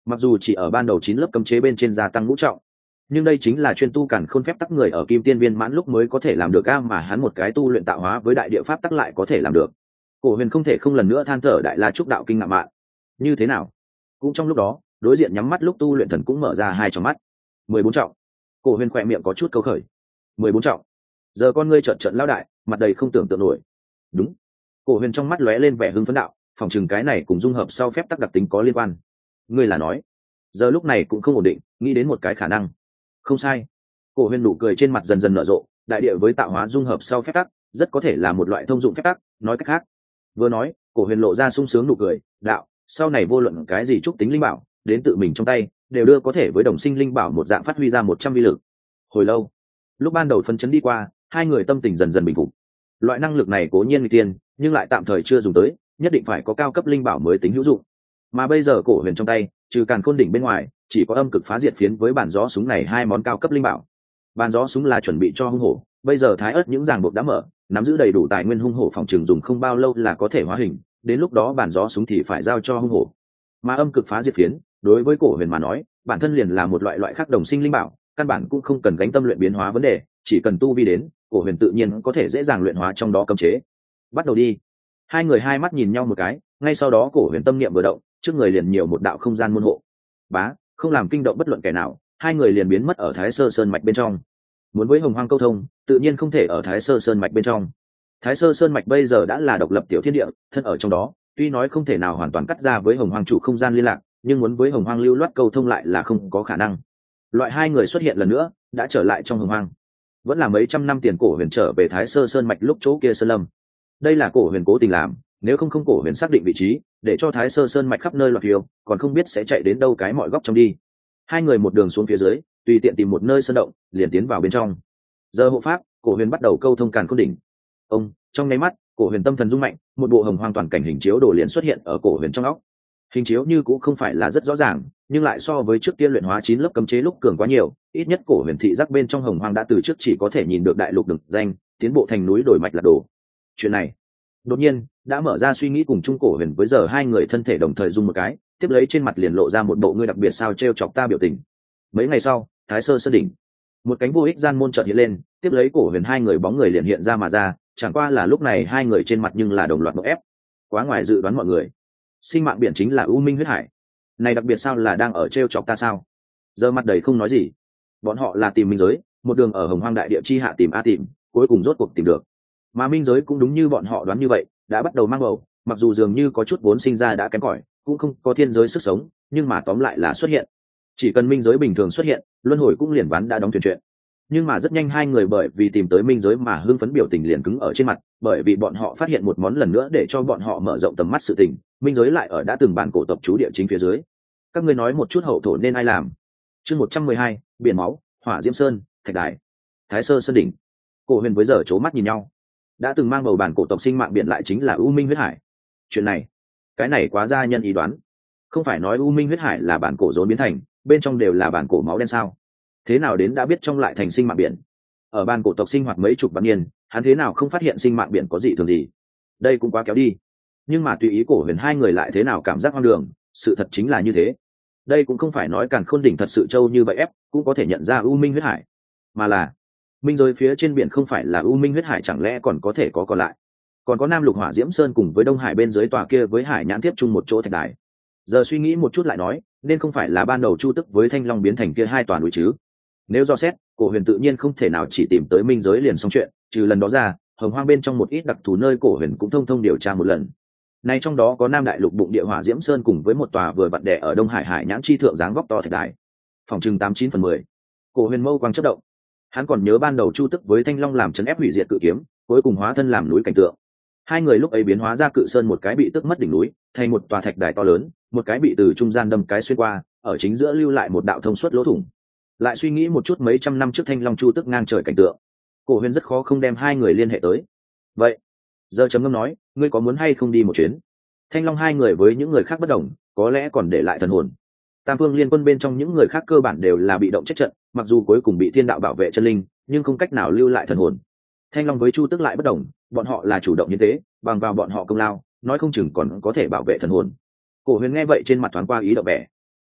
mặc dù chỉ ở ban đầu 9 lớp cấm chế bên trên gia tăng ngũ trọng, nhưng đây chính là chuyên tu càn khôn phép tắc người ở kim tiên viên mãn lúc mới có thể làm được a, mà hắn một cái tu luyện tạo hóa với đại địa pháp tắc lại có thể làm được. Cổ Huyền không thể không lần nữa than thở đại la trúc đạo kinh ngạo mạn. Như thế nào? Cũng trong lúc đó, đối diện nhắm mắt lúc tu luyện thần cũng mở ra hai tròng mắt. 14 trọng. Cổ Huyền khỏe miệng có chút câu khởi. 14 trọng. Giờ con ngươi trợn trợn lao đại, mặt đầy không tưởng tượng nổi. Đúng. Cổ Huyền trong mắt lóe lên vẻ hưng phấn đạo, phòng trường cái này cùng dung hợp sau phép tắc đặc tính có liên quan. Ngươi là nói? Giờ lúc này cũng không ổn định, nghĩ đến một cái khả năng. Không sai. Cổ Huyền nụ cười trên mặt dần dần nở rộ, đại địa với tạo hóa dung hợp sau phép tắc, rất có thể là một loại thông dụng phép tắc, nói cách khác. Vừa nói, Cổ Huyền lộ ra sung sướng nụ cười, đạo, sau này vô luận cái gì trúc tính linh bảo, đến tự mình trong tay, đều đưa có thể với đồng sinh linh bảo một dạng phát huy ra 100 vi lực. Hồi lâu, lúc ban đầu phân chấn đi qua, hai người tâm tình dần dần bình phục. Loại năng lực này cố nhiên nguy tiên, nhưng lại tạm thời chưa dùng tới, nhất định phải có cao cấp linh bảo mới tính hữu dụng. Mà bây giờ Cổ Huyền trong tay, trừ Càn Khôn đỉnh bên ngoài, chỉ có âm cực phá diệt phiến với bản gió súng này hai món cao cấp linh bảo. Bản gió súng là chuẩn bị cho hung hổ, bây giờ thái ớt những ràng buộc đã mở, nắm giữ đầy đủ tài nguyên hung hổ phòng trường dùng không bao lâu là có thể hóa hình, đến lúc đó bản gió súng thì phải giao cho hung hổ. Mà âm cực phá diệt phiến, đối với Cổ Huyền mà nói, bản thân liền là một loại khác đồng sinh linh bảo, căn bản cũng không cần gánh tâm luyện biến hóa vấn đề, chỉ cần tu vi đến, Cổ Huyền tự nhiên có thể dễ dàng luyện hóa trong đó cấm chế. Bắt đầu đi. Hai người hai mắt nhìn nhau một cái, ngay sau đó Cổ Huyền tâm niệm vừa động, trước người liền nhiều một đạo không gian môn hộ. Bá, không làm kinh động bất luận kẻ nào, hai người liền biến mất ở Thái Sơ Sơn mạch bên trong. Muốn với Hồng Hoang câu thông, tự nhiên không thể ở Thái Sơ Sơn mạch bên trong. Thái Sơ Sơn mạch bây giờ đã là độc lập tiểu thiên địa, thân ở trong đó, tuy nói không thể nào hoàn toàn cắt ra với Hồng Hoang chủ không gian liên lạc, nhưng muốn với Hồng Hoang lưu loát câu thông lại là không có khả năng. Loại hai người xuất hiện lần nữa, đã trở lại trong Hồng Hoang. Vẫn là mấy trăm năm tiền Cổ Huyền trở về Thái Sơ Sơn mạch lúc chỗ kia sơn lâm. Đây là Cổ Huyền cố tình làm, nếu không Cổ Huyền xác định vị trí, để cho Thái Sơ Sơn mạch khắp nơi loạn phiêu, còn không biết sẽ chạy đến đâu cái mọi góc trong đi. Hai người một đường xuống phía dưới, tùy tiện tìm một nơi sơn động, liền tiến vào bên trong. Giờ hộ pháp, Cổ Huyền bắt đầu câu thông Càn Khôn đỉnh. Ông, trong nháy mắt, Cổ Huyền tâm thần rung mạnh, một bộ Hồng Hoang toàn cảnh hình chiếu đồ liền xuất hiện ở Cổ Huyền trong óc. Hình chiếu như cũng không phải là rất rõ ràng, nhưng lại so với trước kia luyện hóa 9 lớp cấm chế lúc cường quá nhiều, ít nhất Cổ Huyền thị giác bên trong Hồng Hoang đã từ trước chỉ có thể nhìn được đại lục đỉnh danh, tiến bộ thành núi đổi mạch là đồ. Chuyện này, đột nhiên, đã mở ra suy nghĩ cùng chung Cổ Huyền với giờ hai người thân thể đồng thời rung một cái, tiếp lấy trên mặt liền lộ ra một bộ ngươi đặc biệt sao trêu chọc ta biểu tình. Mấy ngày sau, Thái Sơ Sơn đỉnh, một cánh vô ích gian môn chợt hiện lên, tiếp lấy Cổ Huyền hai người bóng người liền hiện ra mà ra, chẳng qua là lúc này hai người trên mặt nhưng là đồng loạt một ép. Quá ngoài dự đoán mọi người. Sinh mạng biển chính là U Minh huyết hải. Này đặc biệt sao là đang ở trêu chọc ta sao? Giờ mặt đầy không nói gì. Bọn họ là tìm minh giới, một đường ở Hồng Hoang đại địa chi hạ tìm a tìm, cuối cùng rốt cuộc tìm được. Mà minh giới cũng đúng như bọn họ đoán như vậy, đã bắt đầu mang bầu, mặc dù dường như có chút vốn sinh ra đã kém cỏi, cũng không có thiên giới sức sống, nhưng mà tóm lại là xuất hiện. Chỉ cần minh giới bình thường xuất hiện, luân hồi cũng liền ván đã đóng thuyền chuyện. Nhưng mà rất nhanh hai người bởi vì tìm tới minh giới mà hưng phấn biểu tình liền cứng ở trên mặt, bởi vì bọn họ phát hiện một món lần nữa để cho bọn họ mở rộng tầm mắt sự tình, minh giới lại ở đã từng bản cổ tộc trú địa chính phía dưới. Các ngươi nói một chút hậu thổ nên ai làm? Chương 112, biển máu, Hỏa Diễm Sơn, Thạch Đài, Thái Sơ Sơn đỉnh. Cổ Huyền với giờ chố mắt nhìn nhau. Đã từng mang bầu bản cổ tộc sinh mạng biển lại chính là U Minh huyết hải. Chuyện này, cái này quá ra nhân ý đoán. Không phải nói U Minh huyết hải là bản cổ rốn biến thành, bên trong đều là bản cổ máu đen sao? Thế nào đến đã biết trong lại thành sinh mạng biển? Ở ban cổ tộc sinh hoạt mấy chục vạn niên, hắn thế nào không phát hiện sinh mạng biển có gì thường gì? Đây cũng quá kéo đi. Nhưng mà tùy ý Cổ Huyền hai người lại thế nào cảm giác hoang đường, sự thật chính là như thế. Đây cũng không phải nói Càn Khôn đỉnh thật sự trâu như vậy ép, cũng có thể nhận ra U Minh huyết hải, mà là minh giới phía trên biển không phải là U Minh huyết hải, chẳng lẽ còn có thể có còn lại? Còn có Nam Lục Hỏa Diễm Sơn cùng với Đông Hải bên dưới tòa kia với hải nhãn tiếp chung một chỗ thạch đài. Giờ suy nghĩ một chút lại nói, nên không phải là ban đầu Chu Tức với Thanh Long biến thành kia hai tòa núi chứ? Nếu do xét, Cổ Huyền tự nhiên không thể nào chỉ tìm tới minh giới liền xong chuyện, trừ lần đó ra, Hồng Hoang bên trong một ít đặc thù nơi Cổ Huyền cũng thông thông điều tra một lần. Này trong đó có Nam Đại Lục bụng địa Hỏa Diễm Sơn cùng với một tòa vừa vặn đè ở Đông Hải hải nhãn chi thượng dáng vóc to thạch đài. Phòng chừng 89/10. Cổ Huyền mâu quang chớp động. Hắn còn nhớ ban đầu Chu Tức với Thanh Long làm chấn ép hủy diệt cự kiếm, cuối cùng hóa thân làm núi cảnh tượng. Hai người lúc ấy biến hóa ra cự sơn, một cái bị tức mất đỉnh núi, thành một tòa thạch đài to lớn, một cái bị từ trung gian đâm cái xuyên qua, ở chính giữa lưu lại một đạo thông suốt lỗ thủng. Lại suy nghĩ một chút mấy trăm năm trước Thanh Long Chu Tức ngang trời cảnh tượng, Cổ Huyền rất khó không đem hai người liên hệ tới. Vậy, giờ chấm ngâm nói, ngươi có muốn hay không đi một chuyến? Thanh Long hai người với những người khác bất đồng, có lẽ còn để lại thần hồn. Tam Phương Liên Quân bên trong những người khác cơ bản đều là bị động chết trận, mặc dù cuối cùng bị thiên đạo bảo vệ chân linh, nhưng không cách nào lưu lại thần hồn. Thanh Long với Chu Tức lại bất đồng, bọn họ là chủ động như thế, bằng vào bọn họ công lao, nói không chừng còn có thể bảo vệ thần hồn. Cổ Huyền nghe vậy trên mặt thoáng qua ý động vẻ.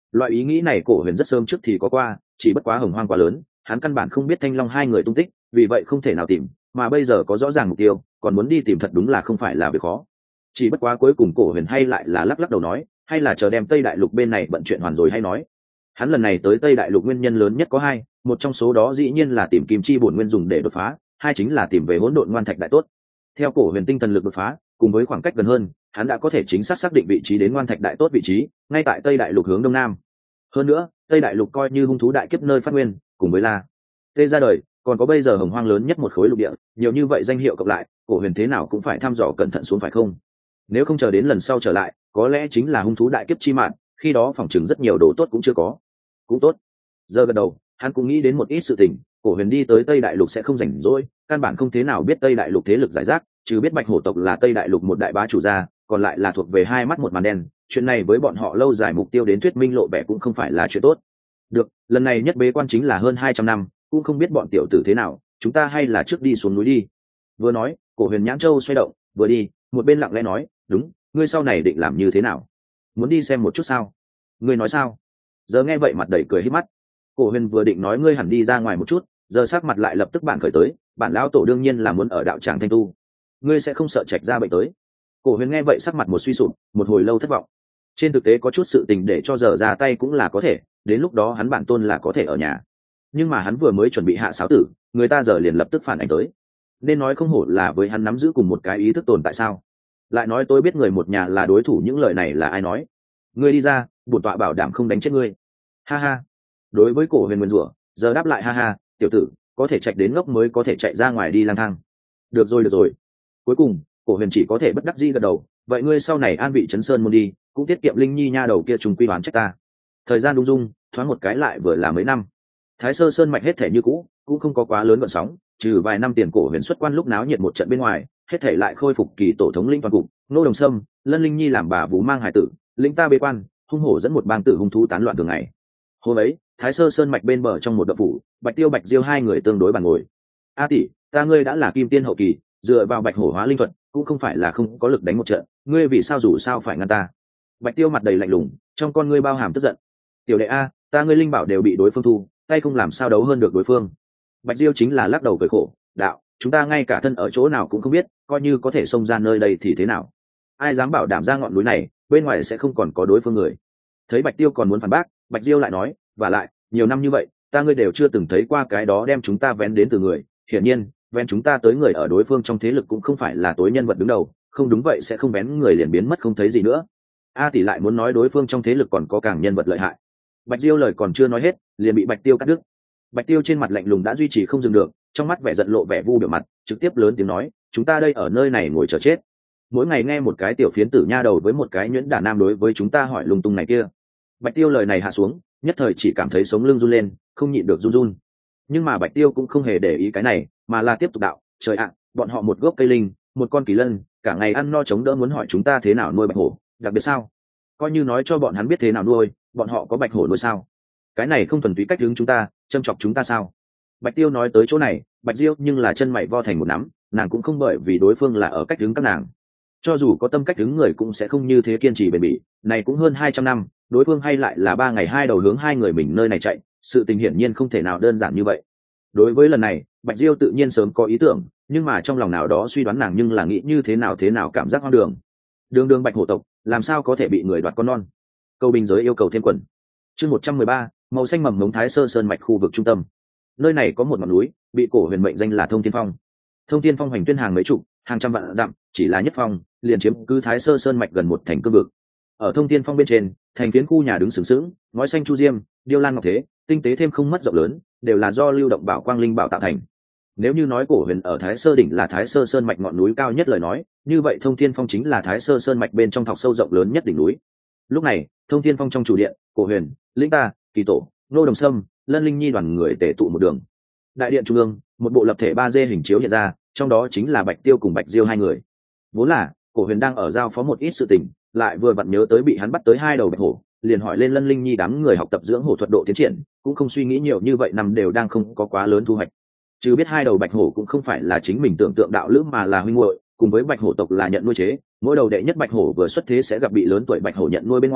Loại ý nghĩ này cổ huyền rất sớm trước thì có qua, chỉ bất quá hồng hoang quá lớn, hắn căn bản không biết thanh long hai người tung tích, vì vậy không thể nào tìm, mà bây giờ có rõ ràng mục tiêu, còn muốn đi tìm thật đúng là không phải là việc khó. Chỉ bất quá cuối cùng cổ huyền hay lại là lắc lắc đầu nói, hay là chờ đem Tây Đại Lục bên này bận chuyện hoàn rồi hay nói. Hắn lần này tới Tây Đại Lục nguyên nhân lớn nhất có hai, một trong số đó dĩ nhiên là tìm kim chi bổn nguyên dùng để đột phá, hai chính là tìm về hỗn độn ngoan thạch đại tốt. Theo cổ huyền tinh thần lực đột phá, cùng với khoảng cách gần hơn, hắn đã có thể chính xác xác định vị trí đến ngoan thạch đại tốt vị trí, ngay tại Tây Đại Lục hướng đông nam. Hơn nữa, Tây Đại Lục coi như hung thú đại kiếp nơi phát nguyên, cùng với La Tê ra đời, còn có bây giờ hồng hoang lớn nhất một khối lục địa, nhiều như vậy danh hiệu cộng lại, cổ huyền thế nào cũng phải thăm dò cẩn thận xuống phải không? Nếu không chờ đến lần sau trở lại, có lẽ chính là hung thú đại kiếp chi mạng, khi đó phòng chừng rất nhiều đồ tốt cũng chưa có. Cũng tốt. Giờ gật đầu, hắn cũng nghĩ đến một ít sự tình, cổ huyền đi tới Tây Đại Lục sẽ không rảnh rỗi, căn bản không thế nào biết Tây Đại Lục thế lực giải rác, trừ biết Bạch Hổ tộc là Tây Đại Lục một đại bá chủ gia, còn lại là thuộc về hai mắt một màn đen, chuyện này với bọn họ lâu dài mục tiêu đến thuyết minh lộ vẻ cũng không phải là chuyện tốt. Được, lần này nhất bế quan chính là hơn 200 năm, cũng không biết bọn tiểu tử thế nào, chúng ta hay là trước đi xuống núi đi. Vừa nói, cổ huyền nhãn châu xoay động, vừa đi, một bên lặng lẽ nói, đúng, ngươi sau này định làm như thế nào? Muốn đi xem một chút sao? Ngươi nói sao? Giờ nghe vậy mặt đầy cười hít mắt. Cổ huyền vừa định nói ngươi hẳn đi ra ngoài một chút, giờ sắc mặt lại lập tức bạn khởi tới, bản lão tổ đương nhiên là muốn ở đạo tràng thanh tu. Ngươi sẽ không sợ trạch ra bệnh tới? Cổ huyền nghe vậy sắc mặt một suy sụp, một hồi lâu thất vọng. Trên thực tế có chút sự tình để cho giờ ra tay cũng là có thể, đến lúc đó hắn bản tôn là có thể ở nhà. Nhưng mà hắn vừa mới chuẩn bị hạ sáo tử, người ta giờ liền lập tức phản ảnh tới. Nên nói không hổ là với hắn nắm giữ cùng một cái ý thức tồn tại sao? Lại nói tôi biết người một nhà là đối thủ, những lời này là ai nói? Ngươi đi ra, bổn tọa bảo đảm không đánh chết ngươi. Ha ha. Đối với cổ huyền nguyên rủa, giờ đáp lại ha ha, tiểu tử, có thể chạy đến ngốc mới có thể chạy ra ngoài đi lang thang. Được rồi được rồi. Cuối cùng cổ huyền chỉ có thể bất đắc dĩ gật đầu, vậy ngươi sau này an vị trấn sơn môn đi, cũng tiết kiệm linh nhi nha đầu kia trùng quy đoán trách ta. Thời gian đung dung thoáng một cái lại vừa là mấy năm. Thái Sơ Sơn mạch hết thể như cũ, cũng không có quá lớn gợn sóng, trừ vài năm tiền cổ huyền xuất quan lúc náo nhiệt một trận bên ngoài, hết thể lại khôi phục kỳ tổ thống linh toàn cục. Nô Đồng Sâm, Lân Linh Nhi làm bà vú mang hải tử, linh ta bế quan, hung hổ dẫn một bang tử hung thú tán loạn thường ngày. Hôm ấy, Thái Sơ Sơn mạch bên bờ trong một động phủ, Bạch Tiêu Bạch Diêu hai người tương đối bàn ngồi. A tỷ, ta ngươi đã là kim tiên hậu kỳ, dựa vào Bạch Hổ hóa linh thuật, cũng không phải là không có lực đánh một trận, ngươi vì sao dù sao phải ngăn ta? Bạch Tiêu mặt đầy lạnh lùng, trong con ngươi bao hàm tức giận. Tiểu đệ a, ta ngươi linh bảo đều bị đối phương thu, tay không làm sao đấu hơn được đối phương. Bạch Diêu chính là lắc đầu cười khổ, đạo, chúng ta ngay cả thân ở chỗ nào cũng không biết, coi như có thể xông ra nơi đây thì thế nào? Ai dám bảo đảm ra ngọn núi này, bên ngoài sẽ không còn có đối phương người. Thấy Bạch Tiêu còn muốn phản bác, Bạch Diêu lại nói, và lại, nhiều năm như vậy, ta ngươi đều chưa từng thấy qua cái đó đem chúng ta vén đến từ người, hiển nhiên, vén chúng ta tới người ở đối phương trong thế lực cũng không phải là tối nhân vật đứng đầu, không đúng vậy sẽ không vén người liền biến mất không thấy gì nữa. A tỷ lại muốn nói đối phương trong thế lực còn có càng nhân vật lợi hại. Bạch Diêu lời còn chưa nói hết, liền bị Bạch Tiêu cắt đứt. Bạch Tiêu trên mặt lạnh lùng đã duy trì không dừng được, trong mắt vẻ giận lộ vẻ vu biểu mặt, trực tiếp lớn tiếng nói, chúng ta đây ở nơi này ngồi chờ chết. Mỗi ngày nghe một cái tiểu phiến tử nha đầu với một cái nhuyễn đả nam đối với chúng ta hỏi lung tung này kia. Bạch Tiêu lời này hạ xuống, nhất thời chỉ cảm thấy sống lưng run lên, không nhịn được run run. Nhưng mà Bạch Tiêu cũng không hề để ý cái này, mà là tiếp tục đạo, trời ạ, bọn họ một gốc cây linh, một con kỳ lân, cả ngày ăn no chống đỡ muốn hỏi chúng ta thế nào nuôi bạch hổ, đặc biệt sao? Coi như nói cho bọn hắn biết thế nào nuôi, bọn họ có bạch hổ nuôi sao? Cái này không thuần túy cách hướng chúng ta, châm chọc chúng ta sao? Bạch Tiêu nói tới chỗ này, Bạch Diêu nhưng là chân mày vo thành một nắm, nàng cũng không bởi vì đối phương là ở cách hướng các nàng. Cho dù có tâm cách hướng người cũng sẽ không như thế kiên trì bền bỉ, này cũng hơn 200 năm, đối phương hay lại là 3 ngày 2 đầu hướng hai người mình nơi này chạy, sự tình hiển nhiên không thể nào đơn giản như vậy. Đối với lần này, Bạch Diêu tự nhiên sớm có ý tưởng, nhưng mà trong lòng nào đó suy đoán nàng nhưng là nghĩ như thế nào cảm giác hoang đường. Đường đường bạch hổ tộc, làm sao có thể bị người đoạt con non? Câu bình giới yêu cầu thêm quần. Chương 113, màu xanh mầm ngống Thái Sơ Sơn mạch khu vực trung tâm. Nơi này có một ngọn núi, bị cổ huyền mệnh danh là Thông Thiên Phong. Thông Thiên Phong hoành tuyên hàng mấy chục, hàng trăm vạn dặm, chỉ là nhất phong, liền chiếm cứ Thái Sơ Sơn mạch gần một thành cương vực. Ở Thông Thiên Phong bên trên, thành phiến khu nhà đứng sừng sững, ngói xanh chu diêm, điêu lan ngọc thế, tinh tế thêm không mất rộng lớn, đều là do lưu động bảo quang linh bảo tạo thành. Nếu như nói cổ huyền ở Thái Sơ đỉnh là Thái Sơ Sơn mạch ngọn núi cao nhất lời nói, như vậy Thông Thiên Phong chính là Thái Sơ Sơn mạch bên trong thọc sâu rộng lớn nhất đỉnh núi. Lúc này, Thông Thiên Phong trong chủ điện, cổ huyền, linh ta, kỳ tổ, nô đồng sâm, Lân Linh Nhi đoàn người tề tụ một đường. Đại điện trung ương, một bộ lập thể 3D hình chiếu hiện ra, trong đó chính là Bạch Tiêu cùng Bạch Diêu hai người. Vốn là cổ huyền đang ở giao phó một ít sự tình, lại vừa vặn nhớ tới bị hắn bắt tới hai đầu bạch hổ, liền hỏi lên Lân Linh Nhi đám người học tập dưỡng hổ thuật độ tiến triển, cũng không suy nghĩ nhiều như vậy, năm đều đang không có quá lớn thu hoạch. Chứ biết hai đầu bạch hổ cũng không phải là chính mình tưởng tượng đạo lữ mà là huynh muội, cùng với bạch hổ tộc là nhận nuôi chế, mỗi đầu đệ nhất bạch hổ vừa xuất thế sẽ gặp bị lớn tuổi bạch hổ nhận nuôi bên ngoài,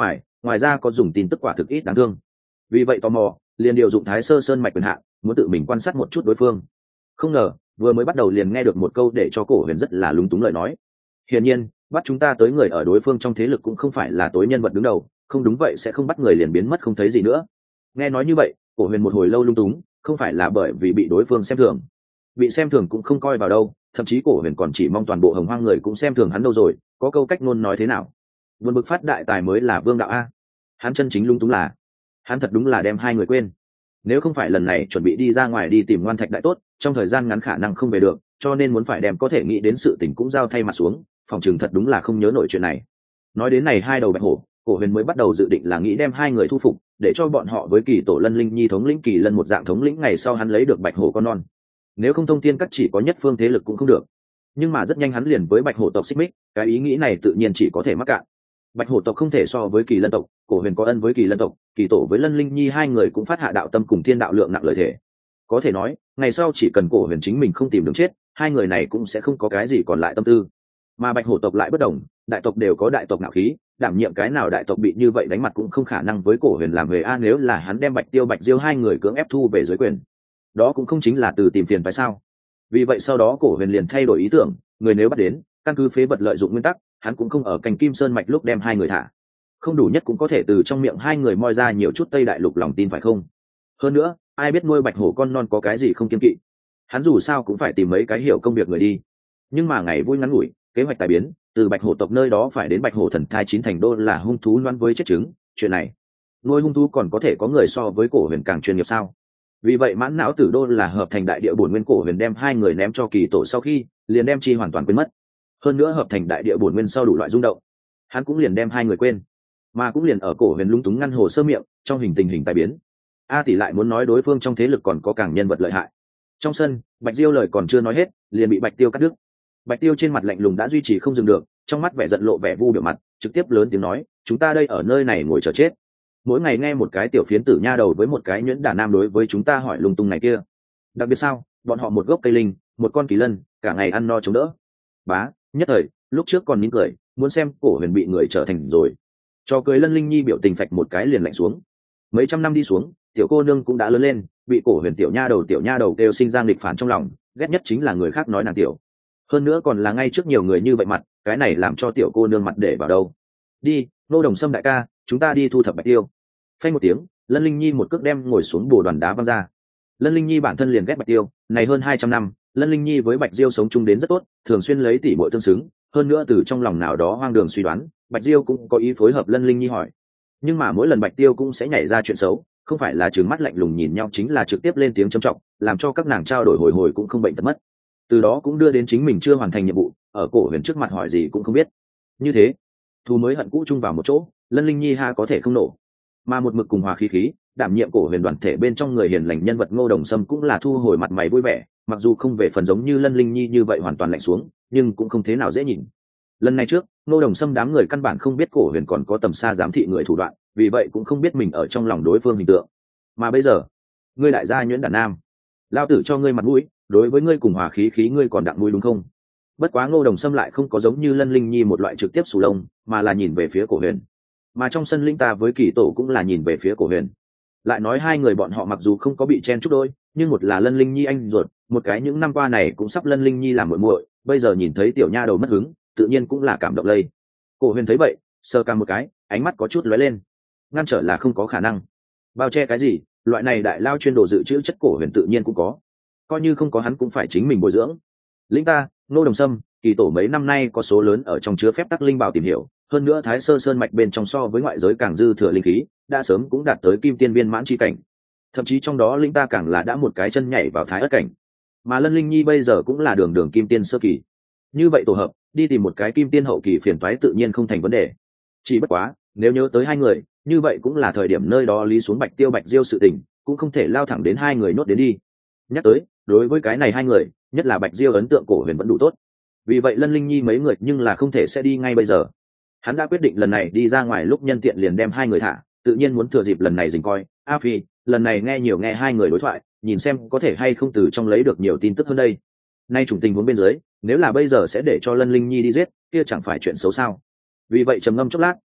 ngoài ra có dùng tin tức quả thực ít đáng thương. Vì vậy tò mò liền điều dụng Thái Sơ Sơn mạch quyền hạn, muốn tự mình quan sát một chút đối phương. Không ngờ vừa mới bắt đầu liền nghe được một câu để cho Cổ Huyền rất là lúng túng lời nói. Hiển nhiên bắt chúng ta tới người ở đối phương trong thế lực cũng không phải là tối nhân vật đứng đầu, không đúng vậy sẽ không bắt người liền biến mất không thấy gì nữa. Nghe nói như vậy, Cổ Huyền một hồi lâu lung túng, không phải là bởi vì bị đối phương xem thường, bị xem thường cũng không coi vào đâu, thậm chí Cổ Huyền còn chỉ mong toàn bộ Hồng Hoang người cũng xem thường hắn đâu rồi, có câu cách ngôn nói thế nào, vượt bực phát đại tài mới là vương đạo a. Hắn chân chính lung túng là hắn thật đúng là đem hai người quên. Nếu không phải lần này chuẩn bị đi ra ngoài đi tìm Ngoan Thạch đại tốt, trong thời gian ngắn khả năng không về được, cho nên muốn phải đem có thể nghĩ đến sự tình cũng giao thay mặt xuống, phòng trường thật đúng là không nhớ nổi chuyện này. Nói đến này hai đầu bạch hổ, Cổ Huyền mới bắt đầu dự định là nghĩ đem hai người thu phục, để cho bọn họ với Kỳ Tổ Lân Linh Nhi thống lĩnh Kỳ Lân một dạng thống lĩnh, ngày sau hắn lấy được bạch hổ con non. Nếu không thông thiên các chỉ có nhất phương thế lực cũng không được. Nhưng mà rất nhanh hắn liền với bạch hổ tộc xích mích, cái ý nghĩ này tự nhiên chỉ có thể mắc cạn. Bạch hổ tộc không thể so với Kỳ Lân tộc, Cổ Huyền có ân với Kỳ Lân tộc, Kỳ Tổ với Lân Linh Nhi hai người cũng phát hạ đạo tâm cùng thiên đạo lượng nặng lời thể. Có thể nói, ngày sau chỉ cần Cổ Huyền chính mình không tìm đường chết, hai người này cũng sẽ không có cái gì còn lại tâm tư. Mà bạch hổ tộc lại bất đồng, đại tộc đều có đại tộc ngạo khí, đảm nhiệm cái nào đại tộc bị như vậy đánh mặt cũng không khả năng với Cổ Huyền làm về a. Nếu là hắn đem Bạch Tiêu Bạch Diêu hai người cưỡng ép thu về dưới quyền, đó cũng không chính là từ tìm phiền phải sao? Vì vậy sau đó Cổ Huyền liền thay đổi ý tưởng, người nếu bắt đến, căn cứ phế vật lợi dụng nguyên tắc, hắn cũng không ở cành Kim Sơn mạch lúc đem hai người thả, không đủ nhất cũng có thể từ trong miệng hai người moi ra nhiều chút Tây Đại Lục lòng tin phải không? Hơn nữa, ai biết nuôi bạch hổ con non có cái gì không kiêng kỵ, hắn dù sao cũng phải tìm mấy cái hiểu công việc người đi. Nhưng mà ngày vui ngắn ngủi, kế hoạch tài biến, từ bạch hổ tộc nơi đó phải đến bạch hổ thần thai 9 thành đô là hung thú loan với chết trứng. Chuyện này nuôi hung thú còn có thể có người so với Cổ Huyền càng chuyên nghiệp sao? Vì vậy mãn não tử đô là hợp thành đại địa bổn nguyên. Cổ Huyền đem hai người ném cho Kỳ Tổ sau khi liền đem chi hoàn toàn quên mất. Hơn nữa hợp thành đại địa bổn nguyên sau đủ loại rung động, hắn cũng liền đem hai người quên. Mà cũng liền ở Cổ Huyền lung túng ngăn hồ sơ miệng, trong tình hình tài biến, a tỷ lại muốn nói đối phương trong thế lực còn có càng nhân vật lợi hại. Trong sân, Bạch Diêu lời còn chưa nói hết, liền bị Bạch Tiêu cắt đứt. Bạch Tiêu trên mặt lạnh lùng đã duy trì không dừng được, trong mắt vẻ giận lộ vẻ vu biểu mặt, trực tiếp lớn tiếng nói, chúng ta đây ở nơi này ngồi chờ chết. Mỗi ngày nghe một cái tiểu phiến tử nha đầu với một cái nhuyễn đả nam đối với chúng ta hỏi lung tung này kia. Đặc biệt sao, bọn họ một gốc cây linh, một con kỳ lân, cả ngày ăn no chống đỡ. Bá, nhất thời, lúc trước còn nín cười, muốn xem Cổ Huyền bị người trở thành rồi. Cho cười Lân Linh Nhi biểu tình phạch một cái liền lạnh xuống. Mấy trăm năm đi xuống, tiểu cô nương cũng đã lớn lên, bị Cổ Huyền tiểu nha đầu kêu sinh ra nghịch phản trong lòng, ghét nhất chính là người khác nói nàng tiểu. Hơn nữa còn là ngay trước nhiều người như vậy mặt, cái này làm cho tiểu cô nương mặt để vào đâu. Đi, Nô Đồng Sâm đại ca, chúng ta đi thu thập Bạch Tiêu. Phanh một tiếng, Lân Linh Nhi một cước đem ngồi xuống bồ đoàn đá văng ra. Lân Linh Nhi bản thân liền ghét Bạch Tiêu, này hơn 200 năm, Lân Linh Nhi với Bạch Diêu sống chung đến rất tốt, thường xuyên lấy tỷ muội tương xứng, hơn nữa từ trong lòng nào đó hoang đường suy đoán, Bạch Diêu cũng có ý phối hợp Lân Linh Nhi hỏi. Nhưng mà mỗi lần Bạch Tiêu cũng sẽ nhảy ra chuyện xấu, không phải là trừng mắt lạnh lùng nhìn nhau chính là trực tiếp lên tiếng trầm trọng, làm cho các nàng trao đổi hồi hồi cũng không bệnh tật mất. Từ đó cũng đưa đến chính mình chưa hoàn thành nhiệm vụ, ở Cổ Huyền trước mặt hỏi gì cũng không biết. Như thế, thù mới hận cũ chung vào một chỗ, Lân Linh Nhi ha có thể không nổ. Mà một mực cùng hòa khí khí, đảm nhiệm Cổ Huyền đoàn thể bên trong người hiền lành nhân vật Ngô Đồng Sâm cũng là thu hồi mặt mày vui vẻ, mặc dù không về phần giống như Lân Linh Nhi như vậy hoàn toàn lạnh xuống, nhưng cũng không thế nào dễ nhìn. Lần này trước, Ngô Đồng Sâm đám người căn bản không biết Cổ Huyền còn có tầm xa giám thị người thủ đoạn, vì vậy cũng không biết mình ở trong lòng đối phương hình tượng. Mà bây giờ, ngươi đại gia nhuyễn đàn nam, lao tử cho ngươi mặt mũi, đối với ngươi cùng hòa khí khí ngươi còn đặng mũi đúng không? Bất quá Ngô Đồng Sâm lại không có giống như Lân Linh Nhi một loại trực tiếp sù lông, mà là nhìn về phía Cổ Huyền. Mà trong sân linh ta với Kỳ Tổ cũng là nhìn về phía Cổ Huyền. Lại nói hai người bọn họ mặc dù không có bị chen chúc đôi, nhưng một là Lân Linh Nhi anh ruột, một cái những năm qua này cũng sắp Lân Linh Nhi làm muội muội, bây giờ nhìn thấy tiểu nha đầu mất hứng, tự nhiên cũng là cảm động lây. Cổ Huyền thấy vậy, sờ cằm một cái, ánh mắt có chút lóe lên. Ngăn trở là không có khả năng. Bao che cái gì, loại này đại lao chuyên đồ dự trữ chất Cổ Huyền tự nhiên cũng có. Coi như không có hắn cũng phải chính mình bồi dưỡng. Linh ta, Ngô Đồng Sâm, Kỳ Tổ mấy năm nay có số lớn ở trong chứa phép tắc linh bảo tìm hiểu, hơn nữa Thái Sơ Sơn mạch bên trong so với ngoại giới càng dư thừa linh khí, đã sớm cũng đạt tới kim tiên viên mãn chi cảnh. Thậm chí trong đó linh ta càng là đã một cái chân nhảy vào thái ất cảnh. Mà Lân Linh Nhi bây giờ cũng là đường kim tiên sơ kỳ. Như vậy tổ hợp, đi tìm một cái kim tiên hậu kỳ phiền toái tự nhiên không thành vấn đề. Chỉ bất quá, nếu nhớ tới hai người, như vậy cũng là thời điểm nơi đó lý xuống Bạch Tiêu Bạch Diêu sự tình, cũng không thể lao thẳng đến hai người nốt đến đi. Nhắc tới, đối với cái này hai người, nhất là Bạch Diêu ấn tượng Cổ Huyền vẫn đủ tốt. Vì vậy Lân Linh Nhi mấy người nhưng là không thể sẽ đi ngay bây giờ. Hắn đã quyết định lần này đi ra ngoài lúc nhân tiện liền đem hai người thả, tự nhiên muốn thừa dịp lần này dình coi. A Phi, lần này nghe hai người đối thoại, nhìn xem có thể hay không từ trong lấy được nhiều tin tức hơn đây. Nay chủng tình huống bên dưới, nếu là bây giờ sẽ để cho Lân Linh Nhi đi giết, kia chẳng phải chuyện xấu sao? Vì vậy trầm ngâm chốc lát,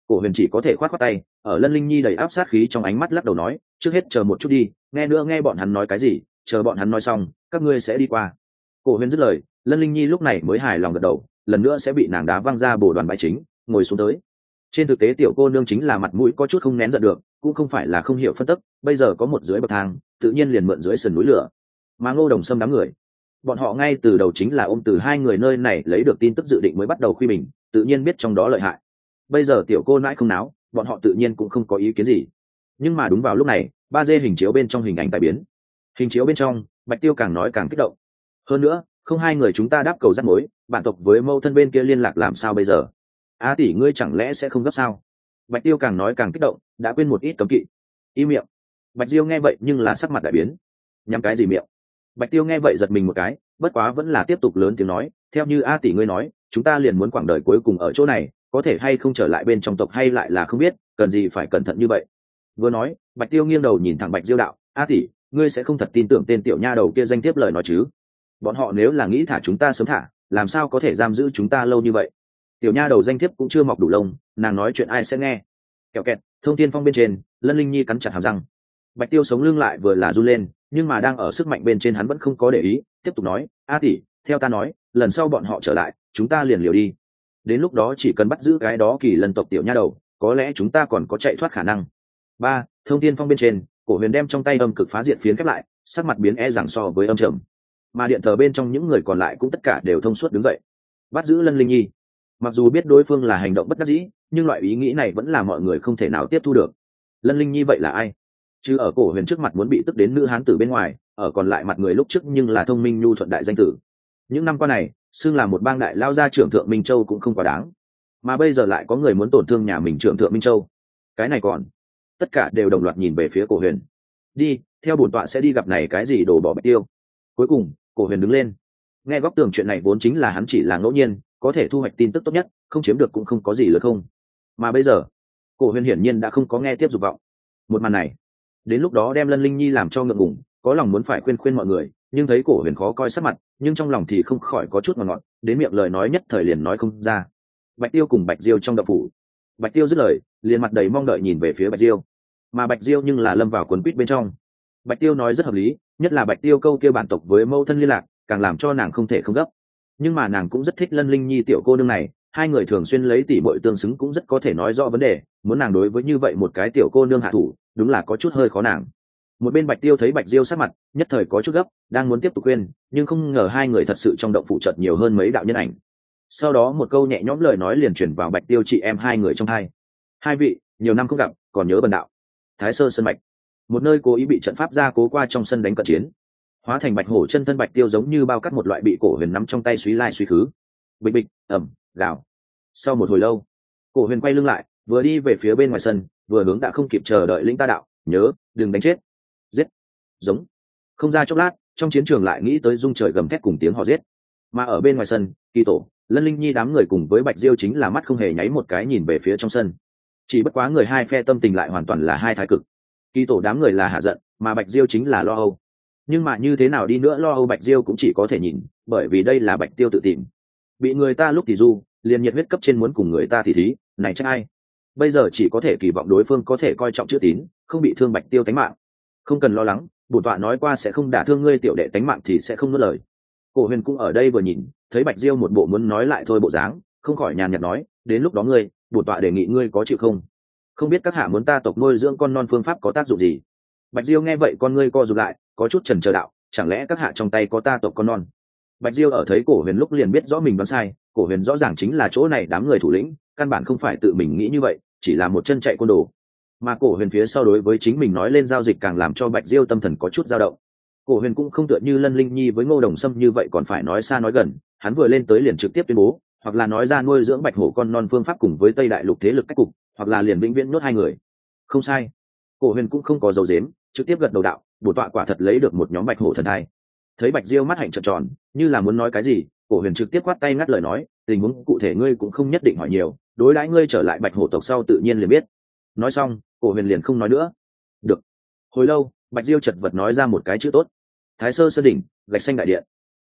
Cổ Huyền chỉ có thể khoát khoát tay, ở Lân Linh Nhi đầy áp sát khí trong ánh mắt lắc đầu nói, trước hết chờ một chút đi, nghe nữa nghe bọn hắn nói cái gì, chờ bọn hắn nói xong các ngươi sẽ đi qua. Cổ Huyền dứt lời, Lân Linh Nhi lúc này mới hài lòng gật đầu, lần nữa sẽ bị nàng đá văng ra bồ đoàn bãi chính, ngồi xuống tới. Trên thực tế tiểu cô nương chính là mặt mũi có chút không nén giận được, cũng không phải là không hiểu phân tích, bây giờ có một dưới bậc thang, tự nhiên liền mượn dưới sườn núi lửa. Mà Ngô Đồng Sâm đám người, bọn họ ngay từ đầu chính là ôm từ hai người nơi này lấy được tin tức dự định mới bắt đầu khuy bình, tự nhiên biết trong đó lợi hại. Bây giờ tiểu cô nãi không náo, bọn họ tự nhiên cũng không có ý kiến gì. Nhưng mà đúng vào lúc này, 3D hình chiếu bên trong hình ảnh tai biến. Hình chiếu bên trong, Bạch Tiêu càng nói càng kích động. Hơn nữa, không hai người chúng ta đáp cầu dắt mối, bản tộc với mâu thân bên kia liên lạc làm sao bây giờ? A tỷ ngươi chẳng lẽ sẽ không gấp sao? Bạch Tiêu càng nói càng kích động, đã quên một ít cấm kỵ. Im miệng. Bạch Diêu nghe vậy nhưng là sắc mặt đại biến. Nhắm cái gì miệng? Bạch Tiêu nghe vậy giật mình một cái, bất quá vẫn là tiếp tục lớn tiếng nói, theo như A tỷ ngươi nói, chúng ta liền muốn quãng đời cuối cùng ở chỗ này, có thể hay không trở lại bên trong tộc hay lại là không biết, cần gì phải cẩn thận như vậy. Vừa nói, Bạch Tiêu nghiêng đầu nhìn thẳng Bạch Diêu đạo, A tỷ, ngươi sẽ không thật tin tưởng tên tiểu nha đầu kia danh tiếp lời nói chứ? Bọn họ nếu là nghĩ thả chúng ta sớm thả, làm sao có thể giam giữ chúng ta lâu như vậy? Tiểu nha đầu danh thiếp cũng chưa mọc đủ lông, nàng nói chuyện ai sẽ nghe? Kẹo kẹt, Thông Thiên Phong bên trên, Lân Linh Nhi cắn chặt hàm răng. Bạch Tiêu sống lưng lại vừa là run lên, nhưng mà đang ở sức mạnh bên trên hắn vẫn không có để ý, tiếp tục nói, A tỷ, theo ta nói, lần sau bọn họ trở lại, chúng ta liền liều đi. Đến lúc đó chỉ cần bắt giữ cái đó Kỳ Lân tộc tiểu nha đầu, có lẽ chúng ta còn có chạy thoát khả năng. Ba, Thông Thiên Phong bên trên, Cổ Huyền đem trong tay âm cực phá diện phiến khép lại, sắc mặt biến e rằng so với âm trầm. Mà điện thờ bên trong những người còn lại cũng tất cả đều thông suốt đứng dậy. Bắt giữ Lân Linh Nhi. Mặc dù biết đối phương là hành động bất đắc dĩ, nhưng loại ý nghĩ này vẫn là mọi người không thể nào tiếp thu được. Lân Linh Nhi vậy là ai? Chứ ở Cổ Huyền trước mặt muốn bị tức đến nữ hán tử bên ngoài, ở còn lại mặt người lúc trước nhưng là thông minh nhu thuận đại danh tử. Những năm qua này, xưng là một bang đại lao gia trưởng thượng Minh Châu cũng không quá đáng, mà bây giờ lại có người muốn tổn thương nhà mình trưởng thượng Minh Châu. Cái này còn, tất cả đều đồng loạt nhìn về phía Cổ Huyền. Đi, theo bổn tọa sẽ đi gặp này cái gì đồ bỏ Bạch Tiêu. Cuối cùng, Cổ Huyền đứng lên. Nghe góc tường chuyện này vốn chính là hắn chỉ là ngẫu nhiên, có thể thu hoạch tin tức tốt nhất, không chiếm được cũng không có gì lớn không. Mà bây giờ, Cổ Huyền hiển nhiên đã không có nghe tiếp dục vọng. Một màn này, đến lúc đó đem Lân Linh Nhi làm cho ngượng ngùng, có lòng muốn phải khuyên khuyên mọi người, nhưng thấy Cổ Huyền khó coi sắc mặt, nhưng trong lòng thì không khỏi có chút ngọt ngọt, đến miệng lời nói nhất thời liền nói không ra. Bạch Tiêu cùng Bạch Diêu trong động phủ. Bạch Tiêu dứt lời, liền mặt đầy mong đợi nhìn về phía Bạch Diêu, mà Bạch Diêu nhưng là lâm vào cuốn quýt bên trong. Bạch Tiêu nói rất hợp lý, nhất là Bạch Tiêu câu kia bản tộc với mâu thân liên lạc, càng làm cho nàng không thể không gấp. Nhưng mà nàng cũng rất thích Lân Linh Nhi tiểu cô nương này, hai người thường xuyên lấy tỷ muội tương xứng cũng rất có thể nói rõ vấn đề, muốn nàng đối với như vậy một cái tiểu cô nương hạ thủ, đúng là có chút hơi khó nàng. Một bên Bạch Tiêu thấy Bạch Diêu sát mặt, nhất thời có chút gấp, đang muốn tiếp tục khuyên, nhưng không ngờ hai người thật sự trong động phủ chợt nhiều hơn mấy đạo nhân ảnh. Sau đó một câu nhẹ nhõm lời nói liền truyền vào Bạch Tiêu chị em hai người trong hai. Hai vị, nhiều năm không gặp, còn nhớ bần đạo. Thái Sơ Sơn Mạch, một nơi cố ý bị trận pháp gia cố qua trong sân đánh cận chiến, hóa thành bạch hổ chân thân Bạch Tiêu giống như bao cắt một loại bị Cổ Huyền nắm trong tay suy lai suy khứ. Bịch bịch, ầm, gào. Sau một hồi lâu, Cổ Huyền quay lưng lại, vừa đi về phía bên ngoài sân, vừa hướng đã không kịp chờ đợi lĩnh ta đạo, nhớ, đừng đánh chết. Giết. Giống. Không ra chốc lát, trong chiến trường lại nghĩ tới rung trời gầm thét cùng tiếng hò giết. Mà ở bên ngoài sân, Kỳ Tổ, Lân Linh Nhi đám người cùng với Bạch Diêu chính là mắt không hề nháy một cái nhìn về phía trong sân. Chỉ bất quá người hai phe tâm tình lại hoàn toàn là hai thái cực. Kỳ Tổ đám người là hạ giận, mà Bạch Diêu chính là lo âu. Nhưng mà như thế nào đi nữa lo âu Bạch Diêu cũng chỉ có thể nhìn, bởi vì đây là Bạch Tiêu tự tìm. Bị người ta lúc thì du, liền nhiệt huyết cấp trên muốn cùng người ta thì thí, này trách ai? Bây giờ chỉ có thể kỳ vọng đối phương có thể coi trọng chữ tín, không bị thương Bạch Tiêu tánh mạng. Không cần lo lắng, bổn tọa nói qua sẽ không đả thương ngươi tiểu đệ tánh mạng thì sẽ không nuốt lời. Cổ Huyền cũng ở đây vừa nhìn, thấy Bạch Diêu một bộ muốn nói lại thôi bộ dáng, không khỏi nhàn nhạt nói, đến lúc đó ngươi, bổn tọa đề nghị ngươi có chịu không? Không biết các hạ muốn ta tộc nuôi dưỡng con non phương pháp có tác dụng gì? Bạch Diêu nghe vậy con ngươi co rụt lại, có chút chần chờ đạo, chẳng lẽ các hạ trong tay có ta tộc con non? Bạch Diêu ở thấy Cổ Huyền lúc liền biết rõ mình đoán sai, Cổ Huyền rõ ràng chính là chỗ này đám người thủ lĩnh, căn bản không phải tự mình nghĩ như vậy, chỉ là một chân chạy côn đồ. Mà Cổ Huyền phía sau đối với chính mình nói lên giao dịch càng làm cho Bạch Diêu tâm thần có chút dao động. Cổ Huyền cũng không tựa như Lân Linh Nhi với Ngô Đồng Sâm như vậy còn phải nói xa nói gần, hắn vừa lên tới liền trực tiếp tuyên bố, hoặc là nói ra nuôi dưỡng bạch hổ con non phương pháp cùng với Tây Đại Lục thế lực cách cục, hoặc là liền vĩnh viễn nhốt hai người. Không sai. Cổ Huyền cũng không có dầu dếm, trực tiếp gật đầu đạo, bổn tọa quả thật lấy được một nhóm bạch hổ thần thai. Thấy Bạch Diêu mắt hạnh trợn tròn, như là muốn nói cái gì, Cổ Huyền trực tiếp quát tay ngắt lời nói, tình huống cụ thể ngươi cũng không nhất định hỏi nhiều, đối đãi ngươi trở lại bạch hổ tộc sau tự nhiên liền biết. Nói xong, Cổ Huyền liền không nói nữa. Được. Hồi lâu, Bạch Diêu chật vật nói ra một cái chữ tốt. Thái Sơ Sơn đỉnh, gạch xanh đại điện.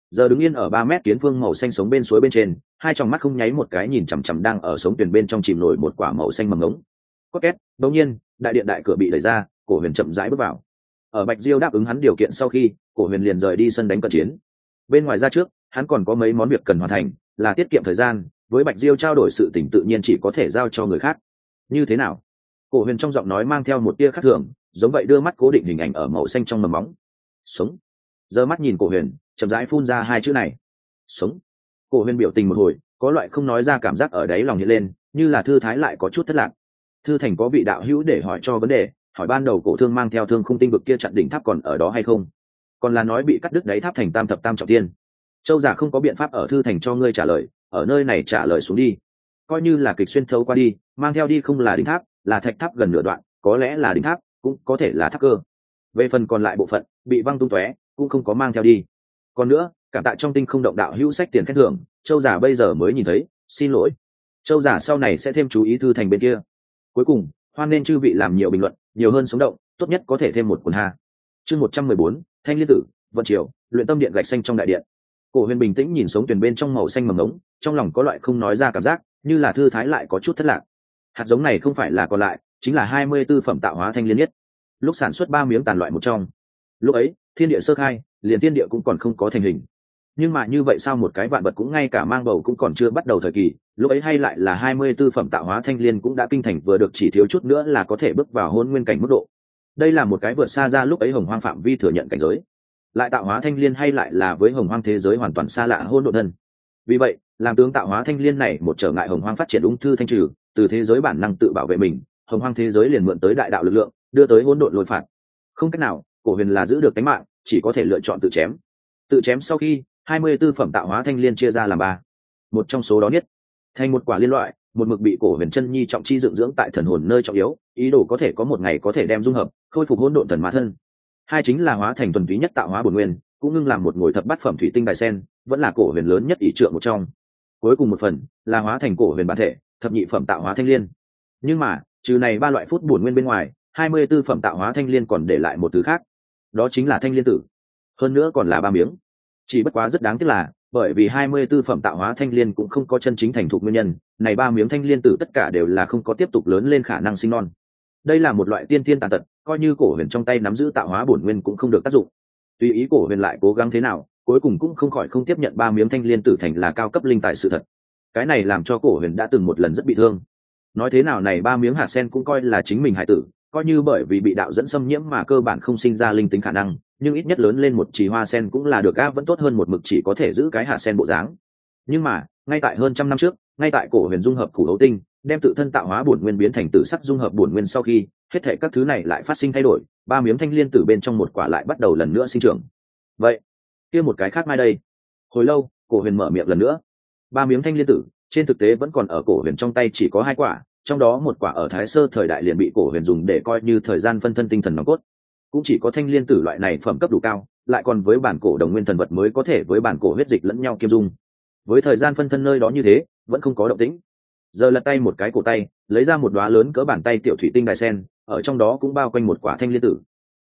giờ đứng yên ở 3 mét kiến phương màu xanh sống bên suối bên trên, hai tròng mắt không nháy một cái nhìn chằm chằm đang ở sống tuyển bên trong chìm nổi một quả màu xanh mầm ngống. Có két, đột nhiên đại điện đại cửa bị đẩy ra, Cổ Huyền chậm rãi bước vào. Ở Bạch Diêu đáp ứng hắn điều kiện sau khi, Cổ Huyền liền rời đi sân đánh cận chiến. Bên ngoài ra trước, hắn còn có mấy món việc cần hoàn thành, là tiết kiệm thời gian, với Bạch Diêu trao đổi sự tình tự nhiên chỉ có thể giao cho người khác. Như thế nào? Cổ Huyền trong giọng nói mang theo một tia khác thường, giống vậy đưa mắt cố định hình ảnh ở màu xanh trong mầm móng. Sống. Giơ mắt nhìn Cổ Huyền, chậm rãi phun ra hai chữ này. Sống. Cổ Huyền biểu tình một hồi, có loại không nói ra cảm giác ở đáy lòng hiện lên, như là thư thái lại có chút thất lạc. Thư thành có vị đạo hữu để hỏi cho vấn đề, hỏi ban đầu Cổ Thương mang theo Thương Khung tinh vực kia chặn đỉnh tháp còn ở đó hay không, còn là nói bị cắt đứt đáy tháp thành tam thập tam trọng thiên. Châu giả không có biện pháp ở thư thành cho ngươi trả lời, ở nơi này trả lời xuống đi, coi như là kịch xuyên thấu qua đi, mang theo đi không là đỉnh tháp, là thạch tháp gần nửa đoạn, có lẽ là đỉnh tháp, cũng có thể là tháp cơ. Về phần còn lại bộ phận bị văng tung tóe, cũng không có mang theo đi. Còn nữa, cảm tạ trong tinh không động đạo hữu sách tiền khen thưởng, Châu giả bây giờ mới nhìn thấy, xin lỗi. Châu giả sau này sẽ thêm chú ý thư thành bên kia. Cuối cùng, hoan nên chư vị làm nhiều bình luận, nhiều hơn sống động, tốt nhất có thể thêm một cuốn ha. Chương 114, Thanh Liên Tử, Vận Triều, luyện tâm điện gạch xanh trong đại điện. Cổ Huyền bình tĩnh nhìn sống tuyển bên trong màu xanh mầm ngống, trong lòng có loại không nói ra cảm giác, như là thư thái lại có chút thất lạc. Hạt giống này không phải là còn lại, chính là 24 phẩm tạo hóa thanh liên nhất. Lúc sản xuất 3 miếng tàn loại một trong. Lúc ấy, thiên địa sơ khai, liền thiên địa cũng còn không có thành hình. Nhưng mà như vậy sao một cái vạn vật cũng ngay cả mang bầu cũng còn chưa bắt đầu thời kỳ, lúc ấy hay lại là 24 phẩm tạo hóa thanh liên cũng đã kinh thành vừa được, chỉ thiếu chút nữa là có thể bước vào hôn nguyên cảnh mức độ. Đây là một cái vượt xa ra lúc ấy hồng hoang phạm vi thừa nhận cảnh giới. Lại tạo hóa thanh liên hay lại là với hồng hoang thế giới hoàn toàn xa lạ hôn độ thân. Vì vậy, làm tướng tạo hóa thanh liên này một trở ngại hồng hoang phát triển ung thư thanh trừ, từ thế giới bản năng tự bảo vệ mình, hồng hoang thế giới liền mượn tới đại đạo lực lượng, đưa tới hỗn độn lôi phạt. Không cách nào, Cổ Huyền là giữ được tính mạng, chỉ có thể lựa chọn tự chém. Tự chém sau khi 24 phẩm tạo hóa thanh liên chia ra làm 3. Một trong số đó nhất thành một quả liên loại, một mực bị Cổ Huyền chân nhi trọng chi dựng dưỡng tại thần hồn nơi trọng yếu, ý đồ có thể có một ngày có thể đem dung hợp, khôi phục hỗn độn thần ma thân. 2 chính là hóa thành thuần túy nhất tạo hóa bổn nguyên, cũng ngưng làm một ngồi thập bát phẩm thủy tinh đài sen, vẫn là Cổ Huyền lớn nhất ý trượng một trong. Cuối cùng một phần là hóa thành Cổ Huyền bản thể, thập nhị phẩm tạo hóa thanh liên. Nhưng mà, trừ này 3 loại phút bổn nguyên bên ngoài, 24 phẩm tạo hóa thanh liên còn để lại một thứ khác, đó chính là thanh liên tử. Hơn nữa còn là 3 miếng. Chỉ bất quá rất đáng tiếc là, bởi vì 24 phẩm tạo hóa thanh liên cũng không có chân chính thành thục nguyên nhân, này 3 miếng thanh liên tử tất cả đều là không có tiếp tục lớn lên khả năng sinh non. Đây là một loại tiên thiên tàn tật, coi như Cổ Huyền trong tay nắm giữ tạo hóa bổn nguyên cũng không được tác dụng. Tùy ý Cổ Huyền lại cố gắng thế nào, cuối cùng cũng không khỏi không tiếp nhận 3 miếng thanh liên tử thành là cao cấp linh tài sự thật. Cái này làm cho Cổ Huyền đã từng một lần rất bị thương. Nói thế nào này 3 miếng hạt sen cũng coi là chính mình hải tử, coi như bởi vì bị đạo dẫn xâm nhiễm mà cơ bản không sinh ra linh tính khả năng, nhưng ít nhất lớn lên một chỉ hoa sen cũng là được, vẫn tốt hơn một mực chỉ có thể giữ cái hạt sen bộ dáng. Nhưng mà, ngay tại hơn trăm năm trước, ngay tại Cổ Huyền dung hợp củ hấu tinh, đem tự thân tạo hóa bổn nguyên biến thành tử sắc dung hợp bổn nguyên sau khi, hết thảy các thứ này lại phát sinh thay đổi, 3 miếng thanh liên tử bên trong một quả lại bắt đầu lần nữa sinh trưởng. Vậy, kia một cái khác mai đây? Hồi lâu, Cổ Huyền mở miệng lần nữa. 3 miếng thanh liên tử, trên thực tế vẫn còn ở Cổ Huyền trong tay chỉ có 2 quả, trong đó một quả ở Thái Sơ thời đại liền bị Cổ Huyền dùng để coi như thời gian phân thân tinh thần nòng cốt. Cũng chỉ có thanh liên tử loại này phẩm cấp đủ cao, lại còn với bản cổ đồng nguyên thần vật mới có thể với bản cổ huyết dịch lẫn nhau kiêm dung. Với thời gian phân thân nơi đó như thế, vẫn không có động tĩnh. Giờ lật tay một cái cổ tay, lấy ra một đóa lớn cỡ bàn tay tiểu thủy tinh đài sen, ở trong đó cũng bao quanh một quả thanh liên tử.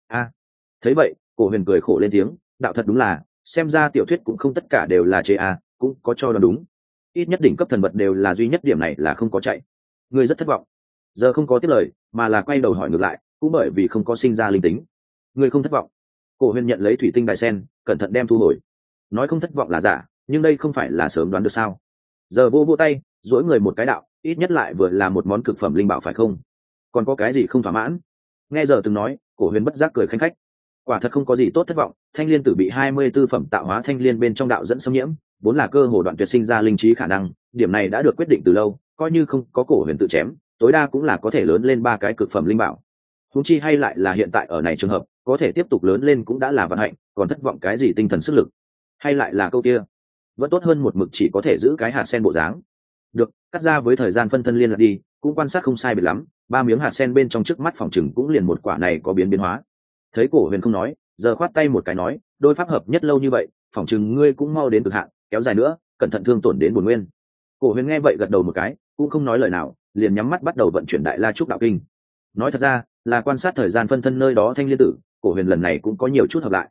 Thấy vậy, Cổ Huyền cười khổ lên tiếng, đạo thật đúng là, xem ra tiểu thuyết cũng không tất cả đều là chế cũng có cho nó đúng. Ít nhất đỉnh cấp thần vật đều là duy nhất điểm này là không có chạy. Ngươi rất thất vọng. Giờ không có tiếp lời, mà là quay đầu hỏi ngược lại, cũng bởi vì không có sinh ra linh tính. Ngươi không thất vọng? Cổ Huyền nhận lấy thủy tinh đài sen, cẩn thận đem thu hồi. Nói không thất vọng là giả, nhưng đây không phải là sớm đoán được sao? Giờ vô tay, duỗi người một cái đạo, ít nhất lại vừa là một món cực phẩm linh bảo phải không? Còn có cái gì không thỏa mãn? Nghe giờ từng nói, Cổ Huyền bất giác cười khanh khách. Quả thật không có gì tốt thất vọng, thanh liên tử bị 24 phẩm tạo hóa thanh liên bên trong đạo dẫn xâm nhiễm, vốn là cơ hồ đoạn tuyệt sinh ra linh trí khả năng, điểm này đã được quyết định từ lâu, coi như không có Cổ Huyền tự chém, tối đa cũng là có thể lớn lên 3 cái cực phẩm linh bảo. Huống chi hay lại là hiện tại ở này trường hợp, có thể tiếp tục lớn lên cũng đã là vận hạnh, còn thất vọng cái gì tinh thần sức lực? Hay lại là câu kia, vẫn tốt hơn một mực chỉ có thể giữ cái hạt sen bộ dáng. Được, cắt ra với thời gian phân thân liên lạc đi, cũng quan sát không sai biệt lắm, 3 miếng hạt sen bên trong trước mắt phòng chừng cũng liền một quả này có biến hóa. Thấy Cổ Huyền không nói, giờ khoát tay một cái nói, đôi pháp hợp nhất lâu như vậy, phòng chừng ngươi cũng mau đến cực hạn, kéo dài nữa, cẩn thận thương tổn đến bổn nguyên. Cổ Huyền nghe vậy gật đầu một cái, cũng không nói lời nào, liền nhắm mắt bắt đầu vận chuyển Đại La Trúc đạo kinh. Nói thật ra, là quan sát thời gian phân thân nơi đó thanh liên tử, Cổ Huyền lần này cũng có nhiều chút hợp lại.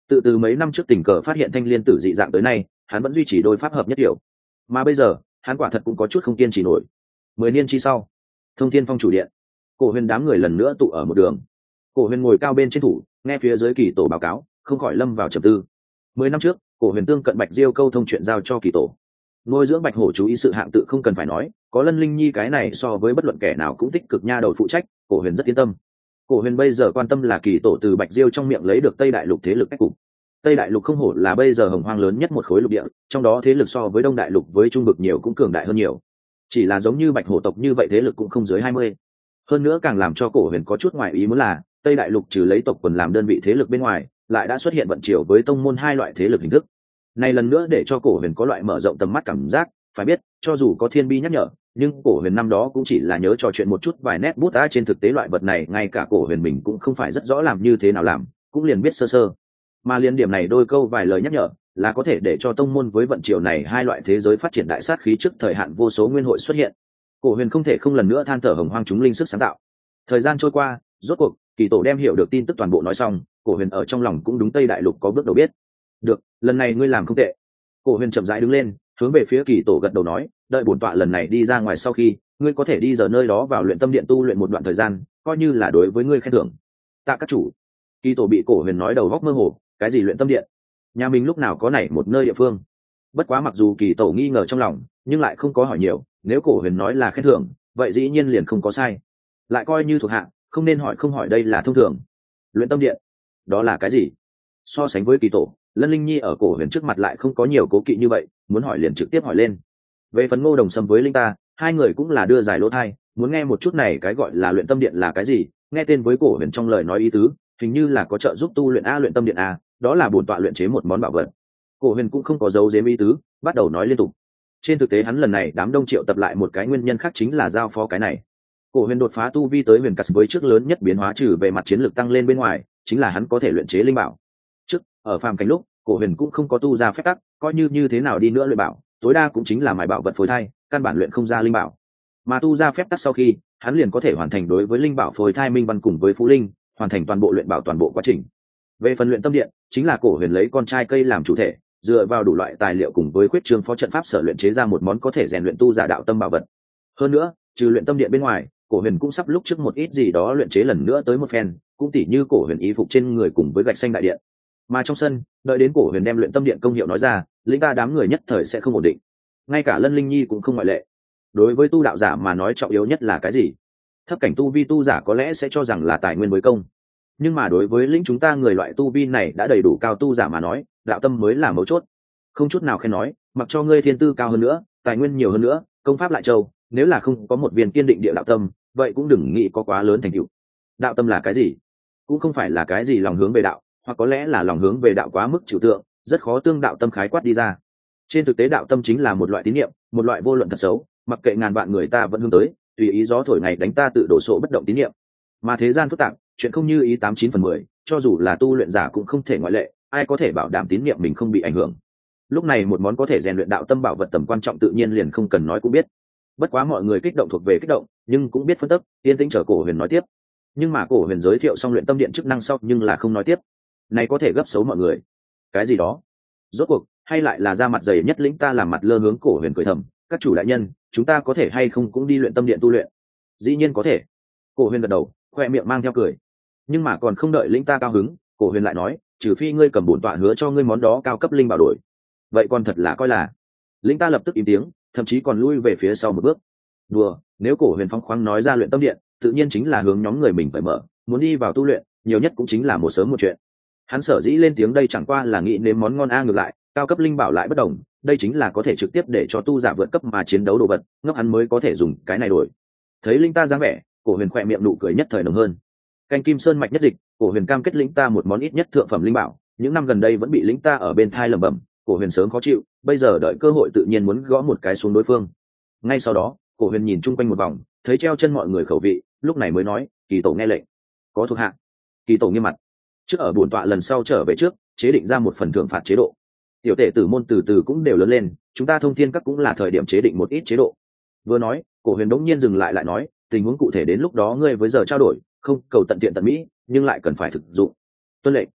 Từ mấy năm trước tình cờ phát hiện thanh liên tử dị dạng tới nay, hắn vẫn duy trì đôi pháp hợp nhất điều, mà bây giờ hắn quả thật cũng có chút không kiên trì nổi. 10 niên chi sau, Thông Thiên Phong chủ điện, Cổ Huyền đám người lần nữa tụ ở một đường. Cổ Huyền ngồi cao bên trên thủ, nghe phía dưới Kỳ Tổ báo cáo, không khỏi lâm vào trầm tư. 10 năm trước, Cổ Huyền tương cận Bạch Diêu câu thông chuyện giao cho Kỳ Tổ. Nuôi dưỡng Bạch Hổ chú ý sự hạng tự không cần phải nói, có Lân Linh Nhi cái này so với bất luận kẻ nào cũng tích cực nha đầu phụ trách, Cổ Huyền rất yên tâm. Cổ Huyền bây giờ quan tâm là Kỳ Tổ từ Bạch Diêu trong miệng lấy được Tây Đại Lục thế lực cách cục. Tây Đại Lục không hổ là bây giờ hồng hoang lớn nhất một khối lục địa, trong đó thế lực so với Đông Đại Lục với Trung Vực nhiều cũng cường đại hơn nhiều. Chỉ là giống như Bạch Hổ tộc như vậy thế lực cũng không dưới 20. Hơn nữa càng làm cho Cổ Huyền có chút ngoài ý muốn là, Tây Đại Lục trừ lấy tộc quần làm đơn vị thế lực bên ngoài, lại đã xuất hiện vận chiều với tông môn hai loại thế lực hình thức. Này lần nữa để cho Cổ Huyền có loại mở rộng tầm mắt cảm giác, phải biết, cho dù có Thiên Bi nhắc nhở, nhưng Cổ Huyền năm đó cũng chỉ là nhớ trò chuyện một chút vài nét bút á, trên thực tế loại vật này ngay cả Cổ Huyền mình cũng không phải rất rõ làm như thế nào làm, cũng liền biết sơ sơ. Mà liên điểm này đôi câu vài lời nhắc nhở, là có thể để cho tông môn với vận chiều này hai loại thế giới phát triển đại sát khí trước thời hạn vô số nguyên hội xuất hiện. Cổ Huyền không thể không lần nữa than thở hồng hoang chúng linh sức sáng tạo. Thời gian trôi qua, rốt cuộc Kỳ Tổ đem hiểu được tin tức toàn bộ nói xong, Cổ Huyền ở trong lòng cũng đúng Tây Đại Lục có bước đầu biết. Được, lần này ngươi làm không tệ. Cổ Huyền chậm rãi đứng lên, hướng về phía Kỳ Tổ gật đầu nói, đợi bổn tọa lần này đi ra ngoài sau khi, ngươi có thể đi giờ nơi đó vào luyện tâm điện tu luyện một đoạn thời gian, coi như là đối với ngươi khen thưởng. Tạ các chủ. Kỳ Tổ bị Cổ Huyền nói đầu góc mơ hồ, cái gì luyện tâm điện? Nhà mình lúc nào có này một nơi địa phương? Bất quá mặc dù Kỳ Tổ nghi ngờ trong lòng, nhưng lại không có hỏi nhiều, nếu Cổ Huyền nói là khen thưởng, vậy dĩ nhiên liền không có sai. Lại coi như thuộc hạ, không nên hỏi không hỏi, đây là thông thường. Luyện tâm điện, đó là cái gì? So sánh với Kỳ Tổ, Lân Linh Nhi ở Cổ Huyền trước mặt lại không có nhiều cố kỵ như vậy, muốn hỏi liền trực tiếp hỏi lên. Về phần Ngô Đồng Sâm với Linh Ta, hai người cũng là đưa giải lỗ thai, muốn nghe một chút này cái gọi là luyện tâm điện là cái gì, nghe tên với Cổ Huyền trong lời nói ý tứ, hình như là có trợ giúp tu luyện a, luyện tâm điện a, đó là bổn tọa luyện chế một món bảo vật. Cổ Huyền cũng không có giấu giếm ý tứ, bắt đầu nói liên tục. Trên thực tế hắn lần này đám đông triệu tập lại một cái nguyên nhân khác chính là giao phó cái này. Cổ Huyền đột phá tu vi tới huyền cắt với trước lớn nhất biến hóa trừ về mặt chiến lược tăng lên bên ngoài, chính là hắn có thể luyện chế linh bảo. Trước ở phàm cảnh lúc, Cổ Huyền cũng không có tu ra phép tắc, coi như thế nào đi nữa luyện bảo, tối đa cũng chính là mài bảo vật phối thai, căn bản luyện không ra linh bảo. Mà tu ra phép tắc sau khi, hắn liền có thể hoàn thành đối với linh bảo phối thai minh văn cùng với phú linh, hoàn thành toàn bộ luyện bảo toàn bộ quá trình. Về phần luyện tâm điện, chính là Cổ Huyền lấy con trai cây làm chủ thể, dựa vào đủ loại tài liệu cùng với khuyết trương phó trận pháp sở luyện chế ra một món có thể rèn luyện tu giả đạo tâm bảo vật. Hơn nữa, trừ luyện tâm điện bên ngoài, Cổ Huyền cũng sắp lúc trước một ít gì đó luyện chế lần nữa tới một phen, cũng tỉ như Cổ Huyền y phục trên người cùng với gạch xanh đại điện. Mà trong sân, đợi đến Cổ Huyền đem luyện tâm điện công hiệu nói ra, linh ta đám người nhất thời sẽ không ổn định. Ngay cả Lân Linh Nhi cũng không ngoại lệ. Đối với tu đạo giả mà nói trọng yếu nhất là cái gì? Thấp cảnh tu vi tu giả có lẽ sẽ cho rằng là tài nguyên với công, nhưng mà đối với lĩnh chúng ta người loại tu vi này đã đầy đủ cao tu giả mà nói, đạo tâm mới là mấu chốt. Không chút nào khen nói, mặc cho ngươi thiên tư cao hơn nữa, tài nguyên nhiều hơn nữa, công pháp lại trâu, nếu là không có một viên kiên định địa đạo tâm, vậy cũng đừng nghĩ có quá lớn thành tựu. Đạo tâm là cái gì? Cũng không phải là cái gì lòng hướng về đạo, hoặc có lẽ là lòng hướng về đạo quá mức trừu tượng, rất khó tương đạo tâm khái quát đi ra. Trên thực tế đạo tâm chính là một loại tín niệm, một loại vô luận thật xấu, mặc kệ ngàn vạn người ta vẫn hướng tới, tùy ý gió thổi ngày đánh ta tự đổ sộ bất động tín niệm. Mà thế gian phức tạp, chuyện không như ý 89/10, cho dù là tu luyện giả cũng không thể ngoại lệ, ai có thể bảo đảm tín niệm mình không bị ảnh hưởng. Lúc này một món có thể rèn luyện đạo tâm bảo vật tầm quan trọng tự nhiên liền không cần nói cũng biết. Bất quá mọi người kích động thuộc về kích động, nhưng cũng biết phân tích, yên tĩnh chờ Cổ Huyền nói tiếp. Nhưng mà Cổ Huyền giới thiệu xong luyện tâm điện chức năng sau nhưng là không nói tiếp. Này có thể gấp xấu mọi người. Cái gì đó? Rốt cuộc, hay lại là ra mặt dày nhất lĩnh ta làm mặt lơ hướng Cổ Huyền cười thầm, các chủ đại nhân, chúng ta có thể hay không cũng đi luyện tâm điện tu luyện? Dĩ nhiên có thể. Cổ Huyền gật đầu, khoe miệng mang theo cười. Nhưng mà còn không đợi lĩnh ta cao hứng, Cổ Huyền lại nói, trừ phi ngươi cầm bổn tọa hứa cho ngươi món đó cao cấp linh bảo đổi. Vậy còn thật là coi là. Lĩnh ta lập tức im tiếng, thậm chí còn lui về phía sau một bước. Đùa, nếu Cổ Huyền phóng khoáng nói ra luyện tâm điện, tự nhiên chính là hướng nhóm người mình phải mở, muốn đi vào tu luyện, nhiều nhất cũng chính là một sớm một chuyện. Hắn sở dĩ lên tiếng đây chẳng qua là nghĩ nếm món ngon a, ngược lại, cao cấp linh bảo lại bất đồng, đây chính là có thể trực tiếp để cho tu giả vượt cấp mà chiến đấu đồ vật, ngốc hắn mới có thể dùng cái này đổi. Thấy linh ta dáng vẻ, Cổ Huyền khỏe miệng nụ cười nhất thời nồng hơn. Canh Kim Sơn mạch nhất dịch, Cổ Huyền cam kết lĩnh ta một món ít nhất thượng phẩm linh bảo, những năm gần đây vẫn bị lĩnh ta ở bên thai lẩm bẩm, Cổ Huyền sớm khó chịu, bây giờ đợi cơ hội tự nhiên muốn gõ một cái xuống đối phương. Ngay sau đó, Cổ Huyền nhìn chung quanh một vòng, thấy treo chân mọi người khẩu vị, lúc này mới nói, Kỳ tổ nghe lệnh. Có thuộc hạ. Kỳ tổ nghiêm mặt. Trước ở bổn tọa lần sau trở về trước, chế định ra một phần thưởng phạt chế độ. Tiểu tể tử môn từ từ cũng đều lớn lên, chúng ta Thông Thiên Các cũng là thời điểm chế định một ít chế độ. Vừa nói, Cổ Huyền đống nhiên dừng lại lại nói, tình huống cụ thể đến lúc đó ngươi với giờ trao đổi, không cầu tận tiện tận mỹ, nhưng lại cần phải thực dụng. Tuân lệnh.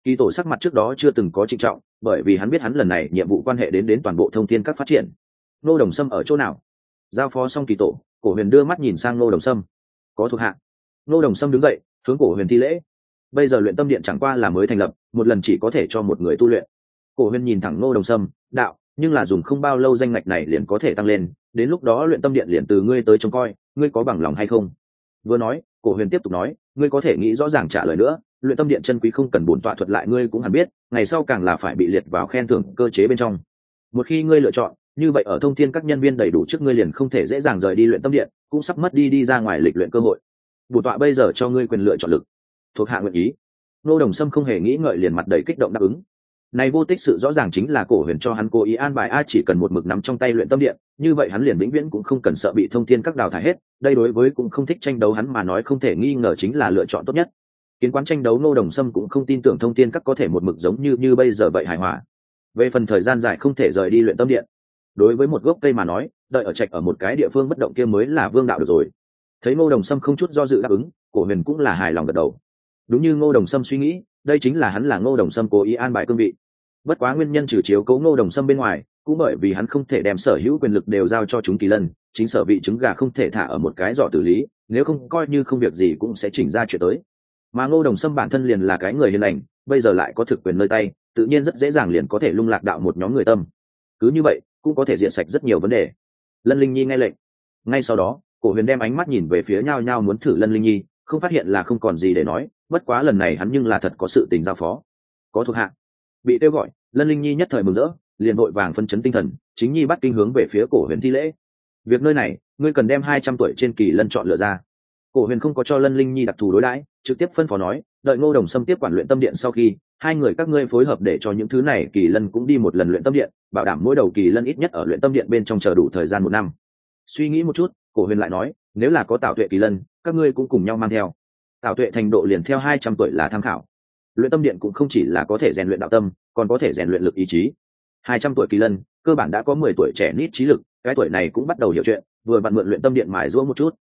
Kỳ tổ sắc mặt trước đó chưa từng có trịnh trọng, bởi vì hắn biết hắn lần này nhiệm vụ quan hệ đến toàn bộ thông thiên các phát triển. Ngô Đồng Sâm ở chỗ nào? Giao phó xong kỳ tổ, Cổ Huyền đưa mắt nhìn sang Ngô Đồng Sâm. Có thuộc hạ. Ngô Đồng Sâm đứng dậy, hướng Cổ Huyền thi lễ. Bây giờ luyện tâm điện chẳng qua là mới thành lập, một lần chỉ có thể cho một người tu luyện. Cổ Huyền nhìn thẳng Ngô Đồng Sâm, đạo, nhưng là dùng không bao lâu danh ngạch này liền có thể tăng lên, đến lúc đó luyện tâm điện liền từ ngươi tới trông coi, ngươi có bằng lòng hay không? Vừa nói, Cổ Huyền tiếp tục nói, ngươi có thể nghĩ rõ ràng trả lời nữa, luyện tâm điện chân quý không cần bổn tọa thuật lại, ngươi cũng hẳn biết, ngày sau càng là phải bị liệt vào khen thưởng cơ chế bên trong. Một khi ngươi lựa chọn, như vậy ở thông thiên các nhân viên đầy đủ trước ngươi liền không thể dễ dàng rời đi luyện tâm điện, cũng sắp mất đi ra ngoài lịch luyện cơ hội. Bổn tọa bây giờ cho ngươi quyền lựa chọn lực, thuộc hạ nguyện ý. Ngô Đồng Sâm không hề nghĩ ngợi liền mặt đầy kích động đáp ứng. Này vô tích sự rõ ràng chính là Cổ Huyền cho hắn cố ý an bài, chỉ cần một mực nắm trong tay luyện tâm điện, như vậy hắn liền vĩnh viễn cũng không cần sợ bị thông thiên các đào thải hết. Đây đối với cũng không thích tranh đấu hắn mà nói không thể nghi ngờ chính là lựa chọn tốt nhất. Kiến quán tranh đấu, Ngô Đồng Sâm cũng không tin tưởng thông thiên các có thể một mực giống như bây giờ vậy hài hòa. Về phần thời gian dài không thể rời đi luyện tâm điện, đối với một gốc cây mà nói, đợi ở trạch ở một cái địa phương bất động kia mới là vương đạo được rồi. Thấy Ngô Đồng Sâm không chút do dự đáp ứng, Cổ Huyền cũng là hài lòng gật đầu. Đúng như Ngô Đồng Sâm suy nghĩ, đây chính là hắn là Ngô Đồng Sâm cố ý an bài cương vị. Bất quá nguyên nhân trừ chiếu cố Ngô Đồng Sâm bên ngoài, cũng bởi vì hắn không thể đem sở hữu quyền lực đều giao cho chúng kỳ lân, chính sở vị trứng gà không thể thả ở một cái giỏ tử lý, nếu không coi như không việc gì cũng sẽ chỉnh ra chuyện tới. Mà Ngô Đồng Sâm bản thân liền là cái người hiền lành, bây giờ lại có thực quyền nơi tay, tự nhiên rất dễ dàng liền có thể lung lạc đạo một nhóm người tâm. Cứ như vậy, cũng có thể diện sạch rất nhiều vấn đề. Lân Linh Nhi nghe lệnh. Ngay sau đó, Cổ Huyền đem ánh mắt nhìn về phía nhao nhao muốn thử Lân Linh Nhi, không phát hiện là không còn gì để nói, bất quá lần này hắn nhưng là thật có sự tình giao phó. Có thuộc hạ. Bị kêu gọi, Lân Linh Nhi nhất thời mừng rỡ, liền vội vàng phân chấn tinh thần, chính nhi bắt kinh hướng về phía Cổ Huyền thi lễ. Việc nơi này, ngươi cần đem 200 tuổi trên kỳ lân chọn lựa ra. Cổ Huyền không có cho Lân Linh Nhi đặc thù đối đãi, trực tiếp phân phó nói, đợi Ngô Đồng Sâm tiếp quản luyện tâm điện sau khi, hai người các ngươi phối hợp để cho những thứ này kỳ lân cũng đi một lần luyện tâm điện, bảo đảm mỗi đầu kỳ lân ít nhất ở luyện tâm điện bên trong chờ đủ thời gian 1 năm. Suy nghĩ một chút, Cổ Huyền lại nói, nếu là có Tảo Tuệ kỳ lân, các ngươi cũng cùng nhau mang theo. Tảo Tuệ thành độ liền theo 200 tuổi là tham khảo. Luyện tâm điện cũng không chỉ là có thể rèn luyện đạo tâm, còn có thể rèn luyện lực ý chí. 200 tuổi kỳ lân, cơ bản đã có 10 tuổi trẻ nít trí lực, cái tuổi này cũng bắt đầu hiểu chuyện, vừa vặn mượn luyện tâm điện mài giũa một chút.